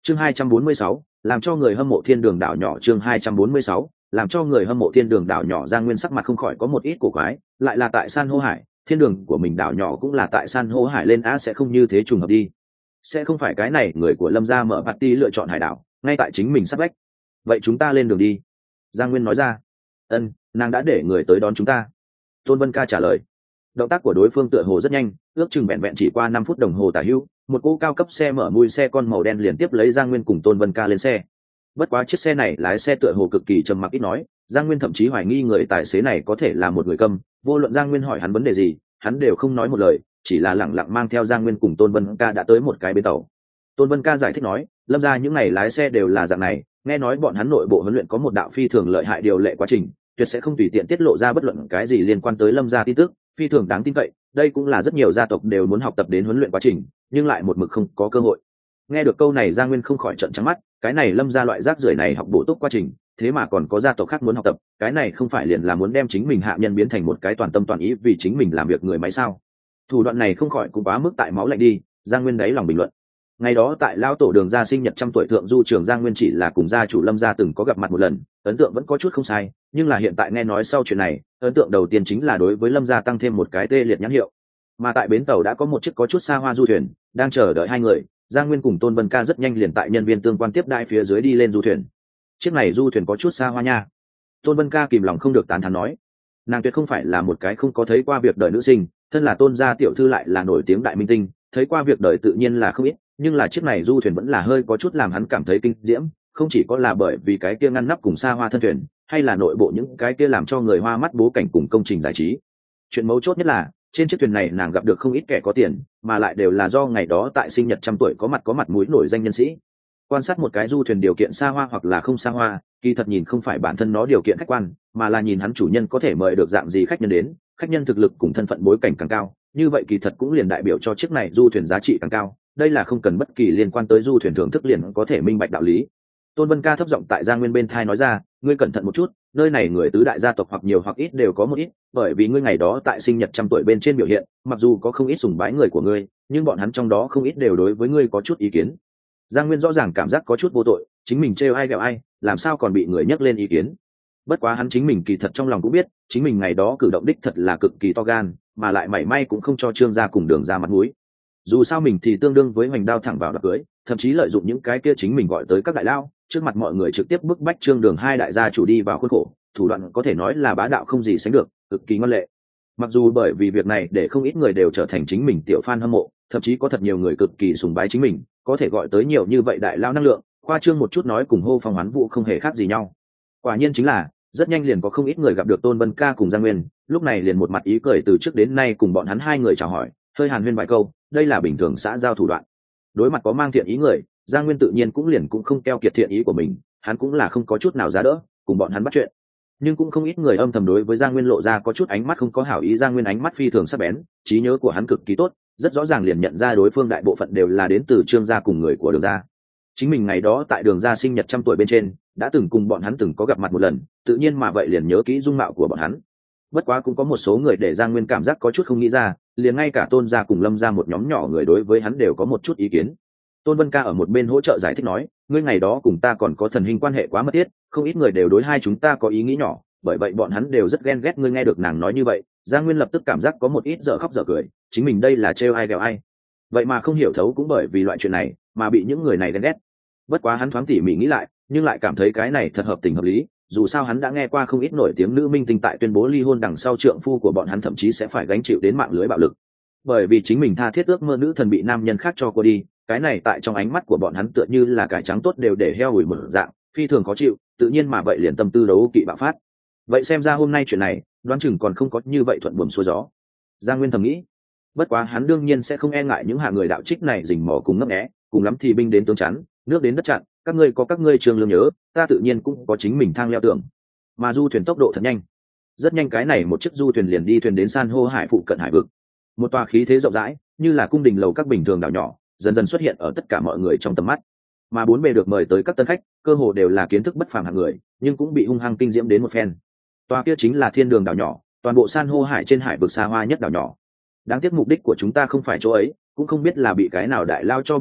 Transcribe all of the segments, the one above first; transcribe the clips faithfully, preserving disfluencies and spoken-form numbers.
chương hai trăm bốn mươi sáu, làm cho người hâm mộ thiên đường đảo nhỏ. Chương hai trăm bốn mươi sáu, làm cho người hâm mộ thiên đường đảo nhỏ. Giang Nguyên sắc mặt không khỏi có một ít cổ quái, lại là tại san hô hải, thiên đường của mình đảo nhỏ cũng là tại san hô hải lên á, sẽ không như thế trùng hợp đi. Sẽ không phải cái này người của Lâm gia mở party lựa chọn hải đảo ngay tại chính mình sắp bách. Vậy chúng ta lên đường đi, Giang Nguyên nói ra. Ân, nàng đã để người tới đón chúng ta, Tôn Vân Ca trả lời. Động tác của đối phương tựa hồ rất nhanh, ước chừng vẹn vẹn chỉ qua năm phút đồng hồ tả hữu, một cỗ cao cấp xe mở mui xe con màu đen liền tiếp lấy Giang Nguyên cùng Tôn Vân Ca lên xe. Bất quá chiếc xe này lái xe tựa hồ cực kỳ trầm mặc ít nói, Giang Nguyên thậm chí hoài nghi người tài xế này có thể là một người câm, vô luận Giang Nguyên hỏi hắn vấn đề gì, hắn đều không nói một lời, chỉ là lẳng lặng mang theo Giang Nguyên cùng Tôn Vân Ca đã tới một cái bến tàu. Tôn Vân Ca giải thích nói, Lâm gia những ngày lái xe đều là dạng này, nghe nói bọn hắn nội bộ huấn luyện có một đạo phi thường lợi hại điều lệ quá trình, tuyệt sẽ không tùy tiện tiết lộ ra bất luận cái gì liên quan tới Lâm gia tin tức, phi thường đáng tin cậy. Đây cũng là rất nhiều gia tộc đều muốn học tập đến huấn luyện quá trình, nhưng lại một mực không có cơ hội. Nghe được câu này Giang Nguyên không khỏi trợn trắng mắt, cái này Lâm gia loại rác rưởi này học bổ túc quá trình, thế mà còn có gia tộc khác muốn học tập, cái này không phải liền là muốn đem chính mình hạ nhân biến thành một cái toàn tâm toàn ý vì chính mình làm việc người máy sao? Thủ đoạn này không khỏi cũng quá mức tại máu lạnh đi. Giang Nguyên đáy lòng bình luận. Ngày đó tại lao tổ Đường gia sinh nhật trăm tuổi thượng du trường, Giang Nguyên chỉ là cùng gia chủ Lâm gia từng có gặp mặt một lần, ấn tượng vẫn có chút không sai, nhưng là hiện tại nghe nói sau chuyện này, ấn tượng đầu tiên chính là đối với Lâm gia tăng thêm một cái tê liệt nhãn hiệu. Mà tại bến tàu đã có một chiếc có chút xa hoa du thuyền đang chờ đợi hai người. Giang Nguyên cùng Tôn Vân Ca rất nhanh liền tại nhân viên tương quan tiếp đãi phía dưới đi lên du thuyền. Chiếc này du thuyền có chút xa hoa nha, Tôn Vân Ca kìm lòng không được tán thán nói. Nàng tuyệt không phải là một cái không có thấy qua việc đời nữ sinh, thân là Tôn gia tiểu thư lại là nổi tiếng đại minh tinh, thấy qua việc đời tự nhiên là không ít, nhưng là chiếc này du thuyền vẫn là hơi có chút làm hắn cảm thấy kinh diễm, không chỉ có là bởi vì cái kia ngăn nắp cùng xa hoa thân thuyền, hay là nội bộ những cái kia làm cho người hoa mắt bố cảnh cùng công trình giải trí. Chuyện mấu chốt nhất là trên chiếc thuyền này nàng gặp được không ít kẻ có tiền, mà lại đều là do ngày đó tại sinh nhật trăm tuổi có mặt có mặt mũi nổi danh nhân sĩ. Quan sát một cái du thuyền điều kiện xa hoa hoặc là không xa hoa, kỳ thật nhìn không phải bản thân nó điều kiện khách quan, mà là nhìn hắn chủ nhân có thể mời được dạng gì khách nhân đến, khách nhân thực lực cùng thân phận bối cảnh càng cao, như vậy kỳ thật cũng liền đại biểu cho chiếc này du thuyền giá trị càng cao. Đây là không cần bất kỳ liên quan tới du thuyền thưởng thức liền có thể minh bạch đạo lý. Tôn Vân Ca thấp giọng tại Giang Nguyên bên thai nói ra, ngươi cẩn thận một chút, nơi này người tứ đại gia tộc hoặc nhiều hoặc ít đều có một ít, bởi vì ngươi ngày đó tại sinh nhật trăm tuổi bên trên biểu hiện, mặc dù có không ít sùng bái người của ngươi, nhưng bọn hắn trong đó không ít đều đối với ngươi có chút ý kiến. Giang Nguyên rõ ràng cảm giác có chút vô tội, chính mình trêu ai ghẹo ai, làm sao còn bị người nhắc lên ý kiến. Bất quá hắn chính mình kỳ thật trong lòng cũng biết, chính mình ngày đó cử động đích thật là cực kỳ to gan, mà lại mảy may cũng không cho Trương gia cùng Đường gia mặt mũi. Dù sao mình thì tương đương với hoành đao thẳng vào đoạt cưới, thậm chí lợi dụng những cái kia chính mình gọi tới các đại lao, trước mặt mọi người trực tiếp bức bách Trương Đường hai đại gia chủ đi vào khuôn khổ, thủ đoạn có thể nói là bá đạo không gì sánh được, cực kỳ ngoan lệ. Mặc dù bởi vì việc này để không ít người đều trở thành chính mình tiểu fan hâm mộ, thậm chí có thật nhiều người cực kỳ sùng bái chính mình, có thể gọi tới nhiều như vậy đại lao năng lượng, khoa trương một chút nói cùng hô phong hoán vũ không hề khác gì nhau. Quả nhiên chính là rất nhanh liền có không ít người gặp được Tôn Vân Ca cùng Giang Nguyên, lúc này liền một mặt ý cười từ trước đến nay cùng bọn hắn hai người chào hỏi, hơi hàn huyên vài câu, đây là bình thường xã giao thủ đoạn. Đối mặt có mang thiện ý người, Giang Nguyên tự nhiên cũng liền cũng không keo kiệt thiện ý của mình, hắn cũng là không có chút nào giá đỡ, cùng bọn hắn bắt chuyện. Nhưng cũng không ít người âm thầm đối với Giang Nguyên lộ ra có chút ánh mắt không có hảo ý. Giang Nguyên ánh mắt phi thường sắc bén, trí nhớ của hắn cực kỳ tốt, rất rõ ràng liền nhận ra đối phương đại bộ phận đều là đến từ Trương gia cùng người của Đường gia. Chính mình ngày đó tại Đường gia sinh nhật trăm tuổi bên trên, đã từng cùng bọn hắn từng có gặp mặt một lần, tự nhiên mà vậy liền nhớ kỹ dung mạo của bọn hắn. Bất quá cũng có một số người để Giang Nguyên cảm giác có chút không nghĩ ra, liền ngay cả Tôn gia cùng Lâm gia một nhóm nhỏ người đối với hắn đều có một chút ý kiến. Tôn Vân Ca ở một bên hỗ trợ giải thích nói, ngươi ngày đó cùng ta còn có thần hình quan hệ quá mật thiết, không ít người đều đối hai chúng ta có ý nghĩ nhỏ, bởi vậy bọn hắn đều rất ghen ghét ngươi. Nghe được nàng nói như vậy, Giang Nguyên lập tức cảm giác có một ít dở khóc dở cười, chính mình đây là trêu ai ghẹo ai, vậy mà không hiểu thấu cũng bởi vì loại chuyện này mà bị những người này ghen ghét. Bất quá hắn thoáng tỉ mỉ nghĩ lại, nhưng lại cảm thấy cái này thật hợp tình hợp lý, dù sao hắn đã nghe qua không ít nổi tiếng nữ minh tinh tại tuyên bố ly hôn đằng sau trượng phu của bọn hắn thậm chí sẽ phải gánh chịu đến mạng lưới bạo lực, bởi vì chính mình tha thiết ước mơ nữ thần bị nam nhân khác cho cô đi. Cái này tại trong ánh mắt của bọn hắn tựa như là cải trắng tốt đều để heo ủi một dạng, phi thường khó chịu, tự nhiên mà vậy liền tâm tư đấu kỵ bạo phát. Vậy xem ra hôm nay chuyện này đoán chừng còn không có như vậy thuận buồm xuôi gió, Giang Nguyên thầm nghĩ. Bất quá hắn đương nhiên sẽ không e ngại những hạ người đạo trích này rình mò cùng ngấp nghé, cùng lắm thì binh đến tướng chắn, nước đến đất chặn, các ngươi có các ngươi trường lương nhớ, ta tự nhiên cũng có chính mình thang leo tưởng. Mà du thuyền tốc độ thật nhanh, rất nhanh cái này một chiếc du thuyền liền đi thuyền đến san hô hải phụ cận hải vực. Một tòa khí thế rộng rãi như là cung đình lầu các bình thường đảo nhỏ dần dần xuất hiện ở tất cả mọi người trong tầm mắt, mà bốn bề được mời tới các tân khách cơ hồ đều là kiến thức bất phàm hạng người, nhưng cũng bị hung hăng kinh diễm đến một phen. Tòa kia chính là thiên đường đảo nhỏ, toàn bộ san hô hải trên hải vực xa hoa nhất đảo nhỏ. Đáng tiếc mục đích của chúng ta không phải chỗ ấy, cũng không biết là bị cái nào đại lao cho bao hết,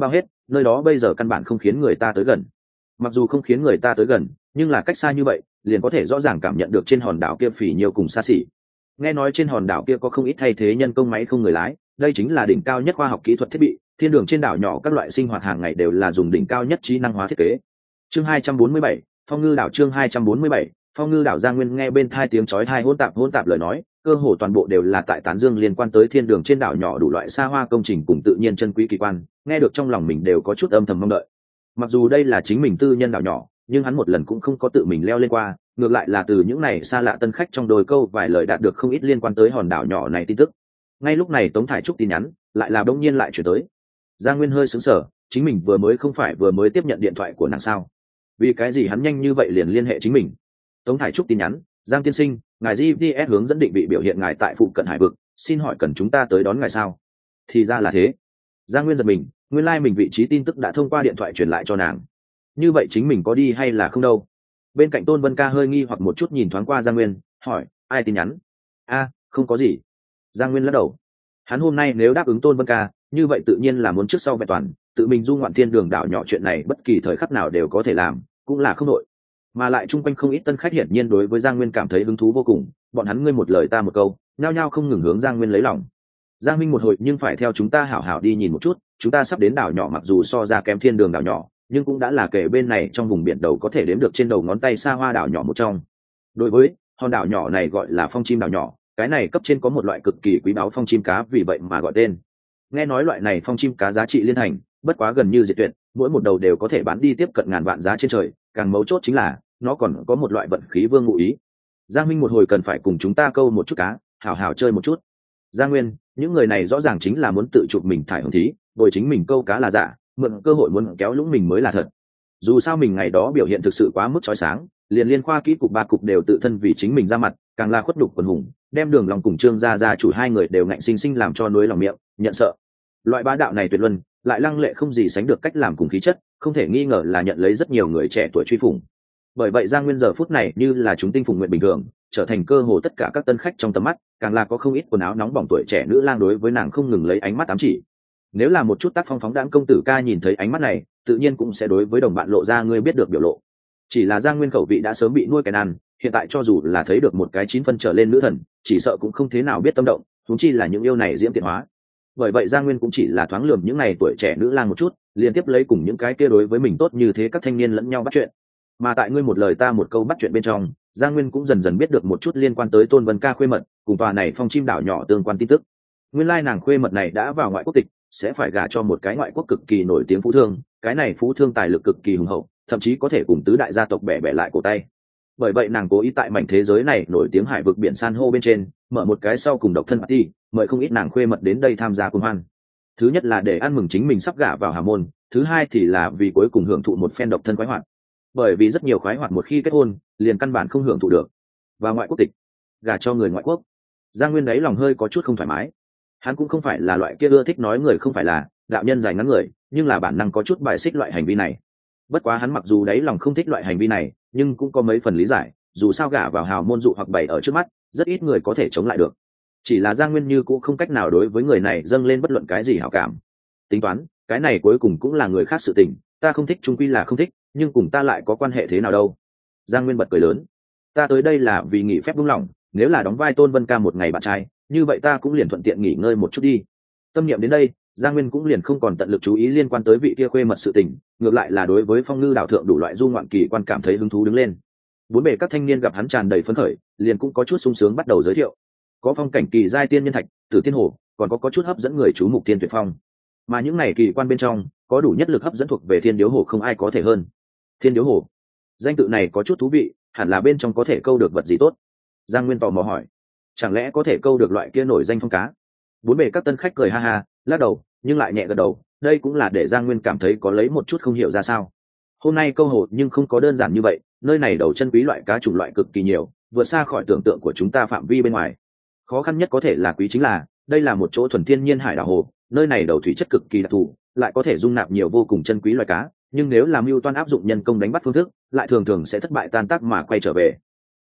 nơi đó bây giờ căn bản không khiến người ta tới gần. Mặc dù không khiến người ta tới gần, nhưng là cách xa như vậy liền có thể rõ ràng cảm nhận được trên hòn đảo kia phỉ nhiều cùng xa xỉ. Nghe nói trên hòn đảo kia có không ít thay thế nhân công máy không người lái, đây chính là đỉnh cao nhất khoa học kỹ thuật thiết bị. Thiên đường trên đảo nhỏ các loại sinh hoạt hàng ngày đều là dùng đỉnh cao nhất trí năng hóa thiết kế. Chương hai trăm bốn mươi bảy, Phong Ngư đảo. Chương hai trăm bốn mươi bảy, Phong Ngư đảo. Giang Nguyên nghe bên tai tiếng chói tai hỗn tạp hỗn tạp lời nói, cơ hồ toàn bộ đều là tại tán dương liên quan tới thiên đường trên đảo nhỏ đủ loại xa hoa công trình cùng tự nhiên chân quý kỳ quan, nghe được trong lòng mình đều có chút âm thầm mong đợi. Mặc dù đây là chính mình tư nhân đảo nhỏ, nhưng hắn một lần cũng không có tự mình leo lên qua, ngược lại là từ những này xa lạ tân khách trong đôi câu vài lời đạt được không ít liên quan tới hòn đảo nhỏ này tin tức. Ngay lúc này Tống Thải Trúc tin nhắn lại là bỗng nhiên lại chuyển tới. Giang Nguyên hơi sững sờ, chính mình vừa mới không phải vừa mới tiếp nhận điện thoại của nàng sao? Vì cái gì hắn nhanh như vậy liền liên hệ chính mình? Tống Thải Trúc tin nhắn: Giang tiên sinh, ngài giê pê ét hướng dẫn định vị biểu hiện ngài tại phụ cận hải vực, xin hỏi cần chúng ta tới đón ngài sao? Thì ra là thế. Giang Nguyên giật mình, nguyên lai like mình vị trí tin tức đã thông qua điện thoại truyền lại cho nàng. Như vậy chính mình có đi hay là không đâu? Bên cạnh Tôn Vân Ca hơi nghi hoặc một chút nhìn thoáng qua Giang Nguyên, hỏi: ai tin nhắn? A, không có gì. Giang Nguyên lắc đầu. Hắn hôm nay nếu đáp ứng Tôn Vân Ca, như vậy tự nhiên là muốn trước sau vẹn toàn, tự mình du ngoạn thiên đường đảo nhỏ chuyện này bất kỳ thời khắc nào đều có thể làm, cũng là không nội. Mà lại chung quanh không ít tân khách hiển nhiên đối với Giang Nguyên cảm thấy hứng thú vô cùng, bọn hắn ngươi một lời ta một câu, nhao nhao không ngừng hướng Giang Nguyên lấy lòng. Giang Minh một hồi nhưng phải theo chúng ta hảo hảo đi nhìn một chút, chúng ta sắp đến đảo nhỏ mặc dù so ra kém thiên đường đảo nhỏ, nhưng cũng đã là kể bên này trong vùng biển đầu có thể đếm được trên đầu ngón tay xa hoa đảo nhỏ một trong. Đối với hòn đảo nhỏ này gọi là Phong Chim đảo nhỏ, cái này cấp trên có một loại cực kỳ quý báu phong chim cá, vì vậy mà gọi tên. Nghe nói loại này phong chim cá giá trị liên thành, bất quá gần như diệt tuyệt, mỗi một đầu đều có thể bán đi tiếp cận ngàn vạn giá trên trời, càng mấu chốt chính là nó còn có một loại vận khí vương ngụ ý. Giang Minh một hồi cần phải cùng chúng ta câu một chút cá, hảo hảo chơi một chút. Giang Nguyên, những người này rõ ràng chính là muốn tự chụp mình thải hưởng thí, rồi chính mình câu cá là giả, mượn cơ hội muốn kéo lũng mình mới là thật. Dù sao mình ngày đó biểu hiện thực sự quá mức chói sáng, liền liên khoa kỹ cục ba cục đều tự thân vì chính mình ra mặt, càng là khuất đục quần hùng, đem Đường Long cùng Trương gia gia chủ hai người đều ngạnh sinh sinh làm cho nuối lòng miệng, nhận sợ. Loại bá đạo này tuyệt luân, lại lăng lệ không gì sánh được cách làm cùng khí chất, không thể nghi ngờ là nhận lấy rất nhiều người trẻ tuổi truy phủng. Bởi vậy Giang Nguyên giờ phút này như là chúng tinh phùng nguyện bình thường, trở thành cơ hồ tất cả các tân khách trong tầm mắt, càng là có không ít quần áo nóng bỏng tuổi trẻ nữ lang đối với nàng không ngừng lấy ánh mắt ám chỉ. Nếu là một chút tác phong phóng đãng công tử ca nhìn thấy ánh mắt này, tự nhiên cũng sẽ đối với đồng bạn lộ ra ngươi biết được biểu lộ. Chỉ là Giang Nguyên khẩu vị đã sớm bị nuôi cái ăn, hiện tại cho dù là thấy được một cái chín phân trở lên nữ thần, chỉ sợ cũng không thế nào biết tâm động, huống chi là những yêu này diễm tiện hóa. Bởi vậy Giang Nguyên cũng chỉ là thoáng lườm những này tuổi trẻ nữ lang một chút, liên tiếp lấy cùng những cái kia đối với mình tốt như thế các thanh niên lẫn nhau bắt chuyện. Mà tại ngươi một lời ta một câu bắt chuyện bên trong, Giang Nguyên cũng dần dần biết được một chút liên quan tới Tôn Vân Ca khuê mật cùng tòa này Phong Chim đảo nhỏ tương quan tin tức. Nguyên lai nàng khuê mật này đã vào ngoại quốc tịch, sẽ phải gả cho một cái ngoại quốc cực kỳ nổi tiếng phú thương, cái này phú thương tài lực cực kỳ hùng hậu, thậm chí có thể cùng tứ đại gia tộc bẻ bẻ lại cổ tay. Bởi vậy nàng cố ý tại mảnh thế giới này nổi tiếng hải vực biển san hô bên trên mở một cái sau cùng độc thân party, mời không ít nàng khuê mật đến đây tham gia cuồng hoan. Thứ nhất là để ăn mừng chính mình sắp gả vào hào môn, thứ hai thì là vì cuối cùng hưởng thụ một phen độc thân khoái hoạt. Bởi vì rất nhiều khoái hoạt một khi kết hôn liền căn bản không hưởng thụ được. Và ngoại quốc tịch, gả cho người ngoại quốc, Giang Nguyên đấy lòng hơi có chút không thoải mái. Hắn cũng không phải là loại kia ưa thích nói người không phải là đạo nhân dài ngắn người, nhưng là bản năng có chút bài xích loại hành vi này. Bất quá hắn mặc dù đấy lòng không thích loại hành vi này, nhưng cũng có mấy phần lý giải, dù sao gả vào hào môn dụ hoặc bày ở trước mắt, rất ít người có thể chống lại được. Chỉ là Giang Nguyên như cũng không cách nào đối với người này dâng lên bất luận cái gì hảo cảm. Tính toán, cái này cuối cùng cũng là người khác sự tình, ta không thích chung quy là không thích, nhưng cùng ta lại có quan hệ thế nào đâu. Giang Nguyên bật cười lớn, ta tới đây là vì nghỉ phép buông lỏng, nếu là đóng vai Tôn Vân Ca một ngày bạn trai, như vậy ta cũng liền thuận tiện nghỉ ngơi một chút đi. Tâm niệm đến đây, Giang Nguyên cũng liền không còn tận lực chú ý liên quan tới vị kia khuê mật sự tình, ngược lại là đối với Phong Ngư đảo thượng đủ loại du ngoạn kỳ quan cảm thấy hứng thú đứng lên. Bốn bề các thanh niên gặp hắn tràn đầy phấn khởi, liền cũng có chút sung sướng bắt đầu giới thiệu. Có phong cảnh kỳ giai tiên nhân thạch, Tử Tiên Hồ, còn có có chút hấp dẫn người chú mục tiên tuyệt phong. Mà những này kỳ quan bên trong, có đủ nhất lực hấp dẫn thuộc về Thiên Điếu Hồ không ai có thể hơn. Thiên Điếu Hồ, danh tự này có chút thú vị, hẳn là bên trong có thể câu được vật gì tốt. Giang Nguyên tò mò hỏi, chẳng lẽ có thể câu được loại kia nổi danh phong cá? Bốn bề các tân khách cười ha ha, lắc đầu, nhưng lại nhẹ gật đầu, đây cũng là để Giang Nguyên cảm thấy có lấy một chút không hiểu ra sao. Hôm nay câu hồ nhưng không có đơn giản như vậy, nơi này đầu chân quý loại cá chủng loại cực kỳ nhiều, vượt xa khỏi tưởng tượng của chúng ta phạm vi bên ngoài. Khó khăn nhất có thể là quý chính là, đây là một chỗ thuần thiên nhiên hải đảo hồ, nơi này đầu thủy chất cực kỳ đặc thù, lại có thể dung nạp nhiều vô cùng chân quý loại cá, nhưng nếu làm mưu toan áp dụng nhân công đánh bắt phương thức, lại thường thường sẽ thất bại tan tác mà quay trở về.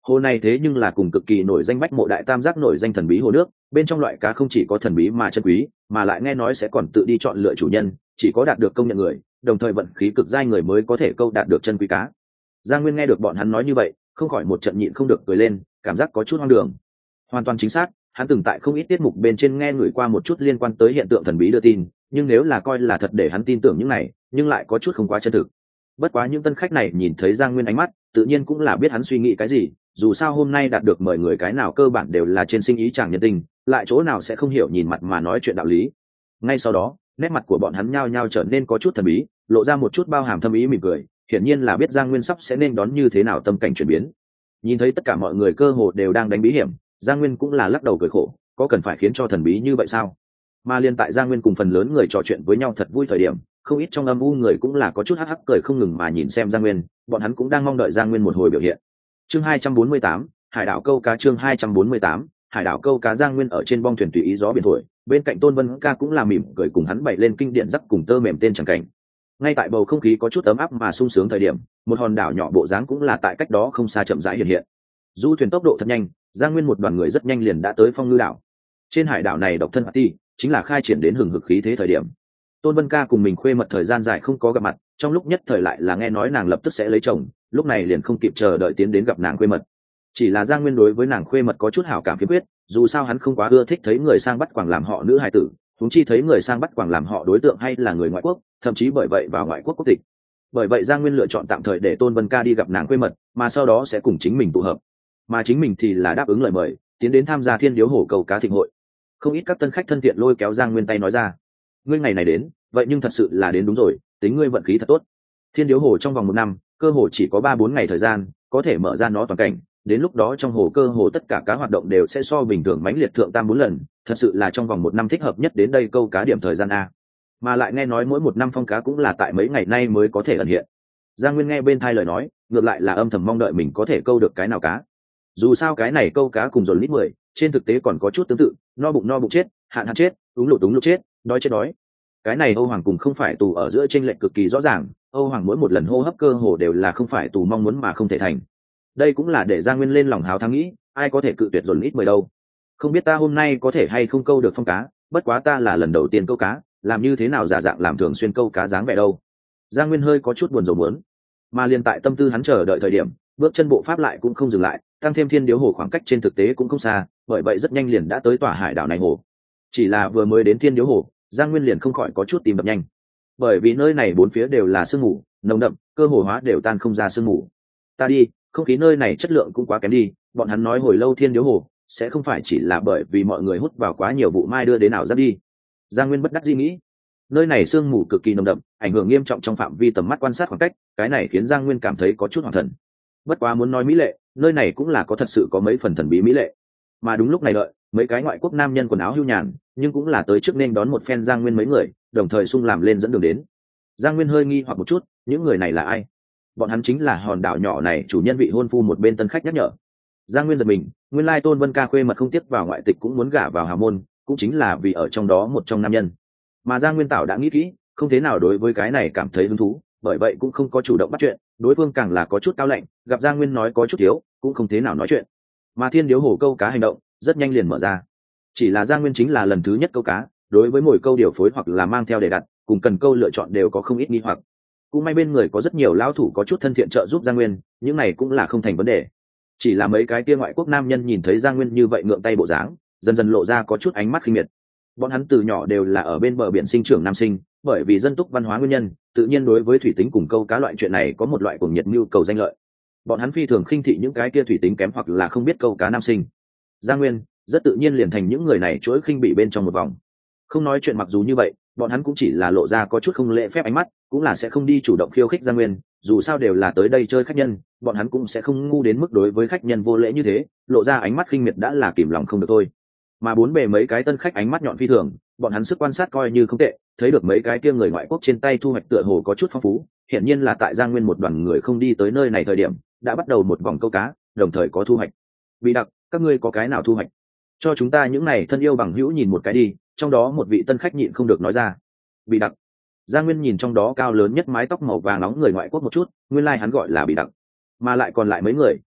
Hồ này thế nhưng là cùng cực kỳ nổi danh bách mộ đại tam giác nổi danh thần bí hồ nước, bên trong loại cá không chỉ có thần bí mà chân quý, mà lại nghe nói sẽ còn tự đi chọn lựa chủ nhân, chỉ có đạt được công nhận người, đồng thời vận khí cực giai người mới có thể câu đạt được chân quý cá. Giang Nguyên nghe được bọn hắn nói như vậy, không khỏi một trận nhịn không được cười lên, cảm giác có chút hoang đường. Hoàn toàn chính xác, hắn từng tại không ít tiết mục bên trên nghe người qua một chút liên quan tới hiện tượng thần bí đưa tin, nhưng nếu là coi là thật để hắn tin tưởng những này, nhưng lại có chút không quá chân thực. Bất quá những tân khách này nhìn thấy Giang Nguyên ánh mắt, tự nhiên cũng là biết hắn suy nghĩ cái gì, dù sao hôm nay đạt được mời người cái nào cơ bản đều là trên sinh ý chẳng nhân tình, lại chỗ nào sẽ không hiểu nhìn mặt mà nói chuyện đạo lý. Ngay sau đó, nét mặt của bọn hắn nhao nhao trở nên có chút thần bí, lộ ra một chút bao hàm thâm ý mỉm cười, hiển nhiên là biết Giang Nguyên sắp sẽ nên đón như thế nào tâm cảnh chuyển biến. Nhìn thấy tất cả mọi người cơ hồ đều đang đánh bí hiểm, Giang Nguyên cũng là lắc đầu cười khổ, có cần phải khiến cho thần bí như vậy sao? Mà liên tại Giang Nguyên cùng phần lớn người trò chuyện với nhau thật vui thời điểm, không ít trong âm u người cũng là có chút hắc hắc cười không ngừng mà nhìn xem Giang Nguyên, bọn hắn cũng đang mong đợi Giang Nguyên một hồi biểu hiện. Chương hai trăm bốn mươi tám, Hải đảo câu cá. Chương hai trăm bốn mươi tám, Hải đảo câu cá. Giang Nguyên ở trên bong thuyền tùy ý gió biển thổi, bên cạnh Tôn Vân Ca cũng là mỉm cười cùng hắn bày lên kinh điển dắt cùng tơ mềm tên chẳng cảnh. Ngay tại bầu không khí có chút ấm áp mà sung sướng thời điểm, một hòn đảo nhỏ bộ dáng cũng là tại cách đó không xa chậm rãi hiện hiện. Du thuyền tốc độ thật nhanh, Giang Nguyên một đoàn người rất nhanh liền đã tới Phong Ngư đảo. Trên hải đảo này độc thân Ti chính là khai triển đến hừng hực khí thế thời điểm. Tôn Vân Ca cùng mình khuê mật thời gian dài không có gặp mặt, trong lúc nhất thời lại là nghe nói nàng lập tức sẽ lấy chồng, lúc này liền không kịp chờ đợi tiến đến gặp nàng khuê mật. Chỉ là Giang Nguyên đối với nàng khuê mật có chút hảo cảm khiếm khuyết, dù sao hắn không quá ưa thích thấy người sang bắt quàng làm họ nữ hài tử, huống chi thấy người sang bắt quàng làm họ đối tượng hay là người ngoại quốc, thậm chí bởi vậy vào ngoại quốc quốc tịch. Bởi vậy Giang Nguyên lựa chọn tạm thời để Tôn Vân Ca đi gặp nàng khuê mật, mà sau đó sẽ cùng chính mình tụ hợp. Mà chính mình thì là đáp ứng lời mời, tiến đến tham gia Thiên Điếu Hồ câu cá thịnh hội. Không ít các tân khách thân thiện lôi kéo Giang Nguyên tay nói ra: "Ngươi ngày này đến, vậy nhưng thật sự là đến đúng rồi, tính ngươi vận khí thật tốt. Thiên Điếu Hồ trong vòng một năm, cơ hồ chỉ có ba bốn ngày thời gian, có thể mở ra nó toàn cảnh, đến lúc đó trong hồ cơ hồ tất cả cá hoạt động đều sẽ so bình thường mãnh liệt thượng tam bốn lần, thật sự là trong vòng một năm thích hợp nhất đến đây câu cá điểm thời gian a. Mà lại nghe nói mỗi một năm phong cá cũng là tại mấy ngày nay mới có thể ẩn hiện." Giang Nguyên nghe bên thai lời nói, ngược lại là âm thầm mong đợi mình có thể câu được cái nào cá. Dù sao cái này câu cá cùng dồn lít mười, trên thực tế còn có chút tương tự, no bụng no bụng chết, hạn hạn chết, úng lụt úng lụt chết, đói chết đói. Cái này Âu Hoàng cùng không phải tù ở giữa chênh lệch cực kỳ rõ ràng, Âu Hoàng mỗi một lần hô hấp cơ hồ đều là không phải tù mong muốn mà không thể thành. Đây cũng là để Giang Nguyên lên lòng háo thắng nghĩ, ai có thể cự tuyệt dồn lít mười đâu. Không biết ta hôm nay có thể hay không câu được phong cá, bất quá ta là lần đầu tiên câu cá, làm như thế nào giả dạng làm thường xuyên câu cá dáng vẻ đâu. Giang Nguyên hơi có chút buồn rầu muốn. Mà liền tại tâm tư hắn chờ đợi thời điểm, bước chân bộ pháp lại cũng không dừng lại, tăng thêm Thiên Điếu Hồ khoảng cách trên thực tế cũng không xa, bởi vậy rất nhanh liền đã tới tòa hải đảo này hồ. Chỉ là vừa mới đến Thiên Điếu Hồ, Giang Nguyên liền không khỏi có chút tim đập nhanh, bởi vì nơi này bốn phía đều là sương mù nồng đậm, cơ hồ hóa đều tan không ra sương mù. Ta đi, không khí nơi này chất lượng cũng quá kém đi. Bọn hắn nói hồi lâu Thiên Điếu Hồ sẽ không phải chỉ là bởi vì mọi người hút vào quá nhiều vụ mai đưa đến nào ra đi. Giang Nguyên bất đắc dĩ nghĩ, nơi này sương mù cực kỳ nồng đậm, ảnh hưởng nghiêm trọng trong phạm vi tầm mắt quan sát khoảng cách, cái này khiến Giang Nguyên cảm thấy có chút hoảng thần. Bất quá muốn nói mỹ lệ, nơi này cũng là có thật sự có mấy phần thần bí mỹ lệ. Mà đúng lúc này đợi, mấy cái ngoại quốc nam nhân quần áo hưu nhàn, nhưng cũng là tới trước nên đón một phen Giang Nguyên mấy người, đồng thời xung làm lên dẫn đường đến. Giang Nguyên hơi nghi hoặc một chút, những người này là ai? Bọn hắn chính là hòn đảo nhỏ này chủ nhân vị hôn phu một bên tân khách nhắc nhở. Giang Nguyên giật mình, nguyên lai Tôn Vân Ca khuê mật không tiếc vào ngoại tịch cũng muốn gả vào hào môn, cũng chính là vì ở trong đó một trong nam nhân. Mà Giang Nguyên Tảo đã nghĩ kỹ, không thế nào đối với cái này cảm thấy hứng thú, bởi vậy cũng không có chủ động bắt chuyện, đối phương càng là có chút cao lạnh, gặp Giang Nguyên nói có chút thiếu, cũng không thế nào nói chuyện. Mà Thiên Điếu Hồ câu cá hành động rất nhanh liền mở ra. Chỉ là Giang Nguyên chính là lần thứ nhất câu cá, đối với mồi câu điều phối hoặc là mang theo để đặt, cùng cần câu lựa chọn đều có không ít nghi hoặc. Cũng may bên người có rất nhiều lão thủ có chút thân thiện trợ giúp Giang Nguyên, những này cũng là không thành vấn đề. Chỉ là mấy cái kia ngoại quốc nam nhân nhìn thấy Giang Nguyên như vậy ngượng tay bộ dáng, dần dần lộ ra có chút ánh mắt khinh miệt. Bọn hắn từ nhỏ đều là ở bên bờ biển sinh trưởng nam sinh, bởi vì dân túc văn hóa nguyên nhân, tự nhiên đối với thủy tính cùng câu cá loại chuyện này có một loại cuồng nhiệt nhu cầu danh lợi. Bọn hắn phi thường khinh thị những cái kia thủy tính kém hoặc là không biết câu cá nam sinh. Giang Nguyên rất tự nhiên liền thành những người này chuỗi khinh bị bên trong một vòng. Không nói chuyện mặc dù như vậy, bọn hắn cũng chỉ là lộ ra có chút không lễ phép ánh mắt, cũng là sẽ không đi chủ động khiêu khích Giang Nguyên, dù sao đều là tới đây chơi khách nhân, bọn hắn cũng sẽ không ngu đến mức đối với khách nhân vô lễ như thế, lộ ra ánh mắt khinh miệt đã là kìm lòng không được thôi. Mà bốn bề mấy cái tân khách ánh mắt nhọn phi thường, bọn hắn sức quan sát coi như không tệ, thấy được mấy cái kia người ngoại quốc trên tay thu hoạch tựa hồ có chút phong phú, hiển nhiên là tại Giang Nguyên một đoàn người không đi tới nơi này thời điểm, đã bắt đầu một vòng câu cá, đồng thời có thu hoạch. Bị đặc, các ngươi có cái nào thu hoạch? Cho chúng ta những này thân yêu bằng hữu nhìn một cái đi, trong đó một vị tân khách nhịn không được nói ra. Bị đặc. Giang Nguyên nhìn trong đó cao lớn nhất mái tóc màu vàng nóng người ngoại quốc một chút, nguyên lai like hắn gọi là Bị đặc. Mà lại còn lại mấy người,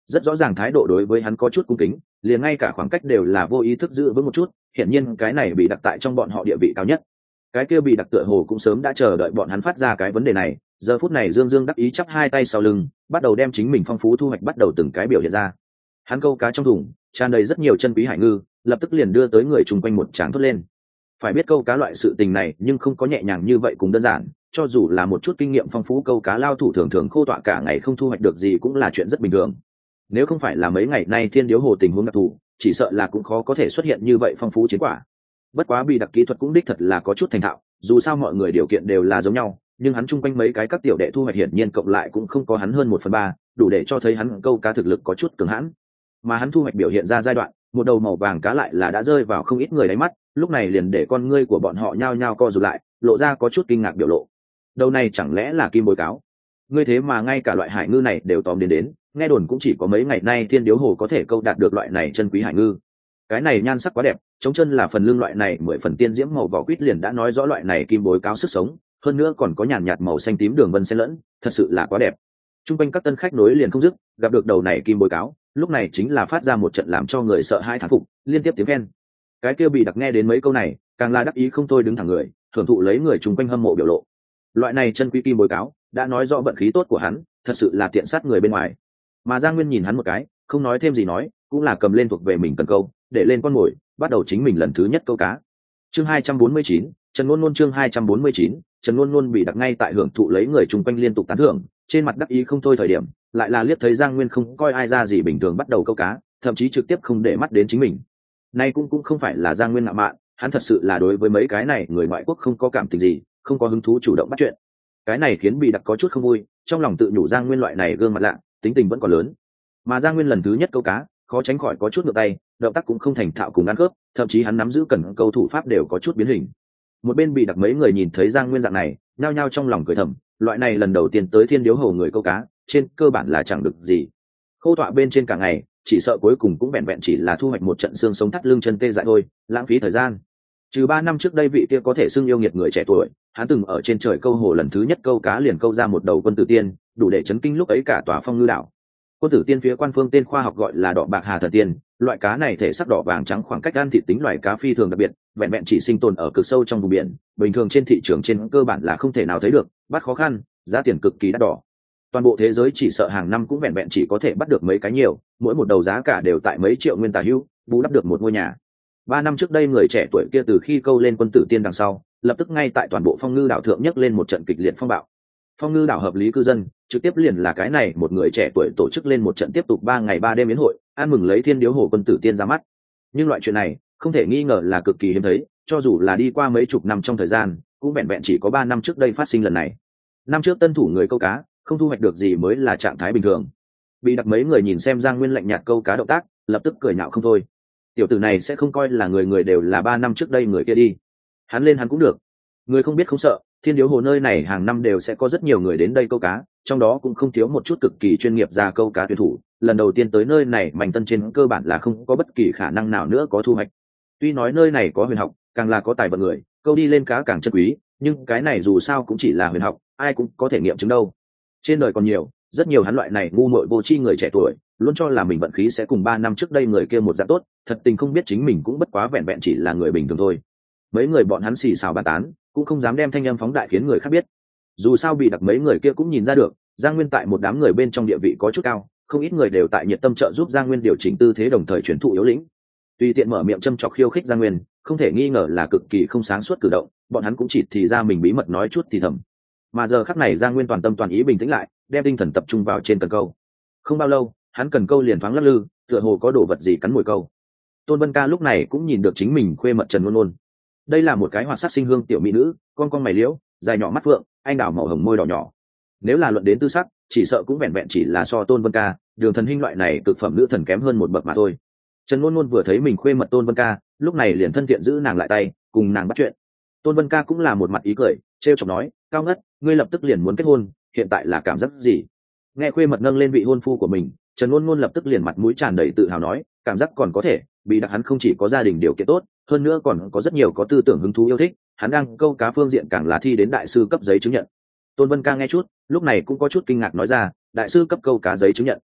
rất rõ ràng thái độ đối với hắn có chút cung kính, liền ngay cả khoảng cách đều là vô ý thức giữ vững một chút, hiển nhiên cái này bị đặc tại trong bọn họ địa vị cao nhất. Cái kia bị đặc tựa hồ cũng sớm đã chờ đợi bọn hắn phát ra cái vấn đề này, giờ phút này dương dương đắc ý chắp hai tay sau lưng, bắt đầu đem chính mình phong phú thu hoạch bắt đầu từng cái biểu hiện ra. Hắn câu cá trong thùng tràn đầy rất nhiều chân quý hải ngư, lập tức liền đưa tới người chung quanh một tràng thốt lên. Phải biết câu cá loại sự tình này nhưng không có nhẹ nhàng như vậy cùng đơn giản, cho dù là một chút kinh nghiệm phong phú câu cá lao thủ thường thường khô tọa cả ngày không thu hoạch được gì cũng là chuyện rất bình thường. Nếu không phải là mấy ngày nay thiên điếu hồ tình huống đặc thù, chỉ sợ là cũng khó có thể xuất hiện như vậy phong phú chiến quả. Bất quá bị đặc kỹ thuật cũng đích thật là có chút thành thạo, dù sao mọi người điều kiện đều là giống nhau, nhưng hắn chung quanh mấy cái các tiểu đệ thu hoạch hiển nhiên cộng lại cũng không có hắn hơn một phần ba, đủ để cho thấy hắn câu cá thực lực có chút cường hãn. Mà hắn thu hoạch biểu hiện ra giai đoạn, một đầu màu vàng cá lại là đã rơi vào không ít người đáy mắt, lúc này liền để con ngươi của bọn họ nhao nhao co rụt lại, lộ ra có chút kinh ngạc biểu lộ. Đầu này chẳng lẽ là kim bối cáo? Ngươi thế mà ngay cả loại hải ngư này đều tóm đến đến, nghe đồn cũng chỉ có mấy ngày nay thiên điếu hồ có thể câu đạt được loại này chân quý hải ngư. Cái này nhan sắc quá đẹp, chống chân là phần lưng loại này mười phần tiên diễm màu vỏ quýt liền đã nói rõ loại này kim bối cáo sức sống, hơn nữa còn có nhàn nhạt màu xanh tím đường vân xen lẫn, thật sự là quá đẹp. Trung quanh các tân khách nối liền không dứt, gặp được đầu này kim bối cáo, lúc này chính là phát ra một trận làm cho người sợ hãi thán phục, liên tiếp tiếng khen. Cái kia bị đặc nghe đến mấy câu này, càng là đắc ý không thôi đứng thẳng người, thưởng thụ lấy người chung quanh hâm mộ biểu lộ. Loại này chân quý kim bối cáo, đã nói rõ vận khí tốt của hắn, thật sự là tiện sát người bên ngoài. Mà Giang Nguyên nhìn hắn một cái, không nói thêm gì nói, cũng là cầm lên thuộc về mình cần câu, để lên con mồi, bắt đầu chính mình lần thứ nhất câu cá. Chương hai trăm bốn mươi chín, Trần Luân Luân chương hai trăm bốn mươi chín, Trần Luân Luân bị đặc ngay tại hưởng thụ lấy người chung quanh liên tục tán thưởng, trên mặt đắc ý không thôi thời điểm, lại là liếc thấy Giang Nguyên không coi ai ra gì bình thường bắt đầu câu cá, thậm chí trực tiếp không để mắt đến chính mình. Nay cũng cũng không phải là Giang Nguyên ngạo mạn, hắn thật sự là đối với mấy cái này người ngoại quốc không có cảm tình gì, không có hứng thú chủ động bắt chuyện. Cái này khiến bị đặc có chút không vui, trong lòng tự nhủ Giang Nguyên loại này gương mặt lạ, tính tình vẫn còn lớn. Mà Giang Nguyên lần thứ nhất câu cá, khó tránh khỏi có chút ngược tay, động tác cũng không thành thạo cùng ăn khớp, thậm chí hắn nắm giữ cần câu thủ pháp đều có chút biến hình. Một bên bị đặc mấy người nhìn thấy Giang Nguyên dạng này, nhao nhao trong lòng cười thầm, loại này lần đầu tiên tới thiên điếu hồ người câu cá, trên cơ bản là chẳng được gì. Khô tọa bên trên cả ngày, chỉ sợ cuối cùng cũng vẹn vẹn chỉ là thu hoạch một trận xương sống thắt lưng chân tê dại thôi, lãng phí thời gian. Trừ ba năm trước đây vị kia có thể xưng yêu nghiệt người trẻ tuổi, hắn từng ở trên trời câu hồ lần thứ nhất câu cá liền câu ra một đầu quân tử tiên, đủ để chấn kinh lúc ấy cả tòa phong ngư đảo. Quân tử tiên phía quan phương tên khoa học gọi là đỏ bạc hà thần tiên, loại cá này thể sắc đỏ vàng trắng, khoảng cách ăn thịt tính loài cá phi thường đặc biệt, vẹn vẹn chỉ sinh tồn ở cực sâu trong vùng biển, bình thường trên thị trường trên cơ bản là không thể nào thấy được, bắt khó khăn, giá tiền cực kỳ đắt đỏ. Toàn bộ thế giới chỉ sợ hàng năm cũng vẹn vẹn chỉ có thể bắt được mấy cái nhiều, mỗi một đầu giá cả đều tại mấy triệu nguyên tà hữu, bù đắp được một ngôi nhà. Ba năm trước đây người trẻ tuổi kia từ khi câu lên quân tử tiên đằng sau, lập tức ngay tại toàn bộ phong ngư đảo thượng nhấc lên một trận kịch liệt phong bạo. Phong ngư đảo hợp lý cư dân trực tiếp liền là cái này một người trẻ tuổi tổ chức lên một trận tiếp tục ba ngày ba đêm yến hội, ăn mừng lấy thiên điếu hồ quân tử tiên ra mắt. Nhưng loại chuyện này không thể nghi ngờ là cực kỳ hiếm thấy, cho dù là đi qua mấy chục năm trong thời gian, cũng vẹn vẹn chỉ có ba năm trước đây phát sinh lần này. Năm trước tân thủ người câu cá không thu hoạch được gì mới là trạng thái bình thường. Bị đặc mấy người nhìn xem Giang Nguyên lạnh nhạt câu cá động tác, lập tức cười nhạo không thôi. Tiểu tử này sẽ không coi là người người đều là ba năm trước đây người kia đi. Hắn lên hắn cũng được. Người không biết không sợ, thiên điếu hồ nơi này hàng năm đều sẽ có rất nhiều người đến đây câu cá, trong đó cũng không thiếu một chút cực kỳ chuyên nghiệp ra câu cá tuyển thủ. Lần đầu tiên tới nơi này Mạnh Tân trên cơ bản là không có bất kỳ khả năng nào nữa có thu hoạch. Tuy nói nơi này có huyền học, càng là có tài vận người, câu đi lên cá càng chân quý, nhưng cái này dù sao cũng chỉ là huyền học, ai cũng có thể nghiệm chứng đâu. Trên đời còn nhiều, rất nhiều hắn loại này ngu muội vô tri người trẻ tuổi, luôn cho là mình vận khí sẽ cùng ba năm trước đây người kia một dạng tốt, thật tình không biết chính mình cũng bất quá vẹn vẹn chỉ là người bình thường thôi. Mấy người bọn hắn xì xào bàn tán, cũng không dám đem thanh âm phóng đại khiến người khác biết. Dù sao bị đặc mấy người kia cũng nhìn ra được, Giang Nguyên tại một đám người bên trong địa vị có chút cao, không ít người đều tại nhiệt tâm trợ giúp Giang Nguyên điều chỉnh tư thế đồng thời truyền thụ yếu lĩnh. Tùy tiện mở miệng châm chọc khiêu khích Giang Nguyên, không thể nghi ngờ là cực kỳ không sáng suốt cử động, bọn hắn cũng chỉ thì ra mình bí mật nói chút thì thầm. Mà giờ khắc này Giang Nguyên toàn tâm toàn ý bình tĩnh lại, đem tinh thần tập trung vào trên cần câu. Không bao lâu, hắn cần câu liền thoáng lắc lư, tựa hồ có đồ vật gì cắn mồi câu. Tôn Vân Ca lúc này cũng nhìn được chính mình khuê mật Trần Luân Luân. Đây là một cái hoạt sắc sinh hương tiểu mỹ nữ, con con mày liễu, dài nhỏ mắt phượng, anh đào màu hồng môi đỏ nhỏ. Nếu là luận đến tư sắc, chỉ sợ cũng vẹn vẹn chỉ là so Tôn Vân Ca, Đường Thần Hinh loại này cực phẩm nữ thần kém hơn một bậc mà thôi. Trần Luân Luân vừa thấy mình khuê mật Tôn Vân Ca, lúc này liền thân thiện giữ nàng lại tay, cùng nàng bắt chuyện. Tôn Vân Ca cũng là một mặt ý cười, trêu chọc nói, cao ngất, ngươi lập tức liền muốn kết hôn, hiện tại là cảm giác gì? Nghe khuê mật nâng lên vị hôn phu của mình, Trần Luân Luân lập tức liền mặt mũi tràn đầy tự hào nói, cảm giác còn có thể, bị đặc hắn không chỉ có gia đình điều kiện tốt, hơn nữa còn có rất nhiều có tư tưởng hứng thú yêu thích, hắn đang câu cá phương diện càng là thi đến đại sư cấp giấy chứng nhận. Tôn Vân Ca nghe chút, lúc này cũng có chút kinh ngạc nói ra, đại sư cấp câu cá giấy chứng nhận,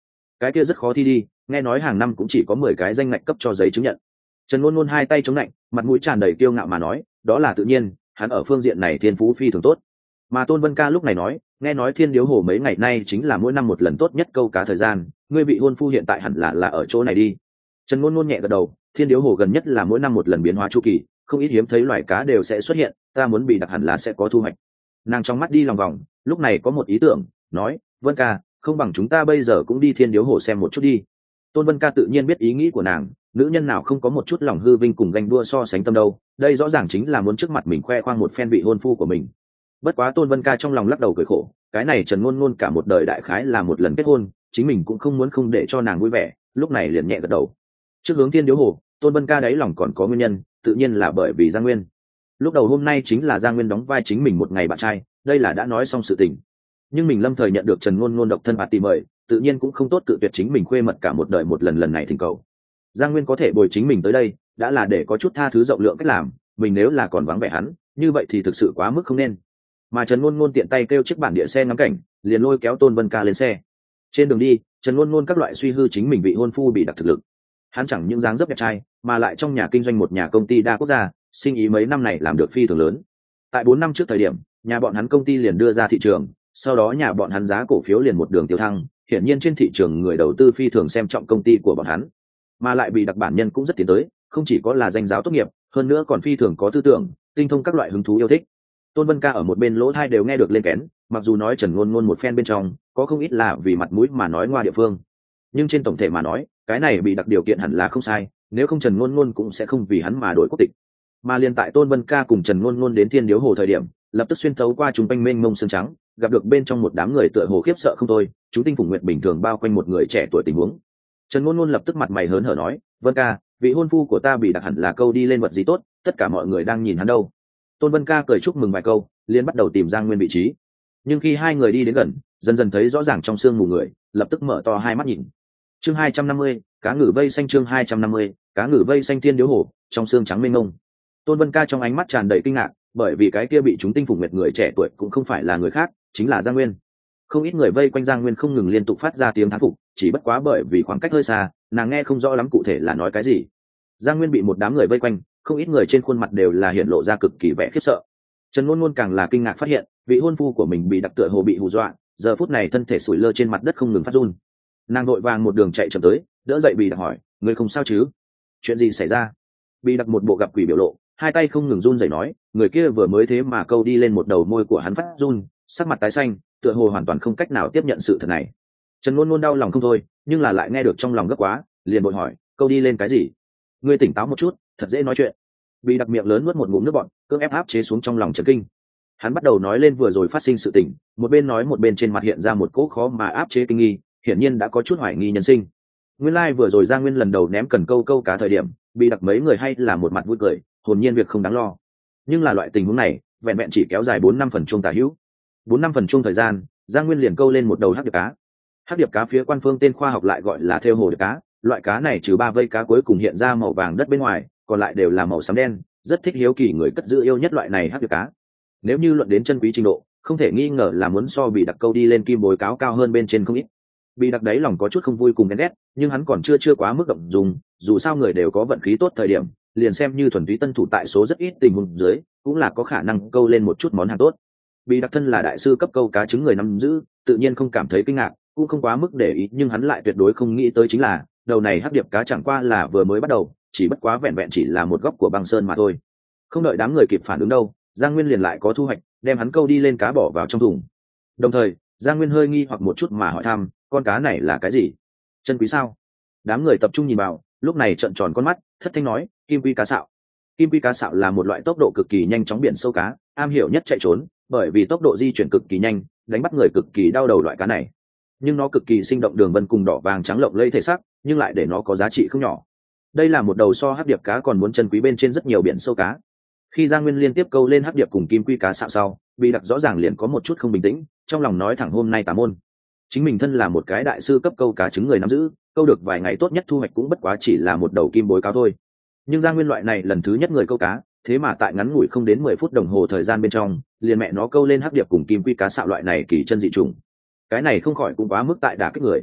cái kia rất khó thi đi, nghe nói hàng năm cũng chỉ có mười cái danh ngạch cấp cho giấy chứng nhận. Trần Luân Luân hai tay chống lạnh, mặt mũi tràn đầy kiêu ngạo mà nói, đó là tự nhiên, hắn ở phương diện này thiên phú phi thường tốt. Mà Tôn Vân Ca lúc này nói, nghe nói Thiên Điếu Hồ mấy ngày nay chính là mỗi năm một lần tốt nhất câu cá thời gian, ngươi vị hôn phu hiện tại hẳn là là ở chỗ này đi. Trần Luân Luân nhẹ gật đầu, Thiên Điếu Hồ gần nhất là mỗi năm một lần biến hóa chu kỳ, không ít hiếm thấy loài cá đều sẽ xuất hiện, ta muốn bị đặc hẳn là sẽ có thu hoạch. Nàng trong mắt đi lòng vòng, lúc này có một ý tưởng, nói, Vân Ca, không bằng chúng ta bây giờ cũng đi Thiên Điếu Hồ xem một chút đi. Tôn Vân Ca tự nhiên biết ý nghĩ của nàng, nữ nhân nào không có một chút lòng hư vinh cùng ganh đua so sánh tâm đâu, đây rõ ràng chính là muốn trước mặt mình khoe khoang một phen vị hôn phu của mình. Bất quá Tôn Vân Ca trong lòng lắc đầu cười khổ, cái này Trần Ngôn Ngôn cả một đời đại khái là một lần kết hôn, chính mình cũng không muốn không để cho nàng vui vẻ, lúc này liền nhẹ gật đầu. Trước hướng Thiên Điếu Hồ, Tôn Vân Ca đáy lòng còn có nguyên nhân, tự nhiên là bởi vì Giang Nguyên. Lúc đầu hôm nay chính là Giang Nguyên đóng vai chính mình một ngày bạn trai, đây là đã nói xong sự tình. Nhưng mình lâm thời nhận được Trần Ngôn Ngôn độc thân bạt tỷ mời, tự nhiên cũng không tốt cự tuyệt chính mình khuê mật cả một đời một lần lần này thỉnh cầu. Giang Nguyên có thể bồi chính mình tới đây, đã là để có chút tha thứ rộng lượng cách làm, mình nếu là còn vắng vẻ hắn, như vậy thì thực sự quá mức không nên. Mà Trần Ngôn Ngôn tiện tay kêu chiếc bản địa xe ngắm cảnh, liền lôi kéo Tôn Vân Ca lên xe. Trên đường đi, Trần Ngôn Ngôn các loại suy hư chính mình vị hôn phu bị đặc thực lực. Hắn chẳng những dáng dấp đẹp trai, mà lại trong nhà kinh doanh một nhà công ty đa quốc gia, sinh ý mấy năm này làm được phi thường lớn. Tại bốn năm trước thời điểm, nhà bọn hắn công ty liền đưa ra thị trường, sau đó nhà bọn hắn giá cổ phiếu liền một đường tiêu thăng, hiển nhiên trên thị trường người đầu tư phi thường xem trọng công ty của bọn hắn. Mà lại bị đặc bản nhân cũng rất tiến tới, không chỉ có là danh giáo tốt nghiệp, hơn nữa còn phi thường có tư tưởng, tinh thông các loại hứng thú yêu thích. Tôn Vân Ca ở một bên lỗ tai đều nghe được lên kén, mặc dù nói Trần Ngôn Ngôn một phen bên trong, có không ít là vì mặt mũi mà nói ngoa địa phương. Nhưng trên tổng thể mà nói, cái này bị đặc điều kiện hẳn là không sai, nếu không Trần Ngôn Ngôn cũng sẽ không vì hắn mà đổi quốc tịch. Mà liên tại Tôn Vân Ca cùng Trần Ngôn Ngôn đến Thiên Điếu Hồ thời điểm, lập tức xuyên thấu qua chúng quanh mênh mông sương trắng, gặp được bên trong một đám người tựa hồ khiếp sợ không thôi, chúng tinh phùng nguyệt bình thường bao quanh một người trẻ tuổi tình huống. Trần Ngôn Ngôn lập tức mặt mày hớn hở nói, Vân Ca, vị hôn phu của ta bị đặc hẳn là câu đi lên vật gì tốt, tất cả mọi người đang nhìn hắn đâu. Tôn Vân Ca cười chúc mừng vài câu, liền bắt đầu tìm Giang Nguyên vị trí. Nhưng khi hai người đi đến gần, dần dần thấy rõ ràng trong sương mù người, lập tức mở to hai mắt nhìn. Chương hai trăm năm mươi, cá ngừ vây xanh. Chương hai trăm năm mươi, cá ngừ vây xanh. Thiên Điếu Hồ, trong sương trắng mênh mông. Tôn Vân Ca trong ánh mắt tràn đầy kinh ngạc, bởi vì cái kia bị chúng tinh phùng nguyệt người trẻ tuổi cũng không phải là người khác, chính là Giang Nguyên. Không ít người vây quanh Giang Nguyên không ngừng liên tục phát ra tiếng thán phục, chỉ bất quá bởi vì khoảng cách hơi xa, nàng nghe không rõ lắm cụ thể là nói cái gì. Giang Nguyên bị một đám người vây quanh, không ít người trên khuôn mặt đều là hiện lộ ra cực kỳ vẻ khiếp sợ. Trần Ngôn Ngôn càng là kinh ngạc phát hiện, vị hôn phu của mình bị đặc tựa hồ bị hù dọa, giờ phút này thân thể sủi lơ trên mặt đất không ngừng phát run. Nàng vội vàng một đường chạy chậm tới, đỡ dậy bị đặc hỏi, người không sao chứ? Chuyện gì xảy ra? Bị đặc một bộ gặp quỷ biểu lộ, hai tay không ngừng run rẩy nói, người kia vừa mới thế mà câu đi lên một đầu môi của hắn phát run, sắc mặt tái xanh, tựa hồ hoàn toàn không cách nào tiếp nhận sự thật này. Trần Ngôn Ngôn đau lòng không thôi, nhưng là lại nghe được trong lòng gấp quá, liền vội hỏi, câu đi lên cái gì? Ngươi tỉnh táo một chút, thật dễ nói chuyện. Bị đặc miệng lớn nuốt một ngụm nước bọt, cưỡng ép áp chế xuống trong lòng chấn kinh. Hắn bắt đầu nói lên vừa rồi phát sinh sự tình, một bên nói một bên trên mặt hiện ra một cỗ khó mà áp chế kinh nghi, hiển nhiên đã có chút hoài nghi nhân sinh. Nguyên lai like vừa rồi Giang Nguyên lần đầu ném cần câu câu cá thời điểm, bị đặc mấy người hay là một mặt vui cười, hồn nhiên việc không đáng lo. Nhưng là loại tình huống này, vẹn vẹn chỉ kéo dài bốn năm phần chung tả hữu. bốn năm phần chung thời gian, Giang Nguyên liền câu lên một đầu hắc điệp cá. Hắc điệp cá phía quan phương tên khoa học lại gọi là thêu hồ điệp cá, loại cá này trừ ba vây cá cuối cùng hiện ra màu vàng đất bên ngoài, còn lại đều là màu xám đen, rất thích hiếu kỳ người cất giữ yêu nhất loại này hắc điệp cá. Nếu như luận đến chân quý trình độ, không thể nghi ngờ là muốn so bị đặc câu đi lên kim bối cáo cao hơn bên trên không ít. Bị đặc đấy lòng có chút không vui cùng ghen ghét, nhưng hắn còn chưa chưa quá mức động dung, dù sao người đều có vận khí tốt thời điểm, liền xem như thuần túy tân thủ tại số rất ít tình huống dưới, cũng là có khả năng câu lên một chút món hàng tốt. Bị đặc thân là đại sư cấp câu cá trứng người nắm giữ, tự nhiên không cảm thấy kinh ngạc, cũng không quá mức để ý, nhưng hắn lại tuyệt đối không nghĩ tới chính là, đầu này hắc điệp cá chẳng qua là vừa mới bắt đầu, chỉ bất quá vẹn vẹn chỉ là một góc của băng sơn mà thôi. Không đợi đám người kịp phản ứng đâu, Giang Nguyên liền lại có thu hoạch, đem hắn câu đi lên cá bỏ vào trong thùng. Đồng thời, Giang Nguyên hơi nghi hoặc một chút mà hỏi thăm, con cá này là cái gì? Chân quý sao? Đám người tập trung nhìn vào, lúc này trợn tròn con mắt, thất thanh nói, kim quy cá sạo. Kim quy cá sạo là một loại tốc độ cực kỳ nhanh chóng biển sâu cá, am hiểu nhất chạy trốn, bởi vì tốc độ di chuyển cực kỳ nhanh, đánh bắt người cực kỳ đau đầu loại cá này. Nhưng nó cực kỳ sinh động đường vân cùng đỏ vàng trắng lộng lẫy thể sắc, nhưng lại để nó có giá trị không nhỏ. Đây là một đầu so hắc điệp cá còn muốn chân quý bên trên rất nhiều biển sâu cá. Khi Giang Nguyên liên tiếp câu lên hắc điệp cùng kim quy cá sạo sau, bị đặc rõ ràng liền có một chút không bình tĩnh, trong lòng nói thẳng hôm nay tà môn. Chính mình thân là một cái đại sư cấp câu cá trứng người nắm giữ, câu được vài ngày tốt nhất thu hoạch cũng bất quá chỉ là một đầu kim bối cáo thôi. Nhưng Giang Nguyên loại này lần thứ nhất người câu cá, thế mà tại ngắn ngủi không đến mười phút đồng hồ thời gian bên trong, liền mẹ nó câu lên hắc điệp cùng kim quy cá sạo loại này kỳ chân dị trùng. Cái này không khỏi cũng quá mức tại đả kích người.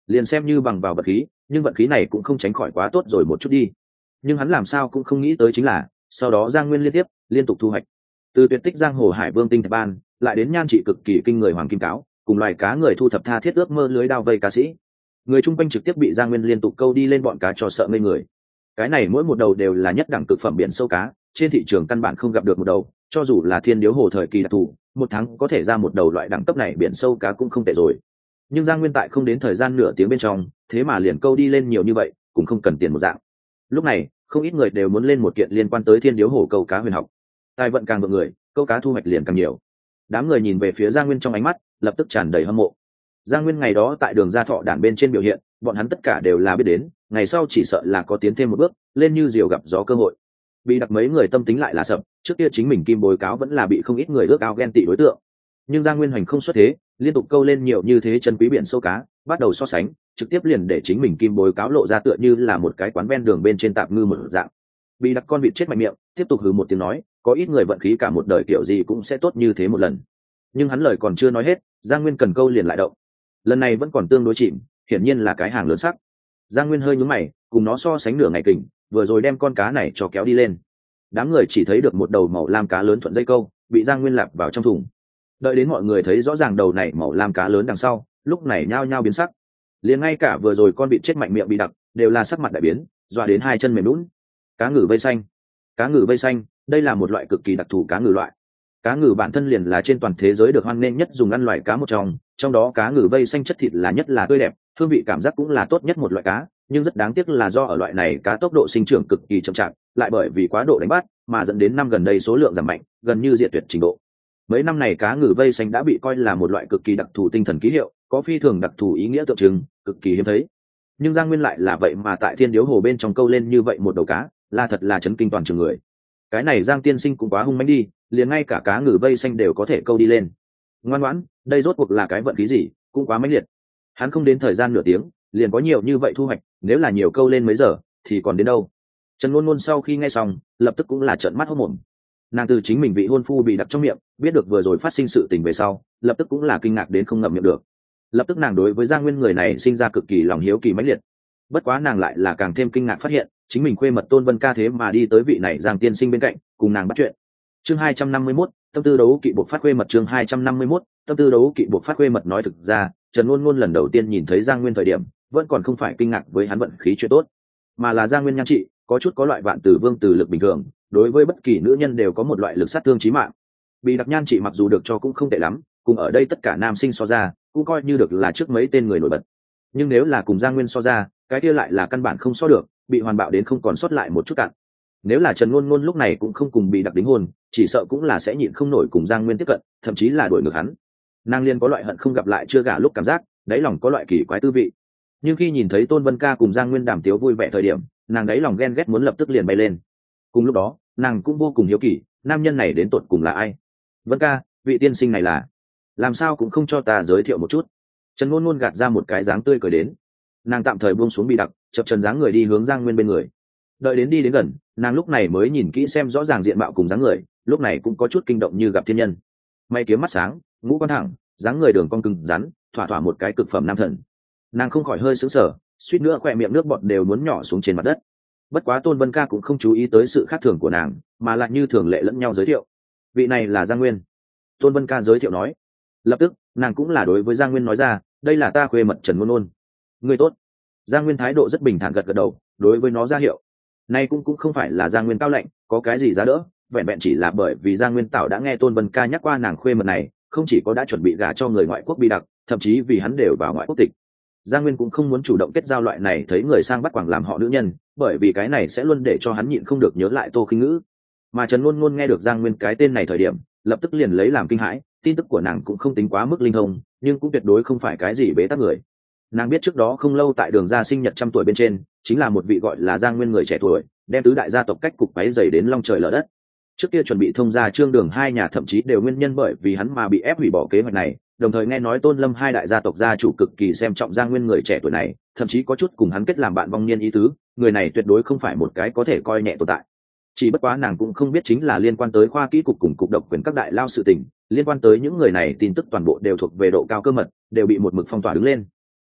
liền xem như bằng vào vật khí, nhưng vận khí này cũng không tránh khỏi quá tốt rồi một chút đi. Nhưng hắn làm sao cũng không nghĩ tới chính là sau đó Giang Nguyên liên tiếp liên tục thu hoạch, từ tuyệt tích giang hồ hải vương tinh thạch ban lại đến nhan trị cực kỳ kinh người hoàng kim cáo, cùng loài cá người thu thập tha thiết ước mơ lưới đao vây cá sĩ, người chung quanh trực tiếp bị Giang Nguyên liên tục câu đi lên bọn cá cho sợ ngây người. Cái này mỗi một đầu đều là nhất đẳng cực phẩm biển sâu cá, trên thị trường căn bản không gặp được một đầu, cho dù là thiên điếu hồ thời kỳ đặc thù, một tháng có thể ra một đầu loại đẳng cấp này biển sâu cá cũng không tệ rồi. Nhưng Giang Nguyên tại không đến thời gian nửa tiếng bên trong, thế mà liền câu đi lên nhiều như vậy, cũng không cần tiền một dạng. Lúc này, không ít người đều muốn lên một kiện liên quan tới thiên điếu hồ câu cá huyền học. Tài vận càng vượng người, câu cá thu hoạch liền càng nhiều. Đám người nhìn về phía Giang Nguyên trong ánh mắt lập tức tràn đầy hâm mộ. Giang Nguyên ngày đó tại đường Gia Thọ đản bên trên biểu hiện, bọn hắn tất cả đều là biết đến, ngày sau chỉ sợ là có tiến thêm một bước, lên như diều gặp gió cơ hội. Bị đặc mấy người tâm tính lại là sập, trước kia chính mình kim bối cáo vẫn là bị không ít người ước ao ghen tị đối tượng. Nhưng Giang Nguyên Hoành không xuất thế, liên tục câu lên nhiều như thế chân quý biển sâu cá, bắt đầu so sánh, trực tiếp liền để chính mình kim bối cáo lộ ra tựa như là một cái quán ven đường bên trên tạp ngư một dạng. Bị đặc con vịt chết mạnh miệng, tiếp tục hừ một tiếng nói, có ít người vận khí cả một đời kiểu gì cũng sẽ tốt như thế một lần. Nhưng hắn lời còn chưa nói hết, Giang Nguyên cần câu liền lại động. Lần này vẫn còn tương đối chìm, hiển nhiên là cái hàng lớn sắc. Giang Nguyên hơi nhướng mày, cùng nó so sánh nửa ngày kình, vừa rồi đem con cá này cho kéo đi lên. Đám người chỉ thấy được một đầu màu lam cá lớn thuận dây câu, bị Giang Nguyên lạp vào trong thùng. Đợi đến mọi người thấy rõ ràng đầu này màu lam cá lớn đằng sau, lúc này nhao nhao biến sắc. Liền ngay cả vừa rồi con vịt chết mạnh miệng bị đặc, đều là sắc mặt đại biến, dọa đến hai chân mềm nhũn. Cá ngừ vây xanh. Cá ngừ vây xanh, đây là một loại cực kỳ đặc thù cá ngừ loại. Cá ngừ bản thân liền là trên toàn thế giới được hoan nghênh nhất dùng ăn loại cá một trong, trong đó cá ngừ vây xanh chất thịt là nhất là tươi đẹp, hương vị cảm giác cũng là tốt nhất một loại cá, nhưng rất đáng tiếc là do ở loại này cá tốc độ sinh trưởng cực kỳ chậm chạp, lại bởi vì quá độ đánh bắt mà dẫn đến năm gần đây số lượng giảm mạnh, gần như diệt tuyệt trình độ. Mấy năm này cá ngừ vây xanh đã bị coi là một loại cực kỳ đặc thù tinh thần ký hiệu, có phi thường đặc thù ý nghĩa tượng trưng, cực kỳ hiếm thấy. Nhưng Giang Nguyên lại là vậy mà tại thiên điếu hồ bên trong câu lên như vậy một đầu cá, là thật là chấn kinh toàn trường người. Cái này Giang tiên sinh cũng quá hung mãnh đi, liền ngay cả cá ngừ vây xanh đều có thể câu đi lên. Ngoan ngoãn, đây rốt cuộc là cái vận khí gì, cũng quá mãnh liệt. Hắn không đến thời gian nửa tiếng, liền có nhiều như vậy thu hoạch, nếu là nhiều câu lên mấy giờ, thì còn đến đâu. Trần Luân Luân sau khi nghe xong, lập tức cũng là trợn mắt hốt mồm. Nàng từ chính mình vị hôn phu bị đặt trong miệng, biết được vừa rồi phát sinh sự tình về sau, lập tức cũng là kinh ngạc đến không ngậm miệng được. Lập tức nàng đối với Giang Nguyên người này sinh ra cực kỳ lòng hiếu kỳ mãnh liệt. Bất quá nàng lại là càng thêm kinh ngạc phát hiện, chính mình khuê mật Tôn Vân Ca thế mà đi tới vị này Giang tiên sinh bên cạnh, cùng nàng bắt chuyện. Chương hai trăm năm mươi mốt, tâm tư đấu kỵ buộc phát khuê mật. Chương hai trăm năm mươi mốt, tâm tư đấu kỵ buộc phát khuê mật. Nói thực ra, Trần Luân Luân lần đầu tiên nhìn thấy Giang Nguyên thời điểm, vẫn còn không phải kinh ngạc với hắn vận khí chuyện tốt, mà là Giang Nguyên nhan trị có chút có loại vạn tử vương từ lực bình thường, đối với bất kỳ nữ nhân đều có một loại lực sát thương chí mạng. Bị đặc nhan trị mặc dù được cho cũng không tệ lắm, cùng ở đây tất cả nam sinh so ra, cũng coi như được là trước mấy tên người nổi bật. Nhưng nếu là cùng Giang Nguyên so ra, cái kia lại là căn bản không so được, bị hoàn bạo đến không còn sót lại một chút cặn. Nếu là Trần Luân Luân lúc này cũng không cùng bị đặc đính hôn, chỉ sợ cũng là sẽ nhịn không nổi cùng Giang Nguyên tiếp cận, thậm chí là đuổi ngược hắn. Nàng liên có loại hận không gặp lại chưa gả lúc cảm giác, đáy lòng có loại kỳ quái tư vị. Nhưng khi nhìn thấy Tôn Vân Ca cùng Giang Nguyên đàm tiếu vui vẻ thời điểm, nàng đáy lòng ghen ghét muốn lập tức liền bay lên. Cùng lúc đó, nàng cũng vô cùng hiếu kỳ, nam nhân này đến tột cùng là ai? Vân Ca, vị tiên sinh này là, làm sao cũng không cho ta giới thiệu một chút. Trần Luân Luân gạt ra một cái dáng tươi cười đến. Nàng tạm thời buông xuống bị đặc, chập trần dáng người đi hướng Giang Nguyên bên người. Đợi đến đi đến gần, nàng lúc này mới nhìn kỹ xem rõ ràng diện mạo cùng dáng người, lúc này cũng có chút kinh động như gặp thiên nhân. Mày kiếm mắt sáng, ngũ quan thẳng, dáng người đường cong cứng rắn, thỏa thỏa một cái cực phẩm nam thần. Nàng không khỏi hơi sững sờ, suýt nữa khỏe miệng nước bọt đều muốn nhỏ xuống trên mặt đất. Bất quá Tôn Vân Ca cũng không chú ý tới sự khác thường của nàng, mà lại như thường lệ lẫn nhau giới thiệu. Vị này là Giang Nguyên. Tôn Vân Ca giới thiệu nói. Lập tức, nàng cũng là đối với Giang Nguyên nói ra, đây là ta khuê mật Trần Luân Luân. Người tốt. Giang Nguyên thái độ rất bình thản gật gật đầu, đối với nó ra hiệu. Nay cũng cũng không phải là Giang Nguyên cao lạnh, có cái gì giá đỡ, vẹn vẹn chỉ là bởi vì Giang Nguyên Tảo đã nghe Tôn Vân Ca nhắc qua nàng khuê mật này, không chỉ có đã chuẩn bị gả cho người ngoại quốc bi đặc, thậm chí vì hắn đều vào ngoại quốc tịch. Giang Nguyên cũng không muốn chủ động kết giao loại này thấy người sang bắt quàng làm họ nữ nhân, bởi vì cái này sẽ luôn để cho hắn nhịn không được nhớ lại Tô Khinh Ngữ. Mà Trần Luân Luân nghe được Giang Nguyên cái tên này thời điểm, lập tức liền lấy làm kinh hãi, tin tức của nàng cũng không tính quá mức linh thông, nhưng cũng tuyệt đối không phải cái gì bế tắc người. Nàng biết trước đó không lâu tại đường ra sinh nhật trăm tuổi bên trên, chính là một vị gọi là Giang Nguyên người trẻ tuổi, đem tứ đại gia tộc cách cục váy dày đến long trời lở đất. Trước kia chuẩn bị thông gia trương đường hai nhà thậm chí đều nguyên nhân bởi vì hắn mà bị ép hủy bỏ kế hoạch này, đồng thời nghe nói Tôn Lâm hai đại gia tộc gia chủ cực kỳ xem trọng Giang Nguyên người trẻ tuổi này, thậm chí có chút cùng hắn kết làm bạn vong niên ý tứ, người này tuyệt đối không phải một cái có thể coi nhẹ tồn tại. Chỉ bất quá nàng cũng không biết chính là liên quan tới khoa kỹ cục cùng cục độc quyền các đại lao sự tình, liên quan tới những người này tin tức toàn bộ đều thuộc về độ cao cơ mật, đều bị một mực phong tỏa đứng lên.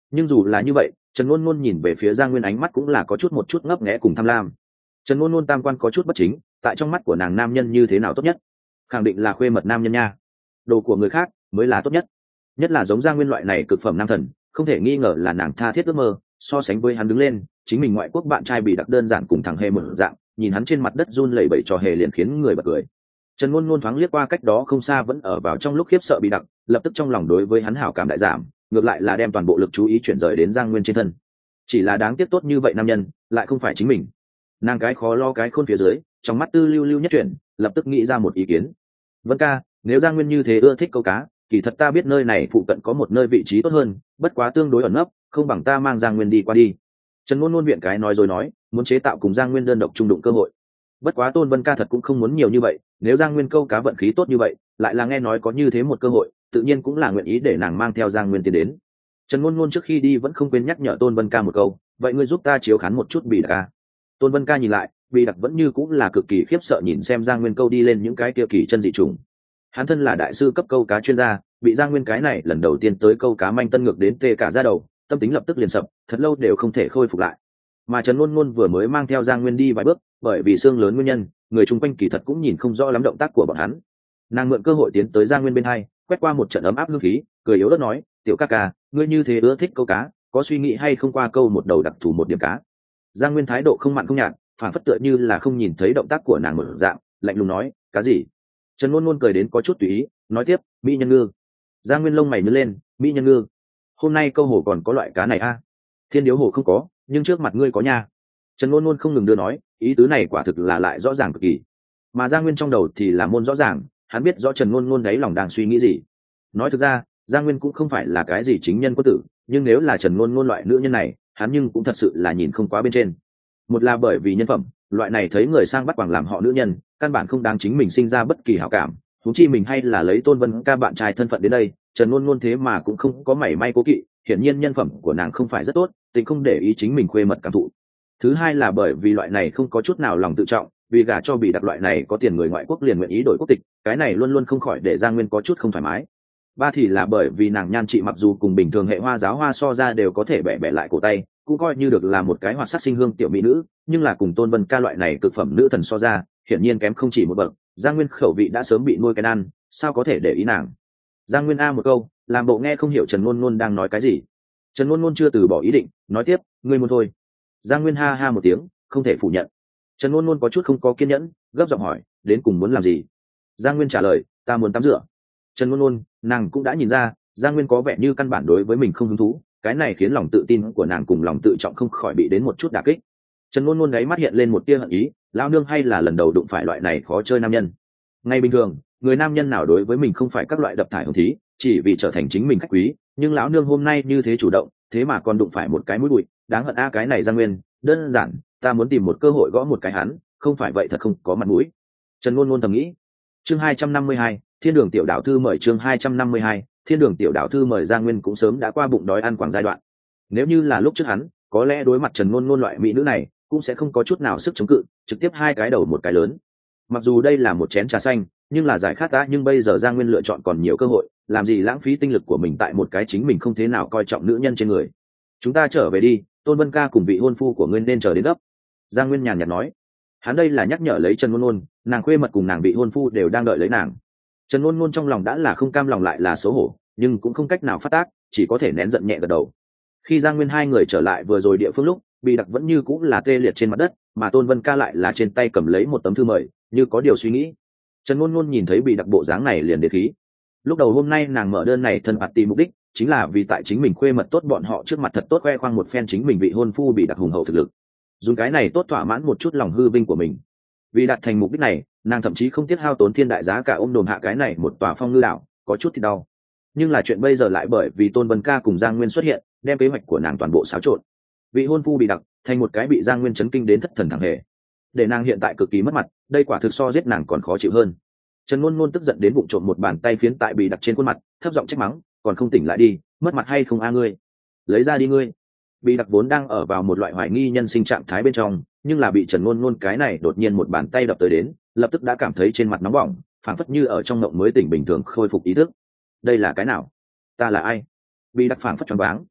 Nhưng dù là như vậy, Trần Nôn Nôn nhìn về phía Giang Nguyên ánh mắt cũng là có chút một chút ngấp nghé cùng tham lam. Trần Nôn Nôn tam quan có chút bất chính, tại trong mắt của nàng nam nhân như thế nào tốt nhất? Khẳng định là khuê mật nam nhân nha. Đồ của người khác mới là tốt nhất. Nhất là giống Giang Nguyên loại này cực phẩm nam thần, không thể nghi ngờ là nàng tha thiết ước mơ. So sánh với hắn đứng lên, chính mình ngoại quốc bạn trai bị đặc đơn giản cùng thằng hề một dạng, nhìn hắn trên mặt đất run lẩy bẩy trò hề liền khiến người bật cười. Trần Nôn Nôn thoáng liếc qua cách đó không xa vẫn ở vào trong lúc khiếp sợ bị đặc, lập tức trong lòng đối với hắn hảo cảm đại giảm, ngược lại là đem toàn bộ lực chú ý chuyển rời đến Giang Nguyên trên thân. Chỉ là đáng tiếc tốt như vậy nam nhân, lại không phải chính mình. Nàng cái khó lo cái khôn phía dưới, trong mắt tư lưu lưu nhất chuyển, lập tức nghĩ ra một ý kiến. Vân ca, nếu Giang Nguyên như thế ưa thích câu cá, kỳ thật ta biết nơi này phụ cận có một nơi vị trí tốt hơn, bất quá tương đối ẩn nấp, không bằng ta mang Giang Nguyên đi qua đi. Trần Nôn Nôn viện cái nói rồi nói, muốn chế tạo cùng Giang Nguyên đơn độc trung đụng cơ hội. Bất quá Tôn Vân ca thật cũng không muốn nhiều như vậy, nếu Giang Nguyên câu cá vận khí tốt như vậy, lại là nghe nói có như thế một cơ hội, tự nhiên cũng là nguyện ý để nàng mang theo Giang Nguyên tiến đến. Trần Nôn Nôn trước khi đi vẫn không quên nhắc nhở Tôn Vân ca một câu, vậy ngươi giúp ta chiếu khán một chút Bì Đặc ca. Tôn Vân ca nhìn lại, Bì Đặc vẫn như cũng là cực kỳ khiếp sợ nhìn xem Giang Nguyên câu đi lên những cái kia kỳ chân dị trùng. Hắn thân là đại sư cấp câu cá chuyên gia, bị Giang Nguyên cái này lần đầu tiên tới câu cá manh tân ngược đến tê cả da đầu, tâm tính lập tức liền sập, thật lâu đều không thể khôi phục lại. Mà Trần Nôn Nôn vừa mới mang theo Giang Nguyên đi vài bước, bởi vì xương lớn nguyên nhân, người chung quanh kỳ thật cũng nhìn không rõ lắm động tác của bọn hắn. Nàng mượn cơ hội tiến tới Giang Nguyên bên hai, quét qua một trận ấm áp hương khí, cười yếu ớt nói, tiểu ca ca, ngươi như thế ưa thích câu cá, có suy nghĩ hay không qua câu một đầu đặc thù một điểm cá? Giang Nguyên thái độ không mặn không nhạt, phản phất tựa như là không nhìn thấy động tác của nàng một dạng, lạnh lùng nói, cá gì? Trần Nôn Nôn cười đến có chút tùy ý, nói tiếp, mỹ nhân ngư. Giang Nguyên lông mày nhướng lên, mỹ nhân ngư? Hôm nay câu hồ còn có loại cá này a? À? Thiên điếu hồ không có, nhưng trước mặt ngươi có nha. Trần Nôn Nôn không ngừng đưa nói, ý tứ này quả thực là lại rõ ràng cực kỳ. Mà Giang Nguyên trong đầu thì là môn rõ ràng, hắn biết rõ Trần Nôn Nôn đáy lòng đang suy nghĩ gì. Nói thực ra, Giang Nguyên cũng không phải là cái gì chính nhân quân tử, nhưng nếu là Trần Nôn Nôn loại nữ nhân này, hắn nhưng cũng thật sự là nhìn không quá bên trên. Một là bởi vì nhân phẩm, loại này thấy người sang bắt quàng làm họ nữ nhân, căn bản không đáng chính mình sinh ra bất kỳ hảo cảm. Huống chi mình hay là lấy Tôn Vân ca bạn trai thân phận đến đây, Trần Nôn Nôn thế mà cũng không có mảy may cố kỵ, hiển nhiên nhân phẩm của nàng không phải rất tốt, tình không để ý chính mình khuê mật cảm thụ. Thứ hai là bởi vì loại này không có chút nào lòng tự trọng, vì gả cho bị đặc loại này có tiền người ngoại quốc liền nguyện ý đổi quốc tịch, cái này luôn luôn không khỏi để Giang Nguyên có chút không thoải mái. Ba thì là bởi vì nàng nhan trị mặc dù cùng bình thường hệ hoa giáo hoa so ra đều có thể bẻ bẻ lại cổ tay, cũng coi như được là một cái hoạt sắc sinh hương tiểu mỹ nữ, nhưng là cùng Tôn Vân ca loại này cực phẩm nữ thần so ra, hiển nhiên kém không chỉ một bậc. Giang Nguyên khẩu vị đã sớm bị nuôi cái ăn, sao có thể để ý nàng? Giang Nguyên a một câu, làm bộ nghe không hiểu Trần Nôn Nôn đang nói cái gì. Trần Nôn Nôn chưa từ bỏ ý định, nói tiếp, ngươi muốn thôi. Giang Nguyên ha ha một tiếng, không thể phủ nhận. Trần Nôn Nôn có chút không có kiên nhẫn, gấp giọng hỏi, đến cùng muốn làm gì? Giang Nguyên trả lời, ta muốn tắm rửa. Trần Nôn Nôn, nàng cũng đã nhìn ra, Giang Nguyên có vẻ như căn bản đối với mình không hứng thú, cái này khiến lòng tự tin của nàng cùng lòng tự trọng không khỏi bị đến một chút đả kích. Trần Nôn Nôn đáy mắt hiện lên một tia hận ý, lão nương hay là lần đầu đụng phải loại này khó chơi nam nhân. Ngay bình thường, người nam nhân nào đối với mình không phải các loại đập thải hồng thí, chỉ vì trở thành chính mình khách quý, nhưng lão nương hôm nay như thế chủ động, thế mà còn đụng phải một cái mũi bụi, đáng hận a cái này Giang Nguyên, đơn giản, ta muốn tìm một cơ hội gõ một cái hắn, không phải vậy thật không có mặt mũi. Trần Nôn Nôn thầm nghĩ. Chương hai trăm năm mươi hai, Thiên Đường tiểu đạo thư mời chương hai trăm năm mươi hai, Thiên Đường tiểu đạo thư mời Giang Nguyên cũng sớm đã qua bụng đói ăn quảng giai đoạn. Nếu như là lúc trước hắn, có lẽ đối mặt Trần Nôn Nôn loại mỹ nữ này, cũng sẽ không có chút nào sức chống cự, trực tiếp hai cái đầu một cái lớn. Mặc dù đây là một chén trà xanh, nhưng là giải khát đã, nhưng bây giờ Giang Nguyên lựa chọn còn nhiều cơ hội, làm gì lãng phí tinh lực của mình tại một cái chính mình không thế nào coi trọng nữ nhân trên người. Chúng ta trở về đi, Tôn Vân ca cùng vị hôn phu của ngươi nên chờ đến gấp. Giang Nguyên nhàn nhạt nói. Hắn đây là nhắc nhở lấy Trần Nôn Nôn, nàng khuê mật cùng nàng vị hôn phu đều đang đợi lấy nàng. Trần Nôn Nôn trong lòng đã là không cam lòng lại là xấu hổ, nhưng cũng không cách nào phát tác, chỉ có thể nén giận nhẹ gật đầu. Khi Giang Nguyên hai người trở lại vừa rồi địa phương lúc, Bị Đặc vẫn như cũng là tê liệt trên mặt đất, mà Tôn Vân ca lại là trên tay cầm lấy một tấm thư mời, như có điều suy nghĩ. Trần Nôn Nôn nhìn thấy Bị Đặc bộ dáng này liền đề khí. Lúc đầu hôm nay nàng mở đơn này thân phạt tìm mục đích, chính là vì tại chính mình khuê mật tốt bọn họ trước mặt thật tốt khoe khoang một phen chính mình vị hôn phu Bị Đặc hùng hậu thực lực. Dùng cái này tốt thỏa mãn một chút lòng hư vinh của mình. Vì đạt thành mục đích này, nàng thậm chí không tiếc hao tốn thiên đại giá cả ôm đồm hạ cái này một tòa phong ngư đảo, có chút thì đau. Nhưng là chuyện bây giờ lại bởi vì Tôn Vân ca cùng Giang Nguyên xuất hiện, đem kế hoạch của nàng toàn bộ xáo trộn. Vị hôn phu Bị Đặc thành một cái bị Giang Nguyên chấn kinh đến thất thần thẳng hề, để nàng hiện tại cực kỳ mất mặt, đây quả thực so giết nàng còn khó chịu hơn. Trần Nôn Nôn tức giận đến vụng trộm một bàn tay phiến tại Bị Đặc trên khuôn mặt, thấp giọng trách mắng, còn không tỉnh lại đi, mất mặt hay không a ngươi, lấy ra đi ngươi. Bị Đặc vốn đang ở vào một loại hoài nghi nhân sinh trạng thái bên trong, nhưng là bị Trần Nôn Nôn cái này đột nhiên một bàn tay đập tới đến, lập tức đã cảm thấy trên mặt nóng bỏng, phảng phất như ở trong mộng mới tỉnh bình thường khôi phục ý thức. Đây là cái nào? Ta là ai? Bị Đặc phảng phất choáng váng.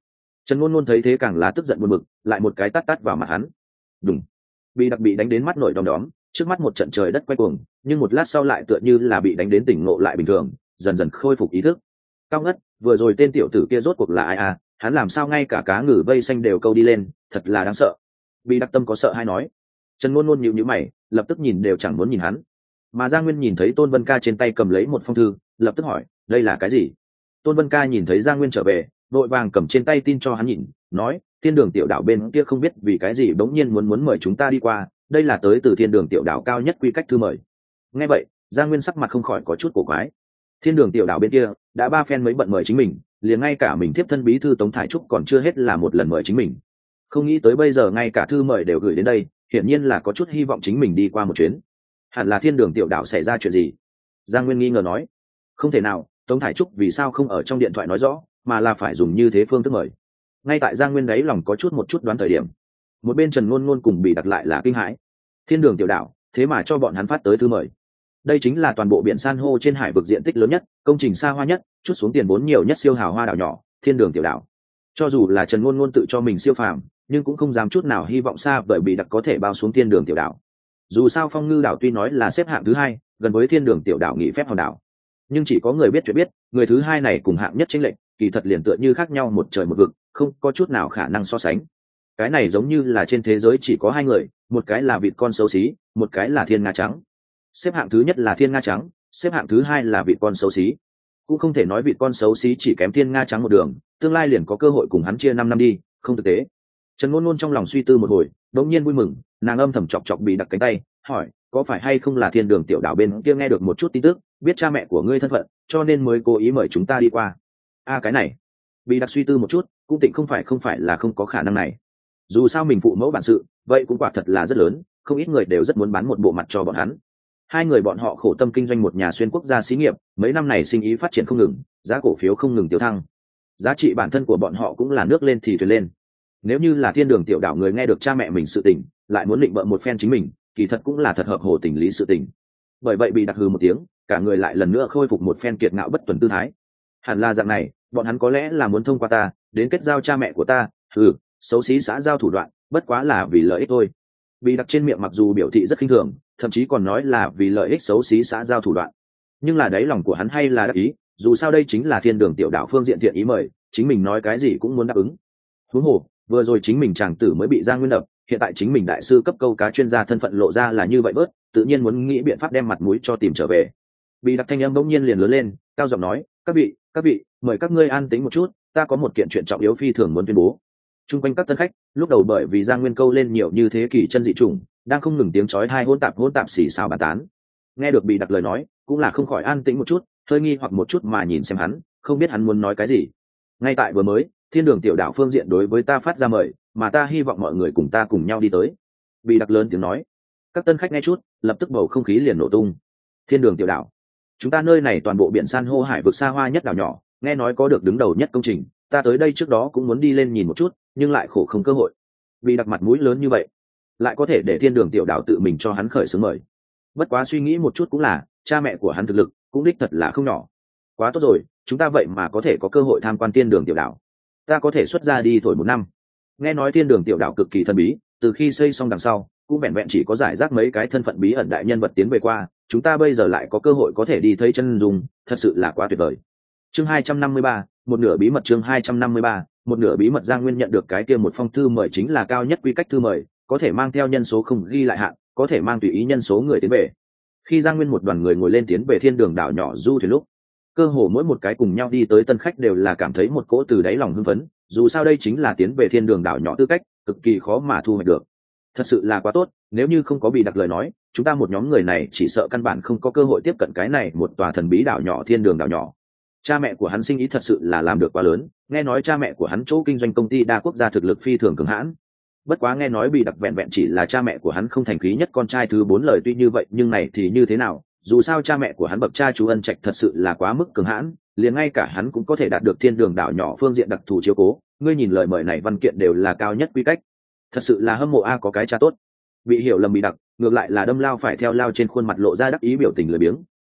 Trần Ngôn Ngôn thấy thế càng lá tức giận buồn bực, lại một cái tát tát vào mặt hắn. Đùng. Bị đặc bị đánh đến mắt nổi đom đóm, trước mắt một trận trời đất quay cuồng, nhưng một lát sau lại tựa như là bị đánh đến tỉnh ngộ lại bình thường, dần dần khôi phục ý thức. Cao ngất, vừa rồi tên tiểu tử kia rốt cuộc là ai à, hắn làm sao ngay cả cá ngừ vây xanh đều câu đi lên, thật là đáng sợ. Bị đặc tâm có sợ hay nói. Trần Ngôn Ngôn nhíu nhíu mày, lập tức nhìn đều chẳng muốn nhìn hắn. Mà Giang Nguyên nhìn thấy Tôn Vân Ca trên tay cầm lấy một phong thư, lập tức hỏi, đây là cái gì? Tôn Vân Ca nhìn thấy Giang Nguyên trở về, vội vàng cầm trên tay tin cho hắn nhìn, nói, thiên đường tiểu đảo bên kia không biết vì cái gì bỗng nhiên muốn muốn mời chúng ta đi qua, đây là tới từ thiên đường tiểu đảo cao nhất quy cách thư mời. Nghe vậy, Giang Nguyên sắc mặt không khỏi có chút cổ quái. Thiên đường tiểu đảo bên kia đã ba phen mới bận mời chính mình, liền ngay cả mình tiếp thân bí thư Tống Thải Trúc còn chưa hết là một lần mời chính mình. Không nghĩ tới bây giờ ngay cả thư mời đều gửi đến đây, hiển nhiên là có chút hy vọng chính mình đi qua một chuyến. Hẳn là thiên đường tiểu đảo xảy ra chuyện gì? Giang Nguyên nghi ngờ nói. Không thể nào, Tống Thải Trúc vì sao không ở trong điện thoại nói rõ, mà là phải dùng như thế phương thức mời. Ngay tại Giang Nguyên đấy lòng có chút một chút đoán thời điểm, một bên Trần Ngôn Ngôn cùng bị đặt lại là kinh hãi. Thiên đường tiểu đảo, thế mà cho bọn hắn phát tới thư mời. Đây chính là toàn bộ biển san hô trên hải vực diện tích lớn nhất, công trình xa hoa nhất, chút xuống tiền vốn nhiều nhất siêu hào hoa đảo nhỏ, thiên đường tiểu đảo. Cho dù là Trần Ngôn Ngôn tự cho mình siêu phàm, nhưng cũng không dám chút nào hy vọng xa bởi bị đặc có thể bao xuống thiên đường tiểu đảo. Dù sao Phong Ngư đảo tuy nói là xếp hạng thứ hai, gần với thiên đường tiểu đảo nghỉ phép hòn đảo, nhưng chỉ có người biết chuyện biết, người thứ hai này cùng hạng nhất chính lệnh, kỳ thật liền tựa như khác nhau một trời một vực, không có chút nào khả năng so sánh. Cái này giống như là trên thế giới chỉ có hai người, một cái là vịt con xấu xí, một cái là thiên nga trắng. Xếp hạng thứ nhất là thiên nga trắng, xếp hạng thứ hai là vịt con xấu xí. Cũng không thể nói vịt con xấu xí chỉ kém thiên nga trắng một đường, tương lai liền có cơ hội cùng hắn chia năm năm đi, không thực tế. Trần Ngôn Ngôn trong lòng suy tư một hồi, đột nhiên vui mừng, nàng âm thầm chọc chọc bị đặc cánh tay, hỏi, có phải hay không là thiên đường tiểu đảo bên kia nghe được một chút tin tức, biết cha mẹ của ngươi thân phận, cho nên mới cố ý mời chúng ta đi qua. A à, cái này, bị đặc suy tư một chút, cũng tịnh không phải không phải là không có khả năng này. Dù sao mình phụ mẫu bản sự, vậy cũng quả thật là rất lớn, không ít người đều rất muốn bán một bộ mặt cho bọn hắn. Hai người bọn họ khổ tâm kinh doanh một nhà xuyên quốc gia xí nghiệp, mấy năm này sinh ý phát triển không ngừng, giá cổ phiếu không ngừng tiêu thăng, giá trị bản thân của bọn họ cũng là nước lên thì thuyền lên. Nếu như là thiên đường tiểu đảo người nghe được cha mẹ mình sự tình, lại muốn định bợ một phen chính mình, kỳ thật cũng là thật hợp hồ tình lý sự tình. Bởi vậy bị đặc hừ một tiếng, cả người lại lần nữa khôi phục một phen kiệt ngạo bất tuần tư thái. Hẳn là dạng này, bọn hắn có lẽ là muốn thông qua ta đến kết giao cha mẹ của ta. Ừ, xấu xí xã giao thủ đoạn, bất quá là vì lợi ích thôi. Bị đặc trên miệng mặc dù biểu thị rất khinh thường, thậm chí còn nói là vì lợi ích xấu xí xã giao thủ đoạn, nhưng là đáy lòng của hắn hay là đắc ý, dù sao đây chính là thiên đường tiểu đảo phương diện thiện ý mời, chính mình nói cái gì cũng muốn đáp ứng. Huống hồ vừa rồi chính mình chàng tử mới bị Giang Nguyên đập, hiện tại chính mình đại sư cấp câu cá chuyên gia thân phận lộ ra là như vậy bớt, tự nhiên muốn nghĩ biện pháp đem mặt mũi cho tìm trở về. Bị đặc thanh âm bỗng nhiên liền lớn lên, cao giọng nói, các vị các vị mời các ngươi an tĩnh một chút, ta có một kiện chuyện trọng yếu phi thường muốn tuyên bố. Trung quanh các tân khách lúc đầu bởi vì Giang Nguyên câu lên nhiều như thế kỷ chân dị trùng, đang không ngừng tiếng chói tai hỗn tạp hỗn tạp xì xào bàn tán. Nghe được bị đặc lời nói, cũng là không khỏi an tĩnh một chút, hơi nghi hoặc một chút mà nhìn xem hắn, không biết hắn muốn nói cái gì. Ngay tại vừa mới, thiên đường tiểu đảo phương diện đối với ta phát ra mời, mà ta hy vọng mọi người cùng ta cùng nhau đi tới. Bị đặc lớn tiếng nói. Các tân khách nghe chút, lập tức bầu không khí liền nổ tung. Thiên đường tiểu đảo, chúng ta nơi này toàn bộ biển san hô hải vực xa hoa nhất đảo nhỏ, nghe nói có được đứng đầu nhất công trình, ta tới đây trước đó cũng muốn đi lên nhìn một chút, nhưng lại khổ không cơ hội. Bị đặc mặt mũi lớn như vậy, lại có thể để thiên đường tiểu đảo tự mình cho hắn khởi xướng mời. Bất quá suy nghĩ một chút cũng là, cha mẹ của hắn thực lực cũng đích thật là không nhỏ. Quá tốt rồi, chúng ta vậy mà có thể có cơ hội tham quan thiên đường tiểu đảo, ta có thể xuất ra đi thổi một năm. Nghe nói thiên đường tiểu đảo cực kỳ thần bí, từ khi xây xong đằng sau cũng vẹn vẹn chỉ có giải rác mấy cái thân phận bí ẩn đại nhân vật tiến về qua, chúng ta bây giờ lại có cơ hội có thể đi thấy chân dung, thật sự là quá tuyệt vời. Chương hai trăm năm mươi ba, một nửa bí mật. Chương hai trăm năm mươi ba, một nửa bí mật. Giang Nguyên nhận được cái kia một phong thư mời chính là cao nhất quy cách thư mời, có thể mang theo nhân số không ghi lại hạn, có thể mang tùy ý nhân số người tiến về. Khi Giang Nguyên một đoàn người ngồi lên tiến về thiên đường đảo nhỏ du thuyền lúc, cơ hồ mỗi một cái cùng nhau đi tới tân khách đều là cảm thấy một cỗ từ đáy lòng hưng phấn, dù sao đây chính là tiến về thiên đường đảo nhỏ tư cách, cực kỳ khó mà thu hoạch được. Thật sự là quá tốt, nếu như không có bị đặc lời nói, chúng ta một nhóm người này chỉ sợ căn bản không có cơ hội tiếp cận cái này một tòa thần bí đảo nhỏ thiên đường đảo nhỏ. Cha mẹ của hắn sinh ý thật sự là làm được quá lớn, nghe nói cha mẹ của hắn chỗ kinh doanh công ty đa quốc gia thực lực phi thường cường hãn. Bất quá nghe nói bị đặc vẹn vẹn chỉ là cha mẹ của hắn không thành khí nhất con trai thứ bốn lời, tuy như vậy nhưng này thì như thế nào, dù sao cha mẹ của hắn bậc cha chú ân trạch thật sự là quá mức cường hãn, liền ngay cả hắn cũng có thể đạt được thiên đường đảo nhỏ phương diện đặc thù chiếu cố. Ngươi nhìn lời mời này văn kiện đều là cao nhất quy cách, thật sự là hâm mộ a có cái cha tốt. Bị hiểu lầm bị đặc ngược lại là đâm lao phải theo lao trên khuôn mặt lộ ra đắc ý biểu tình lười biếng,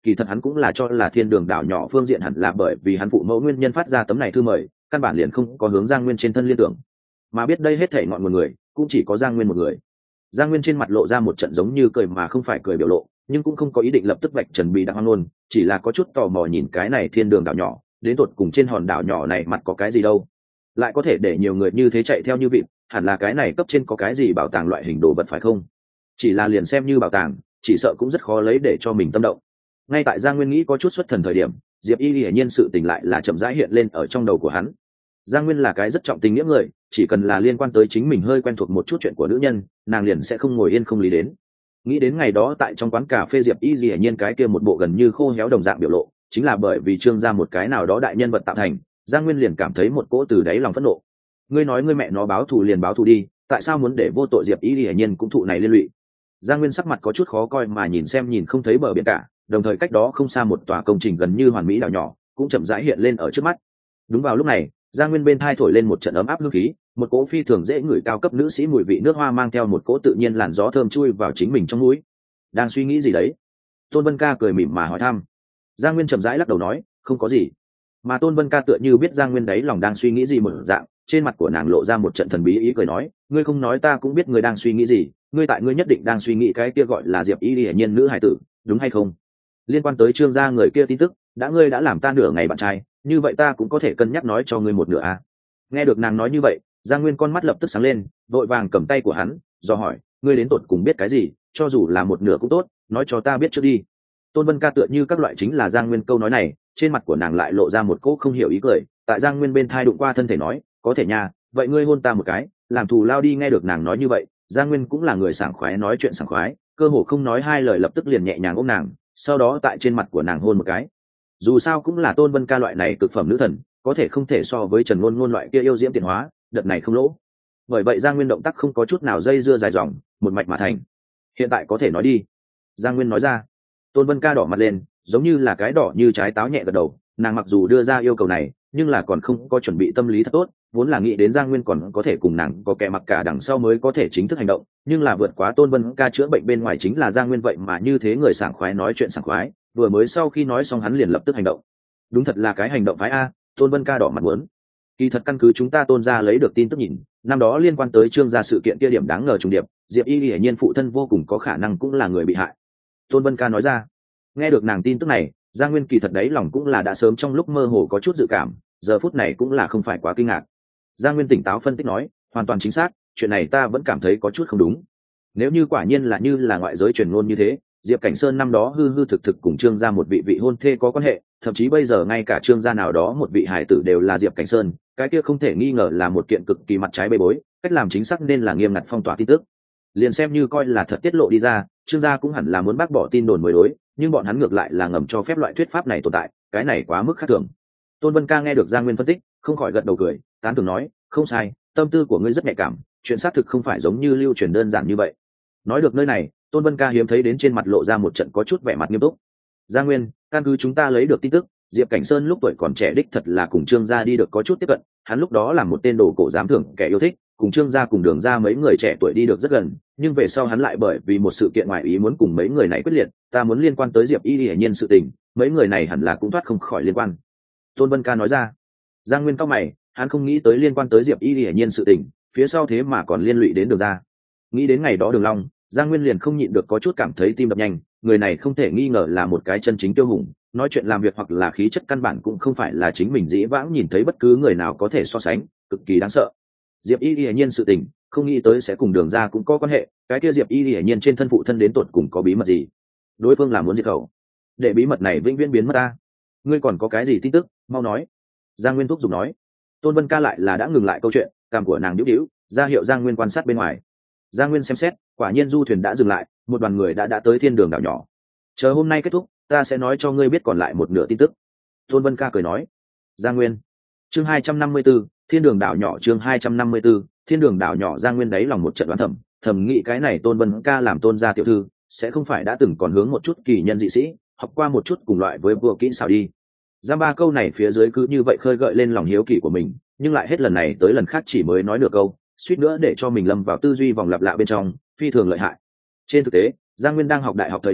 kỳ thật hắn cũng là cho là thiên đường đảo nhỏ phương diện hẳn là bởi vì hắn phụ mẫu nguyên nhân phát ra tấm này thư mời, căn bản liền không có hướng Giang Nguyên trên thân liên tưởng, mà biết đây hết thảy ngọn nguồn người cũng chỉ có Giang Nguyên một người. Giang Nguyên trên mặt lộ ra một trận giống như cười mà không phải cười biểu lộ, nhưng cũng không có ý định lập tức vạch trần bị đặng hoang nôn, chỉ là có chút tò mò nhìn cái này thiên đường đảo nhỏ, đến tột cùng trên hòn đảo nhỏ này mặt có cái gì đâu, lại có thể để nhiều người như thế chạy theo như vịt, hẳn là cái này cấp trên có cái gì bảo tàng loại hình đồ vật phải không? Chỉ là liền xem như bảo tàng, chỉ sợ cũng rất khó lấy để cho mình tâm động. Ngay tại Giang Nguyên nghĩ có chút xuất thần thời điểm, Diệp Y hiển nhiên sự tình lại là chậm rãi hiện lên ở trong đầu của hắn. Giang Nguyên là cái rất trọng tình nghĩa người, chỉ cần là liên quan tới chính mình hơi quen thuộc một chút chuyện của nữ nhân, nàng liền sẽ không ngồi yên không lý đến. Nghĩ đến ngày đó tại trong quán cà phê Diệp Y hiển nhiên cái kia một bộ gần như khô héo đồng dạng biểu lộ, chính là bởi vì Trương gia một cái nào đó đại nhân vật tạo thành, Giang Nguyên liền cảm thấy một cỗ từ đáy lòng phẫn nộ. Ngươi nói ngươi mẹ nó báo thù liền báo thù đi, tại sao muốn để vô tội Diệp Y hiển nhiên cũng thụ này liên lụy? Giang Nguyên sắc mặt có chút khó coi mà nhìn xem nhìn không thấy bờ biển cả, đồng thời cách đó không xa một tòa công trình gần như hoàn mỹ đảo nhỏ cũng chậm rãi hiện lên ở trước mắt. Đúng vào lúc này, Giang Nguyên bên thai thổi lên một trận ấm áp hương khí, một cỗ phi thường dễ ngửi cao cấp nữ sĩ mùi vị nước hoa mang theo một cỗ tự nhiên làn gió thơm chui vào chính mình trong mũi. Đang suy nghĩ gì đấy? Tôn Vân Ca cười mỉm mà hỏi thăm. Giang Nguyên chậm rãi lắc đầu nói, không có gì. Mà Tôn Vân Ca tựa như biết Giang Nguyên đấy lòng đang suy nghĩ gì một dạng, trên mặt của nàng lộ ra một trận thần bí ý cười nói, ngươi không nói ta cũng biết ngươi đang suy nghĩ gì, ngươi tại ngươi nhất định đang suy nghĩ cái kia gọi là Diệp Y hiển nhiên nữ hài tử, đúng hay không? Liên quan tới Trương gia người kia tin tức, đã ngươi đã làm ta nửa ngày bạn trai, như vậy ta cũng có thể cân nhắc nói cho ngươi một nửa à? Nghe được nàng nói như vậy, Giang Nguyên con mắt lập tức sáng lên, vội vàng cầm tay của hắn, do hỏi, ngươi đến tột cùng biết cái gì, cho dù là một nửa cũng tốt, nói cho ta biết trước đi. Tôn Vân Ca tựa như các loại chính là Giang Nguyên câu nói này, trên mặt của nàng lại lộ ra một cỗ không hiểu ý cười, tại Giang Nguyên bên thai đụng qua thân thể nói, có thể nha, vậy ngươi hôn ta một cái, làm thù lao đi. Nghe được nàng nói như vậy, Giang Nguyên cũng là người sảng khoái nói chuyện sảng khoái, cơ hồ không nói hai lời lập tức liền nhẹ nhàng ôm nàng, sau đó tại trên mặt của nàng hôn một cái. Dù sao cũng là Tôn Vân Ca loại này cực phẩm nữ thần, có thể không thể so với Trần Ngôn Ngôn loại kia yêu diễm tiện hóa, đợt này không lỗ. Bởi vậy Giang Nguyên động tác không có chút nào dây dưa dài dòng, một mạch mà thành. Hiện tại có thể nói đi. Giang Nguyên nói ra. Tôn Vân Ca đỏ mặt lên, giống như là cái đỏ như trái táo nhẹ gật đầu, nàng mặc dù đưa ra yêu cầu này, nhưng là còn không có chuẩn bị tâm lý thật tốt, vốn là nghĩ đến Giang Nguyên còn có thể cùng nàng có kẻ mặc cả đằng sau mới có thể chính thức hành động, nhưng là vượt quá Tôn Vân Ca chữa bệnh bên ngoài chính là Giang Nguyên vậy mà như thế người sảng khoái nói chuyện sảng khoái, vừa mới sau khi nói xong hắn liền lập tức hành động. Đúng thật là cái hành động phái a. Tôn Vân Ca đỏ mặt muốn. Kỳ thật căn cứ chúng ta Tôn gia lấy được tin tức nhìn, năm đó liên quan tới Trương gia sự kiện kia điểm đáng ngờ trùng điệp, Diệp Y hiển nhiên phụ thân vô cùng có khả năng cũng là người bị hại. Tôn Vân Ca nói ra. Nghe được nàng tin tức này, Giang Nguyên kỳ thật đấy lòng cũng là đã sớm trong lúc mơ hồ có chút dự cảm, giờ phút này cũng là không phải quá kinh ngạc. Giang Nguyên tỉnh táo phân tích nói, hoàn toàn chính xác, chuyện này ta vẫn cảm thấy có chút không đúng. Nếu như quả nhiên là như là ngoại giới truyền ngôn như thế, Diệp Cảnh Sơn năm đó hư hư thực thực cùng Trương gia một vị vị hôn thê có quan hệ, thậm chí bây giờ ngay cả Trương gia nào đó một vị hải tử đều là Diệp Cảnh Sơn, cái kia không thể nghi ngờ là một kiện cực kỳ mặt trái bê bối, cách làm chính xác nên là nghiêm ngặt phong tỏa tin tức. Liền xem như coi là thật tiết lộ đi ra, Trương gia cũng hẳn là muốn bác bỏ tin đồn mới đối, nhưng bọn hắn ngược lại là ngầm cho phép loại thuyết pháp này tồn tại, cái này quá mức khác thường. Tôn Vân Ca nghe được Giang Nguyên phân tích, không khỏi gật đầu cười, tán thưởng nói, không sai, tâm tư của ngươi rất nhạy cảm, chuyện xác thực không phải giống như lưu truyền đơn giản như vậy. Nói được nơi này, Tôn Vân Ca hiếm thấy đến trên mặt lộ ra một trận có chút vẻ mặt nghiêm túc. Giang Nguyên, căn cứ chúng ta lấy được tin tức, Diệp Cảnh Sơn lúc tuổi còn trẻ đích thật là cùng Trương gia đi được có chút tiếp cận, hắn lúc đó là một tên đồ cổ giám thưởng kẻ yêu thích, cùng Trương gia cùng Đường gia mấy người trẻ tuổi đi được rất gần, nhưng về sau hắn lại bởi vì một sự kiện ngoài ý muốn cùng mấy người này quyết liệt, ta muốn liên quan tới Diệp Y hiển nhiên sự tình, mấy người này hẳn là cũng thoát không khỏi liên quan. Tôn Vân Ca nói ra. Giang Nguyên cao mày, hắn không nghĩ tới liên quan tới Diệp Y hiển nhiên sự tình, phía sau thế mà còn liên lụy đến Đường gia. Nghĩ đến ngày đó Đường Long, Giang Nguyên liền không nhịn được có chút cảm thấy tim đập nhanh, người này không thể nghi ngờ là một cái chân chính tiêu hùng, nói chuyện làm việc hoặc là khí chất căn bản cũng không phải là chính mình dĩ vãng nhìn thấy bất cứ người nào có thể so sánh, cực kỳ đáng sợ. Diệp Y hiển nhiên sự tình, không nghĩ tới sẽ cùng Đường gia cũng có quan hệ, cái kia Diệp Y hiển nhiên trên thân phụ thân đến tột cùng có bí mật gì? Đối phương là muốn diệt khẩu, để bí mật này vĩnh viễn biến mất ta. Ngươi còn có cái gì tin tức, mau nói. Giang Nguyên thúc giục nói. Tôn Vân Ca lại là đã ngừng lại câu chuyện, cằm của nàng nhíu nhíu, ra hiệu Giang Nguyên quan sát bên ngoài. Giang Nguyên xem xét, quả nhiên du thuyền đã dừng lại, một đoàn người đã đã tới thiên đường đảo nhỏ. Chờ hôm nay kết thúc, ta sẽ nói cho ngươi biết còn lại một nửa tin tức. Tôn Vân Ca cười nói. Giang Nguyên. Chương hai trăm năm mươi 4, thiên đường đảo nhỏ. Chương hai trăm năm mươi 4, thiên đường đảo nhỏ. Giang Nguyên đáy lòng một trận đoán thầm, thầm nghĩ cái này Tôn Vân Ca làm Tôn gia tiểu thư, sẽ không phải đã từng còn hướng một chút kỳ nhân dị sĩ, học qua một chút cùng loại với vừa kỹ xảo đi. Giang ba câu này phía dưới cứ như vậy khơi gợi lên lòng hiếu kỳ của mình, nhưng lại hết lần này tới lần khác chỉ mới nói được câu, suýt nữa để cho mình lâm vào tư duy vòng lặp lạ bên trong, phi thường lợi hại. Trên thực tế, Giang Nguyên đang học đại học thời điểm,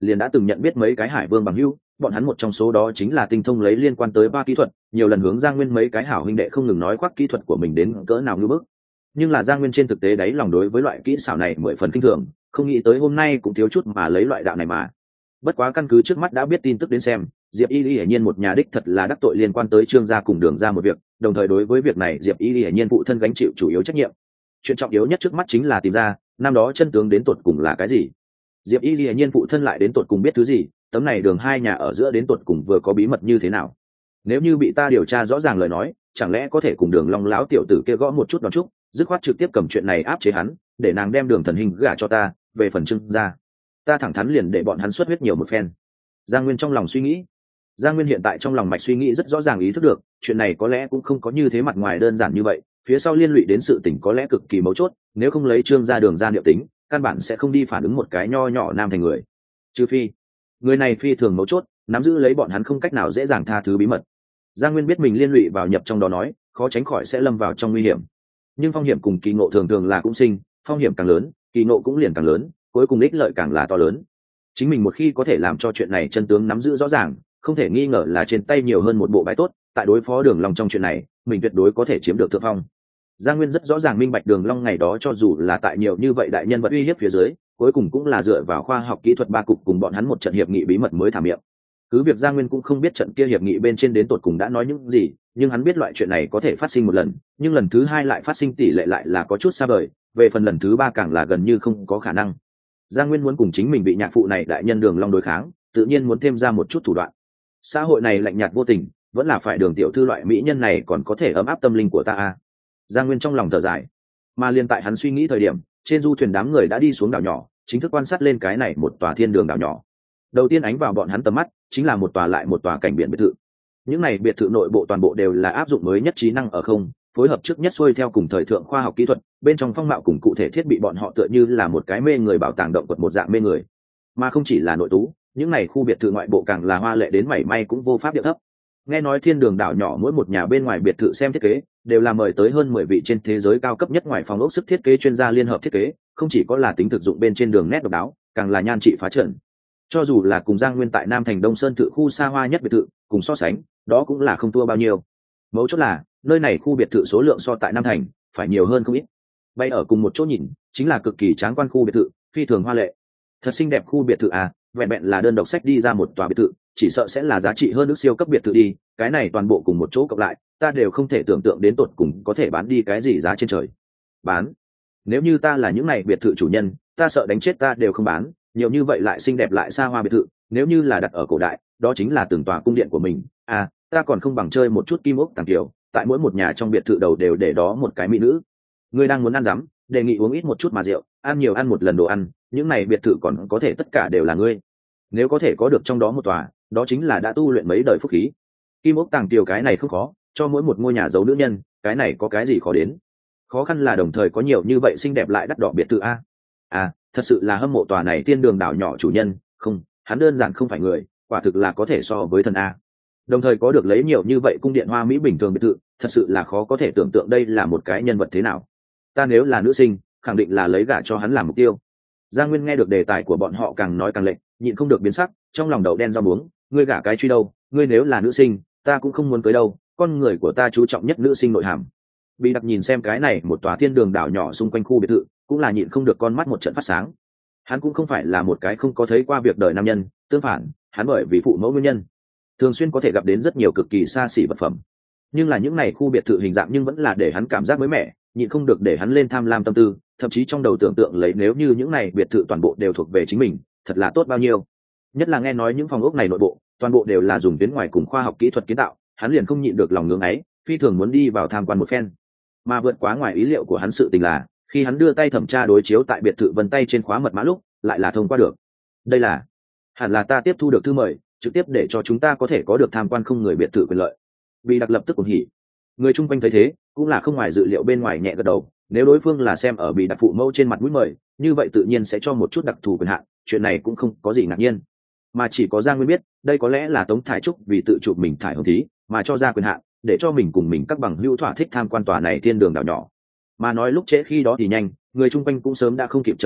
liền đã từng nhận biết mấy cái hải vương bằng hữu, bọn hắn một trong số đó chính là tinh thông lấy liên quan tới ba kỹ thuật, nhiều lần hướng Giang Nguyên mấy cái hảo huynh đệ không ngừng nói khoác kỹ thuật của mình đến cỡ nào ngưỡng bức. Nhưng là Giang Nguyên trên thực tế đáy lòng đối với loại kỹ xảo này mười phần kinh thường, không nghĩ tới hôm nay cũng thiếu chút mà lấy loại đạo này mà. Bất quá căn cứ trước mắt đã biết tin tức đến xem, Diệp Y Y hiển nhiên một nhà đích thật là đắc tội liên quan tới Trương gia cùng Đường gia một việc, đồng thời đối với việc này Diệp Y Y hiển nhiên phụ thân gánh chịu chủ yếu trách nhiệm. Chuyện trọng yếu nhất trước mắt chính là tìm ra năm đó chân tướng đến tột cùng là cái gì. Diệp Y Y hiển nhiên phụ thân lại đến tột cùng biết thứ gì, tấm này đường hai nhà ở giữa đến tột cùng vừa có bí mật như thế nào. Nếu như bị ta điều tra rõ ràng lời nói, chẳng lẽ có thể cùng Đường Long lão tiểu tử kia gõ một chút đòn chút, dứt khoát trực tiếp cầm chuyện này áp chế hắn, để nàng đem Đường Thần Hình gả cho ta, về phần Trương gia, ta thẳng thắn liền để bọn hắn xuất huyết nhiều một phen. Giang Nguyên trong lòng suy nghĩ. Giang Nguyên hiện tại trong lòng mạch suy nghĩ rất rõ ràng ý thức được, chuyện này có lẽ cũng không có như thế mặt ngoài đơn giản như vậy, phía sau liên lụy đến sự tình có lẽ cực kỳ mấu chốt, nếu không lấy Trương gia Đường gia niệm tính, căn bản sẽ không đi phản ứng một cái nho nhỏ nam thành người. Trừ phi, người này phi thường mấu chốt, nắm giữ lấy bọn hắn không cách nào dễ dàng tha thứ bí mật. Giang Nguyên biết mình liên lụy vào nhập trong đó nói, khó tránh khỏi sẽ lâm vào trong nguy hiểm. Nhưng phong hiểm cùng kỳ ngộ thường thường là cũng sinh, phong hiểm càng lớn, kỳ ngộ cũng liền càng lớn, cuối cùng ích lợi càng là to lớn. Chính mình một khi có thể làm cho chuyện này chân tướng nắm giữ rõ ràng, không thể nghi ngờ là trên tay nhiều hơn một bộ bài tốt, tại đối phó Đường Long trong chuyện này, mình tuyệt đối có thể chiếm được thượng phong. Giang Nguyên rất rõ ràng minh bạch Đường Long ngày đó cho dù là tại nhiều như vậy đại nhân vật uy hiếp phía dưới, cuối cùng cũng là dựa vào khoa học kỹ thuật ba cục cùng bọn hắn một trận hiệp nghị bí mật mới thả miệng. Cứ việc Giang Nguyên cũng không biết trận kia hiệp nghị bên trên đến tột cùng đã nói những gì, nhưng hắn biết loại chuyện này có thể phát sinh một lần, nhưng lần thứ hai lại phát sinh tỷ lệ lại là có chút xa vời, về phần lần thứ ba càng là gần như không có khả năng. Giang Nguyên muốn cùng chính mình bị nhạc phụ này đại nhân Đường Long đối kháng, tự nhiên muốn thêm ra một chút thủ đoạn. Xã hội này lạnh nhạt vô tình, vẫn là phải Đường tiểu thư loại mỹ nhân này còn có thể ấm áp tâm linh của ta a. Giang Nguyên trong lòng thở dài. Mà liên tại hắn suy nghĩ thời điểm, trên du thuyền đám người đã đi xuống đảo nhỏ, chính thức quan sát lên cái này một tòa thiên đường đảo nhỏ. Đầu tiên ánh vào bọn hắn tầm mắt chính là một tòa lại một tòa cảnh biển biệt thự. Những này biệt thự nội bộ toàn bộ đều là áp dụng mới nhất trí năng ở không, phối hợp trước nhất xuôi theo cùng thời thượng khoa học kỹ thuật, bên trong phong mạo cùng cụ thể thiết bị bọn họ tựa như là một cái mê người bảo tàng động vật một dạng mê người. Mà không chỉ là nội tú, những này khu biệt thự ngoại bộ càng là hoa lệ đến mảy may cũng vô pháp điệu thấp. Nghe nói thiên đường đảo nhỏ mỗi một nhà bên ngoài biệt thự xem thiết kế đều là mời tới hơn mười vị trên thế giới cao cấp nhất ngoài phòng ốc sức thiết kế chuyên gia liên hợp thiết kế, không chỉ có là tính thực dụng bên trên đường nét độc đáo, càng là nhan trị phá trần. Cho dù là cùng Giang Nguyên tại Nam Thành Đông Sơn tự khu xa hoa nhất biệt thự cùng so sánh, đó cũng là không thua bao nhiêu. Mấu chốt là nơi này khu biệt thự số lượng so tại Nam Thành phải nhiều hơn không ít. Bay ở cùng một chỗ nhìn chính là cực kỳ tráng quan khu biệt thự, phi thường hoa lệ, thật xinh đẹp khu biệt thự à, vẹn vẹn là đơn độc sách đi ra một tòa biệt thự chỉ sợ sẽ là giá trị hơn nước siêu cấp biệt thự đi, cái này toàn bộ cùng một chỗ cộng lại ta đều không thể tưởng tượng đến tột cùng có thể bán đi cái gì giá trên trời. Bán? Nếu như ta là những này biệt thự chủ nhân, ta sợ đánh chết ta đều không bán, nhiều như vậy lại xinh đẹp lại xa hoa biệt thự, nếu như là đặt ở cổ đại đó chính là từng tòa cung điện của mình à, ta còn không bằng chơi một chút kim ốc tàng kiểu, tại mỗi một nhà trong biệt thự đầu đều để đó một cái mỹ nữ. Ngươi đang muốn ăn rắm, đề nghị uống ít một chút mà rượu, ăn nhiều ăn một lần đồ ăn, những này biệt thự còn có thể tất cả đều là ngươi. Nếu có thể có được trong đó một tòa, đó chính là đã tu luyện mấy đời phúc khí. Kim ốc tàng tiểu cái này không khó, cho mỗi một ngôi nhà giấu nữ nhân, cái này có cái gì khó đến. Khó khăn là đồng thời có nhiều như vậy xinh đẹp lại đắt đỏ biệt thự a. À, thật sự là hâm mộ tòa này tiên đường đảo nhỏ chủ nhân, không, hắn đơn giản không phải người, quả thực là có thể so với thần a. Đồng thời có được lấy nhiều như vậy cung điện hoa mỹ bình thường biệt thự, thật sự là khó có thể tưởng tượng đây là một cái nhân vật thế nào. Ta nếu là nữ sinh, khẳng định là lấy gả cho hắn làm mục tiêu. Giang Nguyên nghe được đề tài của bọn họ càng nói càng lệnh, nhịn không được biến sắc, trong lòng đậu đen rau muống, ngươi gả cái truy đâu, ngươi nếu là nữ sinh, ta cũng không muốn cưới đâu, con người của ta chú trọng nhất nữ sinh nội hàm. Bị đặc nhìn xem cái này một tòa thiên đường đảo nhỏ xung quanh khu biệt thự, cũng là nhịn không được con mắt một trận phát sáng. Hắn cũng không phải là một cái không có thấy qua việc đời nam nhân, tương phản, hắn bởi vì phụ mẫu nguyên nhân, thường xuyên có thể gặp đến rất nhiều cực kỳ xa xỉ vật phẩm. Nhưng là những này khu biệt thự hình dạng nhưng vẫn là để hắn cảm giác mới mẻ, nhịn không được để hắn lên tham lam tâm tư, thậm chí trong đầu tưởng tượng lấy nếu như những này biệt thự toàn bộ đều thuộc về chính mình, thật là tốt bao nhiêu. Nhất là nghe nói những phòng ốc này nội bộ toàn bộ đều là dùng tuyến ngoài cùng khoa học kỹ thuật kiến tạo, hắn liền không nhịn được lòng ngưỡng ấy, phi thường muốn đi vào tham quan một phen. Mà vượt quá ngoài ý liệu của hắn sự tình là, khi hắn đưa tay thẩm tra đối chiếu tại biệt thự vân tay trên khóa mật mã lúc, lại là thông qua được. Đây là, hẳn là ta tiếp thu được thư mời, trực tiếp để cho chúng ta có thể có được tham quan không người biệt thự quyền lợi. Vì đặc lập tức cuồng hỉ. Người chung quanh thấy thế, cũng là không ngoài dự liệu bên ngoài nhẹ gật đầu, nếu đối phương là xem ở bị đặc phụ mẫu trên mặt mũi mời, như vậy tự nhiên sẽ cho một chút đặc thù quyền hạn, chuyện này cũng không có gì ngạc nhiên. Mà chỉ có Giang Nguyên biết, đây có lẽ là Tống Thải Trúc vì tự chụp mình thải hồng thí, mà cho ra quyền hạn, để cho mình cùng mình các bằng hữu thỏa thích tham quan tòa này thiên đường đảo nhỏ. Mà nói lúc trễ khi đó thì nhanh, người chung quanh cũng sớm đã không kịp chờ đợi,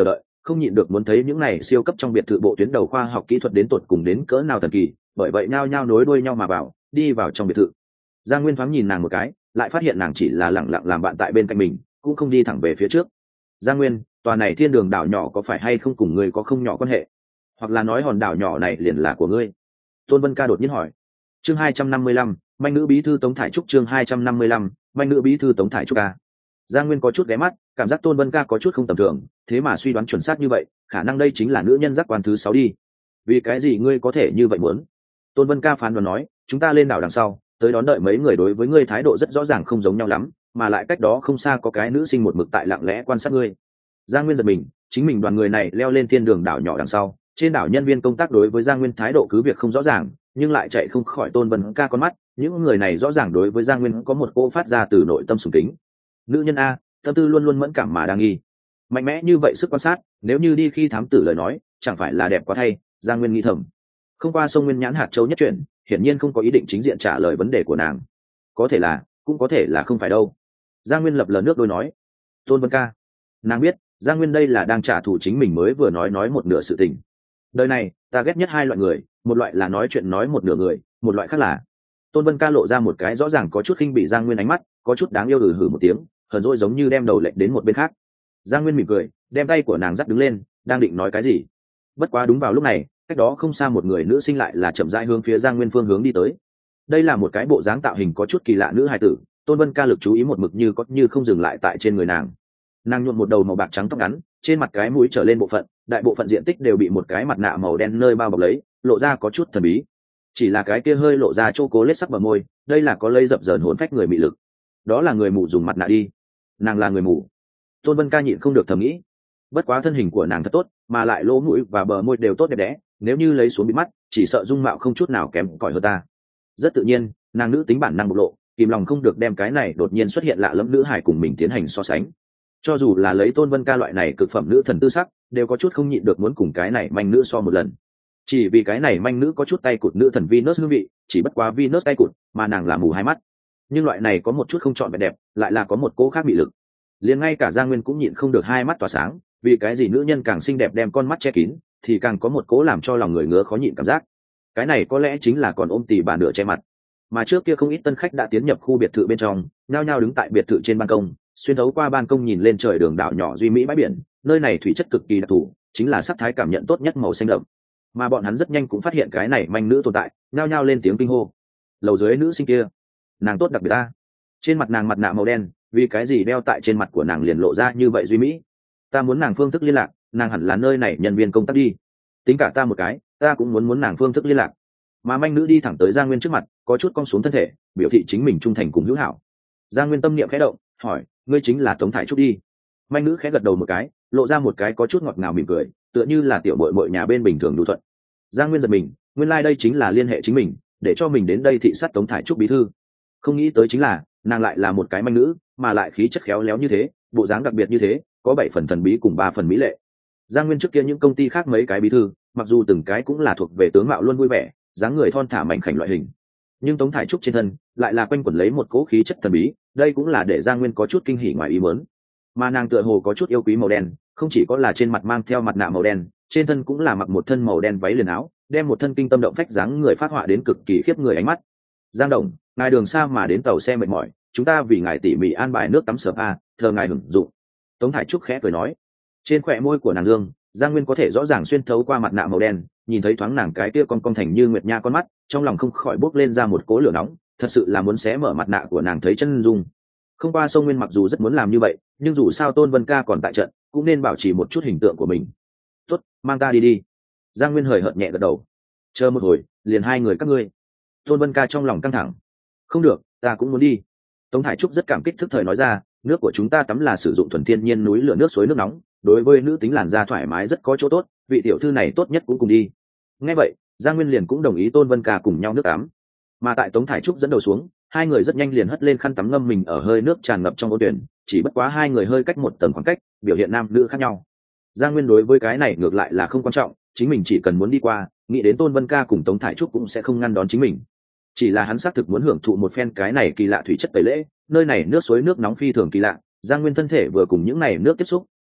không nhịn được muốn thấy những này siêu cấp trong biệt thự bộ tuyến đầu khoa học kỹ thuật đến tột cùng đến cỡ nào thần kỳ, bởi vậy nhao nhao nối đuôi nhau mà vào, đi vào trong biệt thự. Giang Nguyên thoáng nhìn nàng một cái, lại phát hiện nàng chỉ là lẳng lặng làm bạn tại bên cạnh mình, cũng không đi thẳng về phía trước. Giang Nguyên, tòa này thiên đường đảo nhỏ có phải hay không cùng ngươi có không nhỏ quan hệ, hoặc là nói hòn đảo nhỏ này liền là của ngươi? Tôn Vân Ca đột nhiên hỏi. Chương hai trăm năm mươi lăm, manh nữ bí thư Tống Thải Trúc. Chương hai trăm năm mươi lăm, manh nữ bí thư Tống Thải Trúc ca. Giang Nguyên có chút ghé mắt, cảm giác Tôn Vân Ca có chút không tầm thường, thế mà suy đoán chuẩn xác như vậy, khả năng đây chính là nữ nhân giác quan thứ sáu đi. Vì cái gì ngươi có thể như vậy muốn? Tôn Vân Ca phán đoán nói, chúng ta lên đảo đằng sau, tới đón đợi mấy người đối với ngươi thái độ rất rõ ràng không giống nhau lắm, mà lại cách đó không xa có cái nữ sinh một mực tại lặng lẽ quan sát ngươi. Giang Nguyên giật mình, chính mình đoàn người này leo lên thiên đường đảo nhỏ đằng sau, trên đảo nhân viên công tác đối với Giang Nguyên thái độ cứ việc không rõ ràng, nhưng lại chạy không khỏi Tôn Vân Ca con mắt, những người này rõ ràng đối với Giang Nguyên có một cô phát ra từ nội tâm sùng kính. Nữ nhân a, tâm tư luôn luôn mẫn cảm mà đang nghi, mạnh mẽ như vậy sức quan sát, nếu như đi khi thám tử lời nói, chẳng phải là đẹp quá thay. Giang Nguyên nghĩ thầm. Không qua sông Nguyên Nhãn hạt châu nhất chuyển, hiển nhiên không có ý định chính diện trả lời vấn đề của nàng. Có thể là, cũng có thể là không phải đâu. Giang Nguyên lập lờ nước đôi nói. Tôn Vân Ca, nàng biết Giang Nguyên đây là đang trả thù chính mình mới vừa nói nói một nửa sự tình. Đời này ta ghét nhất hai loại người, một loại là nói chuyện nói một nửa người, một loại khác là. Tôn Vân Ca lộ ra một cái rõ ràng có chút khinh bị Giang Nguyên ánh mắt, có chút đáng yêu, hừ hừ một tiếng, hờn dỗi giống như đem đầu lệch đến một bên khác. Giang Nguyên mỉm cười, đem tay của nàng dắt đứng lên, đang định nói cái gì. Bất quá đúng vào lúc này, cách đó không xa một người nữ sinh lại là chậm rãi hướng phía Giang Nguyên phương hướng đi tới. Đây là một cái bộ dáng tạo hình có chút kỳ lạ nữ hài tử, Tôn Vân Ca lực chú ý một mực như có như không dừng lại tại trên người nàng. Nàng nhuộm một đầu màu bạc trắng tóc ngắn, trên mặt cái mũi trở lên bộ phận, đại bộ phận diện tích đều bị một cái mặt nạ màu đen nơi bao bọc lấy, lộ ra có chút thần bí. Chỉ là cái kia hơi lộ ra chô cố lết sắc bờ môi, đây là có lây dập dờn hồn phách người mị lực. Đó là người mù dùng mặt nạ đi. Nàng là người mù. Tôn Vân Ca nhịn không được thầm nghĩ. Bất quá thân hình của nàng thật tốt, mà lại lỗ mũi và bờ môi đều tốt đẹp đẽ, nếu như lấy xuống bị mắt, chỉ sợ dung mạo không chút nào kém cỏi hơn ta. Rất tự nhiên, nàng nữ tính bản năng bộc lộ, kìm lòng không được đem cái này đột nhiên xuất hiện lạ lẫm nữ hài cùng mình tiến hành so sánh. Cho dù là lấy Tôn Vân Ca loại này cực phẩm nữ thần tư sắc, đều có chút không nhịn được muốn cùng cái này manh nữ so một lần. Chỉ vì cái này manh nữ có chút tay cụt nữ thần Venus hương vị, chỉ bất quá Venus tay cụt, mà nàng là mù hai mắt. Nhưng loại này có một chút không chọn vẻ đẹp, lại là có một cố khác bị lực. Liền ngay cả Giang Nguyên cũng nhịn không được hai mắt tỏa sáng, vì cái gì nữ nhân càng xinh đẹp đem con mắt che kín, thì càng có một cố làm cho lòng người ngứa khó nhịn cảm giác. Cái này có lẽ chính là còn ôm tỉ bà nửa che mặt. Mà trước kia không ít tân khách đã tiến nhập khu biệt thự bên trong, nhao nhao đứng tại biệt thự trên ban công, xuyên thấu qua ban công nhìn lên trời đường đảo nhỏ duy mỹ bãi biển, nơi này thủy chất cực kỳ đặc thù, chính là sắc thái cảm nhận tốt nhất màu xanh đậm. Mà bọn hắn rất nhanh cũng phát hiện cái này manh nữ tồn tại, nhao nhao lên tiếng kinh hô. Lầu dưới nữ sinh kia, nàng tốt đặc biệt ta. Trên mặt nàng mặt nạ màu đen, vì cái gì đeo tại trên mặt của nàng liền lộ ra như vậy duy mỹ? Ta muốn nàng phương thức liên lạc, nàng hẳn là nơi này nhân viên công tác đi. Tính cả ta một cái, ta cũng muốn muốn nàng phương thức liên lạc. Mà manh nữ đi thẳng tới Giang Nguyên trước mặt, có chút cong xuống thân thể, biểu thị chính mình trung thành cùng hữu hảo. Giang Nguyên tâm niệm khẽ động, hỏi, ngươi chính là Tống Thải Trúc đi? Manh nữ khẽ gật đầu một cái, lộ ra một cái có chút ngọt ngào mỉm cười, tựa như là tiểu muội muội nhà bên bình thường đủ thuận. Giang Nguyên giật mình, nguyên lai like đây chính là liên hệ chính mình, để cho mình đến đây thị sát Tống Thải Trúc bí thư. Không nghĩ tới chính là, nàng lại là một cái manh nữ, mà lại khí chất khéo léo như thế, bộ dáng đặc biệt như thế, có bảy phần thần bí cùng ba phần mỹ lệ. Giang Nguyên trước kia những công ty khác mấy cái bí thư, mặc dù từng cái cũng là thuộc về tướng mạo luôn vui vẻ, dáng người thon thả mảnh khảnh loại hình, nhưng Tống Thải Trúc trên thân lại là quanh quẩn lấy một cỗ khí chất thần bí, đây cũng là để Giang Nguyên có chút kinh hỉ ngoài ý muốn. Mà nàng tựa hồ có chút yêu quý màu đen, không chỉ có là trên mặt mang theo mặt nạ màu đen, trên thân cũng là mặc một thân màu đen váy liền áo, đem một thân kinh tâm động phách dáng người phát họa đến cực kỳ khiếp người ánh mắt. Giang Đồng, ngài đường xa mà đến tàu xe mệt mỏi, chúng ta vì ngài tỉ mỉ an bài nước tắm spa, a, thờ ngài hưởng dụng. Tống Thải Trúc khẽ cười nói. Trên khóe môi của nàng dương, Giang Nguyên có thể rõ ràng xuyên thấu qua mặt nạ màu đen, nhìn thấy thoáng nàng cái kia con cong thành như nguyệt nha con mắt, trong lòng không khỏi bốc lên ra một cỗ lửa nóng, thật sự là muốn xé mở mặt nạ của nàng thấy chân dung. Không qua Sông Nguyên mặc dù rất muốn làm như vậy, nhưng dù sao Tôn Vân Ca còn tại trận, cũng nên bảo trì một chút hình tượng của mình. Tốt, mang ta đi đi. Giang Nguyên hời hợt nhẹ gật đầu. Chờ một hồi, liền hai người các ngươi. Tôn Vân Ca trong lòng căng thẳng. Không được, ta cũng muốn đi. Tống Thải Trúc rất cảm kích thức thời nói ra, nước của chúng ta tắm là sử dụng thuần thiên nhiên núi lửa nước suối nước nóng, đối với nữ tính làn da thoải mái rất có chỗ tốt, vị tiểu thư này tốt nhất cũng cùng đi. Nghe vậy, Giang Nguyên liền cũng đồng ý Tôn Vân Ca cùng nhau nước tắm. Mà tại Tống Thải Trúc dẫn đầu xuống, hai người rất nhanh liền hất lên khăn tắm ngâm mình ở hơi nước tràn ngập trong ô tuyển, chỉ bất quá hai người hơi cách một tầng khoảng cách, biểu hiện nam nữ khác nhau. Giang Nguyên đối với cái này ngược lại là không quan trọng, chính mình chỉ cần muốn đi qua, nghĩ đến Tôn Vân Ca cùng Tống Thải Trúc cũng sẽ không ngăn đón chính mình. Chỉ là hắn xác thực muốn hưởng thụ một phen cái này kỳ lạ thủy chất tẩy lễ, nơi này nước suối nước nóng phi thường kỳ lạ, Giang Nguyên thân thể vừa cùng những này nước tiếp xúc,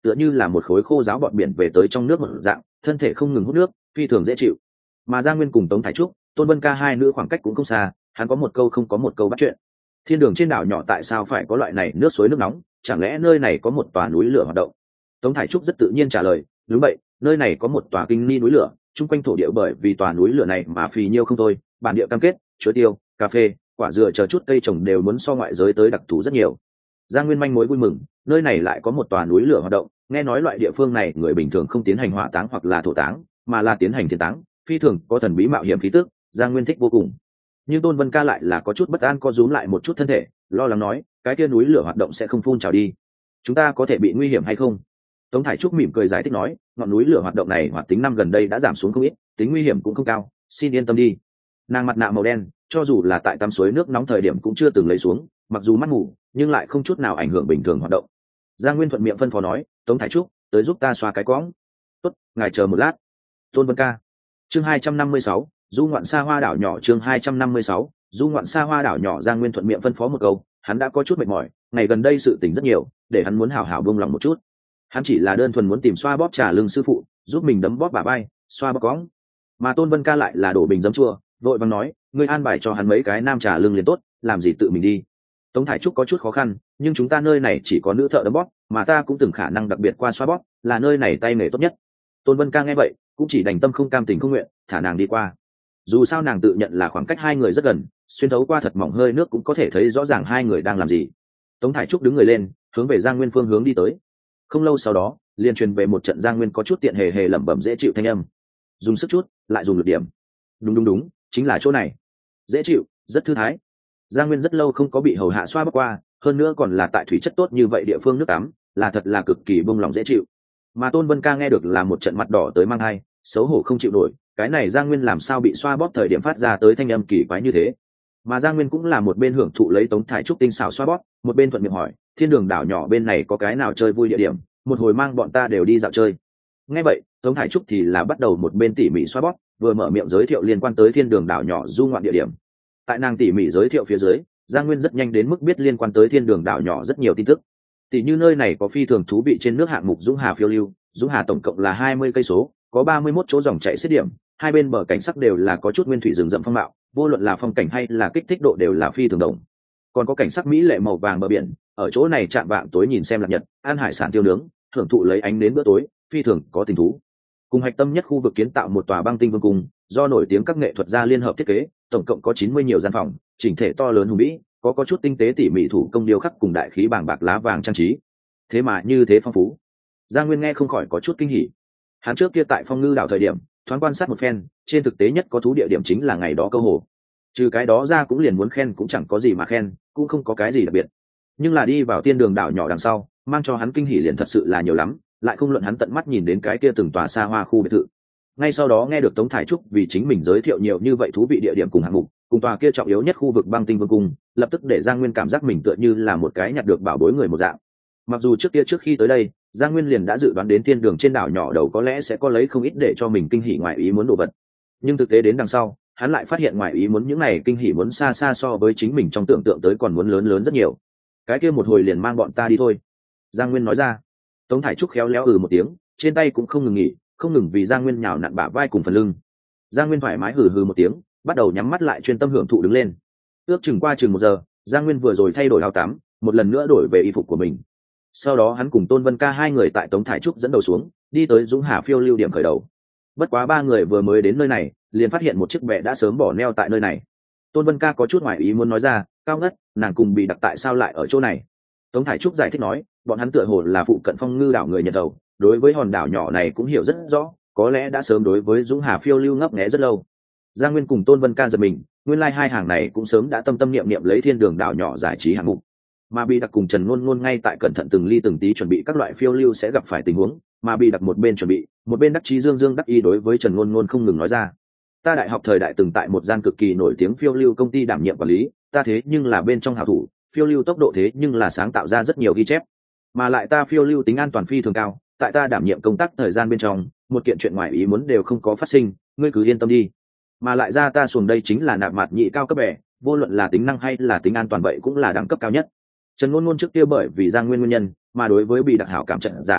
tựa như là một khối khô giáo bọt biển về tới trong nước một dạng, thân thể không ngừng hút nước, phi thường dễ chịu. Mà Giang Nguyên cùng Tống Thải Trúc, Tôn Vân Ca hai nữ khoảng cách cũng không xa, hắn có một câu không có một câu bắt chuyện. Thiên đường trên đảo nhỏ tại sao phải có loại này nước suối nước nóng, chẳng lẽ nơi này có một tòa núi lửa hoạt động? Tống Thải Trúc rất tự nhiên trả lời, đúng vậy, nơi này có một tòa kinh ni núi lửa, chung quanh thổ địa bởi vì tòa núi lửa này mà phì nhiêu không thôi, bản địa cam kết, chuối tiêu, cà phê, quả dừa chờ chút cây trồng đều muốn so ngoại giới tới đặc thù rất nhiều. Giang Nguyên manh mối vui mừng, nơi này lại có một tòa núi lửa hoạt động, nghe nói loại địa phương này người bình thường không tiến hành hỏa táng hoặc là thổ táng, mà là tiến hành thiên táng, phi thường có thần bí mạo hiểm khí tức, Giang Nguyên thích vô cùng. Nhưng Tôn Vân Ca lại là có chút bất an, co rúm lại một chút thân thể, lo lắng nói, cái kia núi lửa hoạt động sẽ không phun trào đi, chúng ta có thể bị nguy hiểm hay không? Tống Thải Trúc mỉm cười giải thích nói, ngọn núi lửa hoạt động này hoạt tính năm gần đây đã giảm xuống không ít, tính nguy hiểm cũng không cao, xin yên tâm đi. Nàng mặt nạ màu đen, cho dù là tại tắm suối nước nóng thời điểm cũng chưa từng lấy xuống, mặc dù mắt mù nhưng lại không chút nào ảnh hưởng bình thường hoạt động. Giang Nguyên thuận miệng phân phó nói, Tống Thải Trúc, tới giúp ta xoa cái cõng. Tốt, ngài chờ một lát. Tôn Vân Ca. Chương hai trăm năm mươi sáu, du ngoạn xa hoa đảo nhỏ. Chương hai trăm năm mươi sáu, du ngoạn xa hoa đảo nhỏ. Giang Nguyên thuận miệng phân phó một câu, hắn đã có chút mệt mỏi, ngày gần đây sự tình rất nhiều, để hắn muốn hảo hảo buông lòng một chút. Hắn chỉ là đơn thuần muốn tìm xoa bóp trà lưng sư phụ, giúp mình đấm bóp bả vai, xoa bóp cõng. Mà Tôn Vân Ca lại là đổ bình giấm chua, vội vàng nói, ngươi an bài cho hắn mấy cái nam trà lưng liền tốt, làm gì tự mình đi. Tống Thải Trúc có chút khó khăn, nhưng chúng ta nơi này chỉ có nữ thợ đấm bóp, mà ta cũng từng khả năng đặc biệt qua xoa bóp, là nơi này tay nghề tốt nhất. Tôn Vân Ca nghe vậy, cũng chỉ đành tâm không cam tình không nguyện, thả nàng đi qua. Dù sao nàng tự nhận là khoảng cách hai người rất gần, xuyên thấu qua thật mỏng hơi nước cũng có thể thấy rõ ràng hai người đang làm gì. Tống Thải Trúc đứng người lên, hướng về Giang Nguyên phương hướng đi tới. Không lâu sau đó, liền truyền về một trận Giang Nguyên có chút tiện hề hề lẩm bẩm dễ chịu thanh âm. Dùng sức chút, lại dùng lực điểm. Đúng đúng đúng, chính là chỗ này. Dễ chịu, rất thư thái. Giang Nguyên rất lâu không có bị hầu hạ xoa bóp qua, hơn nữa còn là tại thủy chất tốt như vậy địa phương nước tắm, là thật là cực kỳ bông lòng dễ chịu. Mà Tôn Vân Ca nghe được là một trận mặt đỏ tới mang hai, xấu hổ không chịu nổi, cái này Giang Nguyên làm sao bị xoa bóp thời điểm phát ra tới thanh âm kỳ quái như thế. Mà Giang Nguyên cũng là một bên hưởng thụ lấy Tống Thải Trúc tinh xảo xoa bóp, một bên thuận miệng hỏi, thiên đường đảo nhỏ bên này có cái nào chơi vui địa điểm, một hồi mang bọn ta đều đi dạo chơi. Nghe vậy, Tống Thải Trúc thì là bắt đầu một bên tỉ mỉ xoa bóp, vừa mở miệng giới thiệu liên quan tới thiên đường đảo nhỏ du ngoạn địa điểm. Tại nàng tỉ mỉ giới thiệu phía dưới, Giang Nguyên rất nhanh đến mức biết liên quan tới thiên đường đảo nhỏ rất nhiều tin tức. Tỷ như nơi này có phi thường thú vị trên nước hạng mục Dũng Hà phiêu lưu, Dũng Hà tổng cộng là hai mươi cây số, có ba mươi mốt chỗ dòng chảy xiết điểm, hai bên bờ cảnh sắc đều là có chút nguyên thủy rừng rậm phong mạo, vô luận là phong cảnh hay là kích thích độ đều là phi thường đồng. Còn có cảnh sắc mỹ lệ màu vàng bờ biển, ở chỗ này chạm vạng tối nhìn xem lạc nhật, ăn hải sản tiêu nướng, thưởng thụ lấy ánh đến bữa tối, phi thường có tình thú. Cùng hạch tâm nhất khu vực kiến tạo một tòa băng tinh vương cung, do nổi tiếng các nghệ thuật gia liên hợp thiết kế, tổng cộng có chín mươi nhiều gian phòng, chỉnh thể to lớn hùng vĩ, có có chút tinh tế tỉ mỉ thủ công điêu khắc cùng đại khí bảng bạc lá vàng trang trí. Thế mà như thế phong phú, Giang Nguyên nghe không khỏi có chút kinh hỉ. Hắn trước kia tại Phong Ngư đảo thời điểm, thoáng quan sát một phen, trên thực tế nhất có thú địa điểm chính là ngày đó câu hồ. Trừ cái đó ra cũng liền muốn khen cũng chẳng có gì mà khen, cũng không có cái gì đặc biệt. Nhưng là đi vào thiên đường đảo nhỏ đằng sau, mang cho hắn kinh hỉ liền thật sự là nhiều lắm, lại không luận hắn tận mắt nhìn đến cái kia từng tòa xa hoa khu biệt thự. Ngay sau đó nghe được Tống Thải Trúc vì chính mình giới thiệu nhiều như vậy thú vị địa điểm cùng hạng mục, cùng tòa kia trọng yếu nhất khu vực băng tinh vương cung, lập tức để Giang Nguyên cảm giác mình tựa như là một cái nhặt được bảo bối người một dạng. Mặc dù trước kia trước khi tới đây, Giang Nguyên liền đã dự đoán đến thiên đường trên đảo nhỏ đầu có lẽ sẽ có lấy không ít để cho mình kinh hỉ ngoài ý muốn đồ vật, nhưng thực tế đến đằng sau, hắn lại phát hiện ngoài ý muốn những này kinh hỉ muốn xa xa so với chính mình trong tưởng tượng tới còn muốn lớn lớn rất nhiều. Cái kia một hồi liền mang bọn ta đi thôi, Giang Nguyên nói ra. Tống Thải Trúc khéo léo ừ một tiếng, trên tay cũng không ngừng nghỉ, không ngừng vì Giang Nguyên nhào nặn bả vai cùng phần lưng. Giang Nguyên thoải mái hừ hừ một tiếng, bắt đầu nhắm mắt lại chuyên tâm hưởng thụ đứng lên. Ước chừng qua chừng một giờ, Giang Nguyên vừa rồi thay đổi áo tắm, một lần nữa đổi về y phục của mình. Sau đó hắn cùng Tôn Vân Ca hai người tại Tống Thải Trúc dẫn đầu xuống, đi tới Dũng Hà phiêu lưu điểm khởi đầu. Bất quá ba người vừa mới đến nơi này, liền phát hiện một chiếc bè đã sớm bỏ neo tại nơi này. Tôn Vân Ca có chút ngoài ý muốn nói ra, Cao Ngất, nàng cùng bị đặc tại sao lại ở chỗ này? Tống Thải Trúc giải thích nói, bọn hắn tựa hồ là phụ cận Phong Ngư đảo người Nhật đầu, đối với hòn đảo nhỏ này cũng hiểu rất rõ, có lẽ đã sớm đối với Dũng Hà phiêu lưu ngấp nghé rất lâu. Giang Nguyên cùng Tôn Vân Ca giật mình, nguyên lai like hai hàng này cũng sớm đã tâm tâm niệm niệm lấy thiên đường đảo nhỏ giải trí hạng mục. Mà bị đặc cùng Trần Ngôn Ngôn ngay tại cẩn thận từng ly từng tí chuẩn bị các loại phiêu lưu sẽ gặp phải tình huống, mà bị đặc một bên chuẩn bị, một bên đắc chí dương dương đắc ý đối với Trần Ngôn Ngôn không ngừng nói ra, ta đại học thời đại từng tại một gian cực kỳ nổi tiếng phiêu lưu công ty đảm nhiệm quản lý, ta thế nhưng là bên trong hảo thủ, phiêu lưu tốc độ thế nhưng là sáng tạo ra rất nhiều ghi chép, mà lại ta phiêu lưu tính an toàn phi thường cao, tại ta đảm nhiệm công tác thời gian bên trong, một kiện chuyện ngoài ý muốn đều không có phát sinh, ngươi cứ yên tâm đi. Mà lại ra ta xuồng đây chính là nạp mặt nhị cao cấp bè, vô luận là tính năng hay là tính an toàn vậy cũng là đẳng cấp cao nhất. Trần Ngôn Ngôn trước kia bởi vì Giang Nguyên nguyên nhân, mà đối với bị đặc hảo cảm trận giảm,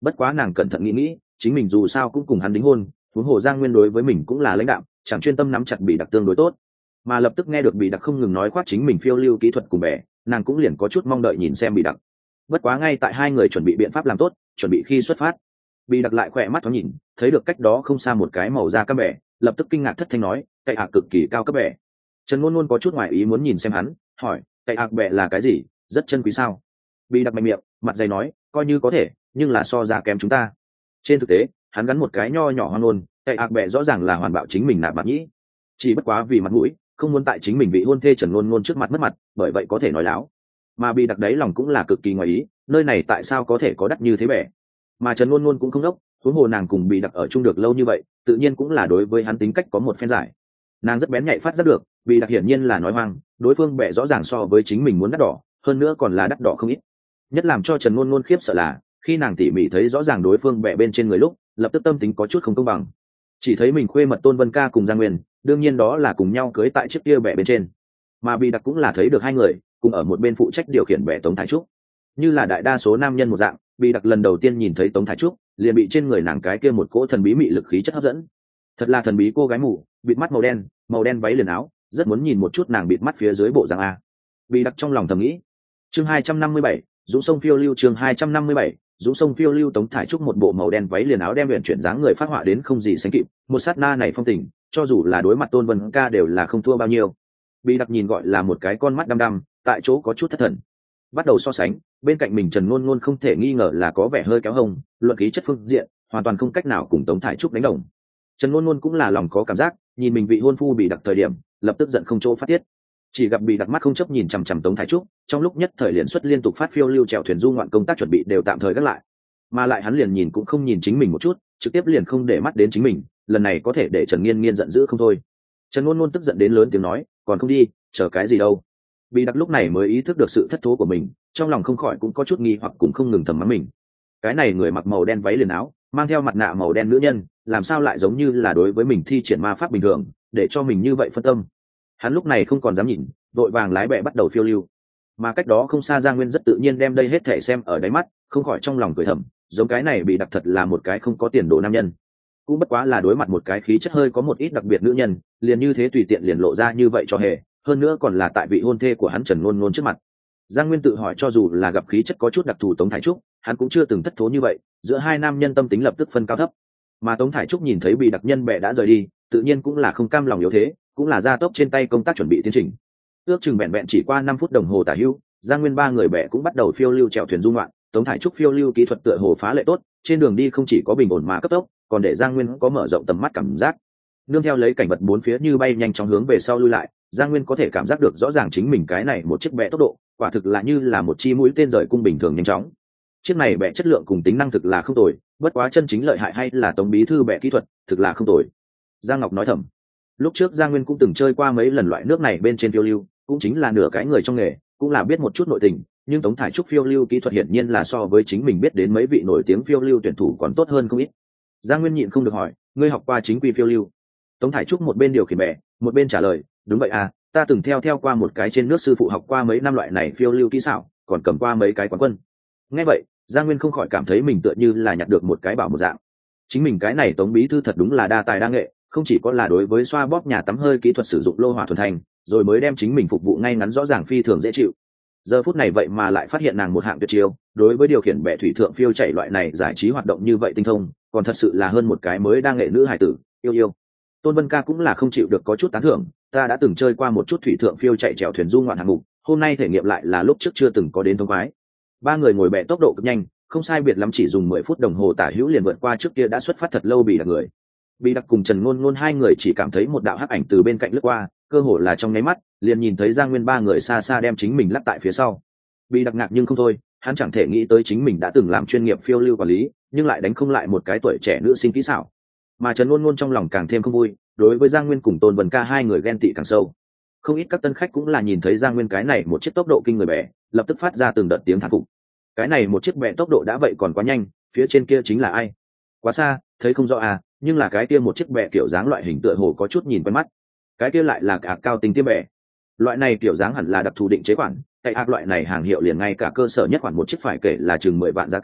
bất quá nàng cẩn thận nghĩ nghĩ, chính mình dù sao cũng cùng hắn đính hôn, huống hồ Giang Nguyên đối với mình cũng là lãnh đạo, chẳng chuyên tâm nắm chặt bị đặc tương đối tốt. Mà lập tức nghe được bị đặc không ngừng nói khoác chính mình phiêu lưu kỹ thuật cùng bè, nàng cũng liền có chút mong đợi nhìn xem bị đặc. Bất quá ngay tại hai người chuẩn bị biện pháp làm tốt, chuẩn bị khi xuất phát, bị đặc lại khỏe mắt thoáng nhìn, thấy được cách đó không xa một cái màu da cam bè, lập tức kinh ngạc thất thanh nói, cậy hạc cực kỳ cao cấp bè. Trần Ngôn Ngôn có chút ngoài ý muốn nhìn xem hắn, hỏi, cậy hạc bè là cái gì, rất chân quý sao? Bị đặc mạnh miệng, mặt dày nói, coi như có thể, nhưng là so ra kém chúng ta. Trên thực tế, hắn gắn một cái nho nhỏ hoang ngôn, cậy hạc bè rõ ràng là hoàn bạo chính mình nạp mặt nhĩ, chỉ bất quá vì mặt mũi, không muốn tại chính mình bị hôn thê Trần Ngôn Ngôn trước mặt mất mặt, bởi vậy có thể nói láo. Mà bị đặc đấy lòng cũng là cực kỳ ngoài ý, nơi này tại sao có thể có đắt như thế bè? Mà Trần Ngôn Ngôn cũng không đốc, huống hồ nàng cùng bị đặc ở chung được lâu như vậy, tự nhiên cũng là đối với hắn tính cách có một phen giải. Nàng rất bén nhạy phát giác được, bị đặc hiển nhiên là nói hoang, đối phương bè rõ ràng so với chính mình muốn đắt đỏ, hơn nữa còn là đắt đỏ không ít. Nhất làm cho Trần Ngôn Ngôn khiếp sợ là, khi nàng tỉ mỉ thấy rõ ràng đối phương bè bên trên người lúc, lập tức tâm tính có chút không công bằng. Chỉ thấy mình khuê mật Tôn Vân Ca cùng Giang Nguyên, đương nhiên đó là cùng nhau cưới tại chiếc kia bè bên trên. Mà bị đặc cũng là thấy được hai người, cùng ở một bên phụ trách điều khiển bè Tống Thái Trúc. Như là đại đa số nam nhân một dạng, bị đặc lần đầu tiên nhìn thấy Tống Thái Trúc, liền bị trên người nàng cái kia một cỗ thần bí mị lực khí chất hấp dẫn. Thật là thần bí cô gái mù, bịt mắt màu đen, màu đen váy liền áo, rất muốn nhìn một chút nàng bịt mắt phía dưới bộ dạng a. Bị đặc trong lòng thầm nghĩ. Chương hai trăm năm mươi bảy, Dũng sông phiêu lưu chương hai trăm năm mươi bảy, Dũng sông phiêu lưu Tống Thải Trúc một bộ màu đen váy liền áo đem luyện chuyển dáng người phát họa đến không gì sánh kịp, một sát na này phong tình, cho dù là đối mặt Tôn Vân Ca đều là không thua bao nhiêu. Bị đặc nhìn gọi là một cái con mắt đăm đăm, tại chỗ có chút thất thần. Bắt đầu so sánh, bên cạnh mình Trần Ngôn Ngôn không thể nghi ngờ là có vẻ hơi kéo hông, luận khí chất phương diện, hoàn toàn không cách nào cùng Tống Thải Trúc đánh đồng. Trần Ngôn Ngôn cũng là lòng có cảm giác, nhìn mình vị hôn phu bị đặc thời điểm, lập tức giận không chỗ phát tiết. Chỉ gặp bị đặc mắt không chấp nhìn chằm chằm Tống Thải Trúc, trong lúc nhất thời liền xuất liên tục phát phiêu lưu chèo thuyền du ngoạn công tác chuẩn bị đều tạm thời gác lại. Mà lại hắn liền nhìn cũng không nhìn chính mình một chút, trực tiếp liền không để mắt đến chính mình, lần này có thể để Trần Nghiên Nghiên giận dữ không thôi. Trần Ngôn Ngôn tức giận đến lớn tiếng nói, còn không đi, chờ cái gì đâu? Bị đặc lúc này mới ý thức được sự thất thố của mình, trong lòng không khỏi cũng có chút nghi hoặc cũng không ngừng thầm mắng mình. Cái này người mặc màu đen váy liền áo, mang theo mặt nạ màu đen nữ nhân, làm sao lại giống như là đối với mình thi triển ma pháp bình thường, để cho mình như vậy phân tâm. Hắn lúc này không còn dám nhìn, vội vàng lái bè bắt đầu phiêu lưu. Mà cách đó không xa Giang Nguyên rất tự nhiên đem đây hết thể xem ở đáy mắt, không khỏi trong lòng cười thầm, giống cái này bị đặc thật là một cái không có tiền đồ nam nhân. Cũng bất quá là đối mặt một cái khí chất hơi có một ít đặc biệt nữ nhân, liền như thế tùy tiện liền lộ ra như vậy cho hề, hơn nữa còn là tại vị hôn thê của hắn Trần Ngôn Ngôn trước mặt. Giang Nguyên tự hỏi cho dù là gặp khí chất có chút đặc thù Tống Thải Trúc, hắn cũng chưa từng thất thố như vậy, giữa hai nam nhân tâm tính lập tức phân cao thấp. Mà Tống Thải Trúc nhìn thấy bị đặc nhân bè đã rời đi, tự nhiên cũng là không cam lòng yếu thế, cũng là gia tốc trên tay công tác chuẩn bị tiến trình. Ước chừng vẹn vẹn chỉ qua năm phút đồng hồ tả hữu, Giang Nguyên ba người bè cũng bắt đầu phiêu lưu chèo thuyền du ngoạn, Tống Thải Trúc phiêu lưu kỹ thuật tựa hồ phá lệ tốt, trên đường đi không chỉ có bình ổn mà cấp tốc, còn để Giang Nguyên có mở rộng tầm mắt cảm giác. Nương theo lấy cảnh vật bốn phía như bay nhanh chóng hướng về sau lui lại, Giang Nguyên có thể cảm giác được rõ ràng chính mình cái này một chiếc bè tốc độ, quả thực là như là một chi mũi tên rời cung bình thường nhanh chóng. Chiếc này bè chất lượng cùng tính năng thực là không tồi, bất quá chân chính lợi hại hay là Tống bí thư bè kỹ thuật, thực là không tồi. Giang Ngọc nói thầm. Lúc trước Giang Nguyên cũng từng chơi qua mấy lần loại nước này bên trên phiêu lưu, cũng chính là nửa cái người trong nghề, cũng là biết một chút nội tình, nhưng Tống Thải Trúc phiêu lưu kỹ thuật hiển nhiên là so với chính mình biết đến mấy vị nổi tiếng phiêu lưu tuyển thủ còn tốt hơn không ít. Giang Nguyên nhịn không được hỏi, ngươi học qua chính quy phiêu lưu? Tống Thải Trúc một bên điều khiển bè, một bên trả lời, đúng vậy à, ta từng theo theo qua một cái trên nước sư phụ học qua mấy năm loại này phiêu lưu kỹ xảo, còn cầm qua mấy cái quán quân. Nghe vậy, Giang Nguyên không khỏi cảm thấy mình tựa như là nhặt được một cái bảo một dạng. Chính mình cái này Tống bí thư thật đúng là đa tài đa nghệ, không chỉ có là đối với xoa bóp nhà tắm hơi kỹ thuật sử dụng lô hỏa thuần thành, rồi mới đem chính mình phục vụ ngay ngắn rõ ràng phi thường dễ chịu. Giờ phút này vậy mà lại phát hiện nàng một hạng tuyệt chiêu, đối với điều khiển bè thủy thượng phiêu chạy loại này giải trí hoạt động như vậy tinh thông, còn thật sự là hơn một cái mới đang nghệ nữ hài tử, yêu yêu. Tôn Vân Ca cũng là không chịu được có chút tán thưởng, ta đã từng chơi qua một chút thủy thượng phiêu chạy chèo thuyền du ngoạn hạng mục, hôm nay thể nghiệm lại là lúc trước chưa từng có đến thông khoái. Ba người ngồi bè tốc độ cực nhanh, không sai biệt lắm chỉ dùng mười phút đồng hồ tả hữu liền vượt qua trước kia đã xuất phát thật lâu bị đặc người. Bị đặc cùng Trần Ngôn Ngôn hai người chỉ cảm thấy một đạo hắc ảnh từ bên cạnh lướt qua, cơ hồ là trong nháy mắt, liền nhìn thấy Giang Nguyên ba người xa xa đem chính mình lắc tại phía sau. Bị đặc ngạc nhưng không thôi, hắn chẳng thể nghĩ tới chính mình đã từng làm chuyên nghiệp phiêu lưu quản lý, nhưng lại đánh không lại một cái tuổi trẻ nữ sinh kỹ xảo. Mà Trần Ngôn Ngôn trong lòng càng thêm không vui, đối với Giang Nguyên cùng Tôn Vân Ca hai người ghen tị càng sâu. Không ít các tân khách cũng là nhìn thấy Giang Nguyên cái này một chiếc tốc độ kinh người bè, lập tức phát ra từng đợt tiếng thán phục. Cái này một chiếc bè tốc độ đã vậy còn quá nhanh, phía trên kia chính là ai? Quá xa, thấy không rõ à, nhưng là cái kia một chiếc bè kiểu dáng loại hình tựa hồ có chút nhìn quen mắt. Cái kia lại là cả cao tinh tiêm bè. Loại này kiểu dáng hẳn là đặc thù định chế khoản, cái ác loại này hàng hiệu liền ngay cả cơ sở nhất khoản một chiếc phải kể là chừng mười vạn giá cả,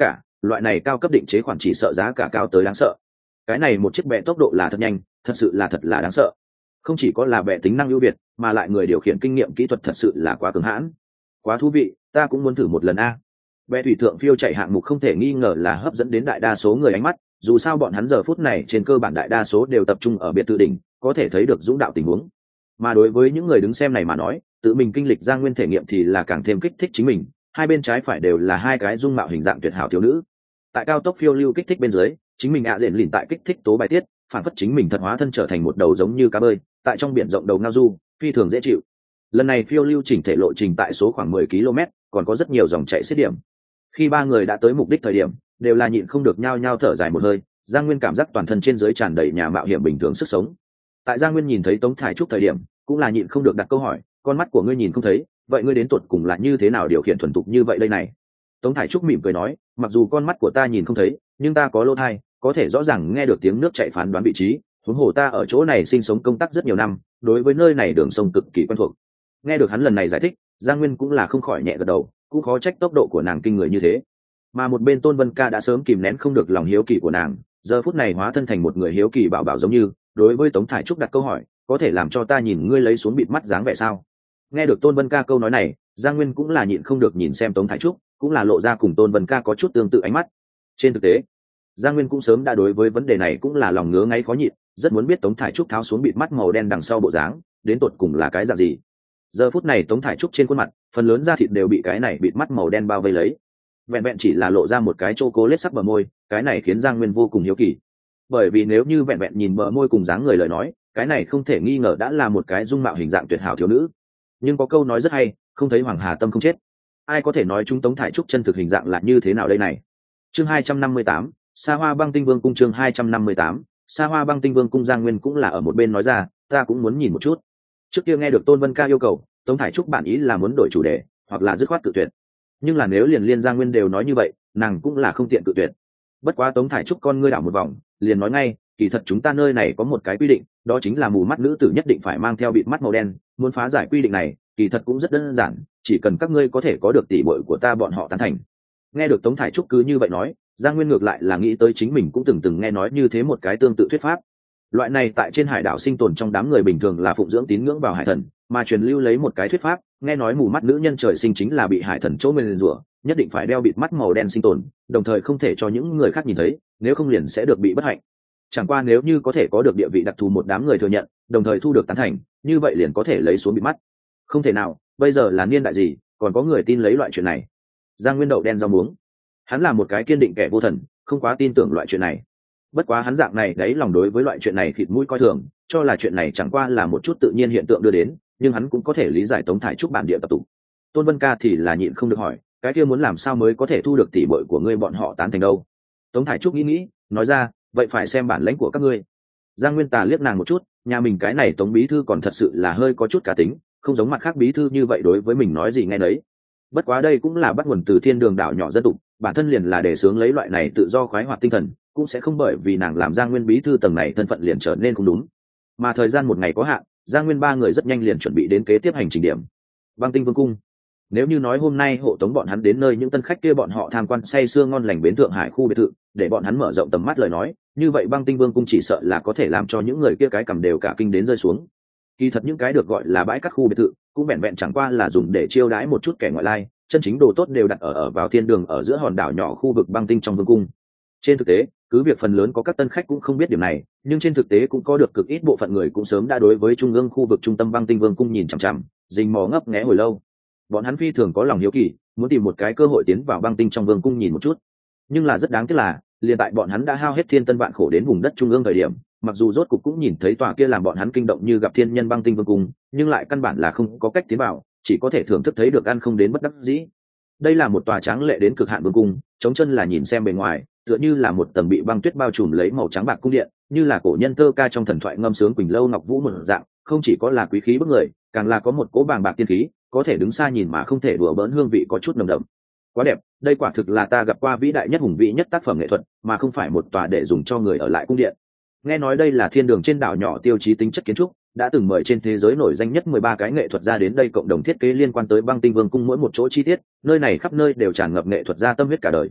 loại này cao cấp định chế khoản chỉ sợ giá cả cao tới đáng sợ. Cái này một chiếc bẹ tốc độ là thật nhanh, thật sự là thật là đáng sợ. Không chỉ có là bẹ tính năng ưu việt, mà lại người điều khiển kinh nghiệm kỹ thuật thật sự là quá cường hãn, quá thú vị, ta cũng muốn thử một lần a. Bẹ thủy thượng phiêu chạy hạng mục không thể nghi ngờ là hấp dẫn đến đại đa số người ánh mắt, dù sao bọn hắn giờ phút này trên cơ bản đại đa số đều tập trung ở biệt thự đỉnh, có thể thấy được dũng đạo tình huống. Mà đối với những người đứng xem này mà nói, tự mình kinh lịch Giang Nguyên thể nghiệm thì là càng thêm kích thích chính mình. Hai bên trái phải đều là hai cái dung mạo hình dạng tuyệt hảo thiếu nữ. Tại cao tốc phiêu lưu kích thích bên dưới, chính mình ạ diện lìn tại kích thích tố bài tiết, phản phất chính mình thật hóa thân trở thành một đầu giống như cá bơi, tại trong biển rộng đầu ngao du, phi thường dễ chịu. Lần này phiêu lưu chỉnh thể lộ trình tại số khoảng mười ki lô mét, còn có rất nhiều dòng chảy xiết điểm. Khi ba người đã tới mục đích thời điểm, đều là nhịn không được nhao nhao thở dài một hơi. Giang Nguyên cảm giác toàn thân trên dưới tràn đầy nhà mạo hiểm bình thường sức sống. Tại Giang Nguyên nhìn thấy Tống Thải Trúc thời điểm, cũng là nhịn không được đặt câu hỏi, con mắt của ngươi nhìn không thấy, vậy ngươi đến tuột cùng là như thế nào điều khiển thuần thục như vậy đây này? Tống Thải Trúc mỉm cười nói, mặc dù con mắt của ta nhìn không thấy, nhưng ta có lỗ tai, có thể rõ ràng nghe được tiếng nước chảy phán đoán vị trí. Huống hồ ta ở chỗ này sinh sống công tác rất nhiều năm, đối với nơi này đường sông cực kỳ quen thuộc. Nghe được hắn lần này giải thích, Giang Nguyên cũng là không khỏi nhẹ gật đầu, cũng khó trách tốc độ của nàng kinh người như thế. Mà một bên Tôn Vân Ca đã sớm kìm nén không được lòng hiếu kỳ của nàng, giờ phút này hóa thân thành một người hiếu kỳ bảo bảo giống như, đối với Tống Thải Trúc đặt câu hỏi, có thể làm cho ta nhìn ngươi lấy xuống bịt mắt dáng vẻ sao? Nghe được Tôn Vân Ca câu nói này, Giang Nguyên cũng là nhịn không được nhìn xem Tống Thải Trúc, cũng là lộ ra cùng Tôn Vân Ca có chút tương tự ánh mắt. Trên thực tế, Giang Nguyên cũng sớm đã đối với vấn đề này cũng là lòng ngứa ngáy khó nhịn, rất muốn biết Tống Thải Trúc tháo xuống bịt mắt màu đen đằng sau bộ dáng, đến tột cùng là cái dạng gì. Giờ phút này Tống Thải Trúc trên khuôn mặt, phần lớn da thịt đều bị cái này bịt mắt màu đen bao vây lấy. Vẹn vẹn chỉ là lộ ra một cái chocolate sắc bờ môi, cái này khiến Giang Nguyên vô cùng hiếu kỳ. Bởi vì nếu như vẹn vẹn nhìn bờ môi cùng dáng người lời nói, cái này không thể nghi ngờ đã là một cái dung mạo hình dạng tuyệt hảo thiếu nữ. Nhưng có câu nói rất hay, không thấy hoàng hà tâm không chết. Ai có thể nói chúng Tống Thải Trúc chân thực hình dạng là như thế nào đây này? Chương hai trăm năm mươi tám, Sa Hoa Băng Tinh Vương cung. Chương hai trăm năm mươi tám, Sa Hoa Băng Tinh Vương cung. Giang Nguyên cũng là ở một bên nói ra, ta cũng muốn nhìn một chút. Trước kia nghe được Tôn Vân Ca yêu cầu, Tống Thải Trúc bản ý là muốn đổi chủ đề, hoặc là dứt khoát tự tuyệt. Nhưng là nếu liền liên Giang Nguyên đều nói như vậy, nàng cũng là không tiện tự tuyệt. Bất quá Tống Thải Trúc con ngươi đảo một vòng, liền nói ngay, kỳ thật chúng ta nơi này có một cái quy định, đó chính là mù mắt nữ tử nhất định phải mang theo bịt mắt màu đen. Muốn phá giải quy định này, kỳ thật cũng rất đơn giản, chỉ cần các ngươi có thể có được tỷ muội của ta bọn họ tán thành. Nghe được Tống Thải Trúc cứ như vậy nói, Giang Nguyên ngược lại là nghĩ tới chính mình cũng từng từng nghe nói như thế một cái tương tự thuyết pháp. Loại này tại trên hải đảo sinh tồn trong đám người bình thường là phụng dưỡng tín ngưỡng vào hải thần, mà truyền lưu lấy một cái thuyết pháp, nghe nói mù mắt nữ nhân trời sinh chính là bị hải thần chỗ nguyền rủa, nhất định phải đeo bịt mắt màu đen sinh tồn, đồng thời không thể cho những người khác nhìn thấy, nếu không liền sẽ được bị bất hạnh. Chẳng qua nếu như có thể có được địa vị đặc thù một đám người thừa nhận, đồng thời thu được tán thành, như vậy liền có thể lấy xuống bịt mắt. Không thể nào, bây giờ là niên đại gì, còn có người tin lấy loại chuyện này? Giang Nguyên đậu đen rau muống. Hắn là một cái kiên định kẻ vô thần, không quá tin tưởng loại chuyện này. Bất quá hắn dạng này đấy lòng đối với loại chuyện này khịt mũi coi thường, cho là chuyện này chẳng qua là một chút tự nhiên hiện tượng đưa đến, nhưng hắn cũng có thể lý giải Tống Thải Trúc bản địa tập tục. Tôn Vân Ca thì là nhịn không được hỏi, cái kia muốn làm sao mới có thể thu được tỷ muội của ngươi bọn họ tán thành đâu? Tống Thải Trúc nghĩ nghĩ, nói ra, vậy phải xem bản lãnh của các ngươi. Giang Nguyên Tà liếc nàng một chút, nhà mình cái này Tống bí thư còn thật sự là hơi có chút cá tính, không giống mặt khác bí thư như vậy đối với mình nói gì nghe nấy. Bất quá đây cũng là bắt nguồn từ thiên đường đảo nhỏ dân tộc, bản thân liền là để sướng lấy loại này tự do khoái hoạt tinh thần, cũng sẽ không bởi vì nàng làm Giang Nguyên bí thư tầng này thân phận liền trở nên không đúng. Mà thời gian một ngày có hạn, Giang Nguyên ba người rất nhanh liền chuẩn bị đến kế tiếp hành trình điểm, Băng Tinh Vương cung. Nếu như nói hôm nay hộ tống bọn hắn đến nơi những tân khách kia bọn họ tham quan say sưa ngon lành bến Thượng Hải khu biệt thự, để bọn hắn mở rộng tầm mắt lời nói, như vậy Băng Tinh Vương cung chỉ sợ là có thể làm cho những người kia cái cầm đều cả kinh đến rơi xuống. Kỳ thật những cái được gọi là bãi cát khu biệt thự, cũng vẹn vẹn chẳng qua là dùng để chiêu đãi một chút kẻ ngoại lai, chân chính đồ tốt đều đặt ở ở vào thiên đường ở giữa hòn đảo nhỏ khu vực Băng Tinh trong vương cung. Trên thực tế, cứ việc phần lớn có các tân khách cũng không biết điểm này, nhưng trên thực tế cũng có được cực ít bộ phận người cũng sớm đã đối với trung ương khu vực trung tâm Băng Tinh Vương cung nhìn chằm chằm, rình mò ngấp nghé hồi lâu. Bọn hắn phi thường có lòng hiếu kỳ, muốn tìm một cái cơ hội tiến vào Băng Tinh trong vương cung nhìn một chút. Nhưng là rất đáng tiếc là, liền tại bọn hắn đã hao hết thiên tân vạn khổ đến vùng đất trung ương thời điểm, mặc dù rốt cục cũng nhìn thấy tòa kia làm bọn hắn kinh động như gặp thiên nhân Băng Tinh vương cung, nhưng lại căn bản là không có cách tiến vào, chỉ có thể thưởng thức thấy được ăn không đến bất đắc dĩ. Đây là một tòa tráng lệ đến cực hạn vương cung, chống chân là nhìn xem bề ngoài, tựa như là một tầng bị băng tuyết bao trùm lấy màu trắng bạc cung điện, như là cổ nhân thơ ca trong thần thoại ngâm sướng Quỳnh Lâu Ngọc Vũ một dạng, không chỉ có là quý khí bức người, càng là có một cỗ bàng bạc tiên khí, có thể đứng xa nhìn mà không thể đùa bỡn, hương vị có chút nồng đậm. Quá đẹp, đây quả thực là ta gặp qua vĩ đại nhất hùng vĩ nhất tác phẩm nghệ thuật, mà không phải một tòa để dùng cho người ở lại cung điện. Nghe nói đây là thiên đường trên đảo nhỏ tiêu chí tính chất kiến trúc, đã từng mời trên thế giới nổi danh nhất mười ba cái nghệ thuật gia đến đây cộng đồng thiết kế liên quan tới Băng Tinh Vương cung mỗi một chỗ chi tiết, nơi này khắp nơi đều tràn ngập nghệ thuật gia tâm huyết cả đời.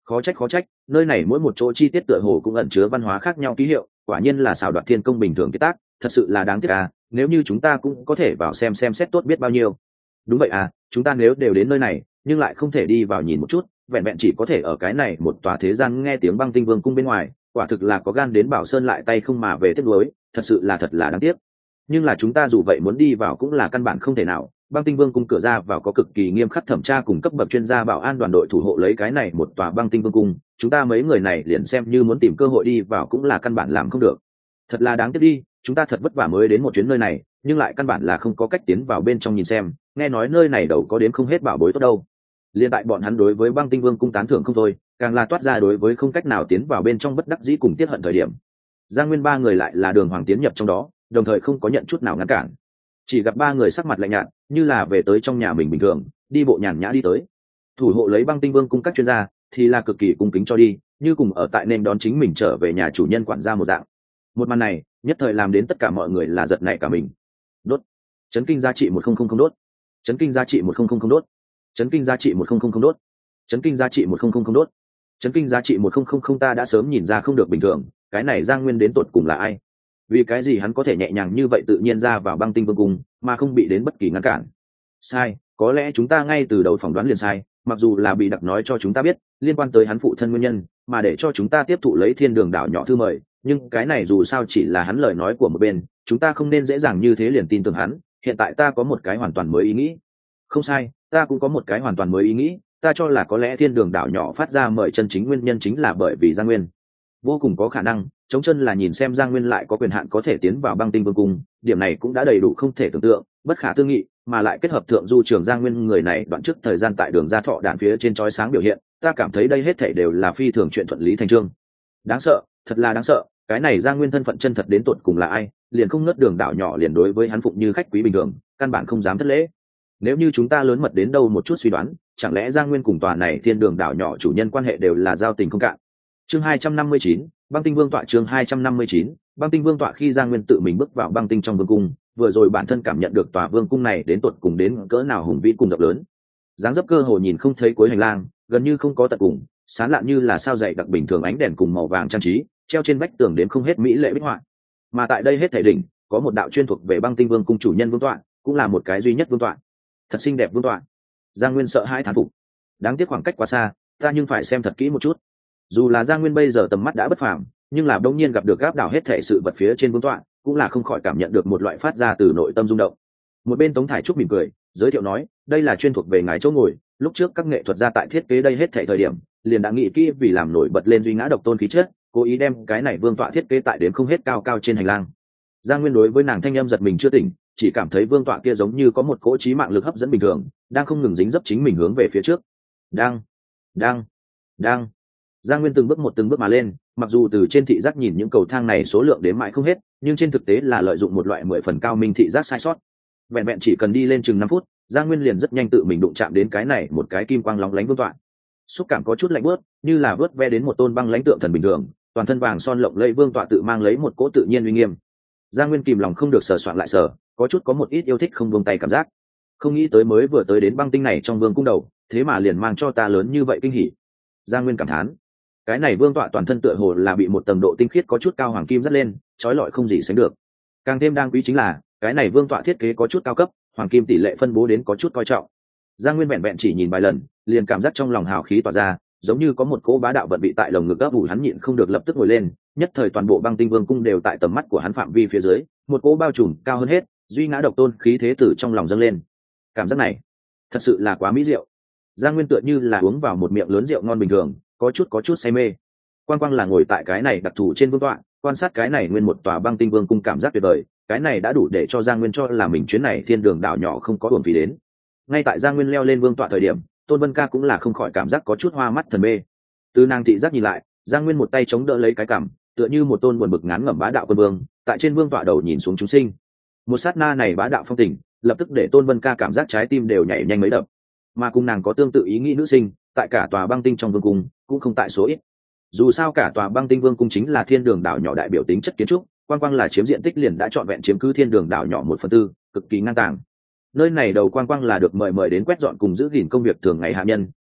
Khó trách khó trách, nơi này mỗi một chỗ chi tiết tựa hồ cũng ẩn chứa văn hóa khác nhau ký hiệu, quả nhiên là xảo đoạt thiên công bình thường kết tác, thật sự là đáng tiếc à, nếu như chúng ta cũng có thể vào xem xem xét tốt biết bao nhiêu. Đúng vậy à, chúng ta nếu đều đến nơi này nhưng lại không thể đi vào nhìn một chút, vẹn vẹn chỉ có thể ở cái này một tòa thế gian nghe tiếng Băng Tinh Vương cung bên ngoài, quả thực là có gan đến Bảo Sơn lại tay không mà về tiếc nuối, thật sự là thật là đáng tiếc. Nhưng là chúng ta dù vậy muốn đi vào cũng là căn bản không thể nào. Băng Tinh Vương cung cửa ra vào có cực kỳ nghiêm khắc thẩm tra cùng cấp bậc chuyên gia bảo an đoàn đội thủ hộ lấy cái này một tòa Băng Tinh Vương cung, chúng ta mấy người này liền xem như muốn tìm cơ hội đi vào cũng là căn bản làm không được. Thật là đáng tiếc đi, chúng ta thật vất vả mới đến một chuyến nơi này, nhưng lại căn bản là không có cách tiến vào bên trong nhìn xem, nghe nói nơi này đầu có đến không hết bảo bối tốt đâu. Liên tại bọn hắn đối với Băng Tinh Vương cung tán thưởng không thôi, càng là toát ra đối với không cách nào tiến vào bên trong bất đắc dĩ cùng tiết hận thời điểm. Giang Nguyên ba người lại là đường hoàng tiến nhập trong đó, đồng thời không có nhận chút nào ngăn cản, chỉ gặp ba người sắc mặt lạnh nhạt, như là về tới trong nhà mình bình thường, đi bộ nhàn nhã đi tới. Thủ hộ lấy Băng Tinh Vương cung các chuyên gia thì là cực kỳ cung kính cho đi, như cùng ở tại nên đón chính mình trở về nhà chủ nhân quản gia một dạng. Một màn này nhất thời làm đến tất cả mọi người là giật nảy cả mình. Đốt, chấn kinh giá trị một không không không đốt, chấn kinh giá trị một không không không đốt, chấn kinh giá trị một không không không đốt, chấn kinh giá trị một không không không đốt, chấn kinh giá trị một không không không. Ta đã sớm nhìn ra không được bình thường, cái này Giang Nguyên đến tột cùng là ai? Vì cái gì hắn có thể nhẹ nhàng như vậy tự nhiên ra vào Băng Tinh Vương cung mà không bị đến bất kỳ ngăn cản? Sai, có lẽ chúng ta ngay từ đầu phỏng đoán liền sai, mặc dù là bị đặc nói cho chúng ta biết liên quan tới hắn phụ thân nguyên nhân, mà để cho chúng ta tiếp thụ lấy Thiên Đường đảo nhỏ thư mời, nhưng cái này dù sao chỉ là hắn lời nói của một bên, chúng ta không nên dễ dàng như thế liền tin tưởng hắn. Hiện tại ta có một cái hoàn toàn mới ý nghĩ. Không sai, ta cũng có một cái hoàn toàn mới ý nghĩ, ta cho là có lẽ Thiên Đường đảo nhỏ phát ra mời chân chính nguyên nhân chính là bởi vì Giang Nguyên. Vô cùng có khả năng chống chân là nhìn xem Giang Nguyên lại có quyền hạn có thể tiến vào Băng Tinh Vương cung, điểm này cũng đã đầy đủ không thể tưởng tượng, bất khả tư nghị, mà lại kết hợp thượng du trường Giang Nguyên người này đoạn trước thời gian tại đường Gia Thọ đạn phía trên chói sáng biểu hiện, ta cảm thấy đây hết thảy đều là phi thường chuyện thuận lý thành chương. Đáng sợ, thật là đáng sợ, cái này Giang Nguyên thân phận chân thật đến tột cùng là ai, liền không ngớt đường đảo nhỏ liền đối với hắn phụng như khách quý bình thường, căn bản không dám thất lễ. Nếu như chúng ta lớn mật đến đâu một chút suy đoán, chẳng lẽ Giang Nguyên cùng tòa này Thiên Đường đảo nhỏ chủ nhân quan hệ đều là giao tình không cạn. Chương hai trăm năm mươi chín, Băng Tinh Vương tọa. Chương hai trăm năm mươi chín, Băng Tinh Vương tọa. Khi Giang Nguyên tự mình bước vào Băng Tinh trong vương cung, vừa rồi bản thân cảm nhận được tòa vương cung này đến tột cùng đến cỡ nào hùng vĩ cùng rộng lớn. Dáng dấp cơ hồ nhìn không thấy cuối hành lang, gần như không có tận cùng, sáng lạn như là sao dày đặc bình thường, ánh đèn cùng màu vàng trang trí, treo trên vách tường đến không hết mỹ lệ bích họa. Mà tại đây hết thảy đỉnh, có một đạo chuyên thuộc về Băng Tinh Vương cung chủ nhân vương tọa, cũng là một cái duy nhất vương tọa. Thật xinh đẹp vương tọa. Giang Nguyên sợ hãi thán phục. Đáng tiếc khoảng cách quá xa, ta nhưng phải xem thật kỹ một chút. Dù là Giang Nguyên bây giờ tầm mắt đã bất phàm, nhưng là đột nhiên gặp được gáp đảo hết thảy sự vật phía trên vương tọa, cũng là không khỏi cảm nhận được một loại phát ra từ nội tâm rung động. Một bên Tống Thải Trúc mỉm cười, giới thiệu nói, đây là chuyên thuộc về ngài chỗ ngồi, lúc trước các nghệ thuật gia tại thiết kế đây hết thảy thời điểm, liền đã nghĩ kỹ vì làm nổi bật lên duy ngã độc tôn khí chất, cố ý đem cái này vương tọa thiết kế tại đến không hết cao cao trên hành lang. Giang Nguyên đối với nàng thanh âm giật mình chưa tỉnh, chỉ cảm thấy vương tọa kia giống như có một cỗ trí mạng lực hấp dẫn bình thường, đang không ngừng dính dấp chính mình hướng về phía trước. Đang, đang, đang. Giang Nguyên từng bước một từng bước mà lên, mặc dù từ trên thị giác nhìn những cầu thang này số lượng đến mãi không hết, nhưng trên thực tế là lợi dụng một loại mười phần cao minh thị giác sai sót. Vẹn vẹn chỉ cần đi lên chừng năm phút, Giang Nguyên liền rất nhanh tự mình đụng chạm đến cái này một cái kim quang lóng lánh vương tọa. Xúc cảm có chút lạnh buốt, như là vớt ve đến một tôn băng lãnh tượng thần bình thường, toàn thân vàng son lộng lẫy vương tọa tự mang lấy một cỗ tự nhiên uy nghiêm. Giang Nguyên kìm lòng không được sờ soạn lại sờ, có chút có một ít yêu thích không buông tay cảm giác. Không nghĩ tới mới vừa tới đến Băng Tinh này trong vương cung đầu, thế mà liền mang cho ta lớn như vậy kinh hỉ. Giang Nguyên cảm thán, cái này vương tọa toàn thân tựa hồ là bị một tầng độ tinh khiết có chút cao hoàng kim dắt lên, chói lọi không gì sánh được. Càng thêm đáng quý chính là cái này vương tọa thiết kế có chút cao cấp, hoàng kim tỷ lệ phân bố đến có chút coi trọng. Giang Nguyên vẹn vẹn chỉ nhìn vài lần, liền cảm giác trong lòng hào khí tỏa ra, giống như có một cỗ bá đạo vận bị tại lồng ngực ấp ủ, hắn nhịn không được lập tức ngồi lên, nhất thời toàn bộ Băng Tinh Vương cung đều tại tầm mắt của hắn phạm vi phía dưới, một cỗ bao trùm cao hơn hết, duy ngã độc tôn khí thế từ trong lòng dâng lên. Cảm giác này, thật sự là quá mỹ diệu. Giang Nguyên tựa như là uống vào một miệng lớn rượu ngon bình thường, có chút có chút say mê. Quan quang là ngồi tại cái này đặc thù trên vương tọa, quan sát cái này nguyên một tòa Băng Tinh Vương cung cảm giác tuyệt vời, cái này đã đủ để cho Giang Nguyên cho là mình chuyến này Thiên Đường đảo nhỏ không có uổng phí đến. Ngay tại Giang Nguyên leo lên vương tọa thời điểm, Tôn Vân Ca cũng là không khỏi cảm giác có chút hoa mắt thần mê. Từ nàng thị giác nhìn lại, Giang Nguyên một tay chống đỡ lấy cái cằm, tựa như một tôn buồn bực ngán ngẩm bá đạo quân vương, tại trên vương tọa đầu nhìn xuống chúng sinh. Một sát na này bá đạo phong tình, lập tức để Tôn Vân Ca cảm giác trái tim đều nhảy nhanh mấy đập. Mà cùng nàng có tương tự ý nghĩ nữ sinh, tại cả tòa Băng Tinh trong vương cung cũng không tại số ít. Dù sao cả tòa Băng Tinh vương cung chính là Thiên Đường đảo nhỏ đại biểu tính chất kiến trúc, quan quang là chiếm diện tích liền đã trọn vẹn chiếm cứ Thiên Đường đảo nhỏ một phần tư, cực kỳ ngang tàng. Nơi này đầu quan quang là được mời mời đến quét dọn cùng giữ gìn công việc thường ngày hạ nhân,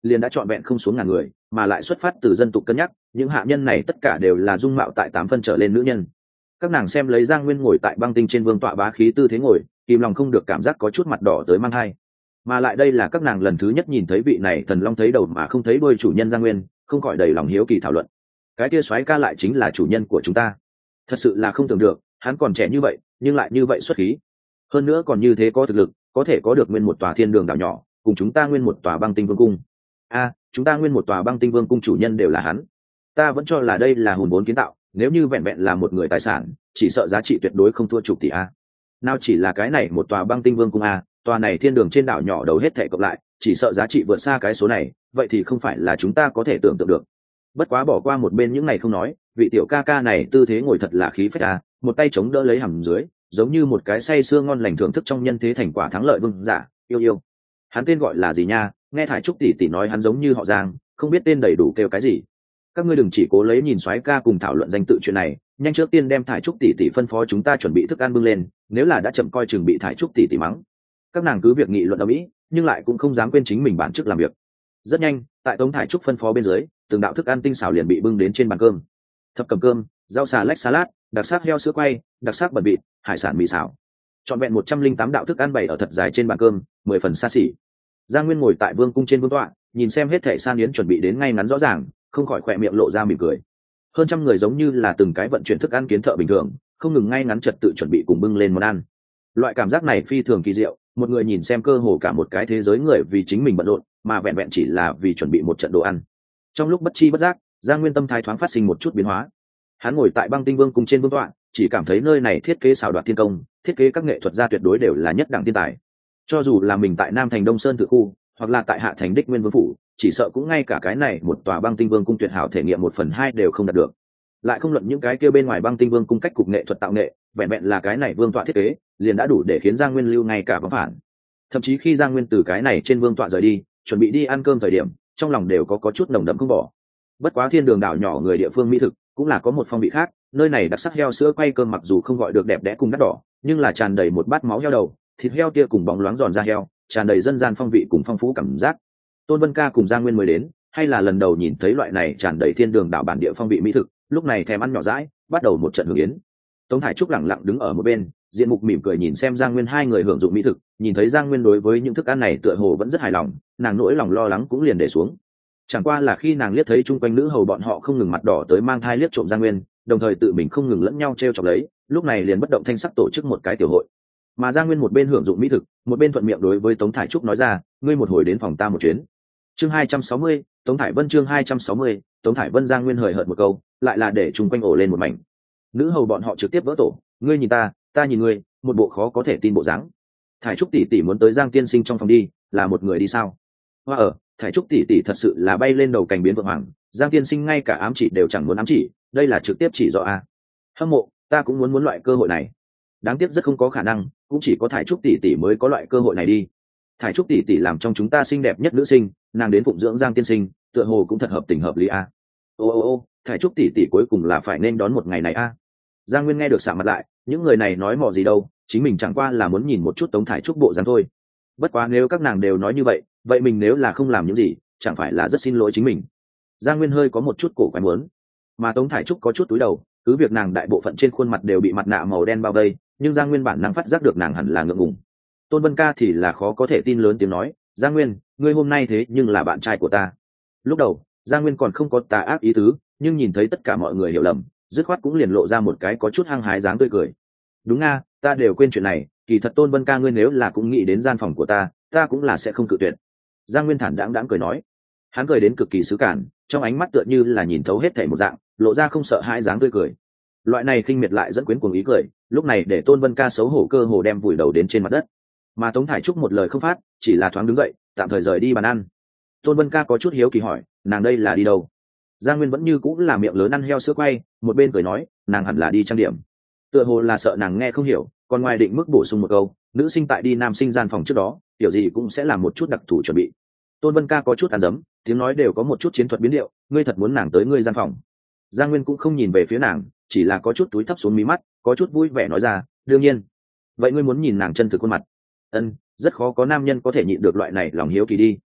liền đã trọn vẹn không xuống ngàn người, mà lại xuất phát từ dân tục cân nhắc, những hạ nhân này tất cả đều là dung mạo tại tám phân trở lên nữ nhân. Các nàng xem lấy Giang Nguyên ngồi tại băng tinh trên vương tọa bá khí tư thế ngồi, kìm lòng không được cảm giác có chút mặt đỏ tới mang hai. Mà lại đây là các nàng lần thứ nhất nhìn thấy vị này thần long thấy đầu mà không thấy đuôi chủ nhân Giang Nguyên, không khỏi đầy lòng hiếu kỳ thảo luận. Cái kia soái ca lại chính là chủ nhân của chúng ta. Thật sự là không tưởng được, hắn còn trẻ như vậy, nhưng lại như vậy xuất khí. Hơn nữa còn như thế có thực lực, có thể có được nguyên một tòa thiên đường đảo nhỏ, cùng chúng ta nguyên một tòa băng tinh vương cung. A, chúng ta nguyên một tòa băng tinh vương cung chủ nhân đều là hắn. Ta vẫn cho là đây là hùn vốn kiến tạo, nếu như vẹn vẹn là một người tài sản, chỉ sợ giá trị tuyệt đối không thua chục tỷ a. Nào chỉ là cái này một tòa băng tinh vương cung a, tòa này thiên đường trên đảo nhỏ đầu hết thảy cộng lại, chỉ sợ giá trị vượt xa cái số này, vậy thì không phải là chúng ta có thể tưởng tượng được. Bất quá bỏ qua một bên những này không nói, vị tiểu ca ca này tư thế ngồi thật là khí phách a, một tay chống đỡ lấy hầm dưới, giống như một cái say sưa ngon lành thưởng thức trong nhân thế thành quả thắng lợi vương giả, yêu yêu. Hắn tên gọi là gì nha? Nghe Thải Trúc tỷ tỷ nói hắn giống như họ Giang, không biết tên đầy đủ kêu cái gì. Các ngươi đừng chỉ cố lấy nhìn soái ca cùng thảo luận danh tự chuyện này, nhanh trước tiên đem Thải Trúc tỷ tỷ phân phó chúng ta chuẩn bị thức ăn bưng lên, nếu là đã chậm coi chừng bị Thải Trúc tỷ tỷ mắng. Các nàng cứ việc nghị luận ầm ĩ, nhưng lại cũng không dám quên chính mình bản chức làm việc. Rất nhanh, tại Tống Thải Trúc phân phó bên dưới, từng đạo thức ăn tinh xảo liền bị bưng đến trên bàn cơm. Thập cầm cơm, rau xà lách salad, đặc sắc heo sữa quay, đặc sắc bẩn vịt, hải sản mì xào. Trọn vẹn một trăm linh tám đạo thức ăn bày ở thật dài trên bàn cơm, mười phần xa xỉ. Giang Nguyên ngồi tại vương cung trên vương tọa, nhìn xem hết thảy san yến chuẩn bị đến ngay ngắn rõ ràng, không khỏi khỏe miệng lộ ra mỉm cười. Hơn trăm người giống như là từng cái vận chuyển thức ăn kiến thợ bình thường, không ngừng ngay ngắn trật tự chuẩn bị cùng bưng lên món ăn. Loại cảm giác này phi thường kỳ diệu, một người nhìn xem cơ hồ cả một cái thế giới người vì chính mình bận rộn, mà vẹn vẹn chỉ là vì chuẩn bị một trận đồ ăn. Trong lúc bất chi bất giác, Giang Nguyên tâm thái thoáng phát sinh một chút biến hóa. Hắn ngồi tại băng tinh vương cung trên vương tọa, chỉ cảm thấy nơi này thiết kế xảo đoạt thiên công, thiết kế các nghệ thuật gia tuyệt đối đều là nhất đẳng thiên tài. Cho dù là mình tại Nam Thành Đông Sơn tự khu, hoặc là tại Hạ Thành Đích Nguyên Vương phủ, chỉ sợ cũng ngay cả cái này một tòa băng tinh vương cung tuyệt hảo thể nghiệm một phần hai đều không đạt được. Lại không luận những cái kia bên ngoài băng tinh vương cung cách cục nghệ thuật tạo nghệ, vẹn vẹn là cái này vương tọa thiết kế, liền đã đủ để khiến Giang Nguyên lưu ngay cả vắng phản. Thậm chí khi Giang Nguyên từ cái này trên vương tọa rời đi, chuẩn bị đi ăn cơm thời điểm, trong lòng đều có có chút nồng đậm không bỏ. Bất quá thiên đường đảo nhỏ người địa phương mỹ thực cũng là có một phong vị khác, nơi này đặc sắc heo sữa quay cơm mặc dù không gọi được đẹp đẽ cùng đắt đỏ, nhưng là tràn đầy một bát máu heo đầu, thịt heo tia cùng bóng loáng giòn da heo, tràn đầy dân gian phong vị cùng phong phú cảm giác. Tôn Vân Ca cùng Giang Nguyên mới đến, hay là lần đầu nhìn thấy loại này tràn đầy thiên đường đảo bản địa phong vị mỹ thực, lúc này thèm ăn nhỏ dãi, bắt đầu một trận hưởng yến. Tống Thải Trúc lặng lặng đứng ở một bên, diện mục mỉm cười nhìn xem Giang Nguyên hai người hưởng dụng mỹ thực, nhìn thấy Giang Nguyên đối với những thức ăn này tựa hồ vẫn rất hài lòng, nàng nỗi lòng lo lắng cũng liền để xuống. Chẳng qua là khi nàng liếc thấy chung quanh nữ hầu bọn họ không ngừng mặt đỏ tới mang thai liếc trộm Giang Nguyên, đồng thời tự mình không ngừng lẫn nhau trêu chọc lấy, lúc này liền bất động thanh sắc tổ chức một cái tiểu hội. Mà Giang Nguyên một bên hưởng dụng mỹ thực, một bên thuận miệng đối với Tống Thải Trúc nói ra, ngươi một hồi đến phòng ta một chuyến. Chương hai trăm sáu mươi, Tống Thải Vân chương hai trăm sáu mươi, Tống Thải Vân. Giang Nguyên hời hợt một câu, lại là để chung quanh ổ lên một mảnh. Nữ hầu bọn họ trực tiếp vỡ tổ, ngươi nhìn ta, ta nhìn ngươi, một bộ khó có thể tin bộ dáng. Thải Trúc tỷ tỷ muốn tới Giang tiên sinh trong phòng đi, là một người đi sao? Hoa ở, Thải Trúc tỷ tỷ thật sự là bay lên đầu cành biến vượng hoàng, Giang tiên sinh ngay cả ám chỉ đều chẳng muốn ám chỉ, đây là trực tiếp chỉ rõ a. Hâm mộ, ta cũng muốn muốn loại cơ hội này. Đáng tiếc rất không có khả năng, cũng chỉ có Thải Trúc tỷ tỷ mới có loại cơ hội này đi. Thải Trúc tỷ tỷ làm trong chúng ta xinh đẹp nhất nữ sinh, nàng đến phụng dưỡng Giang tiên sinh, tựa hồ cũng thật hợp tình hợp lý a. Ô ô ô, Thải Trúc tỷ tỷ cuối cùng là phải nên đón một ngày này a. Giang Nguyên nghe được sạm mặt lại, những người này nói mò gì đâu, chính mình chẳng qua là muốn nhìn một chút Tống Thải Trúc bộ dáng thôi. Bất quá nếu các nàng đều nói như vậy, vậy mình nếu là không làm những gì, chẳng phải là rất xin lỗi chính mình. Giang Nguyên hơi có một chút cổ quái muốn, mà Tống Thải Trúc có chút túi đầu, cứ việc nàng đại bộ phận trên khuôn mặt đều bị mặt nạ màu đen bao vây, nhưng Giang Nguyên bản năng phát giác được nàng hẳn là ngượng ngùng. Tôn Vân Ca thì là khó có thể tin lớn tiếng nói, Giang Nguyên, ngươi hôm nay thế nhưng là bạn trai của ta. Lúc đầu Giang Nguyên còn không có tà ác ý tứ, nhưng nhìn thấy tất cả mọi người hiểu lầm, dứt khoát cũng liền lộ ra một cái có chút hăng hái dáng tươi cười. Đúng nga, ta đều quên chuyện này, kỳ thật Tôn Vân Ca ngươi nếu là cũng nghĩ đến gian phòng của ta, ta cũng là sẽ không cự tuyệt. Giang Nguyên thản đãng đãng cười nói, hắn cười đến cực kỳ xứ cản, trong ánh mắt tựa như là nhìn thấu hết thảy một dạng, lộ ra không sợ hãi dáng tươi cười. Loại này khinh miệt lại dẫn quyến cuồng ý cười, lúc này để Tôn Vân Ca xấu hổ cơ hồ đem vùi đầu đến trên mặt đất. Mà Tống Thải Trúc một lời không phát, chỉ là thoáng đứng dậy, tạm thời rời đi bàn ăn. Tôn Vân Ca có chút hiếu kỳ hỏi, nàng đây là đi đâu? Giang Nguyên vẫn như cũng là miệng lớn ăn heo sữa quay, một bên cười nói, nàng hẳn là đi trang điểm. Tựa hồ là sợ nàng nghe không hiểu, còn ngoài định mức bổ sung một câu, nữ sinh tại đi nam sinh gian phòng trước đó, kiểu gì cũng sẽ làm một chút đặc thù chuẩn bị. Tôn Vân Ca có chút ăn dấm, tiếng nói đều có một chút chiến thuật biến điệu, ngươi thật muốn nàng tới ngươi gian phòng? Giang Nguyên cũng không nhìn về phía nàng, chỉ là có chút túi thấp xuống mí mắt, có chút vui vẻ nói ra, đương nhiên. Vậy ngươi muốn nhìn nàng chân thực khuôn mặt? Ân, rất khó có nam nhân có thể nhịn được loại này lòng hiếu kỳ đi.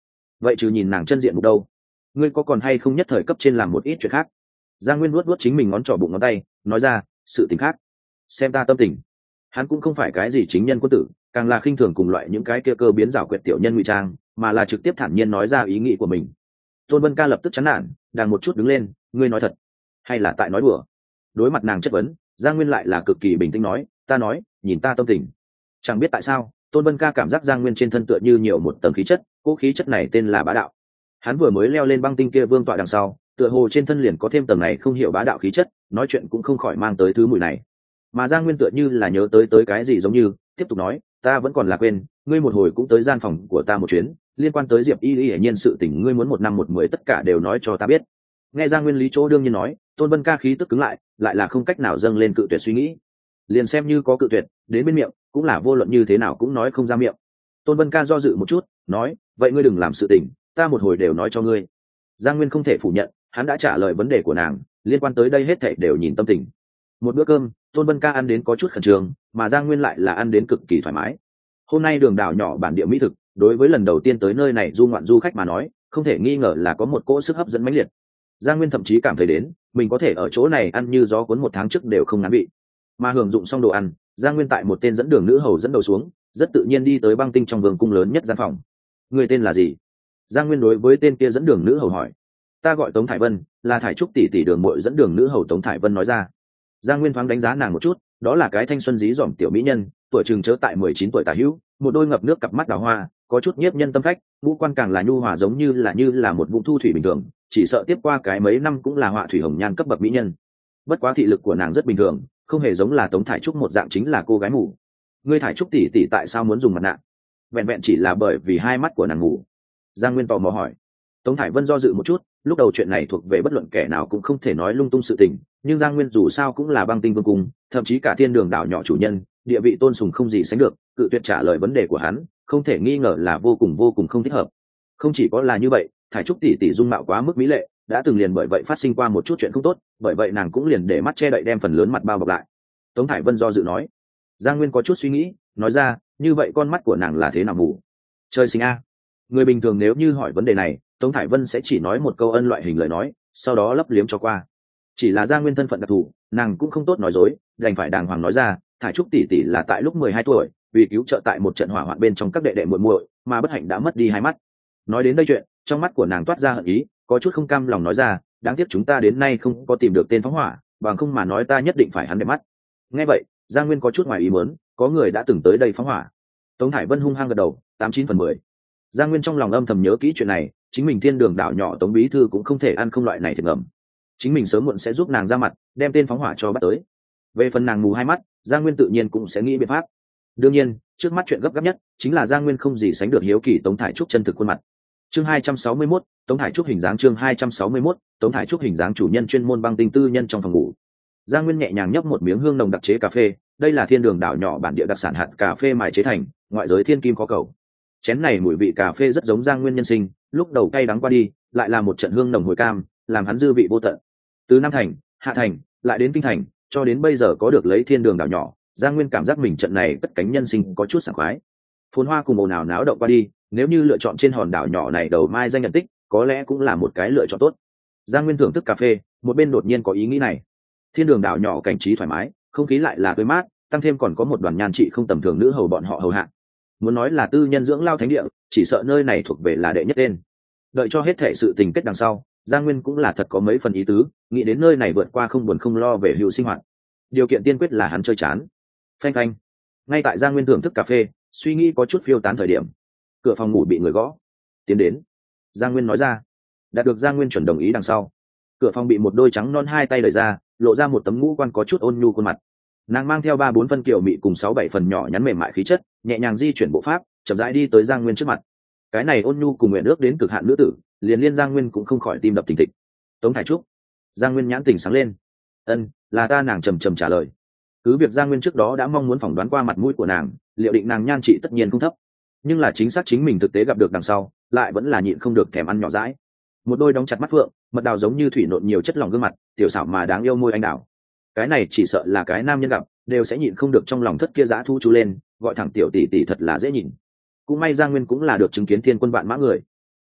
vậy trừ nhìn nàng chân diện mục đâu, ngươi có còn hay không nhất thời cấp trên làm một ít chuyện khác? Giang Nguyên luốt luốt chính mình ngón trỏ bụng ngón tay, nói ra, sự tình khác, xem ta tâm tình. Hắn cũng không phải cái gì chính nhân quân tử, càng là khinh thường cùng loại những cái kia cơ biến rào quyệt tiểu nhân ngụy trang, mà là trực tiếp thản nhiên nói ra ý nghĩ của mình. Tôn Vân Ca lập tức chán nản, đang một chút đứng lên, ngươi nói thật hay là tại nói đùa? Đối mặt nàng chất vấn, Giang Nguyên lại là cực kỳ bình tĩnh nói, ta nói, nhìn ta tâm tình. Chẳng biết tại sao, Tôn Vân Ca cảm giác Giang Nguyên trên thân tựa như nhiều một tầng khí chất, cỗ khí chất này tên là bá đạo. Hắn vừa mới leo lên băng tinh kia vương tọa đằng sau, tựa hồ trên thân liền có thêm tầng này không hiểu bá đạo khí chất, nói chuyện cũng không khỏi mang tới thứ mùi này. Mà Giang Nguyên tựa như là nhớ tới tới cái gì giống như, tiếp tục nói, ta vẫn còn là quên, ngươi một hồi cũng tới gian phòng của ta một chuyến, liên quan tới Diệp Y Y hiển nhiên sự tình ngươi muốn một năm một mười tất cả đều nói cho ta biết. Nghe Giang Nguyên lý chỗ đương nhiên nói, Tôn Vân Ca khí tức cứng lại, lại là không cách nào dâng lên cự tuyệt suy nghĩ. Liền xem như có cự tuyệt, đến bên miệng, cũng là vô luận như thế nào cũng nói không ra miệng. Tôn Vân Ca do dự một chút, nói, vậy ngươi đừng làm sự tình, ta một hồi đều nói cho ngươi. Giang Nguyên không thể phủ nhận, hắn đã trả lời vấn đề của nàng, liên quan tới đây hết thảy đều nhìn tâm tình. Một bữa cơm, Tôn Vân Ca ăn đến có chút khẩn trương, mà Giang Nguyên lại là ăn đến cực kỳ thoải mái. Hôm nay đường đảo nhỏ bản địa mỹ thực, đối với lần đầu tiên tới nơi này du ngoạn du khách mà nói, không thể nghi ngờ là có một cỗ sức hấp dẫn mãnh liệt. Giang Nguyên thậm chí cảm thấy đến, mình có thể ở chỗ này ăn như gió cuốn một tháng trước đều không ngán vị. Mà hưởng dụng xong đồ ăn, Giang Nguyên tại một tên dẫn đường nữ hầu dẫn đầu xuống, rất tự nhiên đi tới băng tinh trong vương cung lớn nhất gian phòng. Người tên là gì? Giang Nguyên đối với tên kia dẫn đường nữ hầu hỏi. Ta gọi Tống Thải Vân, là Thải Trúc tỷ tỷ đường muội dẫn đường nữ hầu Tống Thải Vân nói ra. Giang Nguyên thoáng đánh giá nàng một chút, đó là cái thanh xuân dí dỏm tiểu mỹ nhân, tuổi chừng chớ tại mười chín tuổi tả hữu, một đôi ngập nước cặp mắt đào hoa, có chút nhiếp nhân tâm phách, ngũ quan càng là nhu hòa giống như là như là một vũng thu thủy bình thường, chỉ sợ tiếp qua cái mấy năm cũng là họa thủy hồng nhan cấp bậc mỹ nhân. Bất quá thị lực của nàng rất bình thường, không hề giống là Tống Thải Trúc một dạng chính là cô gái mù. Ngươi Thải Trúc tỷ tỷ tại sao muốn dùng mặt nạ? Vẹn vẹn chỉ là bởi vì hai mắt của nàng mù. Giang Nguyên tò mò hỏi. Tống Thải Vân do dự một chút, lúc đầu chuyện này thuộc về bất luận kẻ nào cũng không thể nói lung tung sự tình, nhưng Giang Nguyên dù sao cũng là băng tinh vương cung, thậm chí cả thiên đường đảo nhỏ chủ nhân, địa vị tôn sùng không gì sánh được, cự tuyệt trả lời vấn đề của hắn, không thể nghi ngờ là vô cùng vô cùng không thích hợp. Không chỉ có là như vậy, Thải Trúc tỷ tỷ dung mạo quá mức mỹ lệ, đã từng liền bởi vậy phát sinh qua một chút chuyện không tốt, bởi vậy nàng cũng liền để mắt che đậy đem phần lớn mặt bao bọc lại. Tống Thải Vân do dự nói. Giang Nguyên có chút suy nghĩ, nói ra, như vậy con mắt của nàng là thế nào mù? Trời sinh a. Người bình thường nếu như hỏi vấn đề này, Tống Thải Vân sẽ chỉ nói một câu ân loại hình lời nói, sau đó lấp liếm cho qua. Chỉ là Giang Nguyên thân phận đặc thù, nàng cũng không tốt nói dối, đành phải đàng hoàng nói ra, Thải Trúc tỷ tỷ là tại lúc mười hai tuổi, vì cứu trợ tại một trận hỏa hoạn bên trong các đệ đệ muội muội, mà bất hạnh đã mất đi hai mắt. Nói đến đây chuyện, trong mắt của nàng toát ra hận ý, có chút không cam lòng nói ra, đáng tiếc chúng ta đến nay không có tìm được tên phóng hỏa, bằng không mà nói ta nhất định phải hắn đẹp mắt. Nghe vậy, Giang Nguyên có chút ngoài ý muốn, có người đã từng tới đây phóng hỏa. Tống Thải Vân hung hăng gật đầu, tám chín phần mười. Giang Nguyên trong lòng âm thầm nhớ kỹ chuyện này, chính mình thiên đường đảo nhỏ Tống bí thư cũng không thể ăn không loại này thiệt ngầm. Chính mình sớm muộn sẽ giúp nàng ra mặt, đem tên phóng hỏa cho bắt tới. Về phần nàng mù hai mắt, Giang Nguyên tự nhiên cũng sẽ nghĩ biện pháp. Đương nhiên, trước mắt chuyện gấp gáp nhất chính là Giang Nguyên không gì sánh được hiếu kỳ Tống Thải Trúc chân thực khuôn mặt. Chương hai trăm sáu mươi mốt, Tống Thải Trúc hình dáng chương hai trăm sáu mươi mốt, Tống Thải Trúc hình dáng chủ nhân chuyên môn băng tinh tư nhân trong phòng ngủ. Giang Nguyên nhẹ nhàng nhấp một miếng hương nồng đặc chế cà phê, đây là thiên đường đảo nhỏ bản địa đặc sản hạt cà phê mài chế thành, ngoại giới thiên kim có cầu. Chén này mùi vị cà phê rất giống Giang Nguyên nhân sinh, lúc đầu cay đắng qua đi, lại là một trận hương nồng hồi cam, làm hắn dư vị vô tận. Từ Nam Thành, Hạ Thành, lại đến Kinh Thành, cho đến bây giờ có được lấy thiên đường đảo nhỏ, Giang Nguyên cảm giác mình trận này cất cánh nhân sinh có chút sảng khoái. Phồn hoa cùng ồn ào náo động qua đi, nếu như lựa chọn trên hòn đảo nhỏ này đầu mai danh nhận tích, có lẽ cũng là một cái lựa chọn tốt. Giang Nguyên thưởng thức cà phê, một bên đột nhiên có ý nghĩ này. Thiên đường đảo nhỏ cảnh trí thoải mái, không khí lại là tươi mát, tăng thêm còn có một đoàn nhan trị không tầm thường nữ hầu bọn họ hầu hạ. Muốn nói là tư nhân dưỡng lao thánh địa, chỉ sợ nơi này thuộc về là đệ nhất tên. Đợi cho hết thể sự tình kết đằng sau, Giang Nguyên cũng là thật có mấy phần ý tứ, nghĩ đến nơi này vượt qua không buồn không lo về hữu sinh hoạt. Điều kiện tiên quyết là hắn chơi chán. Phanh phanh. Ngay tại Giang Nguyên thưởng thức cà phê, suy nghĩ có chút phiêu tán thời điểm, cửa phòng ngủ bị người gõ. Tiến đến. Giang Nguyên nói ra. Đạt được Giang Nguyên chuẩn đồng ý đằng sau, cửa phòng bị một đôi trắng non hai tay đẩy ra, lộ ra một tấm ngũ quan có chút ôn nhu khuôn mặt. Nàng mang theo ba bốn phân kiểu mị cùng sáu bảy phần nhỏ nhắn mềm mại khí chất, nhẹ nhàng di chuyển bộ pháp, chậm rãi đi tới Giang Nguyên trước mặt. Cái này ôn nhu cùng nguyện ước đến cực hạn nữ tử, liền liên Giang Nguyên cũng không khỏi tim đập thình thịch. Tống Thải Trúc. Giang Nguyên nhãn tình sáng lên. Ân, là ta. Nàng trầm trầm trả lời. Cứ việc Giang Nguyên trước đó đã mong muốn phỏng đoán qua mặt mũi của nàng, liệu định nàng nhan trị tất nhiên không thấp, nhưng là chính xác chính mình thực tế gặp được đằng sau, lại vẫn là nhịn không được thèm ăn nhỏ dãi. Một đôi đóng chặt mắt phượng, mật đào giống như thủy nộn nhiều chất lỏng gương mặt, tiểu xảo mà đáng yêu môi anh đào. Cái này chỉ sợ là cái nam nhân gặp đều sẽ nhịn không được trong lòng thất kia dã thu chú lên, gọi thẳng tiểu tỷ tỷ thật là dễ nhìn. Cũng may Giang Nguyên cũng là được chứng kiến thiên quân vạn mã người.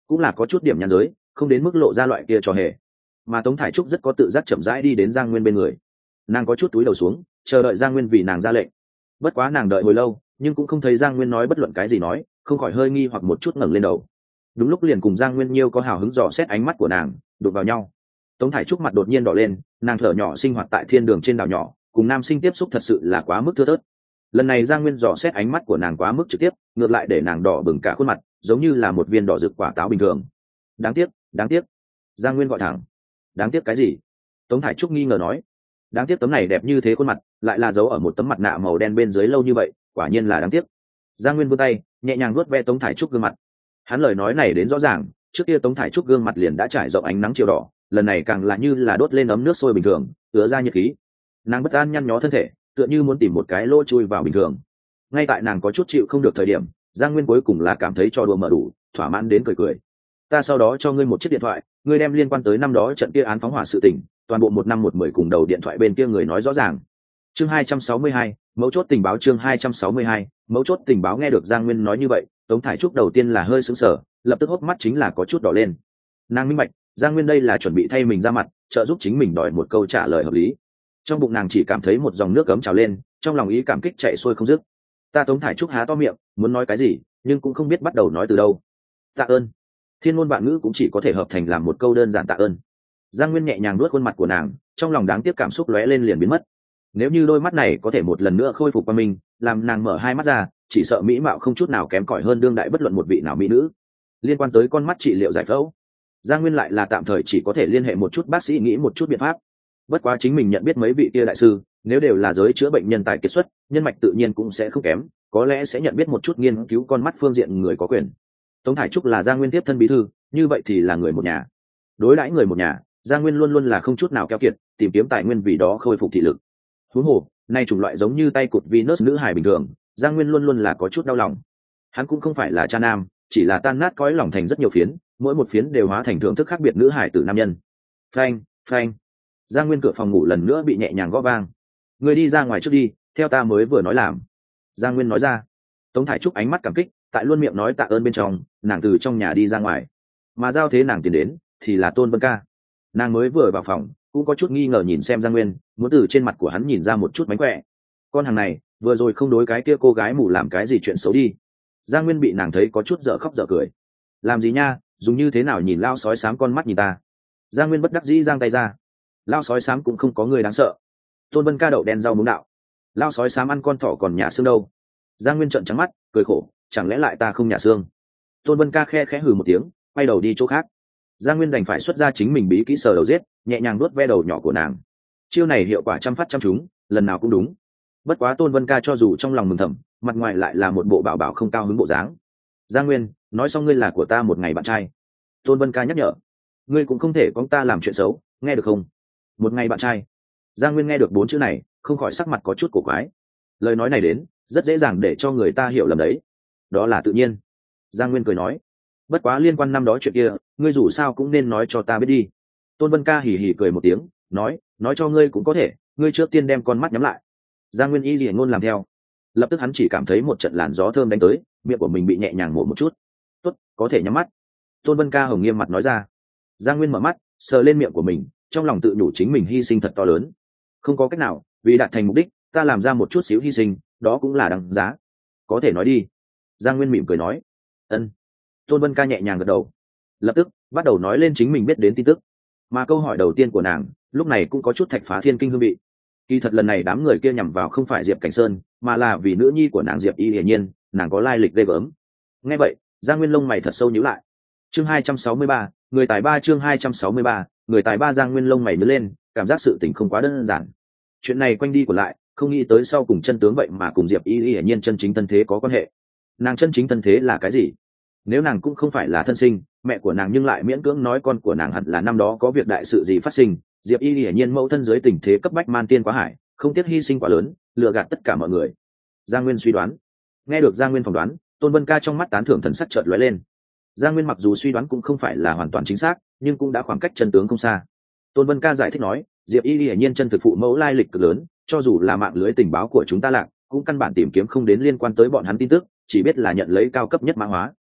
cũng là có chút điểm nhàn giới, không đến mức lộ ra loại kia trò hề. Mà Tống Thải Trúc rất có tự giác chậm rãi đi đến Giang Nguyên bên người, nàng có chút túi đầu xuống chờ đợi Giang Nguyên vì nàng ra lệnh. Bất quá nàng đợi hồi lâu nhưng cũng không thấy Giang Nguyên nói bất luận cái gì, nói không khỏi hơi nghi hoặc một chút ngẩng lên đầu. Đúng lúc liền cùng Giang Nguyên Nhiêu có hào hứng dò xét ánh mắt của nàng đụng vào nhau. Tống Thải Trúc mặt đột nhiên đỏ lên, nàng thở nhỏ sinh hoạt tại thiên đường trên đảo nhỏ, cùng nam sinh tiếp xúc thật sự là quá mức thưa thớt. Lần này Giang Nguyên dò xét ánh mắt của nàng quá mức trực tiếp, ngược lại để nàng đỏ bừng cả khuôn mặt, giống như là một viên đỏ rực quả táo bình thường. Đáng tiếc, đáng tiếc. Giang Nguyên gọi thẳng. Đáng tiếc cái gì? Tống Thải Trúc nghi ngờ nói. Đáng tiếc tấm này đẹp như thế khuôn mặt lại là giấu ở một tấm mặt nạ màu đen bên dưới lâu như vậy, quả nhiên là đáng tiếc. Giang Nguyên vươn tay nhẹ nhàng vuốt ve Tống Thải Trúc gương mặt. Hắn lời nói này đến rõ ràng, trước kia Tống Thải Trúc gương mặt liền đã trải rộng ánh nắng chiều đỏ, lần này càng là như là đốt lên ấm nước sôi bình thường, ứa ra nhiệt khí. Nàng bất an nhăn nhó thân thể, tựa như muốn tìm một cái lỗ chui vào bình thường. Ngay tại nàng có chút chịu không được thời điểm, Giang Nguyên cuối cùng là cảm thấy cho đùa mở đủ, thỏa mãn đến cười cười. Ta sau đó cho ngươi một chiếc điện thoại, ngươi đem liên quan tới năm đó trận kia án phóng hỏa sự tình, toàn bộ một năm một mười cùng đầu điện thoại bên kia người nói rõ ràng. Chương hai trăm sáu mươi hai, mấu chốt tình báo. Chương hai trăm sáu mươi hai, mấu chốt tình báo. Nghe được Giang Nguyên nói như vậy, Tống Thải Trúc đầu tiên là hơi sững sờ, lập tức hốc mắt chính là có chút đỏ lên. Nàng minh bạch, Giang Nguyên đây là chuẩn bị thay mình ra mặt, trợ giúp chính mình đòi một câu trả lời hợp lý. Trong bụng nàng chỉ cảm thấy một dòng nước ấm trào lên, trong lòng ý cảm kích chạy xuôi không dứt. Ta Tống Thải Trúc há to miệng muốn nói cái gì, nhưng cũng không biết bắt đầu nói từ đâu. Tạ ơn. Thiên ngôn vạn ngữ cũng chỉ có thể hợp thành làm một câu đơn giản tạ ơn. Giang Nguyên nhẹ nhàng nuốt khuôn mặt của nàng, trong lòng đáng tiếc cảm xúc lóe lên liền biến mất. Nếu như đôi mắt này có thể một lần nữa khôi phục qua mình, làm nàng mở hai mắt ra, chỉ sợ mỹ mạo không chút nào kém cỏi hơn đương đại bất luận một vị nào mỹ nữ. Liên quan tới con mắt trị liệu giải phẫu, Giang Nguyên lại là tạm thời chỉ có thể liên hệ một chút bác sĩ nghĩ một chút biện pháp. Bất quá chính mình nhận biết mấy vị kia đại sư, nếu đều là giới chữa bệnh nhân tài kiệt xuất, nhân mạch tự nhiên cũng sẽ không kém, có lẽ sẽ nhận biết một chút nghiên cứu con mắt phương diện người có quyền. Tống Thải Trúc là Giang Nguyên tiếp thân bí thư, như vậy thì là người một nhà. Đối đãi người một nhà, Giang Nguyên luôn luôn là không chút nào keo kiệt, tìm kiếm tài nguyên vì đó khôi phục thị lực. Huống hồ, nay chủng loại giống như tay cụt Venus nữ hài bình thường, Giang Nguyên luôn luôn là có chút đau lòng. Hắn cũng không phải là cha nam, chỉ là tan nát cõi lòng thành rất nhiều phiến, mỗi một phiến đều hóa thành thưởng thức khác biệt nữ hài tử nam nhân. Phanh, phanh. Giang Nguyên cửa phòng ngủ lần nữa bị nhẹ nhàng gõ vang. Người đi ra ngoài trước đi, theo ta mới vừa nói làm. Giang Nguyên nói ra. Tống Thải Trúc ánh mắt cảm kích, tại luôn miệng nói tạ ơn bên trong, nàng từ trong nhà đi ra ngoài. Mà giao thế nàng tiến đến thì là Tôn Vân Ca. Nàng mới vừa vào phòng cũng có chút nghi ngờ nhìn xem Giang Nguyên, muốn từ trên mặt của hắn nhìn ra một chút mánh khỏe. Con hàng này vừa rồi không đối cái kia cô gái mù làm cái gì chuyện xấu đi. Giang Nguyên bị nàng thấy có chút dở khóc dở cười. Làm gì nha, dùng như thế nào nhìn lao sói xám con mắt nhìn ta. Giang Nguyên bất đắc dĩ giang tay ra. Lao sói xám cũng không có người đáng sợ. Tôn Vân Ca đậu đen rau muống đạo. Lao sói xám ăn con thỏ còn nhả xương đâu. Giang Nguyên trợn trắng mắt cười khổ, chẳng lẽ lại ta không nhả xương. Tôn Vân Ca khe khẽ hừ một tiếng, quay đầu đi chỗ khác. Giang Nguyên đành phải xuất ra chính mình bí kỹ sờ đầu giết, nhẹ nhàng nuốt ve đầu nhỏ của nàng. Chiêu này hiệu quả trăm phát trăm trúng, lần nào cũng đúng. Bất quá Tôn Vân Ca cho dù trong lòng mừng thầm, mặt ngoài lại là một bộ bảo bảo không cao hứng bộ dáng. Giang Nguyên, nói xong ngươi là của ta một ngày bạn trai. Tôn Vân Ca nhắc nhở. Ngươi cũng không thể con ta làm chuyện xấu, nghe được không? Một ngày bạn trai. Giang Nguyên nghe được bốn chữ này, không khỏi sắc mặt có chút cổ quái. Lời nói này đến, rất dễ dàng để cho người ta hiểu lầm đấy. Đó là tự nhiên. Giang Nguyên cười nói. Bất quá liên quan năm đó chuyện kia, ngươi dù sao cũng nên nói cho ta biết đi. Tôn Vân Ca hì hì cười một tiếng, nói, nói cho ngươi cũng có thể, ngươi trước tiên đem con mắt nhắm lại. Giang Nguyên y liền ngôn làm theo. Lập tức hắn chỉ cảm thấy một trận làn gió thơm đánh tới, miệng của mình bị nhẹ nhàng mổ một chút. Tốt, có thể nhắm mắt. Tôn Vân Ca hồng nghiêm mặt nói ra. Giang Nguyên mở mắt, sờ lên miệng của mình, trong lòng tự nhủ chính mình hy sinh thật to lớn. Không có cách nào, vì đạt thành mục đích, ta làm ra một chút xíu hy sinh, đó cũng là đáng giá. Có thể nói đi. Giang Nguyên mỉm cười nói. Ân. Tôn Vân Ca nhẹ nhàng gật đầu, lập tức bắt đầu nói lên chính mình biết đến tin tức. Mà câu hỏi đầu tiên của nàng lúc này cũng có chút thạch phá thiên kinh hương vị. Kỳ thật lần này đám người kia nhằm vào không phải Diệp Cảnh Sơn, mà là vì nữ nhi của nàng Diệp Y hiển nhiên, nàng có lai lịch ghê gớm. Nghe vậy, Giang Nguyên lông mày thật sâu nhíu lại. Chương hai trăm sáu mươi ba, người tài ba. Chương hai trăm sáu mươi ba, người tài ba. Giang Nguyên lông mày nhướng lên, cảm giác sự tình không quá đơn giản. Chuyện này quanh đi của lại, không nghĩ tới sau cùng chân tướng vậy mà cùng Diệp Y hiển nhiên chân chính thân thế có quan hệ. Nàng chân chính thân thế là cái gì? Nếu nàng cũng không phải là thân sinh, mẹ của nàng nhưng lại miễn cưỡng nói con của nàng hẳn là năm đó có việc đại sự gì phát sinh. Diệp Y hiển nhiên mẫu thân dưới tình thế cấp bách man tiên quá hải, không tiếc hy sinh quá lớn, lừa gạt tất cả mọi người. Giang Nguyên suy đoán. Nghe được Giang Nguyên phỏng đoán, Tôn Vân Ca trong mắt tán thưởng thần sắc chợt lóe lên. Giang Nguyên mặc dù suy đoán cũng không phải là hoàn toàn chính xác, nhưng cũng đã khoảng cách chân tướng không xa. Tôn Vân Ca giải thích nói, Diệp Y hiển nhiên chân thực phụ mẫu lai lịch cực lớn, cho dù là mạng lưới tình báo của chúng ta lạc, cũng căn bản tìm kiếm không đến liên quan tới bọn hắn tin tức, chỉ biết là nhận lấy cao cấp nhất mã hóa.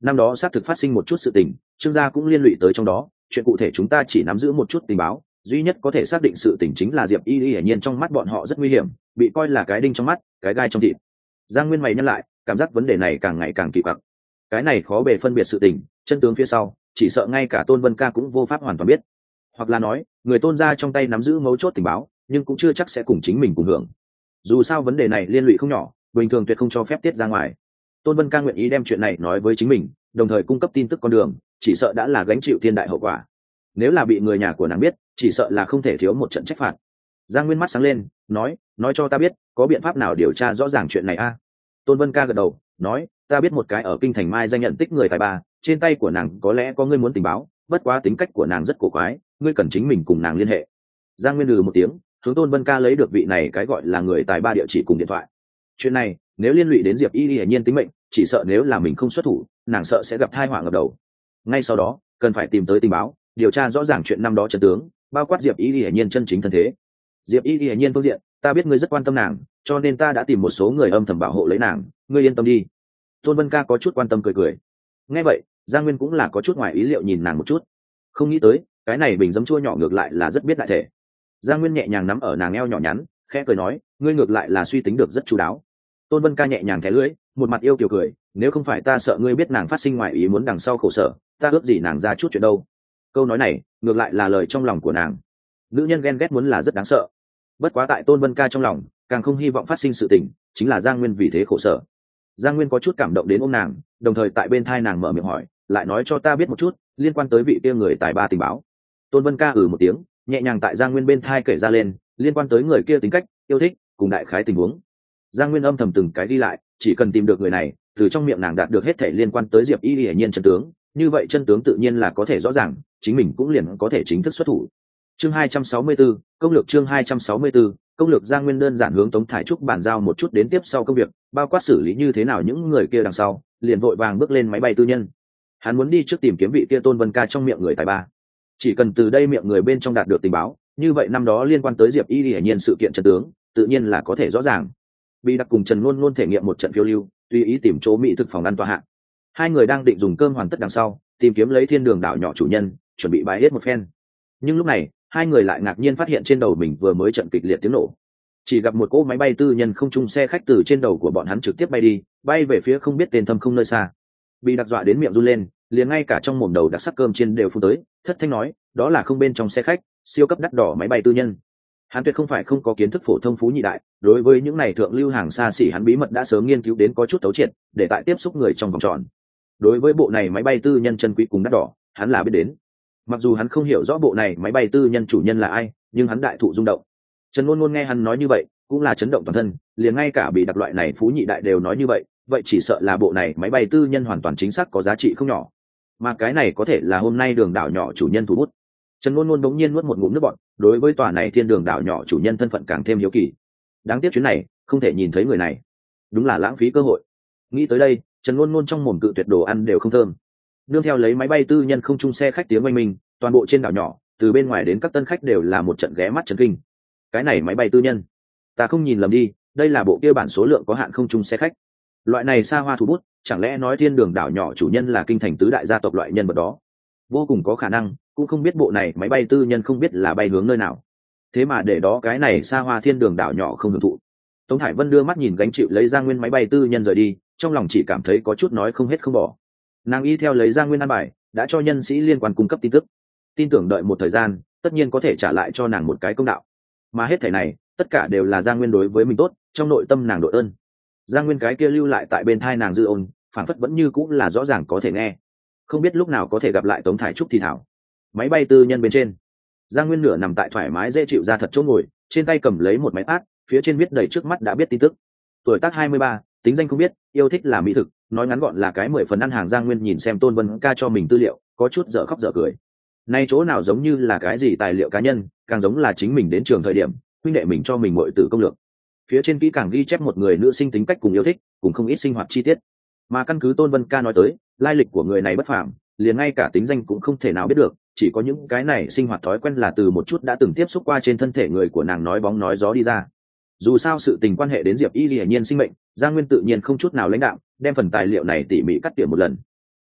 năm đó xác thực phát sinh một chút sự tình, trương gia cũng liên lụy tới trong đó, chuyện cụ thể chúng ta chỉ nắm giữ một chút tình báo, duy nhất có thể xác định sự tình chính là diệp y y hiển nhiên trong mắt bọn họ rất nguy hiểm, bị coi là cái đinh trong mắt, cái gai trong thịt. Giang Nguyên mày nhắc lại, cảm giác vấn đề này càng ngày càng kỳ quặc. Cái này khó bề phân biệt sự tình, chân tướng phía sau, chỉ sợ ngay cả Tôn Vân Ca cũng vô pháp hoàn toàn biết. Hoặc là nói, người Tôn gia trong tay nắm giữ mấu chốt tình báo, nhưng cũng chưa chắc sẽ cùng chính mình cùng hưởng. Dù sao vấn đề này liên lụy không nhỏ, bình thường tuyệt không cho phép tiết ra ngoài. Tôn Vân Ca nguyện ý đem chuyện này nói với chính mình, đồng thời cung cấp tin tức con đường, chỉ sợ đã là gánh chịu thiên đại hậu quả. Nếu là bị người nhà của nàng biết, chỉ sợ là không thể thiếu một trận trách phạt. Giang Nguyên mắt sáng lên, nói, nói cho ta biết, có biện pháp nào điều tra rõ ràng chuyện này a? Tôn Vân Ca gật đầu, nói, ta biết một cái ở kinh thành Mai danh nhận tích người tài ba, trên tay của nàng có lẽ có ngươi muốn tình báo, bất quá tính cách của nàng rất cổ quái, ngươi cần chính mình cùng nàng liên hệ. Giang Nguyên lừ một tiếng, hướng Tôn Vân Ca lấy được vị này cái gọi là người tài ba địa chỉ cùng điện thoại. Chuyện này, nếu liên lụy đến Diệp Y Y hiển nhiên tính mệnh, chỉ sợ nếu là mình không xuất thủ, nàng sợ sẽ gặp tai họa ngập đầu. Ngay sau đó, cần phải tìm tới tình báo, điều tra rõ ràng chuyện năm đó chân tướng, bao quát Diệp Y Y hiển nhiên chân chính thân thế. Diệp Y Y hiển nhiên phương diện, ta biết ngươi rất quan tâm nàng, cho nên ta đã tìm một số người âm thầm bảo hộ lấy nàng, ngươi yên tâm đi. Tôn Vân Ca có chút quan tâm cười cười. Nghe vậy, Giang Nguyên cũng là có chút ngoài ý liệu nhìn nàng một chút, không nghĩ tới cái này bình giấm chua nhỏ ngược lại là rất biết đại thể. Giang Nguyên nhẹ nhàng nắm ở nàng eo nhỏ nhắn, khẽ cười nói, ngươi ngược lại là suy tính được rất chu đáo. Tôn Vân Ca nhẹ nhàng thẻ lưỡi, một mặt yêu kiều cười, nếu không phải ta sợ ngươi biết nàng phát sinh ngoài ý muốn đằng sau khổ sở, ta ước gì nàng ra chút chuyện đâu. Câu nói này ngược lại là lời trong lòng của nàng. Nữ nhân ghen ghét muốn là rất đáng sợ, bất quá tại Tôn Vân Ca trong lòng càng không hy vọng phát sinh sự tình, chính là Giang Nguyên vì thế khổ sở. Giang Nguyên có chút cảm động đến ôm nàng, đồng thời tại bên thai nàng mở miệng hỏi, lại nói cho ta biết một chút liên quan tới vị kia người tài ba tình báo. Tôn Vân Ca ừ một tiếng, nhẹ nhàng tại Giang Nguyên bên thai kể ra lên liên quan tới người kia tính cách, yêu thích cùng đại khái tình huống. Giang Nguyên âm thầm từng cái đi lại, chỉ cần tìm được người này, từ trong miệng nàng đạt được hết thể liên quan tới Diệp Y Y hiển nhiên chân tướng, như vậy chân tướng tự nhiên là có thể rõ ràng, chính mình cũng liền có thể chính thức xuất thủ. Chương hai trăm sáu mươi 4, công lược chương hai trăm sáu mươi 4, công lược. Giang Nguyên đơn giản hướng Tống Thải Trúc bàn giao một chút đến tiếp sau công việc, bao quát xử lý như thế nào những người kia đằng sau, liền vội vàng bước lên máy bay tư nhân. Hắn muốn đi trước tìm kiếm vị kia Tôn Vân Ca trong miệng người tài ba. Chỉ cần từ đây miệng người bên trong đạt được tình báo, như vậy năm đó liên quan tới Diệp Y Y hiển nhiên sự kiện chân tướng, tự nhiên là có thể rõ ràng. Bị đặc cùng Trần Luân Luân thể nghiệm một trận phiêu lưu, tùy ý tìm chỗ mỹ thực phòng ăn tòa hạng. Hai người đang định dùng cơm hoàn tất đằng sau, tìm kiếm lấy thiên đường đảo nhỏ chủ nhân, chuẩn bị bài hết một phen. Nhưng lúc này, hai người lại ngạc nhiên phát hiện trên đầu mình vừa mới trận kịch liệt tiếng nổ. Chỉ gặp một cỗ máy bay tư nhân không trung xe khách từ trên đầu của bọn hắn trực tiếp bay đi, bay về phía không biết tên thâm không nơi xa. Bị đặc dọa đến miệng run lên, liền ngay cả trong mồm đầu đặc sắc cơm chiên đều phun tới, thất thanh nói, đó là không bên trong xe khách, siêu cấp đắt đỏ máy bay tư nhân. Hắn tuyệt không phải không có kiến thức phổ thông phú nhị đại, đối với những này thượng lưu hàng xa xỉ hắn bí mật đã sớm nghiên cứu đến có chút tấu triệt, để tại tiếp xúc người trong vòng tròn. Đối với bộ này máy bay tư nhân chân quý cùng đắt đỏ, hắn là biết đến. Mặc dù hắn không hiểu rõ bộ này máy bay tư nhân chủ nhân là ai, nhưng hắn đại thụ rung động. Trần Luân Luân nghe hắn nói như vậy, cũng là chấn động toàn thân, liền ngay cả bị đặc loại này phú nhị đại đều nói như vậy, vậy chỉ sợ là bộ này máy bay tư nhân hoàn toàn chính xác có giá trị không nhỏ. Mà cái này có thể là hôm nay đường đảo nhỏ chủ nhân thủ bút. Trần Luân Luân đống nhiên nuốt một ngụm nước bọt, đối với tòa này thiên đường đảo nhỏ chủ nhân thân phận càng thêm hiếu kỳ. Đáng tiếc chuyến này không thể nhìn thấy người này, đúng là lãng phí cơ hội. Nghĩ tới đây, Trần Luân Luân trong mồm cự tuyệt đồ ăn đều không thơm. Nương theo lấy máy bay tư nhân không trung xe khách tiếng oanh minh, toàn bộ trên đảo nhỏ, từ bên ngoài đến các tân khách đều là một trận ghé mắt chấn kinh. Cái này máy bay tư nhân, ta không nhìn lầm đi, đây là bộ kia bản số lượng có hạn không trung xe khách. Loại này xa hoa thủ bút, chẳng lẽ nói thiên đường đảo nhỏ chủ nhân là kinh thành tứ đại gia tộc loại nhân vật đó? Vô cùng có khả năng, cũng không biết bộ này máy bay tư nhân không biết là bay hướng nơi nào. Thế mà để đó cái này xa hoa thiên đường đảo nhỏ không hưởng thụ. Tống Thải Vân đưa mắt nhìn gánh chịu lấy Giang Nguyên máy bay tư nhân rời đi, trong lòng chỉ cảm thấy có chút nói không hết không bỏ. Nàng y theo lấy Giang Nguyên ăn bài, đã cho nhân sĩ liên quan cung cấp tin tức, tin tưởng đợi một thời gian, tất nhiên có thể trả lại cho nàng một cái công đạo. Mà hết thảy này, tất cả đều là Giang Nguyên đối với mình tốt, trong nội tâm nàng đội ơn. Giang Nguyên cái kia lưu lại tại bên thai nàng dư ôn, phản phất vẫn như cũng là rõ ràng có thể nghe. Không biết lúc nào có thể gặp lại Tống Thải Trúc thì thảo. Máy bay tư nhân bên trên, Giang Nguyên nửa nằm tại thoải mái dễ chịu ra thật chỗ ngồi, trên tay cầm lấy một máy tát, phía trên viết đầy trước mắt đã biết tin tức. Tuổi tác hai mươi ba, tính danh không biết, yêu thích là mỹ thực, nói ngắn gọn là cái mười phần ăn hàng. Giang Nguyên nhìn xem Tôn Vân Ca cho mình tư liệu, có chút dở khóc dở cười. Nay chỗ nào giống như là cái gì tài liệu cá nhân, càng giống là chính mình đến trường thời điểm, huynh đệ mình cho mình muội tử công lược. Phía trên kỹ càng ghi chép một người nữ sinh tính cách cùng yêu thích, cùng không ít sinh hoạt chi tiết. Mà căn cứ Tôn Vân Ca nói tới, lai lịch của người này bất phàm, liền ngay cả tính danh cũng không thể nào biết được, chỉ có những cái này sinh hoạt thói quen là từ một chút đã từng tiếp xúc qua trên thân thể người của nàng nói bóng nói gió đi ra. Dù sao sự tình quan hệ đến Diệp Y hiển nhiên sinh mệnh, Giang Nguyên tự nhiên không chút nào lãnh đạm, đem phần tài liệu này tỉ mỉ cắt tỉa một lần.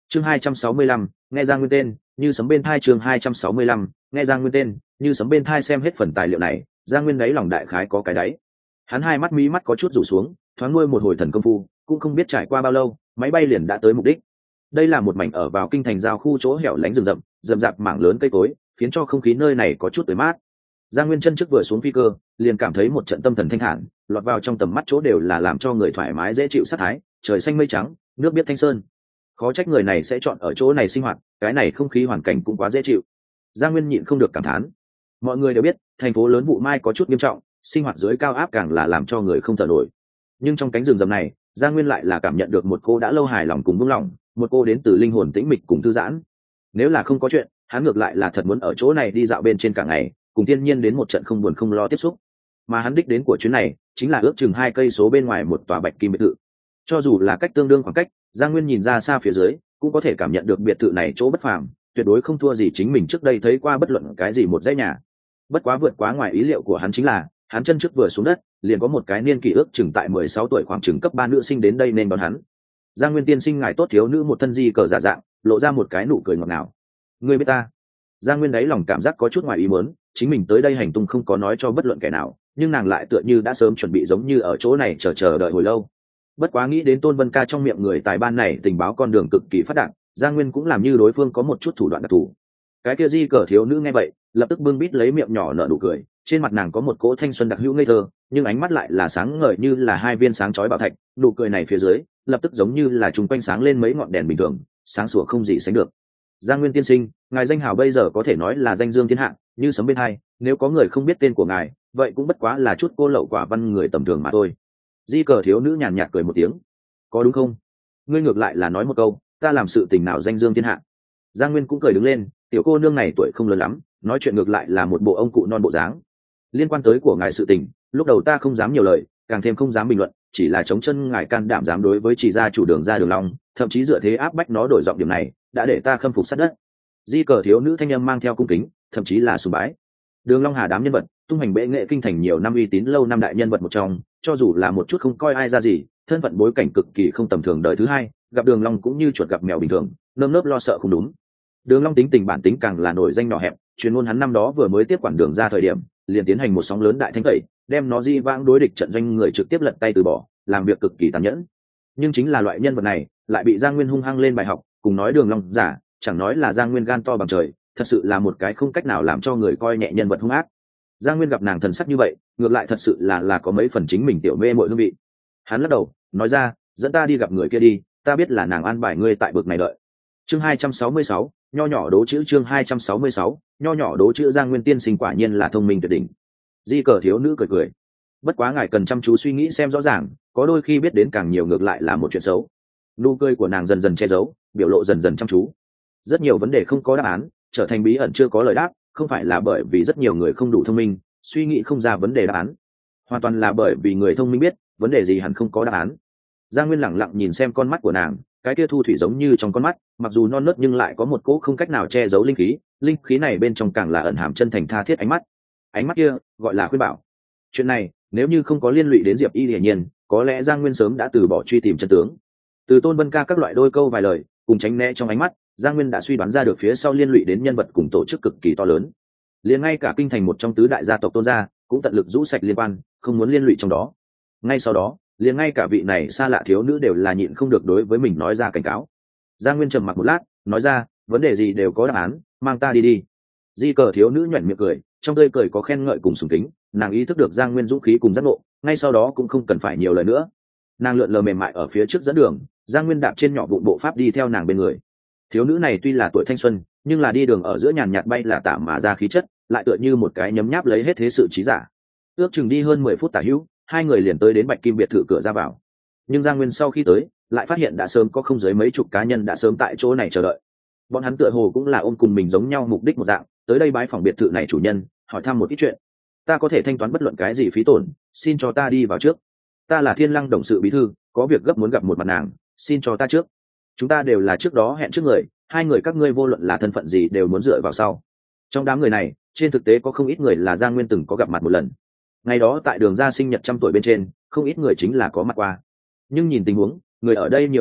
chương hai trăm sáu mươi lăm, nghe Giang Nguyên tên như sấm bên thai. chương hai trăm sáu mươi lăm, nghe Giang Nguyên tên như sấm bên thai. Xem hết phần tài liệu này, Giang Nguyên đáy lòng đại khái có cái đáy. Hắn hai mắt mí mắt có chút rủ xuống, thoáng nuôi một hồi thần công phu, cũng không biết trải qua bao lâu, máy bay liền đã tới mục đích. Đây là một mảnh ở vào kinh thành giao khu chỗ hẻo lánh rừng rậm, rậm rạp mảng lớn cây cối, khiến cho không khí nơi này có chút tươi mát. Giang Nguyên chân trước vừa xuống phi cơ, liền cảm thấy một trận tâm thần thanh thản, lọt vào trong tầm mắt chỗ đều là làm cho người thoải mái dễ chịu sát thái, trời xanh mây trắng, nước biết thanh sơn. Khó trách người này sẽ chọn ở chỗ này sinh hoạt, cái này không khí hoàn cảnh cũng quá dễ chịu. Giang Nguyên nhịn không được cảm thán. Mọi người đều biết, thành phố lớn vụ mai có chút nghiêm trọng, sinh hoạt dưới cao áp càng là làm cho người không thở nổi. Nhưng trong cánh rừng rậm này, Giang Nguyên lại là cảm nhận được một cô đã lâu hài lòng cùng buông lỏng, một cô đến từ linh hồn tĩnh mịch cùng thư giãn. Nếu là không có chuyện, hắn ngược lại là thật muốn ở chỗ này đi dạo bên trên cả ngày, cùng thiên nhiên đến một trận không buồn không lo tiếp xúc. Mà hắn đích đến của chuyến này chính là ước chừng hai cây số bên ngoài một tòa bạch kim biệt thự. Cho dù là cách tương đương khoảng cách, Giang Nguyên nhìn ra xa phía dưới, cũng có thể cảm nhận được biệt thự này chỗ bất phàm, tuyệt đối không thua gì chính mình trước đây thấy qua bất luận cái gì một dãy nhà. Bất quá vượt quá ngoài ý liệu của hắn chính là, hắn chân trước vừa xuống đất, liền có một cái niên kỷ ước chừng tại mười sáu tuổi khoảng chừng cấp ba nữ sinh đến đây nên đón hắn. Giang Nguyên tiên sinh ngài tốt. Thiếu nữ một thân di cờ giả dạng, lộ ra một cái nụ cười ngọt ngào. Ngươi biết ta? Giang Nguyên đáy lòng cảm giác có chút ngoài ý muốn, chính mình tới đây hành tung không có nói cho bất luận kẻ nào, nhưng nàng lại tựa như đã sớm chuẩn bị, giống như ở chỗ này chờ chờ đợi hồi lâu. Bất quá nghĩ đến Tôn Vân Ca trong miệng người tài ban này tình báo con đường cực kỳ phát đạt, Giang Nguyên cũng làm như đối phương có một chút thủ đoạn đặc thù. Cái kia di cờ thiếu nữ nghe vậy, lập tức bưng bít lấy miệng nhỏ nở nụ cười, trên mặt nàng có một cỗ thanh xuân đặc hữu ngây thơ, nhưng ánh mắt lại là sáng ngời như là hai viên sáng chói bảo thạch, nụ cười này phía dưới, lập tức giống như là chúng quanh sáng lên mấy ngọn đèn bình thường, sáng sủa không gì sánh được. Giang Nguyên tiên sinh, ngài danh hào bây giờ có thể nói là danh dương thiên hạ, như sấm bên hai, nếu có người không biết tên của ngài, vậy cũng bất quá là chút cô lậu quả văn người tầm thường mà thôi. Di cờ thiếu nữ nhàn nhạt cười một tiếng. Có đúng không? Ngươi ngược lại là nói một câu, ta làm sự tình nào danh dương thiên hạ. Giang Nguyên cũng cười đứng lên, tiểu cô nương này tuổi không lớn lắm, nói chuyện ngược lại là một bộ ông cụ non bộ dáng. Liên quan tới của ngài sự tình, lúc đầu ta không dám nhiều lời, càng thêm không dám bình luận, chỉ là chống chân ngài can đảm dám đối với chỉ gia chủ đường ra đường long, thậm chí dựa thế áp bách nó đổi giọng điểm này, đã để ta khâm phục sát đất. Di cờ thiếu nữ thanh âm mang theo cung kính, thậm chí là sùng bái. Đường Long Hà đám nhân vật, tung hành bệ nghệ kinh thành nhiều năm uy tín lâu năm đại nhân vật một trong, cho dù là một chút không coi ai ra gì, thân phận bối cảnh cực kỳ không tầm thường đời thứ hai, gặp Đường Long cũng như chuột gặp mèo bình thường, nơm nớp lo sợ không đúng. Đường Long tính tình bản tính càng là nổi danh nhỏ hẹp, truyền ngôn hắn năm đó vừa mới tiếp quản đường ra thời điểm, liền tiến hành một sóng lớn đại thanh tẩy, đem nó di vãng đối địch trận doanh người trực tiếp lật tay từ bỏ, làm việc cực kỳ tàn nhẫn. Nhưng chính là loại nhân vật này, lại bị Giang Nguyên hung hăng lên bài học, cùng nói Đường Long giả, chẳng nói là Giang Nguyên gan to bằng trời, thật sự là một cái không cách nào làm cho người coi nhẹ nhân vật hung ác. Giang Nguyên gặp nàng thần sắc như vậy, ngược lại thật sự là là có mấy phần chính mình tiểu mê muội hương vị. Hắn lắc đầu, nói ra, dẫn ta đi gặp người kia đi, ta biết là nàng an bài ngươi tại bực này đợi. Chương hai trăm sáu mươi sáu, nho nhỏ đố chữ. Chương hai trăm sáu mươi sáu, nho nhỏ đố chữ. Giang Nguyên tiên sinh quả nhiên là thông minh tuyệt đỉnh. Di cờ thiếu nữ cười cười. Bất quá ngài cần chăm chú suy nghĩ xem rõ ràng, có đôi khi biết đến càng nhiều ngược lại là một chuyện xấu. Nụ cười của nàng dần dần che giấu, biểu lộ dần dần chăm chú. Rất nhiều vấn đề không có đáp án, trở thành bí ẩn chưa có lời đáp, không phải là bởi vì rất nhiều người không đủ thông minh, suy nghĩ không ra vấn đề đáp án, hoàn toàn là bởi vì người thông minh biết vấn đề gì hẳn không có đáp án. Giang Nguyên lẳng lặng nhìn xem con mắt của nàng, cái kia thu thủy giống như trong con mắt, mặc dù non nớt nhưng lại có một cỗ không cách nào che giấu linh khí, linh khí này bên trong càng là ẩn hàm chân thành tha thiết ánh mắt. Ánh mắt kia gọi là khuyên bảo. Chuyện này nếu như không có liên lụy đến Diệp Y hiển nhiên, có lẽ Giang Nguyên sớm đã từ bỏ truy tìm chân tướng. Từ Tôn Vân Ca các loại đôi câu vài lời, cùng tránh né trong ánh mắt, Giang Nguyên đã suy đoán ra được phía sau liên lụy đến nhân vật cùng tổ chức cực kỳ to lớn. Liền ngay cả kinh thành một trong tứ đại gia tộc Tôn gia cũng tận lực rũ sạch liên quan, không muốn liên lụy trong đó. Ngay sau đó, liền ngay cả vị này xa lạ thiếu nữ đều là nhịn không được đối với mình nói ra cảnh cáo. Giang Nguyên trầm mặc một lát, nói ra, vấn đề gì đều có đáp án, mang ta đi đi. Di cờ thiếu nữ nhoẻn miệng cười, trong tươi cười có khen ngợi cùng sùng kính, nàng ý thức được Giang Nguyên dũng khí cùng giác ngộ, ngay sau đó cũng không cần phải nhiều lời nữa. Nàng lượn lờ mềm mại ở phía trước dẫn đường, Giang Nguyên đạp trên nhỏ vụn bộ pháp đi theo nàng bên người. Thiếu nữ này tuy là tuổi thanh xuân, nhưng là đi đường ở giữa nhàn nhạt bay là tả mà ra khí chất, lại tựa như một cái nhấm nháp lấy hết thế sự trí giả. Ước chừng đi hơn mười phút tả hữu, hai người liền tới đến Bạch Kim biệt thự cửa ra vào. Nhưng Giang Nguyên sau khi tới, lại phát hiện đã sớm có không dưới mấy chục cá nhân đã sớm tại chỗ này chờ đợi. Bọn hắn tựa hồ cũng là ôm cùng mình giống nhau mục đích một dạng, tới đây bái phỏng biệt thự này chủ nhân, hỏi thăm một ít chuyện. Ta có thể thanh toán bất luận cái gì phí tổn, xin cho ta đi vào trước. Ta là Thiên Lăng đồng sự bí thư, có việc gấp muốn gặp một mặt nàng, xin cho ta trước. Chúng ta đều là trước đó hẹn trước người, hai người các ngươi vô luận là thân phận gì đều muốn dựa vào sau. Trong đám người này, trên thực tế có không ít người là Giang Nguyên từng có gặp mặt một lần. Ngày đó tại đường ra sinh nhật trăm tuổi bên trên, không ít người chính là có mặt qua. Nhưng nhìn tình huống, người ở đây nhiều như vậy,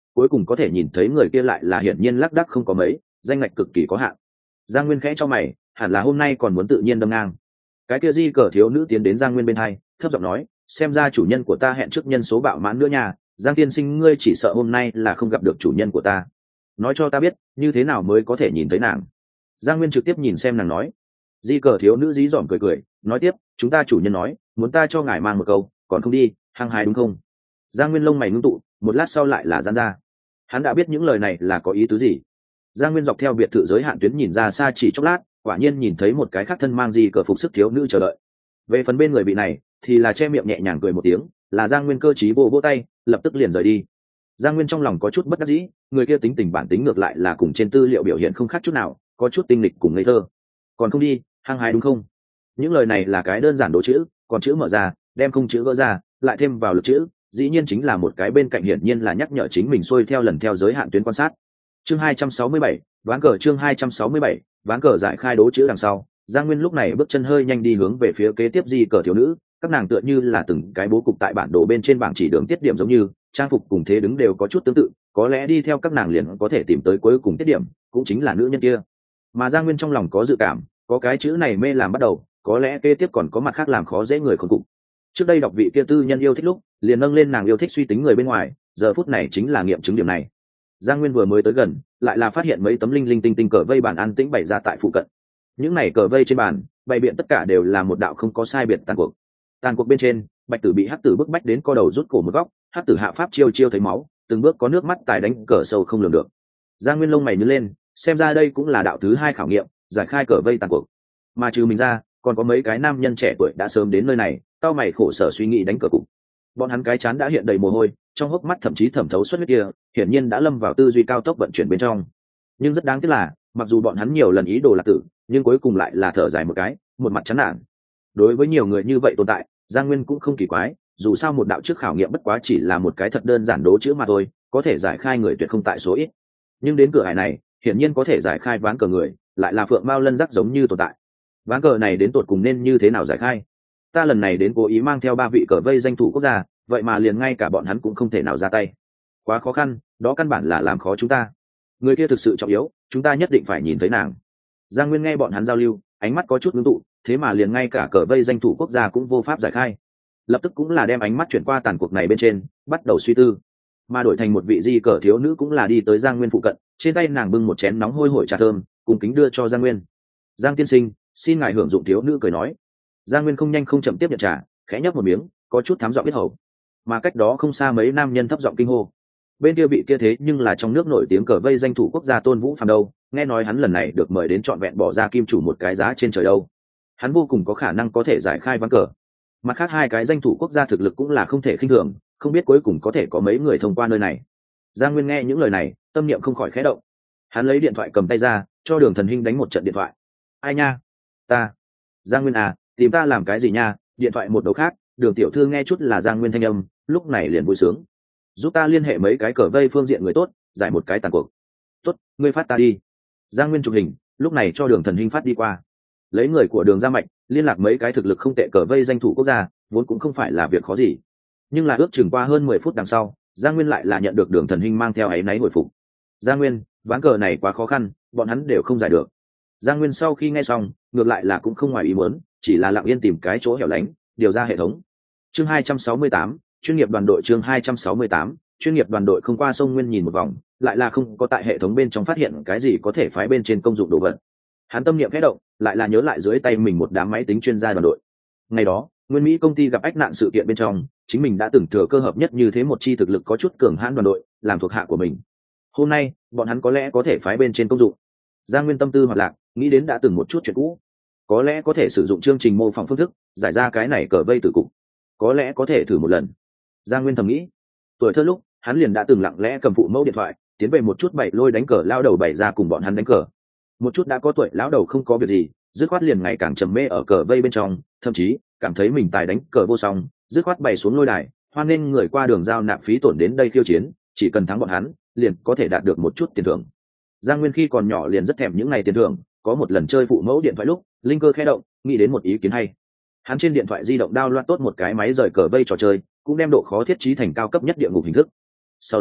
cuối cùng có thể nhìn thấy người kia lại là hiển nhiên lác đác không có mấy, danh ngạch cực kỳ có hạn. Giang Nguyên khẽ cho mày, hẳn là hôm nay còn muốn tự nhiên đâm ngang. Cái kia di cờ thiếu nữ tiến đến Giang Nguyên bên hai, thấp giọng nói, xem ra chủ nhân của ta hẹn trước nhân số bạo mãn nữa nha, Giang tiên sinh ngươi chỉ sợ hôm nay là không gặp được chủ nhân của ta, nói cho ta biết như thế nào mới có thể nhìn thấy nàng. Giang Nguyên trực tiếp nhìn xem nàng nói. Di cờ thiếu nữ dí dỏm cười cười, nói tiếp, chúng ta chủ nhân nói muốn ta cho ngài mang một câu, còn không đi, hăng hái đúng không? Giang Nguyên lông mày ngưng tụ, một lát sau lại là giãn ra. Hắn đã biết những lời này là có ý tứ gì. Giang Nguyên dọc theo biệt thự giới hạn tuyến nhìn ra xa chỉ chốc lát, quả nhiên nhìn thấy một cái khác thân mang di cờ phục sức thiếu nữ chờ đợi. Về phần bên người bị này thì là che miệng nhẹ nhàng cười một tiếng, là Giang Nguyên cơ trí vô vô tay, lập tức liền rời đi. Giang Nguyên trong lòng có chút bất đắc dĩ, người kia tính tình bản tính ngược lại là cùng trên tư liệu biểu hiện không khác chút nào, có chút tinh lịch cùng ngây thơ. Còn không đi, hăng hái đúng không? Những lời này là cái đơn giản đố chữ, còn chữ mở ra, đem không chữ gỡ ra, lại thêm vào lực chữ, dĩ nhiên chính là một cái bên cạnh hiển nhiên là nhắc nhở chính mình xuôi theo lần theo giới hạn tuyến quan sát. Chương hai trăm sáu mươi bảy, ván cờ chương hai trăm sáu mươi bảy, ván cờ giải khai đố chữ đằng sau, Giang Nguyên lúc này bước chân hơi nhanh đi hướng về phía kế tiếp di cờ thiếu nữ, các nàng tựa như là từng cái bố cục tại bản đồ bên trên bảng chỉ đường tiết điểm giống như, trang phục cùng thế đứng đều có chút tương tự, có lẽ đi theo các nàng liền có thể tìm tới cuối cùng tiết điểm, cũng chính là nữ nhân kia. Mà Giang Nguyên trong lòng có dự cảm, có cái chữ này mê làm bắt đầu, có lẽ kế tiếp còn có mặt khác làm khó dễ người khôn cục. Trước đây đọc vị kia tư nhân yêu thích lúc, liền nâng lên nàng yêu thích suy tính người bên ngoài, giờ phút này chính là nghiệm chứng điểm này. Giang Nguyên vừa mới tới gần, lại là phát hiện mấy tấm linh linh tinh tinh cờ vây bàn an tĩnh bày ra tại phụ cận. Những này cờ vây trên bàn, bày biện tất cả đều là một đạo không có sai biệt tàn cuộc. Tàn cuộc bên trên, Bạch Tử bị Hắc Tử bức bách đến co đầu rút cổ một góc, Hắc Tử hạ pháp chiêu chiêu thấy máu, từng bước có nước mắt tài đánh cờ sâu không lường được. Giang Nguyên lông mày nhướng lên, xem ra đây cũng là đạo thứ hai khảo nghiệm, giải khai cờ vây tàn cuộc. Mà trừ mình ra, còn có mấy cái nam nhân trẻ tuổi đã sớm đến nơi này, tao mày khổ sở suy nghĩ đánh cờ cục. Bọn hắn cái chán đã hiện đầy mồ hôi, trong hốc mắt thậm chí thẩm thấu xuất huyết kia, hiển nhiên đã lâm vào tư duy cao tốc vận chuyển bên trong. Nhưng rất đáng tiếc là, mặc dù bọn hắn nhiều lần ý đồ lạc tử, nhưng cuối cùng lại là thở dài một cái, một mặt chán nản. Đối với nhiều người như vậy tồn tại, Giang Nguyên cũng không kỳ quái, dù sao một đạo trước khảo nghiệm bất quá chỉ là một cái thật đơn giản đố chữ mà thôi, có thể giải khai người tuyệt không tại số ít. Nhưng đến cửa hải này, hiển nhiên có thể giải khai ván cờ người, lại là Phượng Mao Lân Giác giống như tồn tại. Ván cờ này đến tột cùng nên như thế nào giải khai? Ta lần này đến cố ý mang theo ba vị cờ vây danh thủ quốc gia, vậy mà liền ngay cả bọn hắn cũng không thể nào ra tay. Quá khó khăn, đó căn bản là làm khó chúng ta. Người kia thực sự trọng yếu, chúng ta nhất định phải nhìn thấy nàng. Giang Nguyên nghe bọn hắn giao lưu, ánh mắt có chút ngưng tụ, thế mà liền ngay cả cờ vây danh thủ quốc gia cũng vô pháp giải khai. Lập tức cũng là đem ánh mắt chuyển qua tàn cuộc này bên trên, bắt đầu suy tư. Mà đổi thành một vị di cờ thiếu nữ cũng là đi tới Giang Nguyên phụ cận, trên tay nàng bưng một chén nóng hôi hổi trà thơm, cùng kính đưa cho Giang Nguyên. Giang tiên sinh, xin ngài hưởng dụng. Thiếu nữ cười nói. Giang Nguyên không nhanh không chậm tiếp nhận trà, khẽ nhấp một miếng, có chút thám giọng biết hầu. Mà cách đó không xa mấy nam nhân thấp giọng kinh hô. Bên kia vị kia thế nhưng là trong nước nổi tiếng cờ vây danh thủ quốc gia Tôn Vũ Phàm đâu, nghe nói hắn lần này được mời đến trọn vẹn bỏ ra kim chủ một cái giá trên trời đâu. Hắn vô cùng có khả năng có thể giải khai ván cờ. Mặt khác hai cái danh thủ quốc gia thực lực cũng là không thể khinh thường, không biết cuối cùng có thể có mấy người thông qua nơi này. Giang Nguyên nghe những lời này, tâm niệm không khỏi khẽ động. Hắn lấy điện thoại cầm tay ra, cho Đường Thần Hinh đánh một trận điện thoại. Ai nha? Ta. Giang Nguyên à, tìm ta làm cái gì nha? Điện thoại một đầu khác, Đường tiểu thư nghe chút là Giang Nguyên thanh âm, lúc này liền vui sướng. Giúp ta liên hệ mấy cái cờ vây phương diện người tốt, giải một cái tàn cuộc. Tốt, ngươi phát ta đi. Giang Nguyên chụp hình, lúc này cho Đường Thần Hinh phát đi qua. Lấy người của Đường ra mạnh, liên lạc mấy cái thực lực không tệ cờ vây danh thủ quốc gia, vốn cũng không phải là việc khó gì. Nhưng là ước chừng qua hơn mười phút đằng sau, Giang Nguyên lại là nhận được Đường Thần Hinh mang theo áy náy hồi phục. Giang Nguyên, ván cờ này quá khó khăn, bọn hắn đều không giải được. Giang Nguyên sau khi nghe xong, ngược lại là cũng không ngoài ý muốn, chỉ là lặng yên tìm cái chỗ hẻo lánh, điều ra hệ thống. Chương hai trăm sáu mươi tám, chuyên nghiệp đoàn đội chương hai trăm sáu mươi tám, chuyên nghiệp đoàn đội không qua sông Nguyên nhìn một vòng, lại là không có tại hệ thống bên trong phát hiện cái gì có thể phái bên trên công dụng đồ vật. Hắn tâm niệm khẽ động, lại là nhớ lại dưới tay mình một đám máy tính chuyên gia đoàn đội. Ngày đó, Nguyên Mỹ công ty gặp ách nạn sự kiện bên trong, chính mình đã từng thừa cơ hợp nhất như thế một chi thực lực có chút cường hãn đoàn đội, làm thuộc hạ của mình. Hôm nay, bọn hắn có lẽ có thể phái bên trên công dụng. Giang Nguyên tâm tư hoạt lạc, nghĩ đến đã từng một chút chuyện cũ. Có lẽ có thể sử dụng chương trình mô phỏng phương thức, giải ra cái này cờ vây tử cục. Có lẽ có thể thử một lần. Giang Nguyên thầm nghĩ. Tuổi thơ lúc, hắn liền đã từng lặng lẽ cầm phụ mẫu điện thoại, tiến về một chút bày lôi đánh cờ lao đầu bày ra cùng bọn hắn đánh cờ. Một chút đã có tuổi lão đầu không có việc gì, dứt khoát liền ngày càng trầm mê ở cờ vây bên trong, thậm chí cảm thấy mình tài đánh cờ vô song, dứt khoát bày xuống lôi đài, hoan nên người qua đường giao nạp phí tổn đến đây khiêu chiến, chỉ cần thắng bọn hắn, liền có thể đạt được một chút tiền thưởng. Giang Nguyên khi còn nhỏ liền rất thèm những ngày tiền thưởng, có một lần chơi phụ mẫu điện thoại lúc, linh cơ khẽ động, nghĩ đến một ý kiến hay. Hắn trên điện thoại di động download tốt một cái máy rời cờ vây trò chơi, cũng đem độ khó thiết trí thành cao cấp nhất địa ngục hình thức. Sau đó,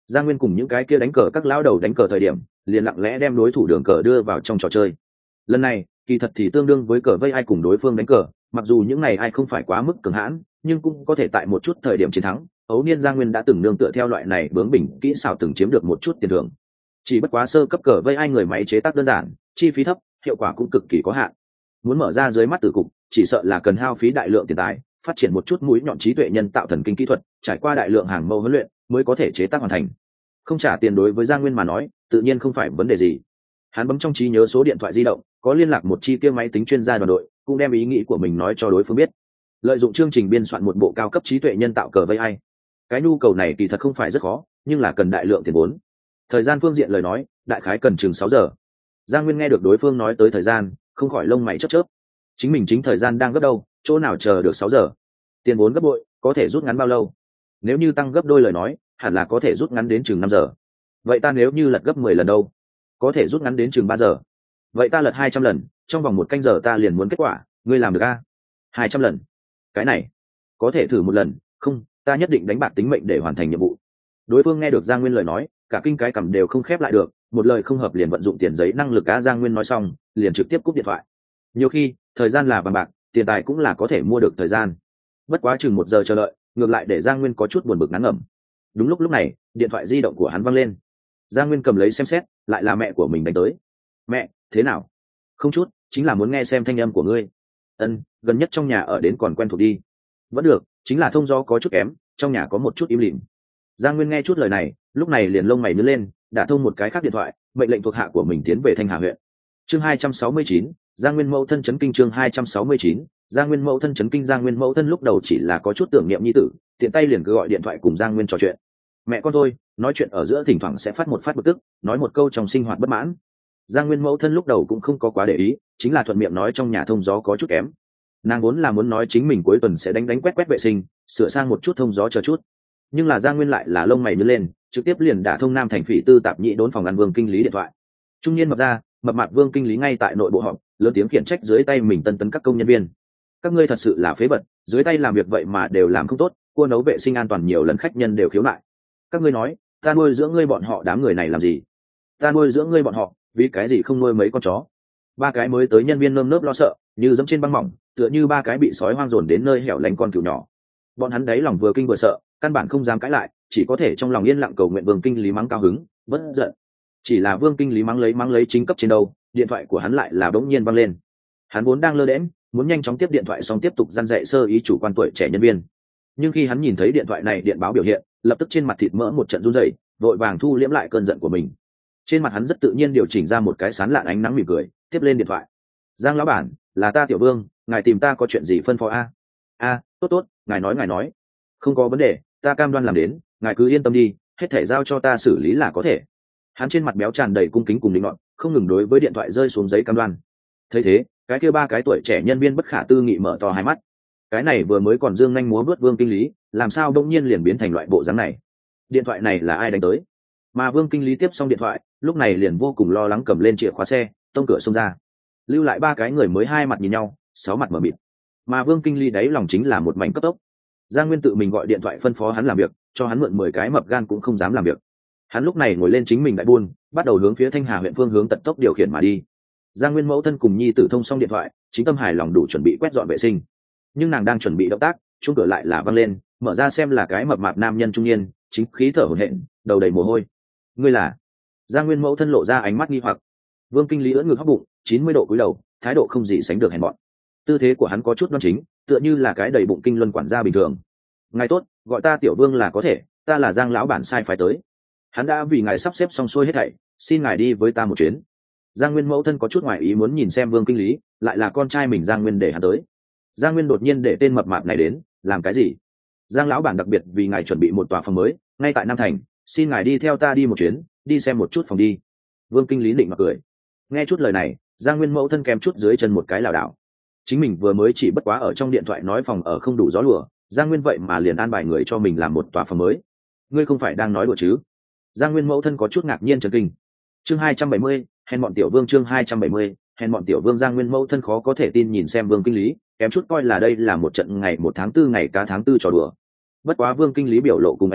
Giang Nguyên cùng những cái kia đánh cờ các lão đầu đánh cờ thời điểm liền lặng lẽ đem đối thủ đường cờ đưa vào trong trò chơi. Lần này kỳ thật thì tương đương với cờ vây ai cùng đối phương đánh cờ, mặc dù những này ai không phải quá mức cường hãn nhưng cũng có thể tại một chút thời điểm chiến thắng. Ấu niên Giang Nguyên đã từng nương tựa theo loại này bướng bỉnh kỹ xảo từng chiếm được một chút tiền thưởng. Chỉ bất quá sơ cấp cờ vây ai người máy chế tác đơn giản, chi phí thấp, hiệu quả cũng cực kỳ có hạn. Muốn mở ra dưới mắt tử cục chỉ sợ là cần hao phí đại lượng tiền tài, phát triển một chút mũi nhọn trí tuệ nhân tạo thần kinh kỹ thuật, trải qua đại lượng hàng mẫu huấn luyện mới có thể chế tác hoàn thành. Không trả tiền đối với Giang Nguyên mà nói tự nhiên không phải vấn đề gì. Hắn bấm trong trí nhớ số điện thoại di động, có liên lạc một chi tiêu máy tính chuyên gia đoàn đội, cũng đem ý nghĩ của mình nói cho đối phương biết. Lợi dụng chương trình biên soạn một bộ cao cấp trí tuệ nhân tạo cờ vây ai. Cái nhu cầu này kỳ thật không phải rất khó, nhưng là cần đại lượng tiền vốn. Thời gian phương diện lời nói, đại khái cần chừng sáu giờ. Giang Nguyên nghe được đối phương nói tới thời gian, không khỏi lông mày chớp chớp. Chính mình chính thời gian đang gấp đâu, chỗ nào chờ được sáu giờ? Tiền vốn gấp bội, có thể rút ngắn bao lâu? Nếu như tăng gấp đôi lời nói, hẳn là có thể rút ngắn đến chừng năm giờ. Vậy ta nếu như lật gấp mười lần đâu? Có thể rút ngắn đến chừng ba giờ. Vậy ta lật hai trăm lần, trong vòng một canh giờ ta liền muốn kết quả, ngươi làm được a? hai trăm lần. Cái này, có thể thử một lần, không, ta nhất định đánh bạc tính mệnh để hoàn thành nhiệm vụ. Đối phương nghe được Giang Nguyên lời nói, cả kinh cái cằm đều không khép lại được, một lời không hợp liền vận dụng tiền giấy năng lực á. Giang Nguyên nói xong, liền trực tiếp cúp điện thoại. Nhiều khi, thời gian là vàng bạc, tiền tài cũng là có thể mua được thời gian. Bất quá chừng một giờ chờ đợi, ngược lại để Giang Nguyên có chút buồn bực ngán ngẩm. Đúng lúc lúc này, điện thoại di động của hắn văng lên. Giang Nguyên cầm lấy xem xét, lại là mẹ của mình đánh tới. Mẹ, thế nào? Không chút, chính là muốn nghe xem thanh âm của ngươi. Ân, gần nhất trong nhà ở đến còn quen thuộc đi. Vẫn được, chính là thông gió có chút kém, trong nhà có một chút im lìm. Giang Nguyên nghe chút lời này, lúc này liền lông mày nhướng lên, đã thông một cái khác điện thoại, mệnh lệnh thuộc hạ của mình tiến về Thanh Hà huyện. Chương hai trăm sáu mươi chín, Giang Nguyên mẫu thân chấn kinh. Chương hai trăm sáu mươi chín, Giang Nguyên mẫu thân chấn kinh. Giang Nguyên mẫu thân lúc đầu chỉ là có chút tưởng niệm nhi tử, tiện tay liền cứ gọi điện thoại cùng Giang Nguyên trò chuyện. Mẹ con thôi, nói chuyện ở giữa thỉnh thoảng sẽ phát một phát bực tức, nói một câu trong sinh hoạt bất mãn. Giang Nguyên mẫu thân lúc đầu cũng không có quá để ý, chính là thuận miệng nói trong nhà thông gió có chút kém. Nàng vốn là muốn nói chính mình cuối tuần sẽ đánh đánh quét quét vệ sinh, sửa sang một chút thông gió chờ chút. Nhưng là Giang Nguyên lại là lông mày nhướng lên, trực tiếp liền đả thông Nam Thành Phỉ Tư tạp nhị đốn phòng ăn Vương kinh lý điện thoại. Trung niên mập ra, mập mạp Vương kinh lý ngay tại nội bộ họp, lớn tiếng khiển trách dưới tay mình tân tấn các công nhân viên. Các ngươi thật sự là phế vật, dưới tay làm việc vậy mà đều làm không tốt, cua nấu vệ sinh an toàn nhiều lần khách nhân đều khiếu nại. Các ngươi nói, ta nuôi dưỡng ngươi bọn họ đám người này làm gì? Ta nuôi dưỡng ngươi bọn họ, vì cái gì không nuôi mấy con chó? Ba cái mới tới nhân viên nơm nớp lo sợ, như dẫm trên băng mỏng, tựa như ba cái bị sói hoang dồn đến nơi hẻo lánh con cừu nhỏ. Bọn hắn đấy lòng vừa kinh vừa sợ, căn bản không dám cãi lại, chỉ có thể trong lòng yên lặng cầu nguyện Vương kinh lý mắng cao hứng, bất giận. Chỉ là Vương kinh lý mắng lấy mắng lấy chính cấp trên đầu, điện thoại của hắn lại là bỗng nhiên văng lên. Hắn vốn đang lơ đễnh, muốn nhanh chóng tiếp điện thoại xong tiếp tục răn dạy sơ ý chủ quan tuổi trẻ nhân viên. Nhưng khi hắn nhìn thấy điện thoại này điện báo biểu hiện, lập tức trên mặt thịt mỡ một trận run rẩy, vội vàng thu liễm lại cơn giận của mình. Trên mặt hắn rất tự nhiên điều chỉnh ra một cái sán lạn ánh nắng mỉm cười, tiếp lên điện thoại. Giang lão bản, là ta Tiểu Vương, ngài tìm ta có chuyện gì phân phó a? A, tốt tốt, ngài nói ngài nói. Không có vấn đề, ta cam đoan làm đến, ngài cứ yên tâm đi, hết thể giao cho ta xử lý là có thể. Hắn trên mặt béo tràn đầy cung kính cùng định nọt, không ngừng đối với điện thoại rơi xuống giấy cam đoan. Thấy thế, cái kia ba cái tuổi trẻ nhân viên bất khả tư nghị mở to hai mắt. Cái này vừa mới còn dương nhanh múa vuốt Vương kinh lý, làm sao đông nhiên liền biến thành loại bộ dáng này? Điện thoại này là ai đánh tới? Mà Vương kinh lý tiếp xong điện thoại, lúc này liền vô cùng lo lắng cầm lên chìa khóa xe, tông cửa xông ra. Lưu lại ba cái người mới hai mặt nhìn nhau, sáu mặt mở mịt. Mà Vương kinh lý đáy lòng chính là một mảnh cấp tốc. Giang Nguyên tự mình gọi điện thoại phân phó hắn làm việc, cho hắn mượn mười cái mập gan cũng không dám làm việc. Hắn lúc này ngồi lên chính mình đại buôn, bắt đầu hướng phía Thanh Hà huyện phương hướng tận tốc điều khiển mà đi. Giang Nguyên mẫu thân cùng nhi tử thông xong điện thoại, chính tâm hài lòng đủ chuẩn bị quét dọn vệ sinh. Nhưng nàng đang chuẩn bị động tác, chuông cửa lại là văng lên, mở ra xem là cái mập mạp nam nhân trung niên, chính khí thở hổn hển, đầu đầy mồ hôi. Ngươi là? Giang Nguyên mẫu thân lộ ra ánh mắt nghi hoặc. Vương kinh lý ưỡn ngực hóc bụng, chín mươi độ cúi đầu, thái độ không gì sánh được hèn mọn. Tư thế của hắn có chút đoan chính, tựa như là cái đầy bụng kinh luân quản gia bình thường. Ngài tốt, gọi ta Tiểu Vương là có thể, ta là Giang lão bản sai phái tới. Hắn đã vì ngài sắp xếp xong xuôi hết thảy, xin ngài đi với ta một chuyến. Giang Nguyên mẫu thân có chút ngoài ý muốn nhìn xem Vương kinh lý, lại là con trai mình Giang Nguyên để hắn tới. Giang Nguyên đột nhiên để tên mập mạp này đến, làm cái gì? Giang lão bản đặc biệt vì ngài chuẩn bị một tòa phòng mới, ngay tại Nam Thành, xin ngài đi theo ta đi một chuyến, đi xem một chút phòng đi. Vương kinh lý định mặc cười. Nghe chút lời này, Giang Nguyên mẫu thân kèm chút dưới chân một cái lảo đảo. Chính mình vừa mới chỉ bất quá ở trong điện thoại nói phòng ở không đủ gió lùa, Giang Nguyên vậy mà liền an bài người cho mình làm một tòa phòng mới. Ngươi không phải đang nói đùa chứ? Giang Nguyên mẫu thân có chút ngạc nhiên chấn kinh. Chương hai trăm bảy mươi, hèn bọn Tiểu Vương. Chương hai trăm bảy mươi, hèn bọn Tiểu Vương. Giang Nguyên mẫu thân khó có thể tin nhìn xem Vương kinh lý, kém chút coi là đây là một trận ngày một tháng tư ngày cá tháng tư trò đùa. Bất quá Vương kinh lý biểu lộ cùng ánh mắt,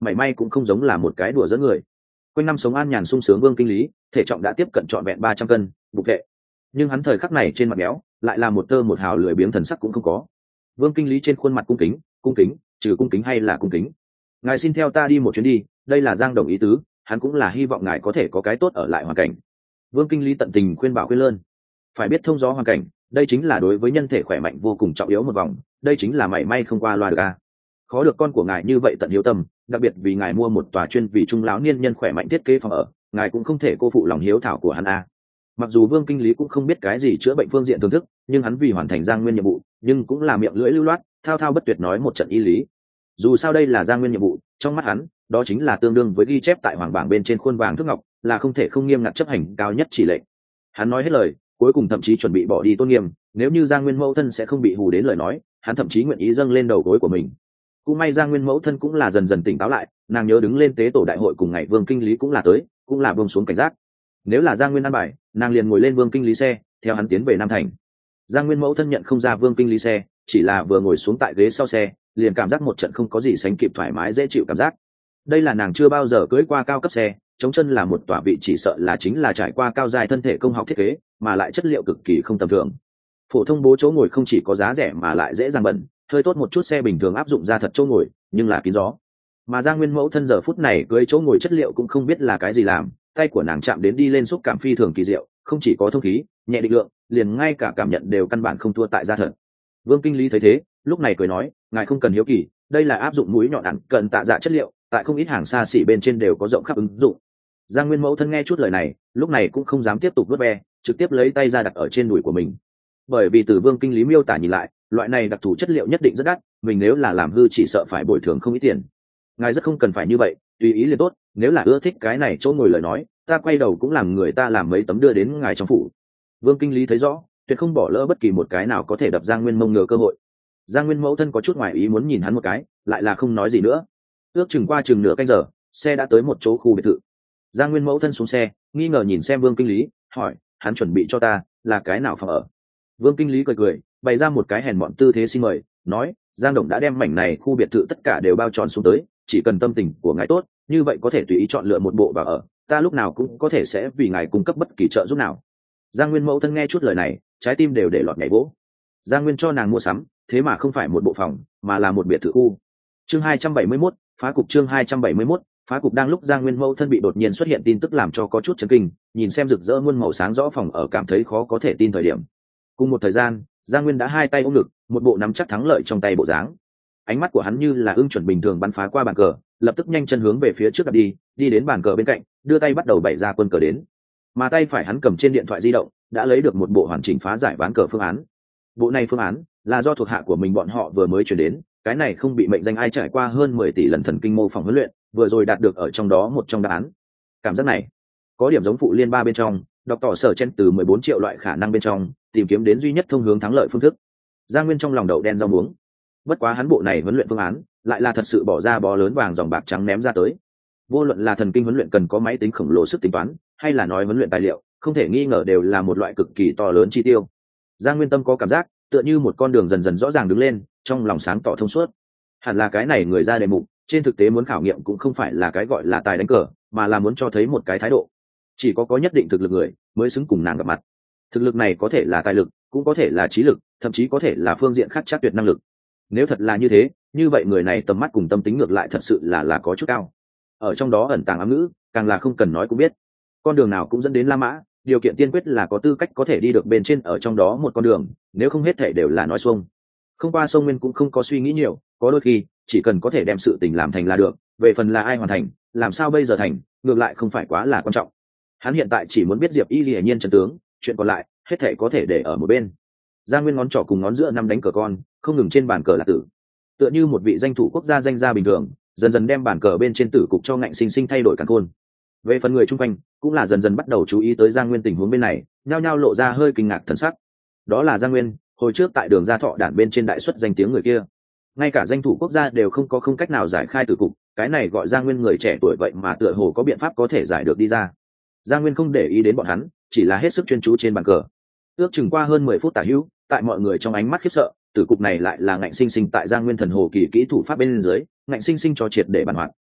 mảy may cũng không giống là một cái đùa dẫn người. Quanh năm sống an nhàn sung sướng Vương Kinh Lý, thể trọng đã tiếp cận trọn vẹn ba trăm cân, bục vệ. Nhưng hắn thời khắc này trên mặt béo, lại là một tơ một hào lười biếng thần sắc cũng không có. Vương Kinh Lý trên khuôn mặt cung kính, cung kính, trừ cung kính hay là cung kính. Ngài xin theo ta đi một chuyến đi, đây là Giang Đồng ý tứ, hắn cũng là hy vọng ngài có thể có cái tốt ở lại hoàn cảnh. Vương Kinh Lý tận tình khuyên bảo khuyên lơn. Phải biết thông gió hoàn cảnh, đây chính là đối với nhân thể khỏe mạnh vô cùng trọng yếu một vòng, đây chính là mảy may không qua loa được a. Khó được con của ngài như vậy tận hiếu tâm, đặc biệt vì ngài mua một tòa chuyên vì trung lão niên nhân khỏe mạnh thiết kế phòng ở, ngài cũng không thể cô phụ lòng hiếu thảo của hắn a. Mặc dù Vương Kinh Lý cũng không biết cái gì chữa bệnh phương diện thưởng thức, nhưng hắn vì hoàn thành Giang Nguyên nhiệm vụ, nhưng cũng là miệng lưỡi lưu loát, thao thao bất tuyệt nói một trận y lý. Dù sao đây là Giang Nguyên nhiệm vụ, trong mắt hắn, đó chính là tương đương với ghi chép tại hoàng bảng bên trên khuôn vàng thước ngọc, là không thể không nghiêm ngặt chấp hành cao nhất chỉ lệnh. Hắn nói hết lời, cuối cùng thậm chí chuẩn bị bỏ đi tôn nghiêm, nếu như Giang Nguyên mẫu thân sẽ không bị hù đến lời nói, hắn thậm chí nguyện ý dâng lên đầu gối của mình. Cũng may Giang Nguyên mẫu thân cũng là dần dần tỉnh táo lại, nàng nhớ đứng lên tế tổ đại hội cùng ngày Vương Kinh Lý cũng là tới, cũng là buông xuống cảnh giác. Nếu là Giang Nguyên ăn bài, nàng liền ngồi lên Vương Kinh Lý xe, theo hắn tiến về Nam Thành. Giang Nguyên mẫu thân nhận không ra Vương Kinh Lý xe, chỉ là vừa ngồi xuống tại ghế sau xe, liền cảm giác một trận không có gì sánh kịp thoải mái dễ chịu cảm giác. Đây là nàng chưa bao giờ cưỡi qua cao cấp xe, chống chân là một tòa vị chỉ sợ là chính là trải qua cao dài thân thể công học thiết kế, mà lại chất liệu cực kỳ không tầm thường. Phổ thông bố chỗ ngồi không chỉ có giá rẻ mà lại dễ dàng bẩn, hơi tốt một chút xe bình thường áp dụng ra thật chỗ ngồi, nhưng là kín gió. Mà Giang Nguyên mẫu thân giờ phút này cưỡi chỗ ngồi chất liệu cũng không biết là cái gì làm, tay của nàng chạm đến đi lên xúc cảm phi thường kỳ diệu, không chỉ có thông khí, nhẹ định lượng, liền ngay cả cảm nhận đều căn bản không thua tại da thật. Vương Kinh Lý thấy thế, lúc này cười nói, ngài không cần hiếu kỳ, đây là áp dụng mũi nhọn ẩn cần tạ dạ chất liệu, tại không ít hàng xa xỉ bên trên đều có rộng khắp ứng dụng. Giang Nguyên mẫu thân nghe chút lời này, lúc này cũng không dám tiếp tục vớt ve, trực tiếp lấy tay ra đặt ở trên đùi của mình. Bởi vì từ Vương Kinh Lý miêu tả nhìn lại, loại này đặc thù chất liệu nhất định rất đắt, mình nếu là làm hư chỉ sợ phải bồi thường không ít tiền. Ngài rất không cần phải như vậy, tùy ý liền tốt, nếu là ưa thích cái này chỗ ngồi lời nói, ta quay đầu cũng làm người ta làm mấy tấm đưa đến ngài trong phủ. Vương Kinh Lý thấy rõ, tuyệt không bỏ lỡ bất kỳ một cái nào có thể đập Giang Nguyên mông ngựa cơ hội. Giang Nguyên mẫu thân có chút ngoài ý muốn nhìn hắn một cái, lại là không nói gì nữa. Ước chừng qua chừng nửa canh giờ, xe đã tới một chỗ khu biệt thự. Giang Nguyên mẫu thân xuống xe, nghi ngờ nhìn xem Vương Kinh Lý, hỏi, hắn chuẩn bị cho ta là cái nào phòng ở? Vương Kinh Lý cười cười, bày ra một cái hèn mọn tư thế xin mời, nói, Giang Đồng đã đem mảnh này khu biệt thự tất cả đều bao tròn xuống tới, chỉ cần tâm tình của ngài tốt, như vậy có thể tùy ý chọn lựa một bộ vào ở, ta lúc nào cũng có thể sẽ vì ngài cung cấp bất kỳ trợ giúp nào. Giang Nguyên mẫu thân nghe chút lời này, trái tim đều để lọt nhảy vỗ. Giang Nguyên cho nàng mua sắm, thế mà không phải một bộ phòng, mà là một biệt thự khu. Chương hai trăm bảy mươi mốt, phá cục chương hai trăm bảy mươi mốt, phá cục đang lúc Giang Nguyên mẫu thân bị đột nhiên xuất hiện tin tức làm cho có chút chấn kinh, nhìn xem rực rỡ muôn màu sáng rõ phòng ở cảm thấy khó có thể tin thời điểm. Cùng một thời gian, Giang Nguyên đã hai tay ôm ngực, một bộ nắm chắc thắng lợi trong tay bộ dáng. Ánh mắt của hắn như là ưng chuẩn bình thường bắn phá qua bàn cờ, lập tức nhanh chân hướng về phía trước đặt đi, đi đến bàn cờ bên cạnh, đưa tay bắt đầu bày ra quân cờ đến. Mà tay phải hắn cầm trên điện thoại di động, đã lấy được một bộ hoàn chỉnh phá giải ván cờ phương án. Bộ này phương án là do thuộc hạ của mình bọn họ vừa mới chuyển đến, cái này không bị mệnh danh ai trải qua hơn mười tỷ lần thần kinh mô phỏng huấn luyện, vừa rồi đạt được ở trong đó một trong đáp án. Cảm giác này có điểm giống phụ liên ba bên trong, đọc tỏ sở chen từ mười bốn triệu loại khả năng bên trong, tìm kiếm đến duy nhất thông hướng thắng lợi phương thức. Giang Nguyên trong lòng đậu đen rau muống. Bất quá hắn bộ này huấn luyện phương án, lại là thật sự bỏ ra bó lớn vàng dòng bạc trắng ném ra tới. Vô luận là thần kinh huấn luyện cần có máy tính khổng lồ sức tính toán, hay là nói huấn luyện tài liệu, không thể nghi ngờ đều là một loại cực kỳ to lớn chi tiêu. Giang Nguyên tâm có cảm giác, tựa như một con đường dần dần rõ ràng đứng lên, trong lòng sáng tỏ thông suốt. Hẳn là cái này người ra đề mục, trên thực tế muốn khảo nghiệm cũng không phải là cái gọi là tài đánh cờ, mà là muốn cho thấy một cái thái độ. Chỉ có có nhất định thực lực người mới xứng cùng nàng gặp mặt. Thực lực này có thể là tài lực, cũng có thể là trí lực, thậm chí có thể là phương diện khác chắc tuyệt năng lực. Nếu thật là như thế, như vậy người này tầm mắt cùng tâm tính ngược lại thật sự là là có chút cao. Ở trong đó ẩn tàng ám ngữ, càng là không cần nói cũng biết. Con đường nào cũng dẫn đến La Mã, điều kiện tiên quyết là có tư cách có thể đi được bên trên ở trong đó một con đường, nếu không hết thể đều là nói xuông. Không qua sông Nguyên cũng không có suy nghĩ nhiều, có đôi khi chỉ cần có thể đem sự tình làm thành là được, về phần là ai hoàn thành, làm sao bây giờ thành, ngược lại không phải quá là quan trọng. Hắn hiện tại chỉ muốn biết Diệp Y Lệ nhiên chân tướng, chuyện còn lại hết thể có thể để ở một bên. Giang Nguyên ngón trỏ cùng ngón giữa năm đánh cờ con, không ngừng trên bàn cờ là tử, tựa như một vị danh thủ quốc gia danh gia bình thường, dần dần đem bàn cờ bên trên tử cục cho ngạnh sinh sinh thay đổi càn khôn. Về phần người chung quanh, cũng là dần dần bắt đầu chú ý tới Giang Nguyên tình huống bên này, nhao nhao lộ ra hơi kinh ngạc thần sắc. Đó là Giang Nguyên, hồi trước tại đường Gia Thọ đản bên trên đại xuất danh tiếng người kia, ngay cả danh thủ quốc gia đều không có không cách nào giải khai tử cục, cái này gọi Giang Nguyên người trẻ tuổi vậy mà tựa hồ có biện pháp có thể giải được đi ra. Giang Nguyên không để ý đến bọn hắn, chỉ là hết sức chuyên chú trên bàn cờ. Ước chừng qua hơn mười phút tả hữu, tại mọi người trong ánh mắt khiếp sợ, tử cục này lại là ngạnh sinh sinh tại Giang Nguyên thần hồ kỳ kỹ thủ pháp bên dưới, ngạnh sinh sinh cho triệt để bàn hoạt.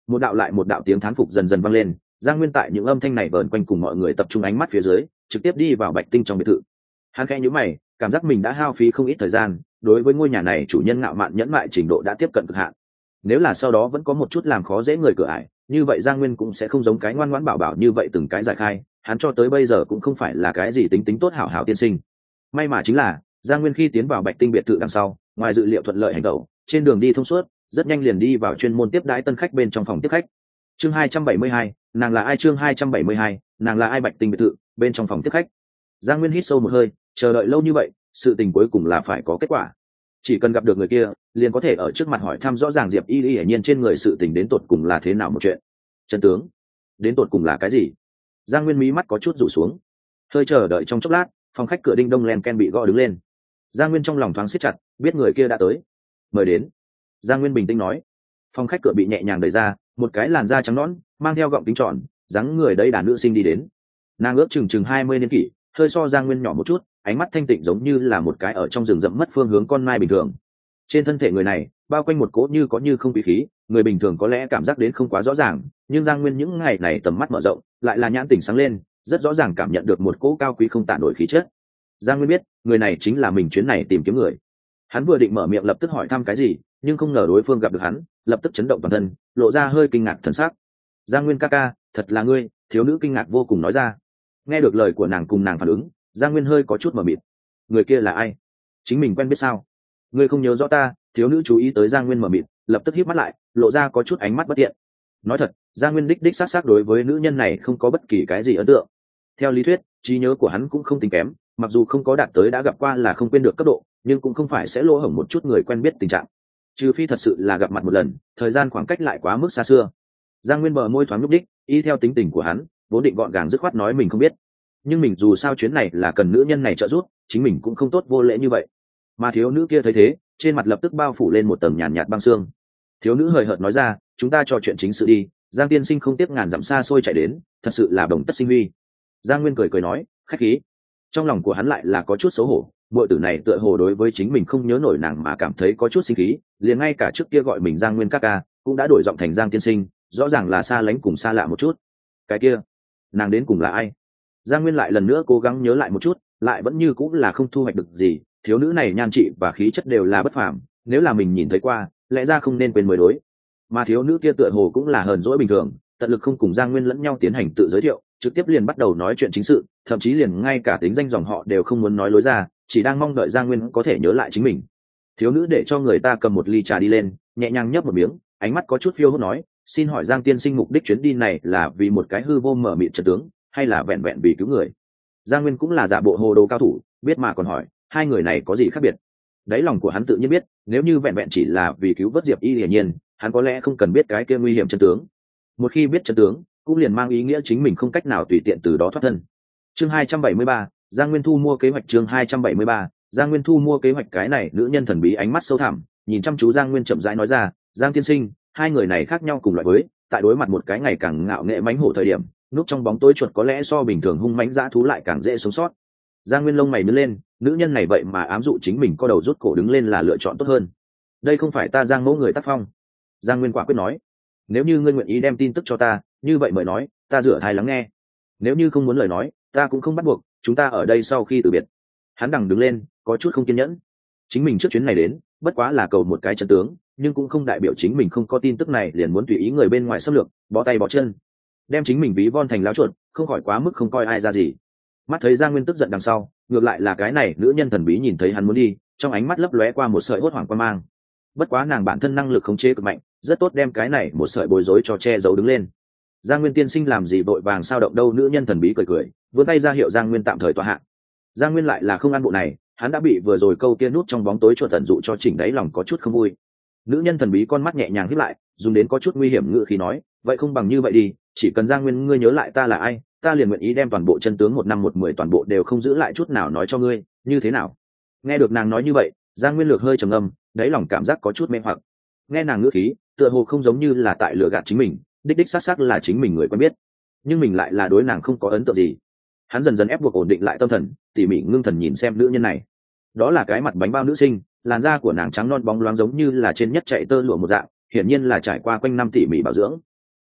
Một đạo lại một đạo tiếng thán phục dần dần vang lên. Giang Nguyên tại những âm thanh này vờn quanh cùng mọi người tập trung ánh mắt phía dưới, trực tiếp đi vào Bạch Tinh trong biệt thự. Hắn khẽ nhíu mày, cảm giác mình đã hao phí không ít thời gian, đối với ngôi nhà này chủ nhân ngạo mạn nhẫn mại trình độ đã tiếp cận cực hạn. Nếu là sau đó vẫn có một chút làm khó dễ người cửa ải, như vậy Giang Nguyên cũng sẽ không giống cái ngoan ngoãn bảo bảo như vậy từng cái giải khai, hắn cho tới bây giờ cũng không phải là cái gì tính tính tốt hảo hảo tiên sinh. May mà chính là Giang Nguyên khi tiến vào Bạch Tinh biệt thự đằng sau, ngoài dự liệu thuận lợi hành động, trên đường đi thông suốt, rất nhanh liền đi vào chuyên môn tiếp đãi tân khách bên trong phòng tiếp khách. Chương hai trăm bảy mươi hai, nàng là ai? Chương hai trăm bảy mươi hai, nàng là ai? Bạch Tinh biệt thự, bên trong phòng tiếp khách. Giang Nguyên hít sâu một hơi, chờ đợi lâu như vậy, sự tình cuối cùng là phải có kết quả. Chỉ cần gặp được người kia, liền có thể ở trước mặt hỏi thăm rõ ràng Diệp Y Y hiển nhiên trên người sự tình đến tột cùng là thế nào một chuyện. Chân tướng, đến tột cùng là cái gì? Giang Nguyên mí mắt có chút rủ xuống. Hơi chờ đợi trong chốc lát, phòng khách cửa đinh đông len ken bị gõ đứng lên. Giang Nguyên trong lòng thoáng siết chặt, biết người kia đã tới. Mời đến. Giang Nguyên bình tĩnh nói. Phòng khách cửa bị nhẹ nhàng đẩy ra, một cái làn da trắng nõn, mang theo gọng kính tròn, dáng người đây đàn nữ sinh đi đến. Nàng ước chừng chừng hai mươi niên kỷ, hơi so Giang Nguyên nhỏ một chút, ánh mắt thanh tịnh giống như là một cái ở trong rừng rậm mất phương hướng con mai bình thường. Trên thân thể người này bao quanh một cỗ như có như không quý khí, người bình thường có lẽ cảm giác đến không quá rõ ràng, nhưng Giang Nguyên những ngày này tầm mắt mở rộng, lại là nhãn tỉnh sáng lên, rất rõ ràng cảm nhận được một cỗ cao quý không tả nổi khí chất. Giang Nguyên biết, người này chính là mình chuyến này tìm kiếm người. Hắn vừa định mở miệng lập tức hỏi thăm cái gì, nhưng không ngờ đối phương gặp được hắn, lập tức chấn động toàn thân, lộ ra hơi kinh ngạc thần sắc. Giang Nguyên ca ca, thật là ngươi? Thiếu nữ kinh ngạc vô cùng nói ra. Nghe được lời của nàng cùng nàng phản ứng, Giang Nguyên hơi có chút mờ mịt. Người kia là ai? Chính mình quen biết sao? Ngươi không nhớ rõ ta? Thiếu nữ chú ý tới Giang Nguyên mờ mịt, lập tức híp mắt lại, lộ ra có chút ánh mắt bất tiện. Nói thật, Giang Nguyên đích đích xác xác đối với nữ nhân này không có bất kỳ cái gì ấn tượng. Theo lý thuyết, trí nhớ của hắn cũng không tính kém, mặc dù không có đạt tới đã gặp qua là không quên được cấp độ, nhưng cũng không phải sẽ lỗ hổng một chút người quen biết tình trạng. Trừ phi thật sự là gặp mặt một lần, thời gian khoảng cách lại quá mức xa xưa. Giang Nguyên bờ môi thoáng nhúc đích, y theo tính tình của hắn, vốn định gọn gàng dứt khoát nói mình không biết. Nhưng mình dù sao chuyến này là cần nữ nhân này trợ giúp, chính mình cũng không tốt vô lễ như vậy. Mà thiếu nữ kia thấy thế, trên mặt lập tức bao phủ lên một tầng nhàn nhạt băng xương. Thiếu nữ hời hợt nói ra, chúng ta trò chuyện chính sự đi. Giang tiên sinh không tiếc ngàn dặm xa xôi chạy đến, thật sự là đồng tất sinh huy. Giang Nguyên cười cười nói, khách khí. Trong lòng của hắn lại là có chút xấu hổ, muội tử này tựa hồ đối với chính mình không nhớ nổi nàng mà cảm thấy có chút sinh khí, liền ngay cả trước kia gọi mình Giang Nguyên ca ca, cũng đã đổi giọng thành Giang tiên sinh, rõ ràng là xa lánh cùng xa lạ một chút. Cái kia, nàng đến cùng là ai? Giang Nguyên lại lần nữa cố gắng nhớ lại một chút, lại vẫn như cũng là không thu hoạch được gì. Thiếu nữ này nhan trị và khí chất đều là bất phàm, nếu là mình nhìn thấy qua, lẽ ra không nên quên mới đối. Mà thiếu nữ kia tựa hồ cũng là hờn dỗi bình thường, tận lực không cùng Giang Nguyên lẫn nhau tiến hành tự giới thiệu, trực tiếp liền bắt đầu nói chuyện chính sự, thậm chí liền ngay cả tính danh dòng họ đều không muốn nói lối ra, chỉ đang mong đợi Giang Nguyên có thể nhớ lại chính mình. Thiếu nữ để cho người ta cầm một ly trà đi lên, nhẹ nhàng nhấp một miếng, ánh mắt có chút phiêu hốt nói, xin hỏi Giang tiên sinh mục đích chuyến đi này là vì một cái hư vô mở mịt trận tướng, hay là vẹn vẹn vì cứu người? Giang Nguyên cũng là giả bộ hồ đồ cao thủ, biết mà còn hỏi, hai người này có gì khác biệt? Đáy lòng của hắn tự nhiên biết, nếu như vẹn vẹn chỉ là vì cứu vớt Diệp Y hiển nhiên, hắn có lẽ không cần biết cái kia nguy hiểm chân tướng. Một khi biết chân tướng, cũng liền mang ý nghĩa chính mình không cách nào tùy tiện từ đó thoát thân. Chương hai trăm bảy mươi ba, Giang Nguyên thu mua kế hoạch. Chương hai trăm bảy mươi ba, Giang Nguyên thu mua kế hoạch. Cái này nữ nhân thần bí ánh mắt sâu thẳm, nhìn chăm chú Giang Nguyên chậm rãi nói ra, Giang tiên sinh, hai người này khác nhau cùng loại với, tại đối mặt một cái ngày càng ngạo nghệ mãnh hổ thời điểm, núp trong bóng tối chuột có lẽ so bình thường hung mãnh dã thú lại càng dễ sống sót. Giang Nguyên lông mày nhướng lên, nữ nhân này vậy mà ám dụ chính mình co đầu rút cổ đứng lên là lựa chọn tốt hơn. Đây không phải ta Giang mẫu người tác phong. Giang Nguyên quả quyết nói, nếu như ngươi nguyện ý đem tin tức cho ta, như vậy mời nói, ta rửa thai lắng nghe. Nếu như không muốn lời nói, ta cũng không bắt buộc, chúng ta ở đây sau khi từ biệt. Hắn đằng đứng lên, có chút không kiên nhẫn. Chính mình trước chuyến này đến, bất quá là cầu một cái chân tướng, nhưng cũng không đại biểu chính mình không có tin tức này liền muốn tùy ý người bên ngoài xâm lược, bó tay bó chân, đem chính mình ví von thành láo chuột, không khỏi quá mức không coi ai ra gì. Mắt thấy Giang Nguyên tức giận đằng sau, ngược lại là cái này nữ nhân thần bí nhìn thấy hắn muốn đi, trong ánh mắt lấp lóe qua một sợi hốt hoảng quan mang. Bất quá nàng bản thân năng lực khống chế cực mạnh, rất tốt đem cái này một sợi bối rối cho che giấu đứng lên. Giang Nguyên tiên sinh làm gì vội vàng sao động đâu? Nữ nhân thần bí cười cười, vươn tay ra hiệu Giang Nguyên tạm thời tọa hạ. Giang Nguyên lại là không ăn bộ này, hắn đã bị vừa rồi câu kia nút trong bóng tối chuột tận dụ cho chỉnh đáy lòng có chút không vui. Nữ nhân thần bí con mắt nhẹ nhàng híp lại, dùng đến có chút nguy hiểm ngữ khí nói, vậy không bằng như vậy đi, chỉ cần Giang Nguyên ngươi nhớ lại ta là ai, ta liền nguyện ý đem toàn bộ chân tướng một năm một mười toàn bộ đều không giữ lại chút nào nói cho ngươi, như thế nào? Nghe được nàng nói như vậy, Giang Nguyên lược hơi trầm ngâm, đáy lòng cảm giác có chút mê hoặc. Nghe nàng ngữ khí, tựa hồ không giống như là tại lừa gạt chính mình, đích đích xác xác là chính mình người quen biết, nhưng mình lại là đối nàng không có ấn tượng gì. Hắn dần dần ép buộc ổn định lại tâm thần, tỉ mỉ ngưng thần nhìn xem nữ nhân này. Đó là cái mặt bánh bao nữ sinh, làn da của nàng trắng non bóng loáng giống như là trên nhất chạy tơ lụa một dạng, hiển nhiên là trải qua quanh năm tỉ mỉ bảo dưỡng,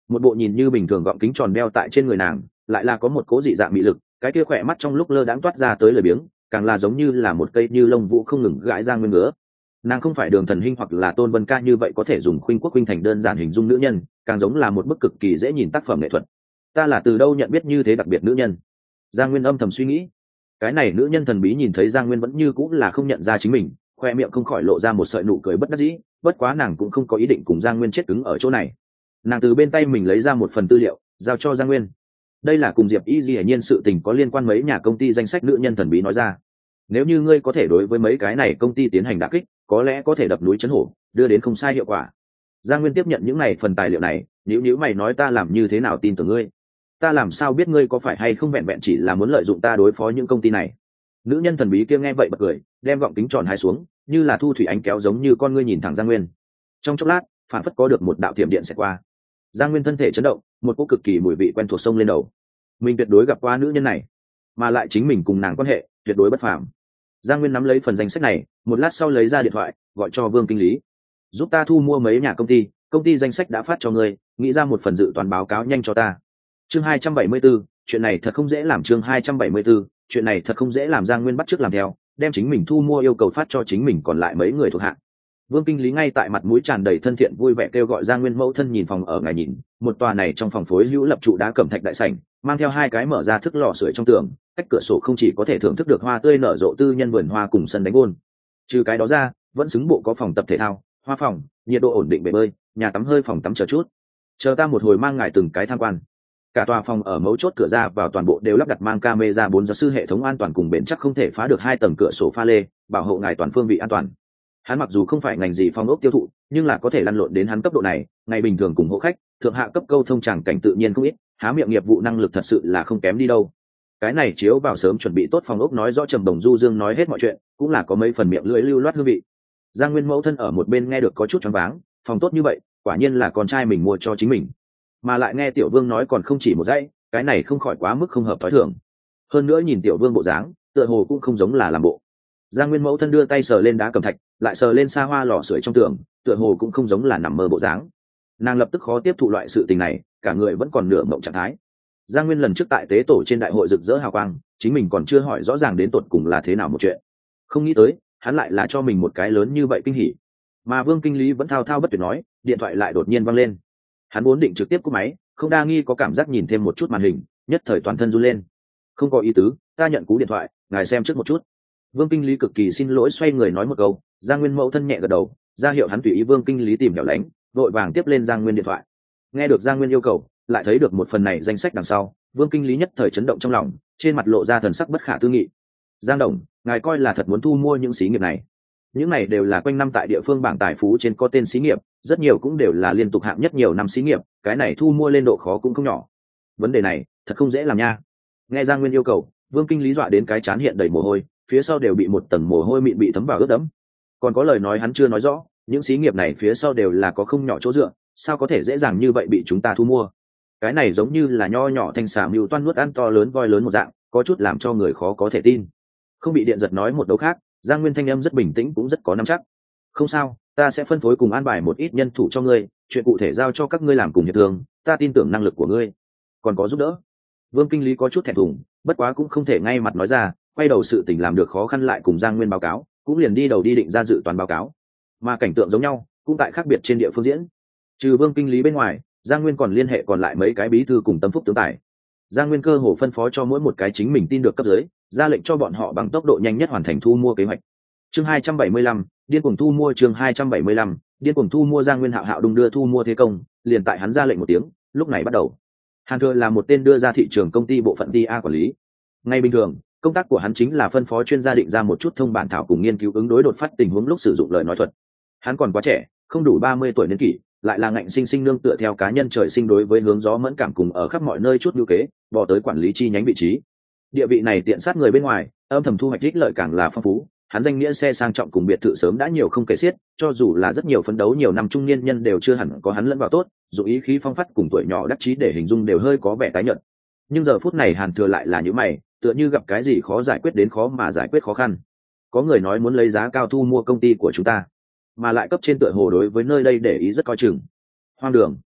một bộ nhìn như bình thường gọng kính tròn đeo tại trên người nàng lại là có một cố dị dạng mị lực, cái kia khỏe mắt trong lúc lơ đãng toát ra tới lời biếng càng là giống như là một cây như lông vũ không ngừng gãi Giang Nguyên ngứa. Nàng không phải Đường Thần Hinh hoặc là Tôn Vân Ca như vậy có thể dùng khuynh quốc khuynh thành đơn giản hình dung nữ nhân, càng giống là một bức cực kỳ dễ nhìn tác phẩm nghệ thuật. Ta là từ đâu nhận biết như thế đặc biệt nữ nhân? Giang Nguyên âm thầm suy nghĩ. Cái này nữ nhân thần bí nhìn thấy Giang Nguyên vẫn như cũng là không nhận ra chính mình, khoe miệng không khỏi lộ ra một sợi nụ cười bất đắc dĩ, bất quá nàng cũng không có ý định cùng Giang Nguyên chết cứng ở chỗ này. Nàng từ bên tay mình lấy ra một phần tư liệu giao cho Giang Nguyên. Đây là cùng Diệp Y Di hiển nhiên sự tình có liên quan mấy nhà công ty danh sách nữ nhân thần bí nói ra. Nếu như ngươi có thể đối với mấy cái này công ty tiến hành đả kích, có lẽ có thể đập núi chấn hổ, đưa đến không sai hiệu quả. Giang Nguyên tiếp nhận những này phần tài liệu này, nếu nếu mày nói ta làm như thế nào tin tưởng ngươi? Ta làm sao biết ngươi có phải hay không vẹn vẹn chỉ là muốn lợi dụng ta đối phó những công ty này? Nữ nhân thần bí kia nghe vậy bật cười, đem gọng kính tròn hai xuống, như là thu thủy ánh kéo giống như con ngươi nhìn thẳng Giang Nguyên. Trong chốc lát, phản phất có được một đạo tiệm điện sẽ qua. Giang Nguyên thân thể chấn động, một cỗ cực kỳ mùi vị quen thuộc sông lên đầu. Mình tuyệt đối gặp qua nữ nhân này, mà lại chính mình cùng nàng quan hệ tuyệt đối bất phàm. Giang Nguyên nắm lấy phần danh sách này, một lát sau lấy ra điện thoại, gọi cho Vương kinh lý. Giúp ta thu mua mấy nhà công ty, công ty danh sách đã phát cho ngươi, nghĩ ra một phần dự toán báo cáo nhanh cho ta. Chương hai trăm bảy mươi 74, chuyện này thật không dễ làm. Chương hai trăm bảy mươi 74, chuyện này thật không dễ làm. Giang Nguyên bắt chước làm theo, đem chính mình thu mua yêu cầu phát cho chính mình còn lại mấy người thuộc hạ. Vương kinh lý ngay tại mặt mũi tràn đầy thân thiện vui vẻ kêu gọi Giang Nguyên mẫu thân nhìn phòng ở ngài nhìn, một tòa này trong phòng phối hữu lập trụ đá cẩm thạch đại sảnh, mang theo hai cái mở ra thức lò sưởi trong tường, cách cửa sổ không chỉ có thể thưởng thức được hoa tươi nở rộ tư nhân vườn hoa cùng sân đánh gôn. Trừ cái đó ra, vẫn xứng bộ có phòng tập thể thao, hoa phòng, nhiệt độ ổn định bể bơi, nhà tắm hơi phòng tắm chờ chút. Chờ ta một hồi mang ngài từng cái tham quan. Cả tòa phòng ở mấu chốt cửa ra vào toàn bộ đều lắp đặt mang camera bốn giáo sư hệ thống an toàn cùng bền chắc không thể phá được hai tầng cửa sổ pha lê, bảo hộ ngài toàn phương vị an toàn. Hắn mặc dù không phải ngành gì phong ốc tiêu thụ, nhưng là có thể lăn lộn đến hắn cấp độ này, ngày bình thường cùng hộ khách, thượng hạ cấp câu thông tràng cảnh tự nhiên không ít, há miệng nghiệp vụ năng lực thật sự là không kém đi đâu. Cái này chiếu vào sớm chuẩn bị tốt phòng ốc nói rõ Trầm Đồng Du Dương nói hết mọi chuyện, cũng là có mấy phần miệng lưỡi lưu loát hương vị. Giang Nguyên mẫu thân ở một bên nghe được có chút choáng váng, phòng tốt như vậy, quả nhiên là con trai mình mua cho chính mình, mà lại nghe Tiểu Vương nói còn không chỉ một dãy, cái này không khỏi quá mức không hợp thói thường. Hơn nữa nhìn Tiểu Vương bộ dáng, tựa hồ cũng không giống là làm bộ. Giang Nguyên mẫu thân đưa tay sờ lên đá cẩm thạch, lại sờ lên xa hoa lò sưởi trong tường, tựa hồ cũng không giống là nằm mơ bộ dáng. Nàng lập tức khó tiếp thụ loại sự tình này, cả người vẫn còn nửa mộng trạng thái. Giang Nguyên lần trước tại tế tổ trên đại hội rực rỡ hào quang, chính mình còn chưa hỏi rõ ràng đến tột cùng là thế nào một chuyện. Không nghĩ tới, hắn lại là cho mình một cái lớn như vậy kinh hỉ. Mà Vương kinh lý vẫn thao thao bất tuyệt nói, điện thoại lại đột nhiên vang lên. Hắn vốn định trực tiếp cúp máy, không đa nghi có cảm giác nhìn thêm một chút màn hình, nhất thời toàn thân run lên. Không có ý tứ, ta nhận cú điện thoại, ngài xem trước một chút. Vương kinh lý cực kỳ xin lỗi xoay người nói một câu, Giang Nguyên mẫu thân nhẹ gật đầu, ra hiệu hắn tùy ý Vương kinh lý tìm hẻo lánh, vội vàng tiếp lên Giang Nguyên điện thoại. Nghe được Giang Nguyên yêu cầu, lại thấy được một phần này danh sách đằng sau, Vương kinh lý nhất thời chấn động trong lòng, trên mặt lộ ra thần sắc bất khả tư nghị. Giang đồng, ngài coi là thật muốn thu mua những xí nghiệp này? Những này đều là quanh năm tại địa phương bảng tài phú trên có tên xí nghiệp, rất nhiều cũng đều là liên tục hạng nhất nhiều năm xí nghiệp, cái này thu mua lên độ khó cũng không nhỏ. Vấn đề này thật không dễ làm nha. Nghe Giang Nguyên yêu cầu, Vương kinh lý dọa đến cái trán hiện đầy mồ hôi, phía sau đều bị một tầng mồ hôi mịn bị thấm vào ướt đẫm. Còn có lời nói hắn chưa nói rõ, những xí nghiệp này phía sau đều là có không nhỏ chỗ dựa, sao có thể dễ dàng như vậy bị chúng ta thu mua? Cái này giống như là nho nhỏ thanh xà mưu toan nuốt ăn to lớn voi lớn một dạng, có chút làm cho người khó có thể tin. Không bị điện giật nói một đầu khác, Giang Nguyên thanh âm rất bình tĩnh cũng rất có nắm chắc. Không sao, ta sẽ phân phối cùng an bài một ít nhân thủ cho ngươi, chuyện cụ thể giao cho các ngươi làm cùng hiệp thương, ta tin tưởng năng lực của ngươi. Còn có giúp đỡ. Vương kinh lý có chút thẹn thùng, bất quá cũng không thể ngay mặt nói ra, quay đầu sự tình làm được khó khăn lại cùng Giang Nguyên báo cáo, cũng liền đi đầu đi định ra dự toán báo cáo. Mà cảnh tượng giống nhau, cũng tại khác biệt trên địa phương diễn. Trừ Vương kinh lý bên ngoài, Giang Nguyên còn liên hệ còn lại mấy cái bí thư cùng tâm phúc tướng tài. Giang Nguyên cơ hồ phân phó cho mỗi một cái chính mình tin được cấp dưới, ra lệnh cho bọn họ bằng tốc độ nhanh nhất hoàn thành thu mua kế hoạch. Chương hai trăm bảy mươi lăm, điên cuồng thu mua. Chương hai trăm bảy mươi lăm, điên cuồng thu mua. Giang Nguyên hạo hạo đung đưa thu mua thế công, liền tại hắn ra lệnh một tiếng, lúc này bắt đầu. Hàn Thừa là một tên đưa ra thị trường công ty bộ phận tê a quản lý. Ngay bình thường, công tác của hắn chính là phân phó chuyên gia định ra một chút thông bản thảo cùng nghiên cứu ứng đối đột phát tình huống lúc sử dụng lời nói thuật. Hắn còn quá trẻ, không đủ ba mươi tuổi niên kỷ, lại là ngạnh sinh sinh nương tựa theo cá nhân trời sinh đối với hướng gió mẫn cảm cùng ở khắp mọi nơi chút lưu kế, bò tới quản lý chi nhánh vị trí. Địa vị này tiện sát người bên ngoài, âm thầm thu hoạch ích lợi càng là phong phú. Hắn danh nghĩa xe sang trọng cùng biệt thự sớm đã nhiều không kể xiết, cho dù là rất nhiều phấn đấu nhiều năm trung niên nhân đều chưa hẳn có hắn lẫn vào tốt, dù ý khí phong phát cùng tuổi nhỏ đắc chí để hình dung đều hơi có vẻ tái nhợt. Nhưng giờ phút này Hàn Thừa lại là những mày, tựa như gặp cái gì khó giải quyết đến khó mà giải quyết khó khăn. Có người nói muốn lấy giá cao thu mua công ty của chúng ta, mà lại cấp trên tựa hồ đối với nơi đây để ý rất coi chừng. Hoang đường.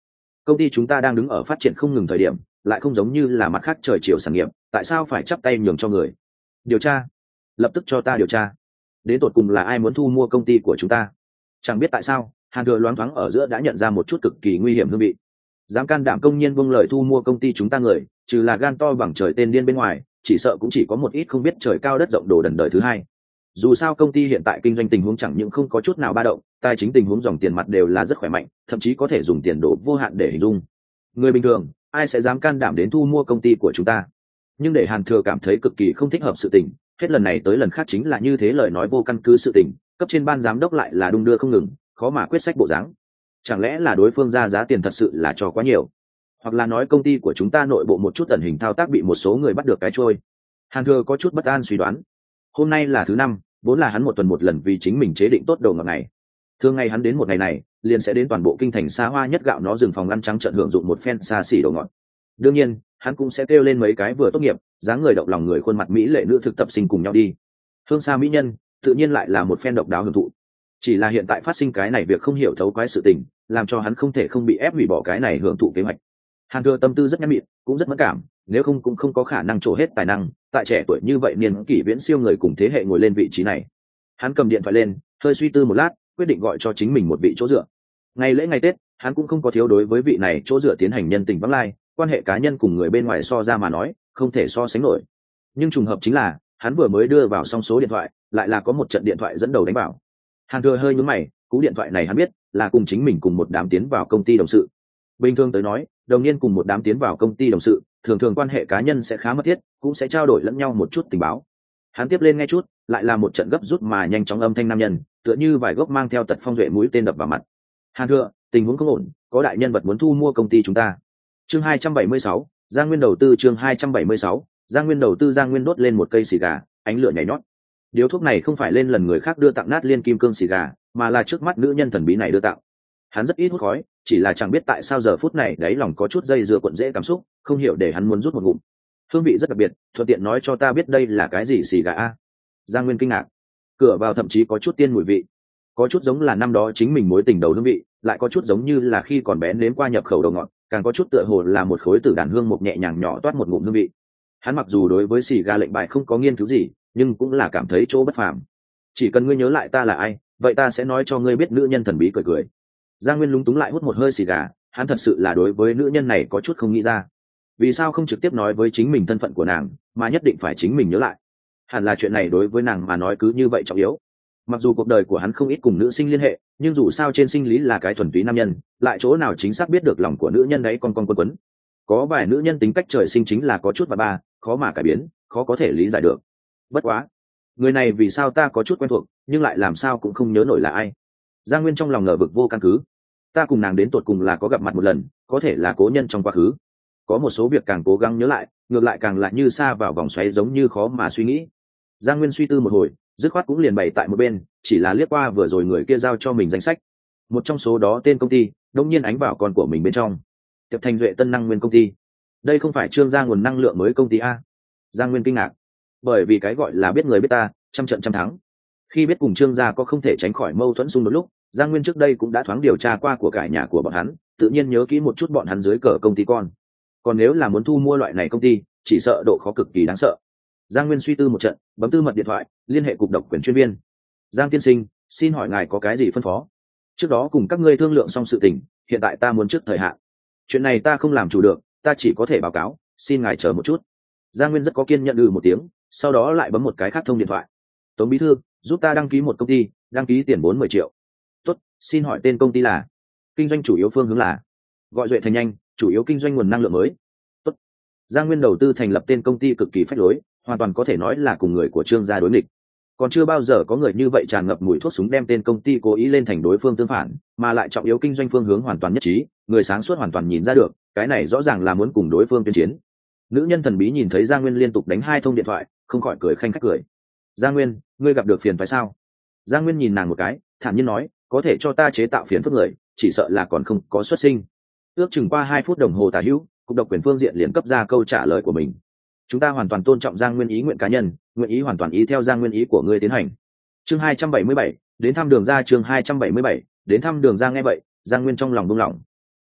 công ty chúng ta đang đứng ở phát triển không ngừng thời điểm, lại không giống như là mặt khác trời chiều sản nghiệp, tại sao phải chắp tay nhường cho người? Điều tra, lập tức cho ta điều tra, đến tột cùng là ai muốn thu mua công ty của chúng ta? Chẳng biết tại sao, Hàn Thừa loáng thoáng ở giữa đã nhận ra một chút cực kỳ nguy hiểm hương vị. Dám can đảm công nhiên buông lời thu mua công ty chúng ta người, trừ là gan to bằng trời tên điên bên ngoài, chỉ sợ cũng chỉ có một ít không biết trời cao đất rộng đồ đần đời thứ hai. Dù sao công ty hiện tại kinh doanh tình huống chẳng những không có chút nào ba động, tài chính tình huống dòng tiền mặt đều là rất khỏe mạnh, thậm chí có thể dùng tiền đổ vô hạn để hình dung. Người bình thường, ai sẽ dám can đảm đến thu mua công ty của chúng ta? Nhưng để Hàn Thừa cảm thấy cực kỳ không thích hợp sự tình, hết lần này tới lần khác chính là như thế lời nói vô căn cứ sự tình, cấp trên ban giám đốc lại là đung đưa không ngừng, khó mà quyết sách bộ dáng. Chẳng lẽ là đối phương ra giá tiền thật sự là cho quá nhiều, hoặc là nói công ty của chúng ta nội bộ một chút ẩn hình thao tác bị một số người bắt được cái trôi? Hàn Thừa có chút bất an suy đoán. Hôm nay là thứ năm, vốn là hắn một tuần một lần vì chính mình chế định tốt đầu ngọt ngày. Thường ngày hắn đến một ngày này, liền sẽ đến toàn bộ kinh thành xa hoa nhất gạo nó rừng phòng ăn trắng trợn hưởng dụng một phen xa xỉ đầu ngọt. Đương nhiên, hắn cũng sẽ kêu lên mấy cái vừa tốt nghiệp, dáng người động lòng người khuôn mặt mỹ lệ nữ thực tập sinh cùng nhau đi. Hương xa mỹ nhân, tự nhiên lại là một phen độc đáo hưởng thụ. Chỉ là hiện tại phát sinh cái này việc không hiểu thấu quái sự tình, làm cho hắn không thể không bị ép hủy bỏ cái này hưởng thụ kế hoạch. Hàn Thừa tâm tư rất nhẫn mịn, cũng rất mẫn cảm, nếu không cũng không có khả năng trổ hết tài năng, tại trẻ tuổi như vậy niên kỷ viễn siêu người cùng thế hệ ngồi lên vị trí này. Hắn cầm điện thoại lên, hơi suy tư một lát, quyết định gọi cho chính mình một vị chỗ dựa. Ngày lễ ngày Tết, hắn cũng không có thiếu đối với vị này chỗ dựa tiến hành nhân tình vắng lai, quan hệ cá nhân cùng người bên ngoài so ra mà nói, không thể so sánh nổi. Nhưng trùng hợp chính là, hắn vừa mới đưa vào xong số điện thoại, lại là có một trận điện thoại dẫn đầu đánh vào. Hàn Thừa hơi nhướng mày, cú điện thoại này hắn biết là cùng chính mình cùng một đám tiến vào công ty đồng sự. Bình thường tới nói, đồng niên cùng một đám tiến vào công ty đồng sự, thường thường quan hệ cá nhân sẽ khá mật thiết, cũng sẽ trao đổi lẫn nhau một chút tình báo. Hắn tiếp lên nghe chút, lại là một trận gấp rút mà nhanh chóng âm thanh nam nhân, tựa như vài gốc mang theo tật phong duệ mũi tên đập vào mặt. Hàn Thừa, tình huống không ổn, có đại nhân vật muốn thu mua công ty chúng ta. Chương hai trăm bảy mươi sáu, Giang Nguyên đầu tư chương hai trăm bảy mươi sáu, Giang Nguyên đầu tư Giang Nguyên đốt lên một cây xì gà, ánh lửa nhảy nhót. Điếu thuốc này không phải lên lần người khác đưa tặng nát liên kim cương xì gà, mà là trước mắt nữ nhân thần bí này đưa tặng. Hắn rất ít hút khói, chỉ là chẳng biết tại sao giờ phút này đáy lòng có chút dây dưa cuộn rễ cảm xúc, không hiểu để hắn muốn rút một ngụm. Hương vị rất đặc biệt, thuận tiện nói cho ta biết đây là cái gì xì gà a? Giang Nguyên kinh ngạc. Cửa vào thậm chí có chút tiên mùi vị, có chút giống là năm đó chính mình mối tình đầu hương vị, lại có chút giống như là khi còn bé nếm qua nhập khẩu đầu ngọt, càng có chút tựa hồ là một khối tử đàn hương một nhẹ nhàng nhỏ toát một ngụm hương vị. Hắn mặc dù đối với xì gà lệnh bài không có nghiên cứu gì, nhưng cũng là cảm thấy chỗ bất phàm. Chỉ cần ngươi nhớ lại ta là ai, vậy ta sẽ nói cho ngươi biết. Nữ nhân thần bí cười cười. Giang Nguyên lúng túng lại hút một hơi xì gà, hắn thật sự là đối với nữ nhân này có chút không nghĩ ra, vì sao không trực tiếp nói với chính mình thân phận của nàng, mà nhất định phải chính mình nhớ lại. Hẳn là chuyện này đối với nàng mà nói cứ như vậy trọng yếu. Mặc dù cuộc đời của hắn không ít cùng nữ sinh liên hệ, nhưng dù sao trên sinh lý là cái thuần túy nam nhân, lại chỗ nào chính xác biết được lòng của nữ nhân đấy con con quấn quấn. Có vài nữ nhân tính cách trời sinh chính là có chút và ba, khó mà cải biến, khó có thể lý giải được. Bất quá, người này vì sao ta có chút quen thuộc, nhưng lại làm sao cũng không nhớ nổi là ai. Giang Nguyên trong lòng ngờ vực vô căn cứ. Ta cùng nàng đến tột cùng là có gặp mặt một lần, có thể là cố nhân trong quá khứ. Có một số việc càng cố gắng nhớ lại, ngược lại càng lại như xa vào vòng xoáy, giống như khó mà suy nghĩ. Giang Nguyên suy tư một hồi, dứt khoát cũng liền bày tại một bên, chỉ là liếc qua vừa rồi người kia giao cho mình danh sách. Một trong số đó tên công ty, đống nhiên ánh vào con của mình bên trong. Tiệp Thành Duệ Tân Năng Nguyên công ty. Đây không phải Trương gia nguồn năng lượng mới công ty a? Giang Nguyên kinh ngạc. Bởi vì cái gọi là biết người biết ta, trăm trận trăm thắng. Khi biết cùng Trương gia có không thể tránh khỏi mâu thuẫn xung đột lúc, Giang Nguyên trước đây cũng đã thoáng điều tra qua của cải nhà của bọn hắn, tự nhiên nhớ kỹ một chút bọn hắn dưới cờ công ty con. Còn nếu là muốn thu mua loại này công ty, chỉ sợ độ khó cực kỳ đáng sợ. Giang Nguyên suy tư một trận, bấm tư mật điện thoại, liên hệ cục độc quyền chuyên viên. Giang tiên sinh, xin hỏi ngài có cái gì phân phó? Trước đó cùng các ngươi thương lượng xong sự tình, hiện tại ta muốn trước thời hạn. Chuyện này ta không làm chủ được, ta chỉ có thể báo cáo, xin ngài chờ một chút. Giang Nguyên rất có kiên nhẫn ừ một tiếng, sau đó lại bấm một cái khác thông điện thoại. Tống bí thư, giúp ta đăng ký một công ty, đăng ký tiền bốn mươi triệu. Tốt, xin hỏi tên công ty là? Kinh doanh chủ yếu phương hướng là? Gọi Duệ Thành nhanh, chủ yếu kinh doanh nguồn năng lượng mới. Tốt. Giang Nguyên đầu tư thành lập tên công ty cực kỳ phách lối, hoàn toàn có thể nói là cùng người của Trương gia đối nghịch. Còn chưa bao giờ có người như vậy tràn ngập mùi thuốc súng đem tên công ty cố ý lên thành đối phương tương phản, mà lại trọng yếu kinh doanh phương hướng hoàn toàn nhất trí, người sáng suốt hoàn toàn nhìn ra được, cái này rõ ràng là muốn cùng đối phương tuyên chiến. Nữ nhân thần bí nhìn thấy Giang Nguyên liên tục đánh hai thông điện thoại, không khỏi cười khanh khách cười. Giang Nguyên, ngươi gặp được phiền phải sao? Giang Nguyên nhìn nàng một cái, thản nhiên nói, có thể cho ta chế tạo phiền phức người, chỉ sợ là còn không có xuất sinh. Ước chừng qua hai phút đồng hồ tả hữu, cục độc quyền phương diện liền cấp ra câu trả lời của mình. Chúng ta hoàn toàn tôn trọng Giang Nguyên ý nguyện cá nhân, nguyện ý hoàn toàn ý theo Giang Nguyên ý của ngươi tiến hành. Chương hai trăm bảy mươi bảy, đến thăm Đường ra chương hai trăm bảy mươi bảy, đến thăm Đường ra nghe vậy, Giang Nguyên trong lòng buông lỏng.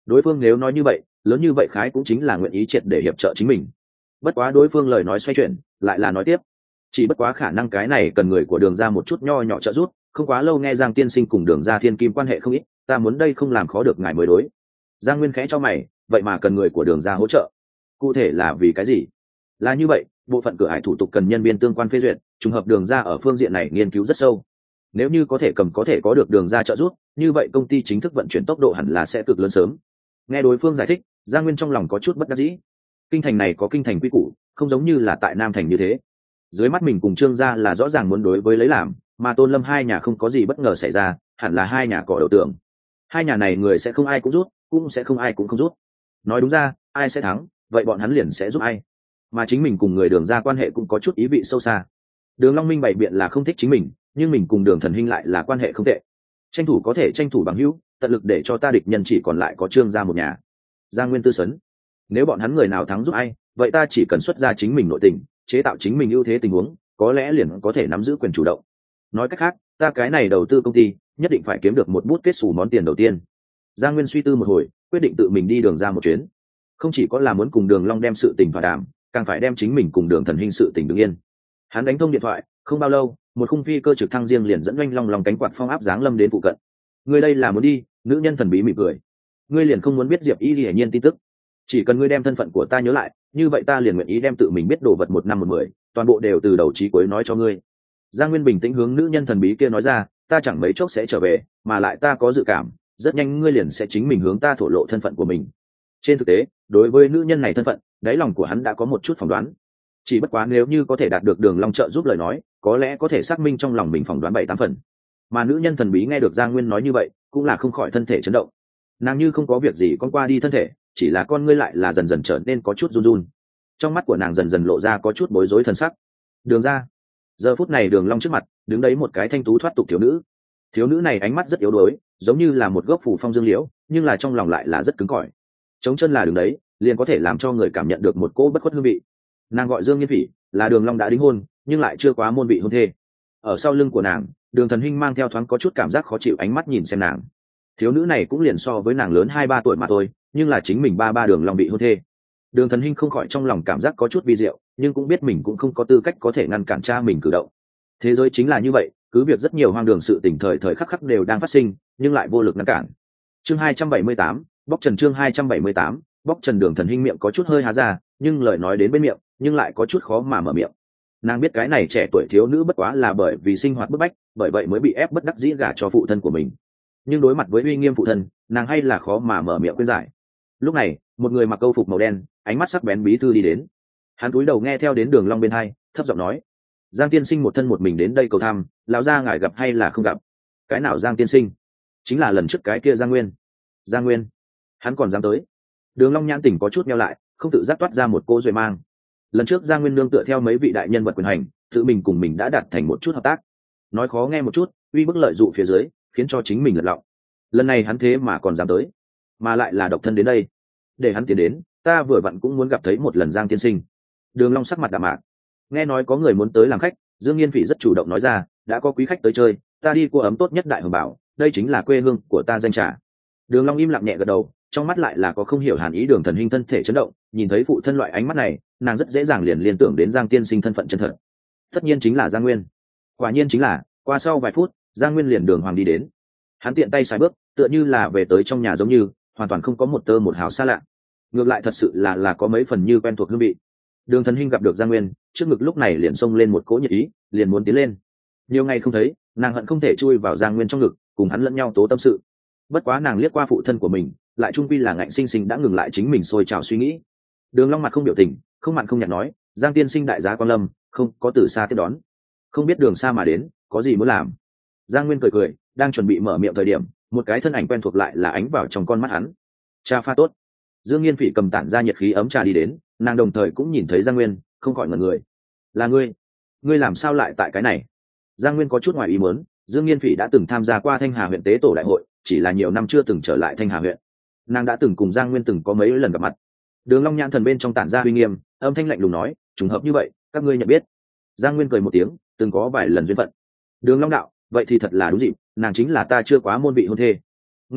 đối phương nếu nói như vậy, lớn như vậy khái cũng chính là nguyện ý triệt để hiệp trợ chính mình. Bất quá đối phương lời nói xoay chuyển lại là nói tiếp, chỉ bất quá khả năng cái này cần người của Đường gia một chút nho nhỏ trợ giúp, không quá lâu nghe Giang tiên sinh cùng Đường gia thiên kim quan hệ không ít, ta muốn đây không làm khó được ngài mới đối. Giang Nguyên khẽ cho mày, vậy mà cần người của Đường gia hỗ trợ, cụ thể là vì cái gì? Là như vậy, bộ phận cửa hải thủ tục cần nhân viên tương quan phê duyệt, trùng hợp Đường gia ở phương diện này nghiên cứu rất sâu, nếu như có thể cầm có thể có được Đường gia trợ giúp, như vậy công ty chính thức vận chuyển tốc độ hẳn là sẽ cực lớn sớm. Nghe đối phương giải thích, Giang Nguyên trong lòng có chút bất đắc dĩ. Kinh thành này có kinh thành quy củ, không giống như là tại Nam thành như thế. Dưới mắt mình cùng Trương gia là rõ ràng muốn đối với lấy làm, mà Tôn Lâm hai nhà không có gì bất ngờ xảy ra, hẳn là hai nhà cỏ đầu tượng. Hai nhà này người sẽ không ai cũng rút, cũng sẽ không ai cũng không rút. Nói đúng ra, ai sẽ thắng, vậy bọn hắn liền sẽ giúp ai. Mà chính mình cùng người Đường gia quan hệ cũng có chút ý vị sâu xa. Đường Long Minh bày biện là không thích chính mình, nhưng mình cùng Đường Thần Hinh lại là quan hệ không tệ. Tranh thủ có thể tranh thủ bằng hữu, tận lực để cho ta địch nhân chỉ còn lại có Trương gia một nhà. Giang Nguyên tư sấn, nếu bọn hắn người nào thắng giúp ai, vậy ta chỉ cần xuất ra chính mình nội tình, chế tạo chính mình ưu thế tình huống, có lẽ liền có thể nắm giữ quyền chủ động. Nói cách khác, ta cái này đầu tư công ty, nhất định phải kiếm được một bút kết xù món tiền đầu tiên. Giang Nguyên suy tư một hồi, quyết định tự mình đi Đường ra một chuyến. Không chỉ có là muốn cùng Đường Long đem sự tình thỏa đàm, càng phải đem chính mình cùng Đường Thần Hinh sự tình đứng yên. Hắn đánh thông điện thoại, không bao lâu, một khung phi cơ trực thăng riêng liền dẫn Doanh Long lòng cánh quạt phong áp giáng lâm đến phụ cận. Ngươi đây là muốn đi? Nữ nhân thần bí mỉm cười. Ngươi liền không muốn biết Diệp Y Lệ Nhiên tin tức? Chỉ cần ngươi đem thân phận của ta nhớ lại, như vậy ta liền nguyện ý đem tự mình biết đồ vật một năm một mười, toàn bộ đều từ đầu chí cuối nói cho ngươi. Giang Nguyên bình tĩnh hướng nữ nhân thần bí kia nói ra, ta chẳng mấy chốc sẽ trở về, mà lại ta có dự cảm, rất nhanh ngươi liền sẽ chính mình hướng ta thổ lộ thân phận của mình. Trên thực tế, đối với nữ nhân này thân phận, đáy lòng của hắn đã có một chút phỏng đoán. Chỉ bất quá nếu như có thể đạt được Đường Long trợ giúp lời nói, có lẽ có thể xác minh trong lòng mình phỏng đoán bảy tám phần. Mà nữ nhân thần bí nghe được Giang Nguyên nói như vậy, cũng là không khỏi thân thể chấn động. Nàng như không có việc gì con qua đi thân thể, chỉ là con ngươi lại là dần dần trở nên có chút run run. Trong mắt của nàng dần dần lộ ra có chút bối rối thần sắc. Đường ra. Giờ phút này Đường Long trước mặt, đứng đấy một cái thanh tú thoát tục thiếu nữ. Thiếu nữ này ánh mắt rất yếu đuối, giống như là một gốc phù phong dương liễu, nhưng là trong lòng lại là rất cứng cỏi. Trống chân là đứng đấy, liền có thể làm cho người cảm nhận được một cỗ bất khuất hương vị. Nàng gọi Dương Nghiên Phỉ, là Đường Long đã đính hôn, nhưng lại chưa quá môn vị hôn thê. Ở sau lưng của nàng, Đường Thần Hinh mang theo thoáng có chút cảm giác khó chịu ánh mắt nhìn xem nàng. Thiếu nữ này cũng liền so với nàng lớn hai ba tuổi mà thôi, nhưng là chính mình ba ba Đường Long bị hôn thê. Đường Thần Hinh không khỏi trong lòng cảm giác có chút vi diệu, nhưng cũng biết mình cũng không có tư cách có thể ngăn cản cha mình cử động. Thế giới chính là như vậy, cứ việc rất nhiều hoang đường sự tình thời thời khắc khắc đều đang phát sinh, nhưng lại vô lực ngăn cản. Chương hai trăm bảy mươi tám, bóc trần chương hai trăm bảy mươi tám, bóc trần. Đường Thần Hinh miệng có chút hơi há ra, nhưng lời nói đến bên miệng, nhưng lại có chút khó mà mở miệng. Nàng biết cái này trẻ tuổi thiếu nữ bất quá là bởi vì sinh hoạt bức bách, bởi vậy mới bị ép bất đắc dĩ gả cho phụ thân của mình. Nhưng đối mặt với uy nghiêm phụ thân, nàng hay là khó mà mở miệng khuyên giải. Lúc này, một người mặc câu phục màu đen, ánh mắt sắc bén bí thư đi đến. Hắn cúi đầu nghe theo đến Đường Long bên hai, thấp giọng nói: Giang tiên sinh một thân một mình đến đây cầu thăm, lão gia ngài gặp hay là không gặp? Cái nào Giang tiên sinh? Chính là lần trước cái kia Giang Nguyên. Giang Nguyên? Hắn còn dám tới? Đường Long nhãn tỉnh có chút nheo lại, không tự giác toát ra một cô duệ mang. Lần trước Giang Nguyên nương tựa theo mấy vị đại nhân vật quyền hành, tự mình cùng mình đã đạt thành một chút hợp tác. Nói khó nghe một chút, uy bức lợi dụ phía dưới, khiến cho chính mình lật lọng. Lần này hắn thế mà còn dám tới, mà lại là độc thân đến đây. Để hắn tiến đến, ta vừa vặn cũng muốn gặp thấy một lần Giang tiên sinh. Đường Long sắc mặt đạm mạc. Nghe nói có người muốn tới làm khách, Dương Nghiên Phỉ rất chủ động nói ra, đã có quý khách tới chơi, ta đi qua ấm tốt nhất Đại Hồng Bảo, đây chính là quê hương của ta danh trà. Đường Long im lặng nhẹ gật đầu, trong mắt lại là có không hiểu hàn ý. Đường Thần Hinh thân thể chấn động, nhìn thấy phụ thân loại ánh mắt này, nàng rất dễ dàng liền liên tưởng đến Giang tiên sinh thân phận chân thật. Tất nhiên chính là Giang Nguyên. Quả nhiên chính là, qua sau vài phút, Giang Nguyên liền đường hoàng đi đến. Hắn tiện tay xài bước, tựa như là về tới trong nhà giống như, hoàn toàn không có một tơ một hào xa lạ. Ngược lại thật sự là là có mấy phần như quen thuộc hương vị. Đường Thần Hinh gặp được Giang Nguyên, trước ngực lúc này liền xông lên một cỗ nhiệt ý, liền muốn tiến lên. Nhiều ngày không thấy, nàng hận không thể chui vào Giang Nguyên trong ngực, cùng hắn lẫn nhau tố tâm sự. Bất quá nàng liếc qua phụ thân của mình, lại trung quy là ngạnh sinh sinh đã ngừng lại chính mình sôi trào suy nghĩ. Đường Long mặt không biểu tình, không mặn không nhạt nói, Giang tiên sinh đại giá quan lâm, không có từ xa tiếp đón, không biết đường xa mà đến, có gì muốn làm? Giang Nguyên cười cười, đang chuẩn bị mở miệng thời điểm, một cái thân ảnh quen thuộc lại là ánh vào trong con mắt hắn. Trà pha tốt. Dương Nghiên Phỉ cầm tản ra nhiệt khí ấm trà đi đến, nàng đồng thời cũng nhìn thấy Giang Nguyên, không khỏi ngẩn người. Là ngươi? Ngươi làm sao lại tại cái này? Giang Nguyên có chút ngoài ý muốn, Dương Nghiên Phỉ đã từng tham gia qua Thanh Hà huyện tế tổ đại hội, chỉ là nhiều năm chưa từng trở lại Thanh Hà huyện. Nàng đã từng cùng Giang Nguyên từng có mấy lần gặp mặt. Đường Long nhãn thần bên trong tản ra uy nghiêm, âm thanh lạnh lùng nói, trùng hợp như vậy, các ngươi nhận biết? Giang Nguyên cười một tiếng, từng có vài lần duyên phận. Đường Long đạo, vậy thì thật là đúng dịp, nàng chính là ta chưa quá môn vị hôn thê. Nghe vậy,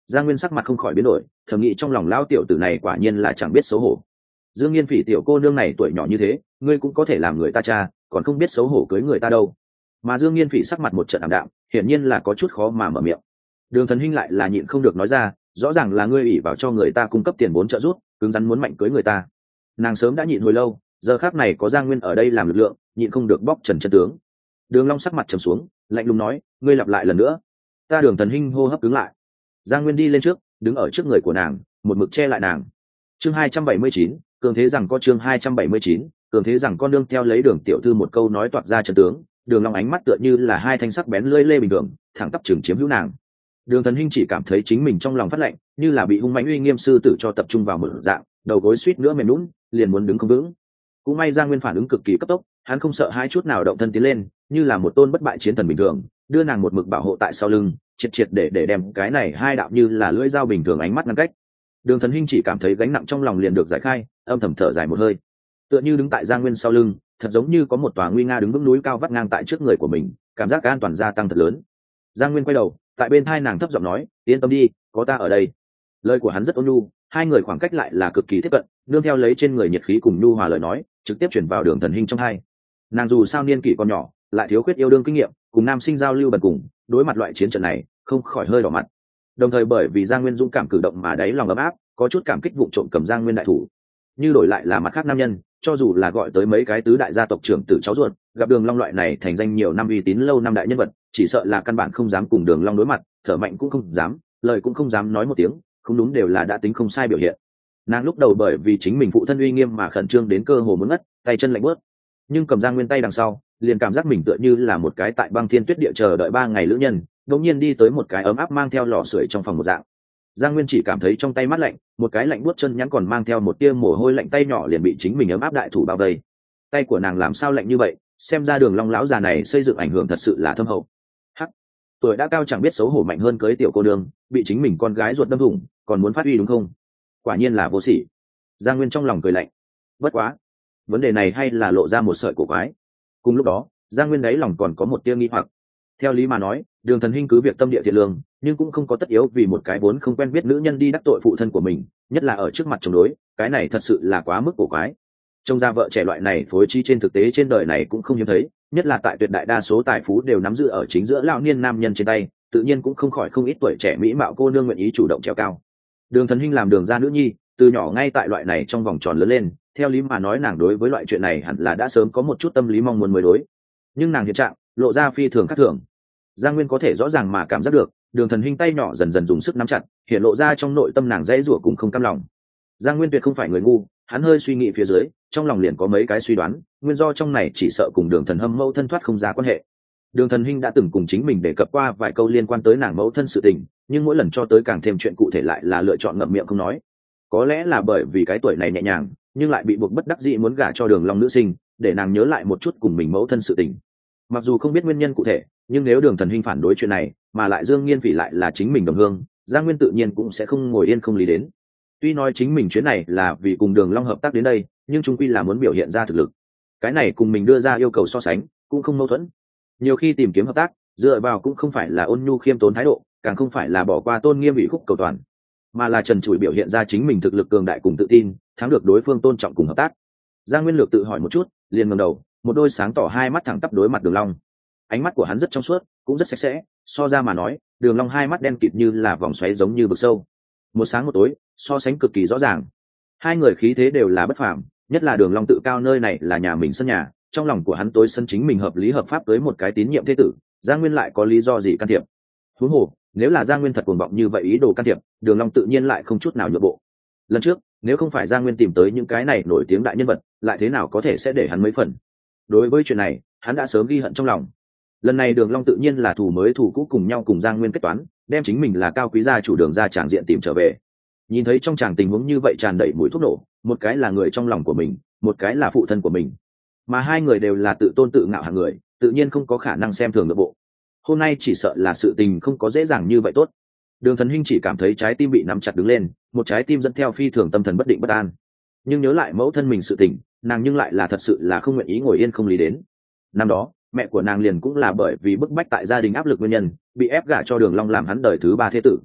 Giang Nguyên sắc mặt không khỏi biến đổi, thầm nghĩ trong lòng lao tiểu tử này quả nhiên là chẳng biết xấu hổ. Dương Nghiên Phỉ tiểu cô nương này tuổi nhỏ như thế, ngươi cũng có thể làm người ta cha, còn không biết xấu hổ cưới người ta đâu. Mà Dương Nghiên Phỉ sắc mặt một trận ảm đạm, hiển nhiên là có chút khó mà mở miệng. Đường Thần Hinh lại là nhịn không được nói ra, rõ ràng là ngươi ủy vào cho người ta cung cấp tiền vốn trợ giúp, cứng rắn muốn mạnh cưới người ta. Nàng sớm đã nhịn hồi lâu, giờ khắc này có Giang Nguyên ở đây làm lực lượng, nhịn không được bóc trần chân tướng. Đường Long sắc mặt trầm xuống, lạnh lùng nói, ngươi lặp lại lần nữa. Ta Đường Thần Hinh hô hấp cứng lại. Giang Nguyên đi lên trước, đứng ở trước người của nàng, một mực che lại nàng. Chương hai trăm bảy mươi chín, cường thế rằng có chương hai trăm bảy mươi chín, cường thế rằng con nương theo lấy Đường tiểu thư một câu nói toạc ra chân tướng. Đường Long ánh mắt tựa như là hai thanh sắc bén lưỡi lê bình thường, thẳng tắp chừng chiếm hữu nàng. Đường Thần Hinh chỉ cảm thấy chính mình trong lòng phát lạnh, như là bị hung mãnh uy nghiêm sư tử cho tập trung vào một dạng, đầu gối suýt nữa mềm nhũn, liền muốn đứng không vững. Cũng may Giang Nguyên phản ứng cực kỳ cấp tốc, hắn không sợ hai chút nào động thân tiến lên, như là một tôn bất bại chiến thần bình thường, đưa nàng một mực bảo hộ tại sau lưng, triệt triệt để để đem cái này hai đạo như là lưỡi dao bình thường ánh mắt ngăn cách. Đường Thần Hinh chỉ cảm thấy gánh nặng trong lòng liền được giải khai, âm thầm thở dài một hơi. Tựa như đứng tại Giang Nguyên sau lưng, thật giống như có một tòa nguy nga đứng vững núi cao vắt ngang tại trước người của mình, cảm giác an toàn gia tăng thật lớn. Giang Nguyên quay đầu, tại bên tai nàng thấp giọng nói, yên tâm đi, có ta ở đây. Lời của hắn rất ôn nhu, hai người khoảng cách lại là cực kỳ tiếp cận, nương theo lấy trên người nhiệt khí cùng nhu hòa lời nói, trực tiếp chuyển vào Đường Thần Hinh trong hai. Nàng dù sao niên kỷ còn nhỏ, lại thiếu khuyết yêu đương kinh nghiệm, cùng nam sinh giao lưu bần cùng, đối mặt loại chiến trận này, không khỏi hơi đỏ mặt. Đồng thời bởi vì Giang Nguyên dũng cảm cử động mà đáy lòng ấm áp, có chút cảm kích vụng trộm cầm Giang Nguyên đại thủ. Như đổi lại là mặt khác nam nhân, cho dù là gọi tới mấy cái tứ đại gia tộc trưởng tử cháu ruột, gặp Đường Long loại này thành danh nhiều năm uy tín lâu năm đại nhân vật, chỉ sợ là căn bản không dám cùng Đường Long đối mặt, thở mạnh cũng không dám, lời cũng không dám nói một tiếng, không đúng đều là đã tính không sai biểu hiện. Nàng lúc đầu bởi vì chính mình phụ thân uy nghiêm mà khẩn trương đến cơ hồ muốn ngất, tay chân lạnh buốt, nhưng cầm Giang Nguyên tay đằng sau, liền cảm giác mình tựa như là một cái tại băng thiên tuyết địa chờ đợi ba ngày lữ nhân, đột nhiên đi tới một cái ấm áp mang theo lò sưởi trong phòng một dạng. Giang Nguyên chỉ cảm thấy trong tay mát lạnh, một cái lạnh buốt chân nhắn còn mang theo một tia mồ hôi lạnh, tay nhỏ liền bị chính mình ấm áp đại thủ bao vây. Tay của nàng làm sao lạnh như vậy, xem ra Đường Long lão già này xây dựng ảnh hưởng thật sự là thâm hậu. Hắc, tuổi đã cao chẳng biết xấu hổ mạnh hơn cưới tiểu cô nương, bị chính mình con gái ruột đâm thủng, còn muốn phát uy đúng không? Quả nhiên là vô sỉ. Giang Nguyên trong lòng cười lạnh. Bất quá, vấn đề này hay là lộ ra một sợi cổ quái. Cùng lúc đó, Giang Nguyên đấy lòng còn có một tia nghi hoặc. Theo lý mà nói, Đường Thần Hinh cứ việc tâm địa thiện lương, nhưng cũng không có tất yếu vì một cái vốn không quen biết nữ nhân đi đắc tội phụ thân của mình, nhất là ở trước mặt chồng đối, cái này thật sự là quá mức cổ quái. Trông ra vợ trẻ loại này phối trí trên thực tế trên đời này cũng không hiếm thấy, nhất là tại tuyệt đại đa số tài phú đều nắm giữ ở chính giữa lão niên nam nhân trên tay, tự nhiên cũng không khỏi không ít tuổi trẻ mỹ mạo cô nương nguyện ý chủ động trèo cao. Đường Thần Hinh làm Đường gia nữ nhi, từ nhỏ ngay tại loại này trong vòng tròn lớn lên, theo lý mà nói nàng đối với loại chuyện này hẳn là đã sớm có một chút tâm lý mong muốn mới đối, nhưng nàng hiện trạng lộ ra phi thường khác thường. Giang Nguyên có thể rõ ràng mà cảm giác được, Đường Thần Hinh tay nhỏ dần dần dùng sức nắm chặt, hiện lộ ra trong nội tâm nàng dãy rủa cùng không cam lòng. Giang Nguyên tuyệt không phải người ngu, hắn hơi suy nghĩ phía dưới, trong lòng liền có mấy cái suy đoán, nguyên do trong này chỉ sợ cùng Đường Thần Hâm mẫu thân thoát không ra quan hệ. Đường Thần Hinh đã từng cùng chính mình đề cập qua vài câu liên quan tới nàng mẫu thân sự tình, nhưng mỗi lần cho tới càng thêm chuyện cụ thể lại là lựa chọn ngậm miệng không nói. Có lẽ là bởi vì cái tuổi này nhẹ nhàng, nhưng lại bị buộc bất đắc dĩ muốn gả cho Đường Long nữ sinh, để nàng nhớ lại một chút cùng mình mẫu thân sự tình. Mặc dù không biết nguyên nhân cụ thể, nhưng nếu Đường Thần Hinh phản đối chuyện này, mà lại Dương Nghiên Phỉ lại là chính mình đồng hương, Giang Nguyên tự nhiên cũng sẽ không ngồi yên không lý đến. Tuy nói chính mình chuyến này là vì cùng Đường Long hợp tác đến đây, nhưng chung quy là muốn biểu hiện ra thực lực. Cái này cùng mình đưa ra yêu cầu so sánh, cũng không mâu thuẫn. Nhiều khi tìm kiếm hợp tác, dựa vào cũng không phải là ôn nhu khiêm tốn thái độ, càng không phải là bỏ qua tôn nghiêm ủy khúc cầu toàn, mà là trần trụi biểu hiện ra chính mình thực lực cường đại cùng tự tin, thắng được đối phương tôn trọng cùng hợp tác. Giang Nguyên Lược tự hỏi một chút, liền ngẩng đầu, một đôi sáng tỏ hai mắt thẳng tắp đối mặt Đường Long. Ánh mắt của hắn rất trong suốt, cũng rất sạch sẽ, so ra mà nói, Đường Long hai mắt đen kịt như là vòng xoáy giống như vực sâu, một sáng một tối, so sánh cực kỳ rõ ràng. Hai người khí thế đều là bất phàm, nhất là Đường Long tự cao nơi này là nhà mình sân nhà, trong lòng của hắn tối sân chính mình hợp lý hợp pháp tới một cái tín nhiệm thế tử, Giang Nguyên lại có lý do gì can thiệp? Huống hồ, nếu là Giang Nguyên thật cuồng vọng như vậy ý đồ can thiệp, Đường Long tự nhiên lại không chút nào nhượng bộ. Lần trước, nếu không phải Giang Nguyên tìm tới những cái này nổi tiếng đại nhân vật, lại thế nào có thể sẽ để hắn mấy phần? Đối với chuyện này, hắn đã sớm ghi hận trong lòng. Lần này Đường Long tự nhiên là thù mới thù cũ cùng nhau cùng Giang Nguyên kết toán, đem chính mình là cao quý gia chủ Đường gia tràng diện tìm trở về. Nhìn thấy trong tràng tình huống như vậy tràn đầy mùi thuốc nổ, một cái là người trong lòng của mình, một cái là phụ thân của mình, mà hai người đều là tự tôn tự ngạo hạng người, tự nhiên không có khả năng xem thường nội bộ. Hôm nay chỉ sợ là sự tình không có dễ dàng như vậy tốt. Đường Thần Hinh chỉ cảm thấy trái tim bị nắm chặt đứng lên, một trái tim dẫn theo phi thường tâm thần bất định bất an. Nhưng nhớ lại mẫu thân mình sự tình, nàng nhưng lại là thật sự là không nguyện ý ngồi yên không lý đến. Năm đó, mẹ của nàng liền cũng là bởi vì bức bách tại gia đình áp lực nguyên nhân, bị ép gả cho Đường Long làm hắn đời thứ ba thế tử.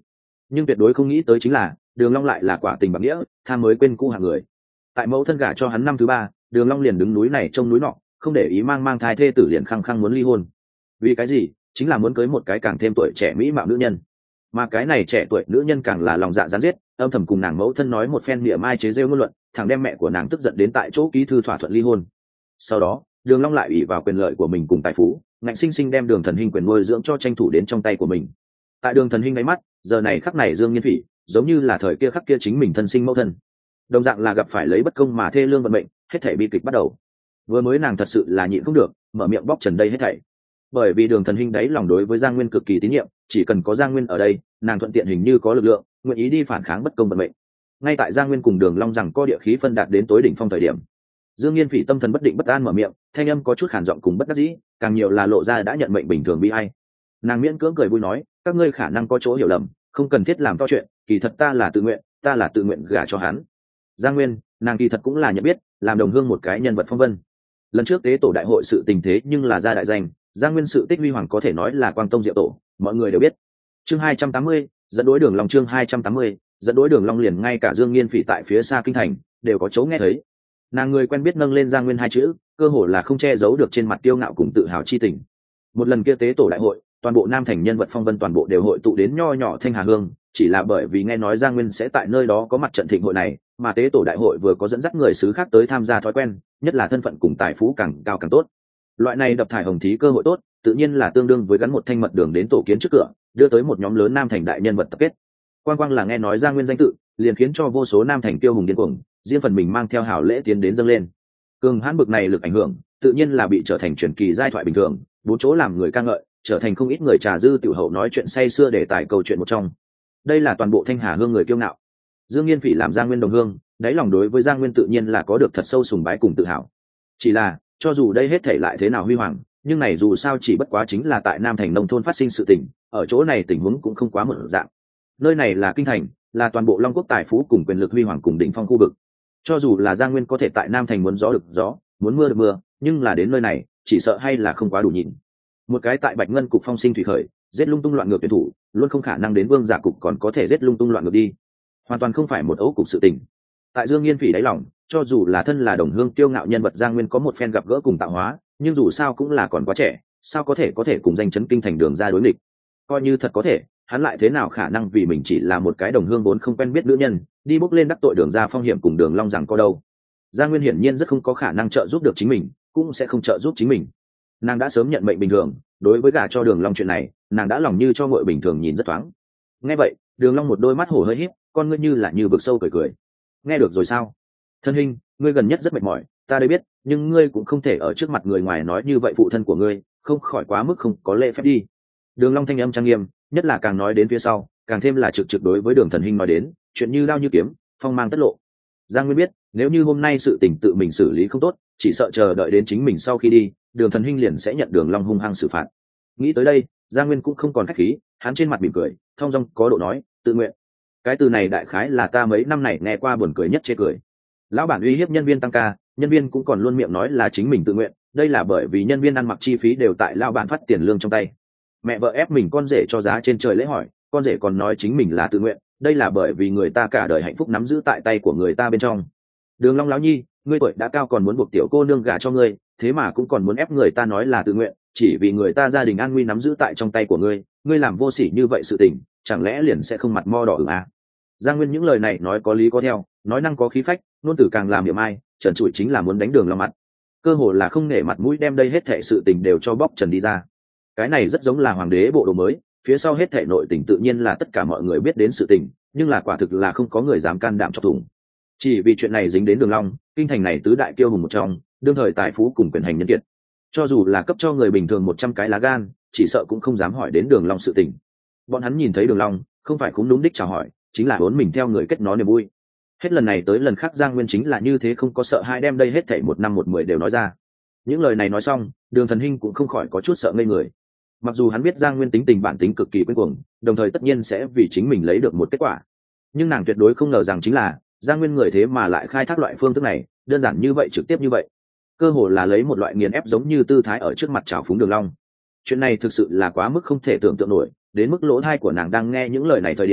nhưng tuyệt đối không nghĩ tới chính là Đường Long lại là quả tình bằng nghĩa, tham mới quên cũ hạng người. Tại mẫu thân gả cho hắn năm thứ ba, Đường Long liền đứng núi này trông núi nọ, không để ý mang mang thai thê tử liền khăng khăng muốn ly hôn. Vì cái gì? Chính là muốn cưới một cái càng thêm tuổi trẻ mỹ mạo nữ nhân. Mà cái này trẻ tuổi nữ nhân càng là lòng dạ rắn giết, âm thầm cùng nàng mẫu thân nói một phen niệm ai chế giễu ngôn luận, thằng đem mẹ của nàng tức giận đến tại chỗ ký thư thỏa thuận ly hôn. Sau đó, Đường Long lại ủy vào quyền lợi của mình cùng tài phú, ngạnh sinh sinh đem Đường Thần Hinh quyền nuôi dưỡng cho tranh thủ đến trong tay của mình. Tại Đường Thần Hinh đáy mắt, giờ này khắc này Dương Nghiên Phỉ, giống như là thời kia khắc kia chính mình thân sinh mẫu thân. Đồng dạng là gặp phải lấy bất công mà thê lương vận mệnh, hết thảy bi kịch bắt đầu. Vừa mới nàng thật sự là nhịn không được, mở miệng bóc trần đây hết thảy. Bởi vì Đường Thần Hinh đấy lòng đối với Giang Nguyên cực kỳ tín nhiệm, chỉ cần có Giang Nguyên ở đây, nàng thuận tiện hình như có lực lượng, nguyện ý đi phản kháng bất công vận mệnh. Ngay tại Giang Nguyên cùng Đường Long rằng có địa khí phân đạt đến tối đỉnh phong thời điểm, Dương Nghiên Phỉ tâm thần bất định bất an mở miệng, thanh âm có chút khàn giọng cùng bất đắc dĩ, càng nhiều là lộ ra đã nhận mệnh bình thường bi ai. Nàng miễn cưỡng cười vui nói, các ngươi khả năng có chỗ hiểu lầm, không cần thiết làm to chuyện, kỳ thật ta là tự nguyện, ta là tự nguyện gả cho hắn. Giang Nguyên, nàng kỳ thật cũng là nhận biết, làm đồng hương một cái nhân vật phong vân. Lần trước tế tổ đại hội sự tình thế nhưng là ra đại danh, Giang Nguyên sự tích huy hoàng có thể nói là quang tông diệu tổ, mọi người đều biết. Chương hai trăm tám mươi, dẫn đối Đường Long chương hai trăm tám mươi, dẫn đối Đường Long liền ngay cả Dương Nghiên Phỉ tại phía xa kinh thành đều có chỗ nghe thấy. Nàng người quen biết nâng lên Giang Nguyên hai chữ, cơ hồ là không che giấu được trên mặt kiêu ngạo cùng tự hào chi tình. Một lần kia tế tổ đại hội, toàn bộ Nam Thành nhân vật phong vân toàn bộ đều hội tụ đến nho nhỏ Thanh Hà Hương, chỉ là bởi vì nghe nói Giang Nguyên sẽ tại nơi đó có mặt trận thịnh hội này, mà tế tổ đại hội vừa có dẫn dắt người xứ khác tới tham gia thói quen, nhất là thân phận cùng tài phú càng cao càng tốt. Loại này đập thải hồng thí cơ hội tốt, tự nhiên là tương đương với gắn một thanh mật đường đến tổ kiến trước cửa, đưa tới một nhóm lớn Nam Thành đại nhân vật tập kết. Quang quang là nghe nói Giang Nguyên danh tự, liền khiến cho vô số Nam Thành tiêu hùng điên cuồng, riêng phần mình mang theo hào lễ tiến đến dâng lên. Cường hãn bực này lực ảnh hưởng, tự nhiên là bị trở thành truyền kỳ giai thoại bình thường, bốn chỗ làm người ca ngợi, trở thành không ít người trà dư tiểu hậu nói chuyện say xưa để tải câu chuyện một trong. Đây là toàn bộ Thanh Hà Hương người kiêu ngạo. Dương Nghiên Phỉ làm Giang Nguyên đồng hương, đáy lòng đối với Giang Nguyên tự nhiên là có được thật sâu sùng bái cùng tự hào. Chỉ là, cho dù đây hết thể lại thế nào huy hoàng, nhưng này dù sao chỉ bất quá chính là tại Nam Thành nông thôn phát sinh sự tình, ở chỗ này tình huống cũng không quá một dạng. Nơi này là kinh thành, là toàn bộ Long Quốc tài phú cùng quyền lực huy hoàng cùng đỉnh phong khu vực. Cho dù là Giang Nguyên có thể tại Nam Thành muốn gió được gió, muốn mưa được mưa, nhưng là đến nơi này, chỉ sợ hay là không quá đủ nhìn. Một cái tại Bạch Ngân cục phong sinh thủy khởi, giết lung tung loạn ngược tuyển thủ, luôn không khả năng đến Vương Giả cục còn có thể giết lung tung loạn ngược đi. Hoàn toàn không phải một ấu cục sự tình. Tại Dương Nghiên Phỉ đáy lòng, cho dù là thân là đồng hương kiêu ngạo nhân vật Giang Nguyên có một phen gặp gỡ cùng tạo hóa, nhưng dù sao cũng là còn quá trẻ, sao có thể có thể cùng danh chấn kinh thành Đường ra đối nghịch. Coi như thật có thể, hắn lại thế nào khả năng vì mình chỉ là một cái đồng hương vốn không quen biết nữ nhân, đi bốc lên đắc tội Đường ra phong hiểm cùng Đường Long rằng có đâu. Giang Nguyên hiển nhiên rất không có khả năng trợ giúp được chính mình, cũng sẽ không trợ giúp chính mình. Nàng đã sớm nhận mệnh bình thường, đối với gả cho Đường Long chuyện này, nàng đã lòng như cho ngội bình thường nhìn rất thoáng. Nghe vậy, Đường Long một đôi mắt hổ hơi híp, con ngươi như là như vực sâu cười cười. Nghe được rồi sao? Thân huynh, ngươi gần nhất rất mệt mỏi, ta đây biết, nhưng ngươi cũng không thể ở trước mặt người ngoài nói như vậy phụ thân của ngươi, không khỏi quá mức không có lễ phép đi. Đường Long thanh âm trang nghiêm, nhất là càng nói đến phía sau, càng thêm là trực trực đối với Đường Thần Hinh nói đến, chuyện như đao như kiếm, phong mang tất lộ. Giang Nguyên biết, nếu như hôm nay sự tình tự mình xử lý không tốt, chỉ sợ chờ đợi đến chính mình sau khi đi, Đường Thần Hinh liền sẽ nhận Đường Long hung hăng xử phạt. Nghĩ tới đây, Giang Nguyên cũng không còn khách khí, hắn trên mặt mỉm cười, thong dong có độ nói, tự nguyện. Cái từ này đại khái là ta mấy năm này nghe qua buồn cười nhất chê cười. Lão bản uy hiếp nhân viên tăng ca, nhân viên cũng còn luôn miệng nói là chính mình tự nguyện, đây là bởi vì nhân viên ăn mặc chi phí đều tại lão bản phát tiền lương trong tay. Mẹ vợ ép mình con rể cho giá trên trời lễ hỏi, con rể còn nói chính mình là tự nguyện, đây là bởi vì người ta cả đời hạnh phúc nắm giữ tại tay của người ta bên trong. Đường Long lão nhi, ngươi tuổi đã cao còn muốn buộc tiểu cô nương gả cho ngươi, thế mà cũng còn muốn ép người ta nói là tự nguyện, chỉ vì người ta gia đình an nguy nắm giữ tại trong tay của ngươi, ngươi làm vô sỉ như vậy sự tình, chẳng lẽ liền sẽ không mặt mo đỏ ửng à? Giang Nguyên những lời này nói có lý có theo, nói năng có khí phách, ngôn từ càng làm miệng ai, trần trụi chính là muốn đánh Đường Long mặt. Cơ hồ là không nể mặt mũi đem đây hết thảy sự tình đều cho bóc trần đi ra. Cái này rất giống là hoàng đế bộ đồ mới, phía sau hết thảy nội tình tự nhiên là tất cả mọi người biết đến sự tình, nhưng là quả thực là không có người dám can đảm chọc thủng. Chỉ vì chuyện này dính đến Đường Long, kinh thành này tứ đại kiêu hùng một trong, đương thời tài phú cùng quyền hành nhân kiệt. Cho dù là cấp cho người bình thường một trăm cái lá gan, chỉ sợ cũng không dám hỏi đến Đường Long sự tình. Bọn hắn nhìn thấy Đường Long, không phải cũng đúng đích chào hỏi, chính là muốn mình theo người kết nó niềm vui. Hết lần này tới lần khác Giang Nguyên chính là như thế không có sợ hai đem đây hết thảy một năm một mười đều nói ra. Những lời này nói xong, Đường Thần Hinh cũng không khỏi có chút sợ ngây người. Mặc dù hắn biết Giang Nguyên tính tình bản tính cực kỳ quyến cuồng, đồng thời tất nhiên sẽ vì chính mình lấy được một kết quả, nhưng nàng tuyệt đối không ngờ rằng chính là Giang Nguyên người thế mà lại khai thác loại phương thức này, đơn giản như vậy trực tiếp như vậy, cơ hồ là lấy một loại nghiền ép giống như tư thái ở trước mặt trào phúng Đường Long. Chuyện này thực sự là quá mức không thể tưởng tượng nổi, đến mức lỗ tai của nàng đang nghe những lời này thời điểm,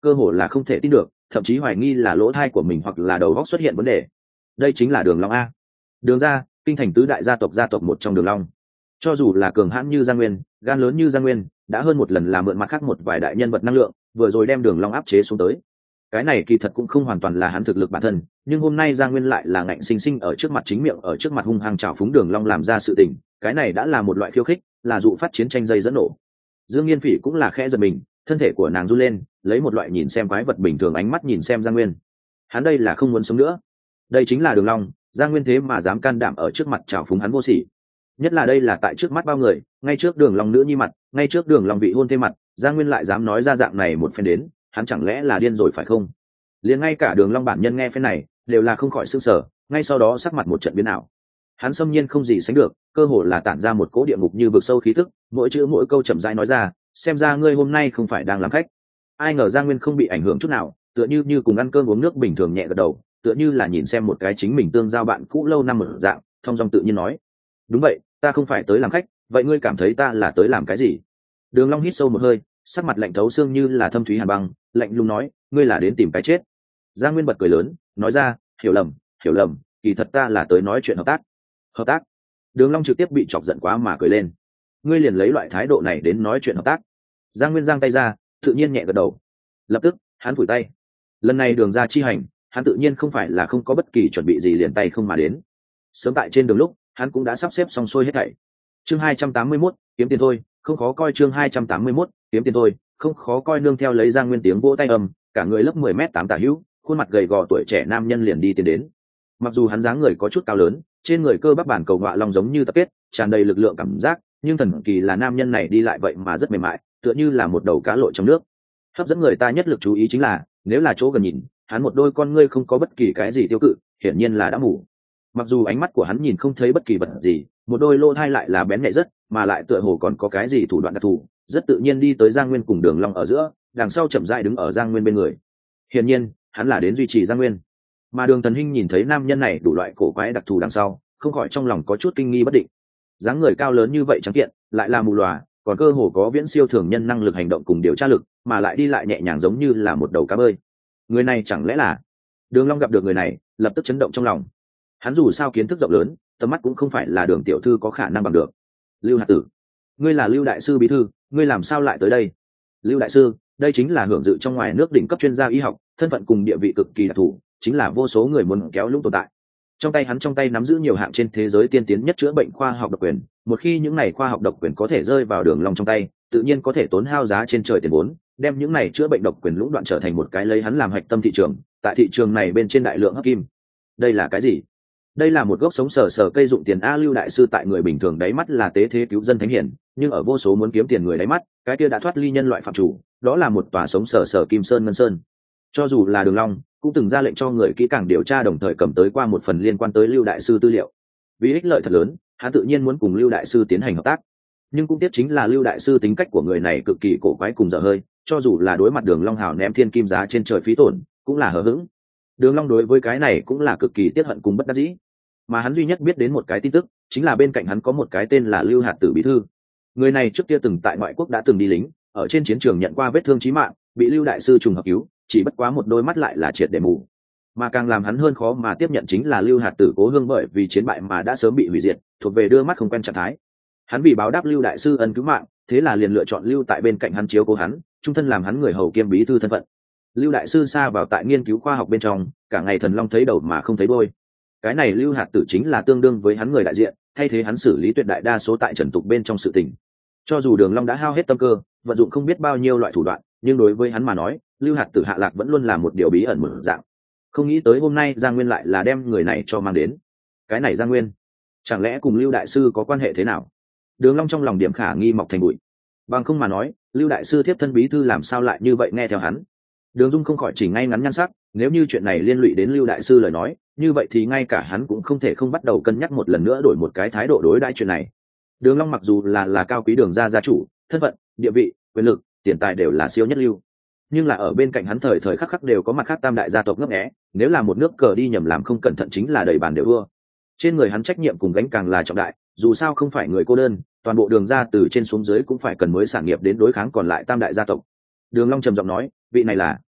cơ hồ là không thể tin được, thậm chí hoài nghi là lỗ thai của mình hoặc là đầu óc xuất hiện vấn đề. Đây chính là Đường Long a. Đường gia, kinh thành tứ đại gia tộc gia tộc một trong Đường Long. Cho dù là cường hãn như Giang Nguyên, gan lớn như Giang Nguyên, đã hơn một lần là mượn mặt khác một vài đại nhân vật năng lượng, vừa rồi đem Đường Long áp chế xuống tới. Cái này kỳ thật cũng không hoàn toàn là hắn thực lực bản thân, nhưng hôm nay Giang Nguyên lại là ngạnh sinh sinh ở trước mặt chính miệng ở trước mặt hung hăng trào phúng Đường Long làm ra sự tình, cái này đã là một loại khiêu khích, là dụ phát chiến tranh dây dẫn nổ. Dương Nghiên Phỉ cũng là khẽ giật mình, thân thể của nàng run lên, lấy một loại nhìn xem quái vật bình thường ánh mắt nhìn xem Giang Nguyên. Hắn đây là không muốn sống nữa. Đây chính là Đường Long, Giang Nguyên thế mà dám can đảm ở trước mặt trào phúng hắn vô sỉ. Nhất là đây là tại trước mắt bao người, ngay trước Đường Long nữ nhi mặt, ngay trước Đường Long bị hôn thê mặt, Giang Nguyên lại dám nói ra dạng này một phen đến, hắn chẳng lẽ là điên rồi phải không? Liền ngay cả Đường Long bản nhân nghe phen này, đều là không khỏi sửng sở, ngay sau đó sắc mặt một trận biến ảo. Hắn xâm nhiên không gì sánh được, cơ hồ là tản ra một cỗ địa ngục như vực sâu khí tức, mỗi chữ mỗi câu chậm rãi nói ra, xem ra ngươi hôm nay không phải đang làm khách. Ai ngờ Giang Nguyên không bị ảnh hưởng chút nào, tựa như như cùng ăn cơm uống nước bình thường nhẹ gật đầu, tựa như là nhìn xem một cái chính mình tương giao bạn cũ lâu năm ở dạng, thông dong tự nhiên nói: "Đúng vậy, ta không phải tới làm khách, vậy ngươi cảm thấy ta là tới làm cái gì?" Đường Long hít sâu một hơi, sắc mặt lạnh thấu xương như là thâm thúy hàn băng, lạnh lùng nói: "Ngươi là đến tìm cái chết." Giang Nguyên bật cười lớn, nói ra: "Hiểu lầm, hiểu lầm, kỳ thật ta là tới nói chuyện hợp tác." Hợp tác? Đường Long trực tiếp bị chọc giận quá mà cười lên. Ngươi liền lấy loại thái độ này đến nói chuyện hợp tác? Giang Nguyên giang tay ra, tự nhiên nhẹ gật đầu. Lập tức, hắn phủi tay. Lần này Đường gia chi hành, hắn tự nhiên không phải là không có bất kỳ chuẩn bị gì liền tay không mà đến. Sớm tại trên đường lúc, hắn cũng đã sắp xếp xong xuôi hết thảy. Chương hai trăm tám mươi mốt, kiếm tiền thôi, không khó coi. Chương hai trăm tám mươi mốt, kiếm tiền thôi, không khó coi. Nương theo lấy Giang Nguyên tiếng vỗ tay ầm, cả người lớp mười mét tám tả hữu, khuôn mặt gầy gò tuổi trẻ nam nhân liền đi tiến đến. Mặc dù hắn dáng người có chút cao lớn, trên người cơ bắp bản cầu ngọa long giống như tập kết, tràn đầy lực lượng cảm giác, nhưng thần kỳ là nam nhân này đi lại vậy mà rất mềm mại, tựa như là một đầu cá lội trong nước. Hấp dẫn người ta nhất lực chú ý chính là, nếu là chỗ gần nhìn, hắn một đôi con ngươi không có bất kỳ cái gì tiêu cự, hiển nhiên là đã mù. Mặc dù ánh mắt của hắn nhìn không thấy bất kỳ vật gì, một đôi lỗ tai lại là bén nhạy rất, mà lại tựa hồ còn có cái gì thủ đoạn đặc thù, rất tự nhiên đi tới Giang Nguyên cùng Đường Long ở giữa, đằng sau chậm rãi đứng ở Giang Nguyên bên người. Hiển nhiên, hắn là đến duy trì Giang Nguyên. Mà Đường Thần Hinh nhìn thấy nam nhân này đủ loại cổ quái đặc thù đằng sau, không khỏi trong lòng có chút kinh nghi bất định. Dáng người cao lớn như vậy trắng kiện, lại là mù lòa, còn cơ hồ có viễn siêu thường nhân năng lực hành động cùng điều tra lực, mà lại đi lại nhẹ nhàng giống như là một đầu cá bơi. Người này chẳng lẽ là? Đường Long gặp được người này, lập tức chấn động trong lòng. Hắn dù sao kiến thức rộng lớn, tầm mắt cũng không phải là Đường tiểu thư có khả năng bằng được. Lưu Hạt Tử, ngươi là Lưu đại sư bí thư, ngươi làm sao lại tới đây? Lưu đại sư, đây chính là hưởng dự trong ngoài nước đỉnh cấp chuyên gia y học, thân phận cùng địa vị cực kỳ đặc thù, chính là vô số người muốn kéo lũng tồn tại. Trong tay hắn trong tay nắm giữ nhiều hạng trên thế giới tiên tiến nhất chữa bệnh khoa học độc quyền, một khi những này khoa học độc quyền có thể rơi vào Đường Long trong tay, tự nhiên có thể tốn hao giá trên trời tiền vốn, đem những này chữa bệnh độc quyền lũng đoạn trở thành một cái lấy hắn làm hạch tâm thị trường, tại thị trường này bên trên đại lượng hấp kim. Đây là cái gì? Đây là một gốc sống sờ sờ cây dụng tiền a. Lưu đại sư tại người bình thường đáy mắt là tế thế cứu dân thánh hiển, nhưng ở vô số muốn kiếm tiền người đáy mắt, cái kia đã thoát ly nhân loại phạm chủ, đó là một tòa sống sờ sờ kim sơn ngân sơn. Cho dù là Đường Long cũng từng ra lệnh cho người kỹ càng điều tra, đồng thời cầm tới qua một phần liên quan tới Lưu đại sư tư liệu. Vì ích lợi thật lớn, hắn tự nhiên muốn cùng Lưu đại sư tiến hành hợp tác. Nhưng cũng tiếc chính là Lưu đại sư tính cách của người này cực kỳ cổ quái cùng dở hơi, cho dù là đối mặt Đường Long hào ném thiên kim giá trên trời phí tổn, cũng là hờ hững. Đường Long đối với cái này cũng là cực kỳ tiếc hận cùng bất đắc dĩ. Mà hắn duy nhất biết đến một cái tin tức, chính là bên cạnh hắn có một cái tên là Lưu Hạt Tử bí thư. Người này trước kia từng tại ngoại quốc đã từng đi lính, ở trên chiến trường nhận qua vết thương chí mạng, bị Lưu đại sư trùng hợp cứu, chỉ bất quá một đôi mắt lại là triệt để mù. Mà càng làm hắn hơn khó mà tiếp nhận chính là Lưu Hạt Tử cố hương bởi vì chiến bại mà đã sớm bị hủy diệt, thuộc về đưa mắt không quen trạng thái. Hắn vì báo đáp Lưu đại sư ân cứu mạng, thế là liền lựa chọn lưu tại bên cạnh hắn chiếu cố hắn, trung thân làm hắn người hầu kiêm bí thư thân phận. Lưu đại sư xa vào tại nghiên cứu khoa học bên trong, cả ngày thần long thấy đầu mà không thấy đuôi. Cái này Lưu Hạt Tử chính là tương đương với hắn người đại diện, thay thế hắn xử lý tuyệt đại đa số tại trần tục bên trong sự tình. Cho dù Đường Long đã hao hết tâm cơ, vận dụng không biết bao nhiêu loại thủ đoạn, nhưng đối với hắn mà nói, Lưu Hạt Tử hạ lạc vẫn luôn là một điều bí ẩn mở dạng. Không nghĩ tới hôm nay Giang Nguyên lại là đem người này cho mang đến. Cái này Giang Nguyên, chẳng lẽ cùng Lưu đại sư có quan hệ thế nào? Đường Long trong lòng điểm khả nghi mọc thành bụi. Bằng không mà nói, Lưu đại sư tiếp thân bí thư làm sao lại như vậy nghe theo hắn? Đường Dung không khỏi chỉnh ngay ngắn nhan sắc, nếu như chuyện này liên lụy đến Lưu đại sư lời nói, như vậy thì ngay cả hắn cũng không thể không bắt đầu cân nhắc một lần nữa đổi một cái thái độ đối đãi chuyện này. Đường Long mặc dù là là cao quý Đường gia gia chủ, thân phận, địa vị, quyền lực, tiền tài đều là siêu nhất lưu, nhưng là ở bên cạnh hắn thời thời khắc khắc đều có mặt khác tam đại gia tộc ngấp nghé, nếu là một nước cờ đi nhầm làm không cẩn thận chính là đầy bàn đều vua. Trên người hắn trách nhiệm cùng gánh càng là trọng đại, dù sao không phải người cô đơn, toàn bộ Đường gia từ trên xuống dưới cũng phải cần mới sản nghiệp đến đối kháng còn lại tam đại gia tộc. Đường Long trầm giọng nói, vị này là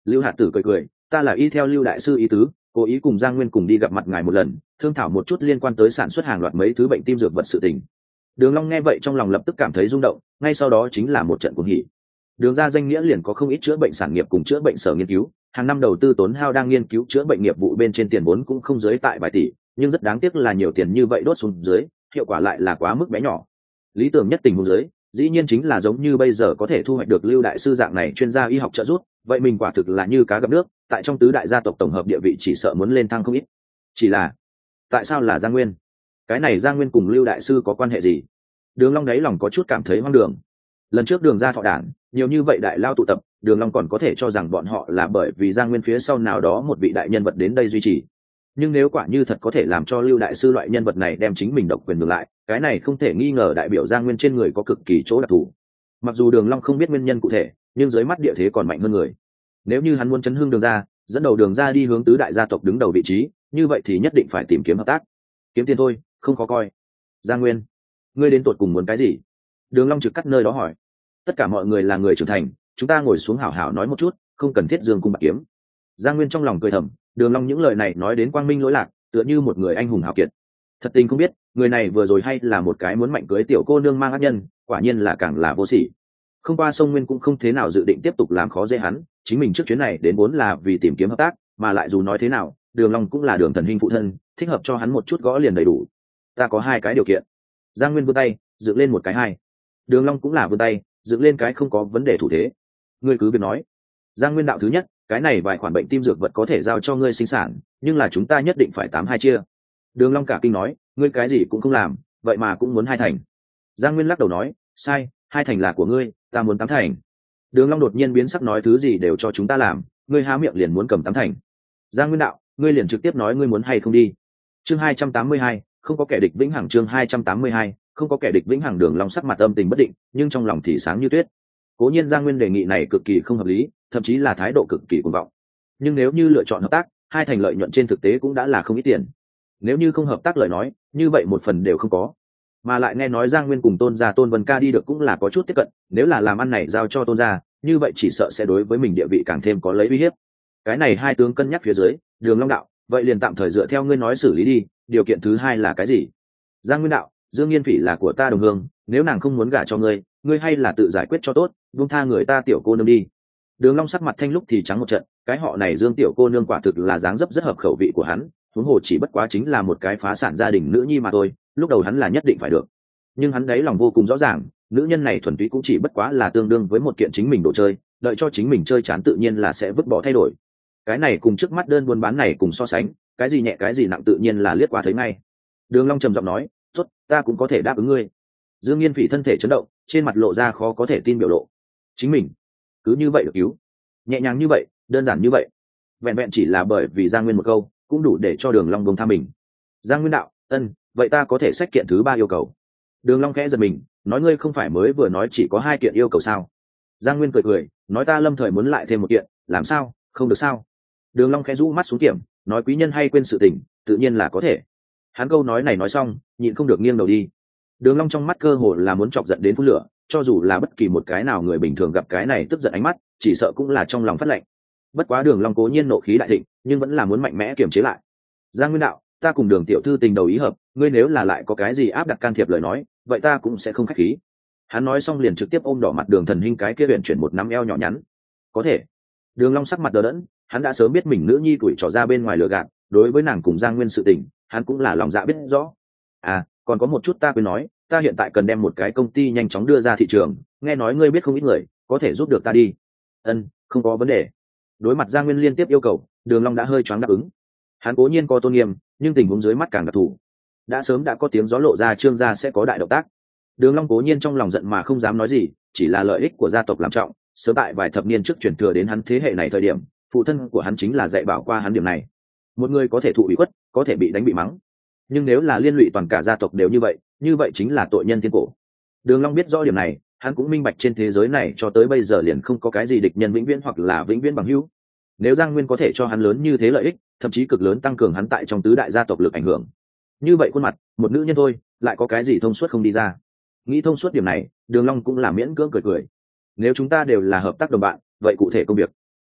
Lưu Hạt Tử cười cười, ta là y theo Lưu đại sư ý tứ, cố ý cùng Giang Nguyên cùng đi gặp mặt ngài một lần, thương thảo một chút liên quan tới sản xuất hàng loạt mấy thứ bệnh tim dược vật sự tình. Đường Long nghe vậy trong lòng lập tức cảm thấy rung động, ngay sau đó chính là một trận cuồng hỉ. Đường ra danh nghĩa liền có không ít chữa bệnh sản nghiệp cùng chữa bệnh sở nghiên cứu, hàng năm đầu tư tốn hao đang nghiên cứu chữa bệnh nghiệp vụ bên trên tiền vốn cũng không dưới tại vài tỷ, nhưng rất đáng tiếc là nhiều tiền như vậy đốt xuống dưới, hiệu quả lại là quá mức bé nhỏ. Lý tưởng nhất tình huống dưới, dĩ nhiên chính là giống như bây giờ có thể thu hoạch được Lưu đại sư dạng này chuyên gia y học trợ giúp, vậy mình quả thực là như cá gặp nước, tại trong tứ đại gia tộc tổng hợp địa vị chỉ sợ muốn lên thăng không ít. Chỉ là, tại sao là Giang Nguyên? Cái này Giang Nguyên cùng Lưu đại sư có quan hệ gì? Đường Long đáy lòng có chút cảm thấy hoang đường. Lần trước Đường gia thọ đản, nhiều như vậy đại lao tụ tập, Đường Long còn có thể cho rằng bọn họ là bởi vì Giang Nguyên phía sau nào đó một vị đại nhân vật đến đây duy trì. Nhưng nếu quả như thật có thể làm cho Lưu đại sư loại nhân vật này đem chính mình độc quyền ngược lại, cái này không thể nghi ngờ đại biểu Giang Nguyên trên người có cực kỳ chỗ đặc thù. Mặc dù Đường Long không biết nguyên nhân cụ thể, nhưng dưới mắt địa thế còn mạnh hơn người. Nếu như hắn muốn chấn hưng Đường gia, dẫn đầu Đường gia đi hướng tứ đại gia tộc đứng đầu vị trí, như vậy thì nhất định phải tìm kiếm hợp tác. Kiếm tiền thôi, không khó coi. Giang Nguyên, ngươi đến tột cùng muốn cái gì? Đường Long trực cắt nơi đó hỏi. Tất cả mọi người là người trưởng thành, chúng ta ngồi xuống hảo hảo nói một chút, không cần thiết dương cung bạc kiếm. Giang Nguyên trong lòng cười thầm, Đường Long những lời này nói đến quang minh lỗi lạc, tựa như một người anh hùng hào kiệt. Thật tình không biết, người này vừa rồi hay là một cái muốn mạnh cưới tiểu cô nương mang ác nhân, quả nhiên là càng là vô sỉ. Không qua sông Nguyên cũng không thế nào dự định tiếp tục làm khó dễ hắn, chính mình trước chuyến này đến vốn là vì tìm kiếm hợp tác, mà lại dù nói thế nào, Đường Long cũng là Đường Thần huynh phụ thân, thích hợp cho hắn một chút gõ liền đầy đủ. Ta có hai cái điều kiện. Giang Nguyên vươn tay, dựng lên một cái hai. Đường Long cũng là vươn tay, dựng lên cái không có vấn đề thủ thế. Ngươi cứ việc nói. Giang Nguyên đạo thứ nhất, cái này vài khoản bệnh tim dược vật có thể giao cho ngươi sinh sản, nhưng là chúng ta nhất định phải tám hai chia. Đường Long cả kinh nói, ngươi cái gì cũng không làm, vậy mà cũng muốn hai thành. Giang Nguyên lắc đầu nói, sai, hai thành là của ngươi, ta muốn tám thành. Đường Long đột nhiên biến sắc nói thứ gì đều cho chúng ta làm, ngươi há miệng liền muốn cầm tám thành. Giang Nguyên đạo, ngươi liền trực tiếp nói ngươi muốn hay không đi. Chương hai trăm tám mươi hai, không có kẻ địch vĩnh hằng. Chương hai trăm tám mươi hai, không có kẻ địch vĩnh hằng. Đường Long sắc mặt âm tình bất định, nhưng trong lòng thì sáng như tuyết. Cố nhiên Giang Nguyên đề nghị này cực kỳ không hợp lý, thậm chí là thái độ cực kỳ cuồng vọng. Nhưng nếu như lựa chọn hợp tác, hai thành lợi nhuận trên thực tế cũng đã là không ít tiền. Nếu như không hợp tác lời nói, như vậy một phần đều không có. Mà lại nghe nói Giang Nguyên cùng Tôn gia Tôn Vân Ca đi được cũng là có chút tiếp cận, nếu là làm ăn này giao cho Tôn gia, như vậy chỉ sợ sẽ đối với mình địa vị càng thêm có lấy uy hiếp. Cái này hai tướng cân nhắc phía dưới, Đường Long đạo, vậy liền tạm thời dựa theo ngươi nói xử lý đi, điều kiện thứ hai là cái gì? Giang Nguyên đạo, Dương Nghiên Phỉ là của ta đồng hương, nếu nàng không muốn gả cho ngươi, ngươi hay là tự giải quyết cho tốt, buông tha người ta tiểu cô nương đi. Đường Long sắc mặt thanh lúc thì trắng một trận, cái họ này Dương tiểu cô nương quả thực là dáng dấp rất hợp khẩu vị của hắn, huống hồ chỉ bất quá chính là một cái phá sản gia đình nữ nhi mà thôi, lúc đầu hắn là nhất định phải được. Nhưng hắn đấy lòng vô cùng rõ ràng, nữ nhân này thuần túy cũng chỉ bất quá là tương đương với một kiện chính mình đồ chơi, đợi cho chính mình chơi chán tự nhiên là sẽ vứt bỏ thay đổi. Cái này cùng trước mắt đơn buôn bán này cùng so sánh, cái gì nhẹ cái gì nặng tự nhiên là liếc qua thấy ngay. Đường Long trầm giọng nói, "Tốt, ta cũng có thể đáp ứng ngươi." Dương Nghiên Phỉ thân thể chấn động, trên mặt lộ ra khó có thể tin biểu lộ. Chính mình cứ như vậy được cứu, nhẹ nhàng như vậy, đơn giản như vậy, vẹn vẹn chỉ là bởi vì Giang Nguyên một câu, cũng đủ để cho Đường Long buông tha mình. Giang Nguyên đạo, "Ân, vậy ta có thể xét kiện thứ ba yêu cầu." Đường Long khẽ giật mình, nói, "Ngươi không phải mới vừa nói chỉ có hai kiện yêu cầu sao?" Giang Nguyên cười cười, nói, "Ta lâm thời muốn lại thêm một kiện, làm sao, không được sao?" Đường Long khẽ rũ mắt xuống kiểm, nói, "Quý nhân hay quên sự tình, tự nhiên là có thể." Hắn câu nói này nói xong, nhịn không được nghiêng đầu đi. Đường Long trong mắt cơ hồ là muốn chọc giận đến phun lửa, cho dù là bất kỳ một cái nào người bình thường gặp cái này tức giận ánh mắt, chỉ sợ cũng là trong lòng phát lạnh. Bất quá Đường Long cố nhiên nộ khí đại thịnh, nhưng vẫn là muốn mạnh mẽ kiềm chế lại. Giang Nguyên đạo, "Ta cùng Đường tiểu thư tình đầu ý hợp, ngươi nếu là lại có cái gì áp đặt can thiệp lời nói, vậy ta cũng sẽ không khách khí." Hắn nói xong liền trực tiếp ôm đỏ mặt Đường Thần Hinh cái kia huyền chuyển một nắm eo nhỏ nhắn. "Có thể." Đường Long sắc mặt đờ đẫn, hắn đã sớm biết mình nữ nhi tuổi trò ra bên ngoài lừa gạt, đối với nàng cùng Giang Nguyên sự tình, hắn cũng là lòng dạ biết rõ. À, còn có một chút ta quên nói, ta hiện tại cần đem một cái công ty nhanh chóng đưa ra thị trường, nghe nói ngươi biết không ít người, có thể giúp được ta đi. Ân, không có vấn đề. Đối mặt Giang Nguyên liên tiếp yêu cầu, Đường Long đã hơi choáng đáp ứng. Hắn cố nhiên có tôn nghiêm, nhưng tình huống dưới mắt càng đặc thù. Đã sớm đã có tiếng gió lộ ra Trương gia sẽ có đại động tác. Đường Long cố nhiên trong lòng giận mà không dám nói gì, chỉ là lợi ích của gia tộc làm trọng, sớm tại vài thập niên trước truyền thừa đến hắn thế hệ này thời điểm, phụ thân của hắn chính là dạy bảo qua hắn điểm này. Một người có thể thụ ủy khuất, có thể bị đánh bị mắng, nhưng nếu là liên lụy toàn cả gia tộc đều như vậy, như vậy chính là tội nhân thiên cổ. Đường Long biết rõ điểm này, hắn cũng minh bạch trên thế giới này cho tới bây giờ liền không có cái gì địch nhân vĩnh viễn hoặc là vĩnh viễn bằng hữu. Nếu Giang Nguyên có thể cho hắn lớn như thế lợi ích, thậm chí cực lớn tăng cường hắn tại trong tứ đại gia tộc lực ảnh hưởng, như vậy khuôn mặt một nữ nhân thôi, lại có cái gì thông suốt không đi ra. Nghĩ thông suốt điểm này, Đường Long cũng là miễn cưỡng cười cười. Nếu chúng ta đều là hợp tác đồng bạn, vậy cụ thể công việc,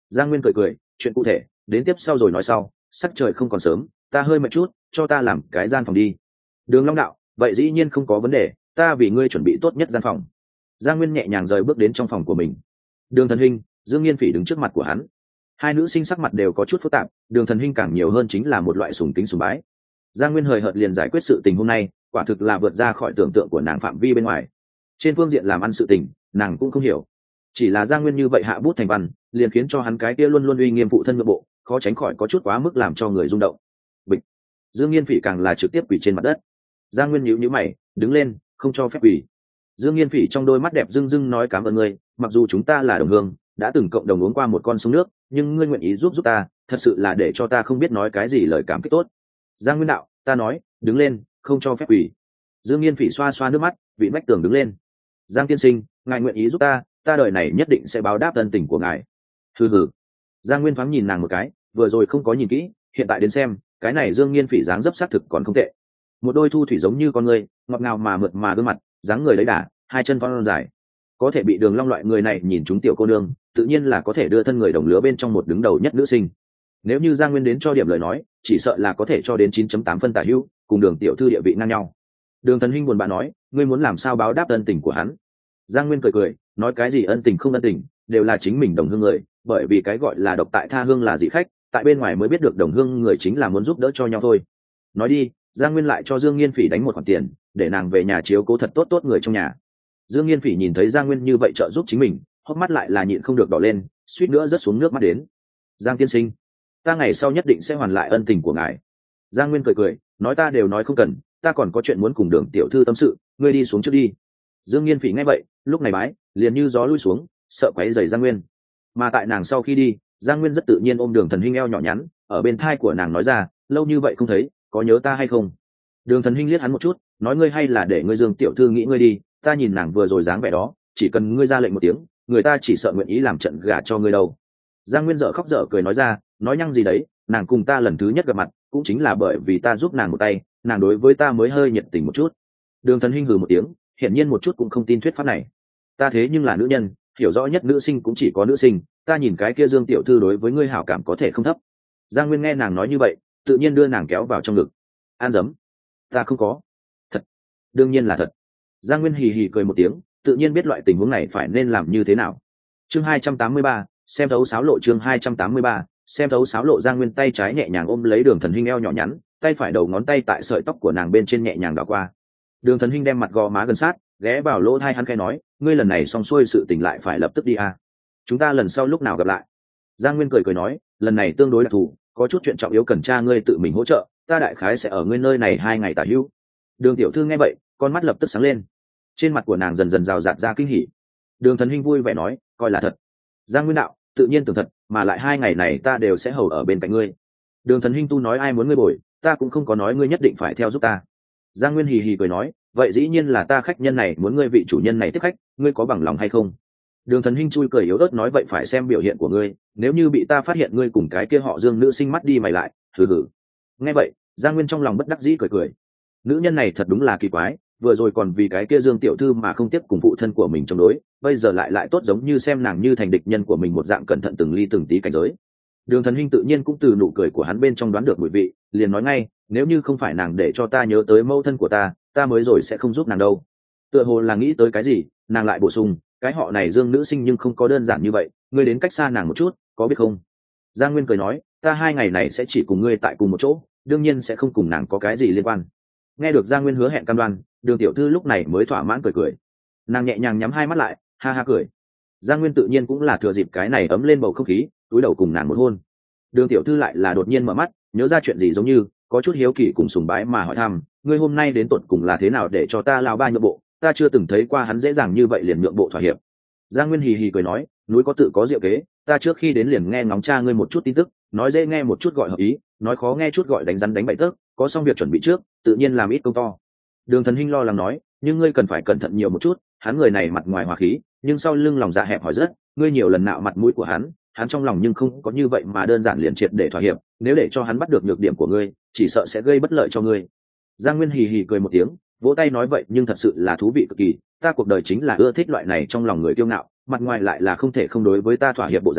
Giang Nguyên cười cười, chuyện cụ thể đến tiếp sau rồi nói sau, sắc trời không còn sớm, ta hơi mệt chút, cho ta làm cái gian phòng đi. Đường Long đạo, vậy dĩ nhiên không có vấn đề, ta vì ngươi chuẩn bị tốt nhất gian phòng. Giang Nguyên nhẹ nhàng rời bước đến trong phòng của mình. Đường Thần Hinh, Dương Nghiên Phỉ đứng trước mặt của hắn. Hai nữ sinh sắc mặt đều có chút phức tạp, Đường Thần Hinh càng nhiều hơn chính là một loại sùng kính sùng bái. Giang Nguyên hời hợt liền giải quyết sự tình hôm nay, quả thực là vượt ra khỏi tưởng tượng của nàng phạm vi bên ngoài. Trên phương diện làm ăn sự tình, nàng cũng không hiểu. Chỉ là Giang Nguyên như vậy hạ bút thành văn, liền khiến cho hắn cái kia luôn luôn uy nghiêm phụ thân nội bộ, khó tránh khỏi có chút quá mức làm cho người rung động. Bịch. Dương Nghiên Phỉ càng là trực tiếp quỳ trên mặt đất. Giang Nguyên nhíu nhíu mày, đứng lên, không cho phép quỳ. Dương Nghiên Phỉ trong đôi mắt đẹp rưng rưng nói cảm ơn ngươi, mặc dù chúng ta là đồng hương, đã từng cộng đồng uống qua một con sông nước, nhưng ngươi nguyện ý giúp giúp ta, thật sự là để cho ta không biết nói cái gì lời cảm kích tốt. Giang Nguyên đạo, ta nói, đứng lên, không cho phép quỳ. Dương Nghiên Phỉ xoa xoa nước mắt, vị vách tường đứng lên. Giang tiên sinh, ngài nguyện ý giúp ta, ta đời này nhất định sẽ báo đáp ân tình của ngài. Hừ hừ. Giang Nguyên thoáng nhìn nàng một cái, vừa rồi không có nhìn kỹ, hiện tại đến xem, cái này Dương Nghiên Phỉ dáng dấp xác thực còn không tệ. Một đôi thu thủy giống như con người, ngọt ngào mà mượt mà gương mặt, dáng người lấy đà, hai chân thon dài. Có thể bị Đường Long loại người này nhìn chúng tiểu cô nương, tự nhiên là có thể đưa thân người đồng lứa bên trong một đứng đầu nhất nữ sinh. Nếu như Giang Nguyên đến cho điểm lời nói, chỉ sợ là có thể cho đến chín chấm tám phân tả hữu, cùng Đường tiểu thư địa vị ngang nhau. Đường Thần Hinh buồn bã nói, ngươi muốn làm sao báo đáp ân tình của hắn? Giang Nguyên cười cười, nói cái gì ân tình không ân tình, đều là chính mình đồng hương người, bởi vì cái gọi là độc tại tha hương là dị khách, tại bên ngoài mới biết được đồng hương người chính là muốn giúp đỡ cho nhau thôi. Nói đi, Giang Nguyên lại cho Dương Nghiên Phỉ đánh một khoản tiền, để nàng về nhà chiếu cố thật tốt tốt người trong nhà. Dương Nghiên Phỉ nhìn thấy Giang Nguyên như vậy trợ giúp chính mình, hốc mắt lại là nhịn không được đỏ lên, suýt nữa rớt xuống nước mắt đến. Giang tiên sinh, ta ngày sau nhất định sẽ hoàn lại ân tình của ngài. Giang Nguyên cười cười, nói ta đều nói không cần, ta còn có chuyện muốn cùng Đường tiểu thư tâm sự, ngươi đi xuống trước đi. Dương Nghiên Phỉ nghe vậy, lúc này bái, liền như gió lui xuống, sợ quấy rầy Giang Nguyên. Mà tại nàng sau khi đi, Giang Nguyên rất tự nhiên ôm Đường Thần Hinh eo nhỏ nhắn, ở bên thai của nàng nói ra, lâu như vậy không thấy, có nhớ ta hay không? Đường Thần Hinh liếc hắn một chút, nói ngươi hay là để ngươi Dương tiểu thư nghĩ ngươi đi, ta nhìn nàng vừa rồi dáng vẻ đó, chỉ cần ngươi ra lệnh một tiếng, người ta chỉ sợ nguyện ý làm trận gả cho ngươi đâu. Giang Nguyên dở khóc dở cười nói ra, nói nhăng gì đấy, nàng cùng ta lần thứ nhất gặp mặt, cũng chính là bởi vì ta giúp nàng một tay, nàng đối với ta mới hơi nhiệt tình một chút. Đường Thần Hinh hừ một tiếng, hiển nhiên một chút cũng không tin thuyết pháp này. Ta thế nhưng là nữ nhân, hiểu rõ nhất nữ sinh cũng chỉ có nữ sinh, ta nhìn cái kia Dương tiểu thư đối với ngươi hảo cảm có thể không thấp. Giang Nguyên nghe nàng nói như vậy, tự nhiên đưa nàng kéo vào trong ngực. An dấm, ta không có. Thật, đương nhiên là thật. Giang Nguyên hì hì cười một tiếng, tự nhiên biết loại tình huống này phải nên làm như thế nào. Chương hai trăm tám mươi ba, xem thấu sáo lộ. Chương hai trăm tám mươi ba, xem thấu sáo lộ. Giang Nguyên tay trái nhẹ nhàng ôm lấy Đường Thần Hinh eo nhỏ nhắn, tay phải đầu ngón tay tại sợi tóc của nàng bên trên nhẹ nhàng đảo qua. Đường Thần Hinh đem mặt gò má gần sát, ghé vào lỗ tai hắn khẽ nói, ngươi lần này xong xuôi sự tình lại phải lập tức đi à? Chúng ta lần sau lúc nào gặp lại? Giang Nguyên cười cười nói, lần này tương đối đặc thù, có chút chuyện trọng yếu cần cha ngươi tự mình hỗ trợ, ta đại khái sẽ ở ngươi nơi này hai ngày tả hữu. Đường tiểu thư nghe vậy, con mắt lập tức sáng lên, trên mặt của nàng dần dần rào rạt ra kinh hỉ. Đường Thần Hinh vui vẻ nói, coi là thật. Giang Nguyên đạo, tự nhiên tưởng thật, mà lại hai ngày này ta đều sẽ hầu ở bên cạnh ngươi. Đường Thần Hinh tu nói ai muốn ngươi bồi, ta cũng không có nói ngươi nhất định phải theo giúp ta. Giang Nguyên hì hì cười nói, vậy dĩ nhiên là ta khách nhân này muốn ngươi vị chủ nhân này tiếp khách, ngươi có bằng lòng hay không? Đường Thần Hinh chui cười yếu ớt nói, vậy phải xem biểu hiện của ngươi, nếu như bị ta phát hiện ngươi cùng cái kia họ Dương nữ sinh mắt đi mày lại, thử thử. Nghe vậy, Giang Nguyên trong lòng bất đắc dĩ cười cười. Nữ nhân này thật đúng là kỳ quái, vừa rồi còn vì cái kia Dương tiểu thư mà không tiếp cùng phụ thân của mình chống đối, bây giờ lại lại tốt giống như xem nàng như thành địch nhân của mình một dạng cẩn thận từng ly từng tí cảnh giới. Đường Thần Hinh tự nhiên cũng từ nụ cười của hắn bên trong đoán được mùi vị, liền nói ngay, nếu như không phải nàng để cho ta nhớ tới mẫu thân của ta, ta mới rồi sẽ không giúp nàng đâu. Tựa hồ là nghĩ tới cái gì, nàng lại bổ sung, cái họ này Dương nữ sinh nhưng không có đơn giản như vậy, ngươi đến cách xa nàng một chút, có biết không? Giang Nguyên cười nói, ta hai ngày này sẽ chỉ cùng ngươi tại cùng một chỗ, đương nhiên sẽ không cùng nàng có cái gì liên quan. Nghe được Giang Nguyên hứa hẹn cam đoan, Đường tiểu thư lúc này mới thỏa mãn cười cười. Nàng nhẹ nhàng nhắm hai mắt lại, ha ha cười. Giang Nguyên tự nhiên cũng là thừa dịp cái này ấm lên bầu không khí, túi đầu cùng nàng một hôn. Đường tiểu thư lại là đột nhiên mở mắt, nhớ ra chuyện gì giống như có chút hiếu kỳ cùng sùng bái mà hỏi thăm, ngươi hôm nay đến tột cùng là thế nào để cho ta lao ba nhượng bộ, ta chưa từng thấy qua hắn dễ dàng như vậy liền nhượng bộ thỏa hiệp. Giang Nguyên hì hì cười nói, núi có tự có diệu kế, ta trước khi đến liền nghe ngóng cha ngươi một chút tin tức, nói dễ nghe một chút gọi hợp ý, nói khó nghe chút gọi đánh rắn đánh bậy tấc, có xong việc chuẩn bị trước, tự nhiên làm ít công to. Đường Thần Hinh lo lắng nói, nhưng ngươi cần phải cẩn thận nhiều một chút, hắn người này mặt ngoài hòa khí, nhưng sau lưng lòng dạ hẹp hòi rất, ngươi nhiều lần nạo mặt mũi của hắn, hắn trong lòng nhưng không có như vậy mà đơn giản liền triệt để thỏa hiệp, nếu để cho hắn bắt được nhược điểm của ngươi, chỉ sợ sẽ gây bất lợi cho ngươi. Giang Nguyên hì hì cười một tiếng, vỗ tay nói, vậy nhưng thật sự là thú vị cực kỳ, ta cuộc đời chính là ưa thích loại này trong lòng người kiêu ngạo, mặt ngoài lại là không thể không đối với ta thỏa hiệp bộ dáng,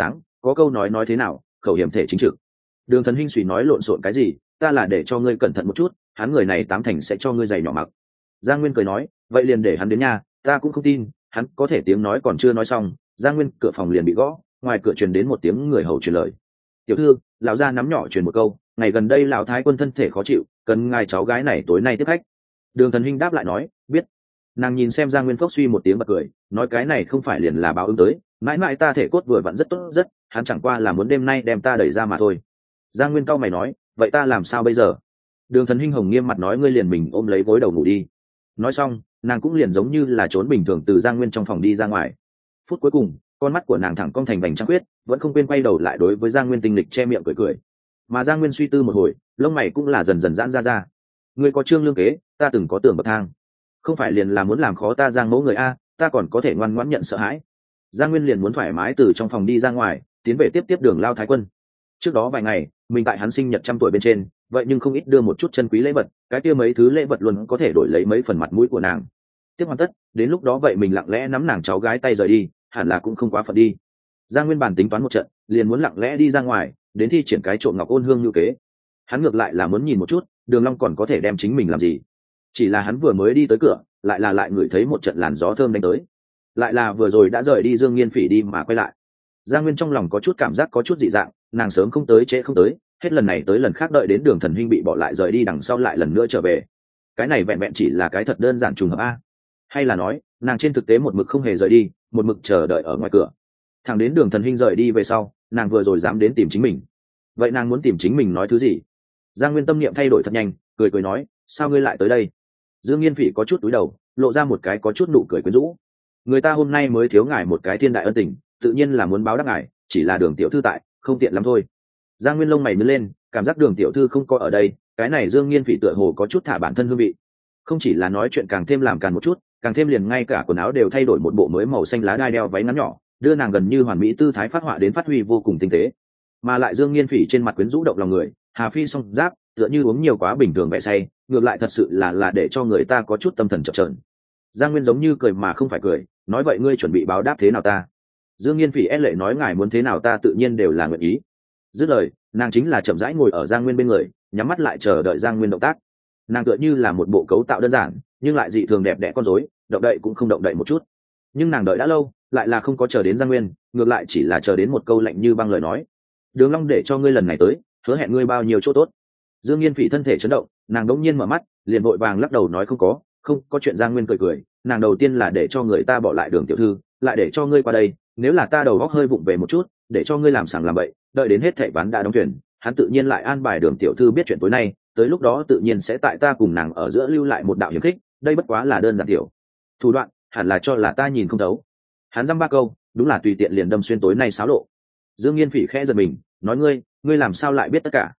có câu nói nói thế nào, khẩu hiểm thể chính trực. Đường Thần Hinh suy nói lộn xộn cái gì, ta là để cho ngươi cẩn thận một chút, hắn người này tám thành sẽ cho ngươi giày nhỏ mặc. Giang Nguyên cười nói, vậy liền để hắn đến nhà, ta cũng không tin hắn có thể. Tiếng nói còn chưa nói xong, Giang Nguyên cửa phòng liền bị gõ, ngoài cửa truyền đến một tiếng người hầu truyền lời. Tiểu thư, lão gia nắm nhỏ truyền một câu, ngày gần đây lão thái quân thân thể khó chịu, cần ngài cháu gái này tối nay tiếp khách. Đường Thần Hinh đáp lại nói, biết. Nàng nhìn xem Giang Nguyên phốc suy một tiếng bật cười, nói cái này không phải liền là báo ứng tới, mãi mãi ta thể cốt vừa vặn rất tốt rất, hắn chẳng qua là muốn đêm nay đem ta đẩy ra mà thôi. Giang Nguyên cau mày nói, vậy ta làm sao bây giờ? Đường Thần Hinh hồng nghiêm mặt nói, ngươi liền mình ôm lấy gối đầu ngủ đi. Nói xong, nàng cũng liền giống như là trốn bình thường từ Giang Nguyên trong phòng đi ra ngoài. Phút cuối cùng, con mắt của nàng thẳng cong thành vành trăng khuyết, vẫn không quên quay đầu lại đối với Giang Nguyên tinh lịch che miệng cười cười. Mà Giang Nguyên suy tư một hồi, lông mày cũng là dần dần giãn ra ra. Ngươi có trương lương kế, ta từng có tưởng bậc thang, không phải liền là muốn làm khó ta Giang mẫu người a, ta còn có thể ngoan ngoãn nhận sợ hãi. Giang Nguyên liền muốn thoải mái từ trong phòng đi ra ngoài, tiến về tiếp tiếp Đường Lao Thái Quân. Trước đó vài ngày, mình tại hắn sinh nhật trăm tuổi bên trên, vậy nhưng không ít đưa một chút chân quý lễ vật, cái kia mấy thứ lễ vật luôn có thể đổi lấy mấy phần mặt mũi của nàng. Tiếp hoàn tất, đến lúc đó vậy mình lặng lẽ nắm nàng cháu gái tay rời đi, hẳn là cũng không quá phận đi. Giang Nguyên bản tính toán một trận, liền muốn lặng lẽ đi ra ngoài, đến thi triển cái trộm ngọc ôn hương như kế. Hắn ngược lại là muốn nhìn một chút, Đường Long còn có thể đem chính mình làm gì. Chỉ là hắn vừa mới đi tới cửa, lại là lại ngửi thấy một trận làn gió thơm đánh tới. Lại là vừa rồi đã rời đi Dương Nghiên Phỉ đi mà quay lại. Giang Nguyên trong lòng có chút cảm giác có chút dị dạng, nàng sớm không tới trễ không tới, hết lần này tới lần khác đợi đến Đường Thần Hinh bị bỏ lại rời đi đằng sau lại lần nữa trở về. Cái này vẹn vẹn chỉ là cái thật đơn giản trùng hợp a, hay là nói nàng trên thực tế một mực không hề rời đi, một mực chờ đợi ở ngoài cửa. Thằng đến Đường Thần Hinh rời đi về sau, nàng vừa rồi dám đến tìm chính mình. Vậy nàng muốn tìm chính mình nói thứ gì? Giang Nguyên tâm niệm thay đổi thật nhanh, cười cười nói, sao ngươi lại tới đây? Dương Nghiên Phỉ có chút túi đầu, lộ ra một cái có chút nụ cười quyến rũ. Người ta hôm nay mới thiếu ngài một cái thiên đại ân tình, tự nhiên là muốn báo đáp ngài, chỉ là Đường tiểu thư tại, không tiện lắm thôi. Giang Nguyên lông mày nhướng lên, cảm giác Đường tiểu thư không có ở đây, cái này Dương Nghiên Phỉ tựa hồ có chút thả bản thân hương vị. Không chỉ là nói chuyện càng thêm làm càng một chút, càng thêm liền ngay cả quần áo đều thay đổi một bộ mới màu xanh lá đai đeo váy ngắn nhỏ, đưa nàng gần như hoàn mỹ tư thái phát họa đến phát huy vô cùng tinh tế. Mà lại Dương Nghiên Phỉ trên mặt quyến rũ động lòng người, Hà Phi song giáp, tựa như uống nhiều quá bình thường vẻ say, ngược lại thật sự là là để cho người ta có chút tâm thần chập chờn. Giang Nguyên giống như cười mà không phải cười, nói vậy ngươi chuẩn bị báo đáp thế nào ta? Dương Nghiên Phỉ e lệ nói, ngài muốn thế nào ta tự nhiên đều là nguyện ý. Dứt lời, nàng chính là chậm rãi ngồi ở Giang Nguyên bên người, nhắm mắt lại chờ đợi Giang Nguyên động tác. Nàng tựa như là một bộ cấu tạo đơn giản, nhưng lại dị thường đẹp đẽ con rối, động đậy cũng không động đậy một chút. Nhưng nàng đợi đã lâu, lại là không có chờ đến Giang Nguyên, ngược lại chỉ là chờ đến một câu lạnh như băng lời nói. Đường Long để cho ngươi lần này tới, hứa hẹn ngươi bao nhiêu chỗ tốt. Dương Nghiên Phỉ thân thể chấn động, nàng đống nhiên mở mắt, liền vội vàng lắc đầu nói không có, không có chuyện. Giang Nguyên cười cười, nàng đầu tiên là để cho người ta bỏ lại Đường tiểu thư, lại để cho ngươi qua đây, nếu là ta đầu óc hơi vụng về một chút, để cho ngươi làm sàng làm bậy, đợi đến hết thảy ván đã đóng thuyền, hắn tự nhiên lại an bài Đường tiểu thư biết chuyện tối nay, tới lúc đó tự nhiên sẽ tại ta cùng nàng ở giữa lưu lại một đạo hiểm khích, đây bất quá là đơn giản tiểu thủ đoạn, hẳn là cho là ta nhìn không thấu. Hắn dăm ba câu, đúng là tùy tiện liền đâm xuyên tối nay xáo lộ. Dương Nghiên Phỉ khẽ giật mình, nói ngươi, ngươi làm sao lại biết tất cả?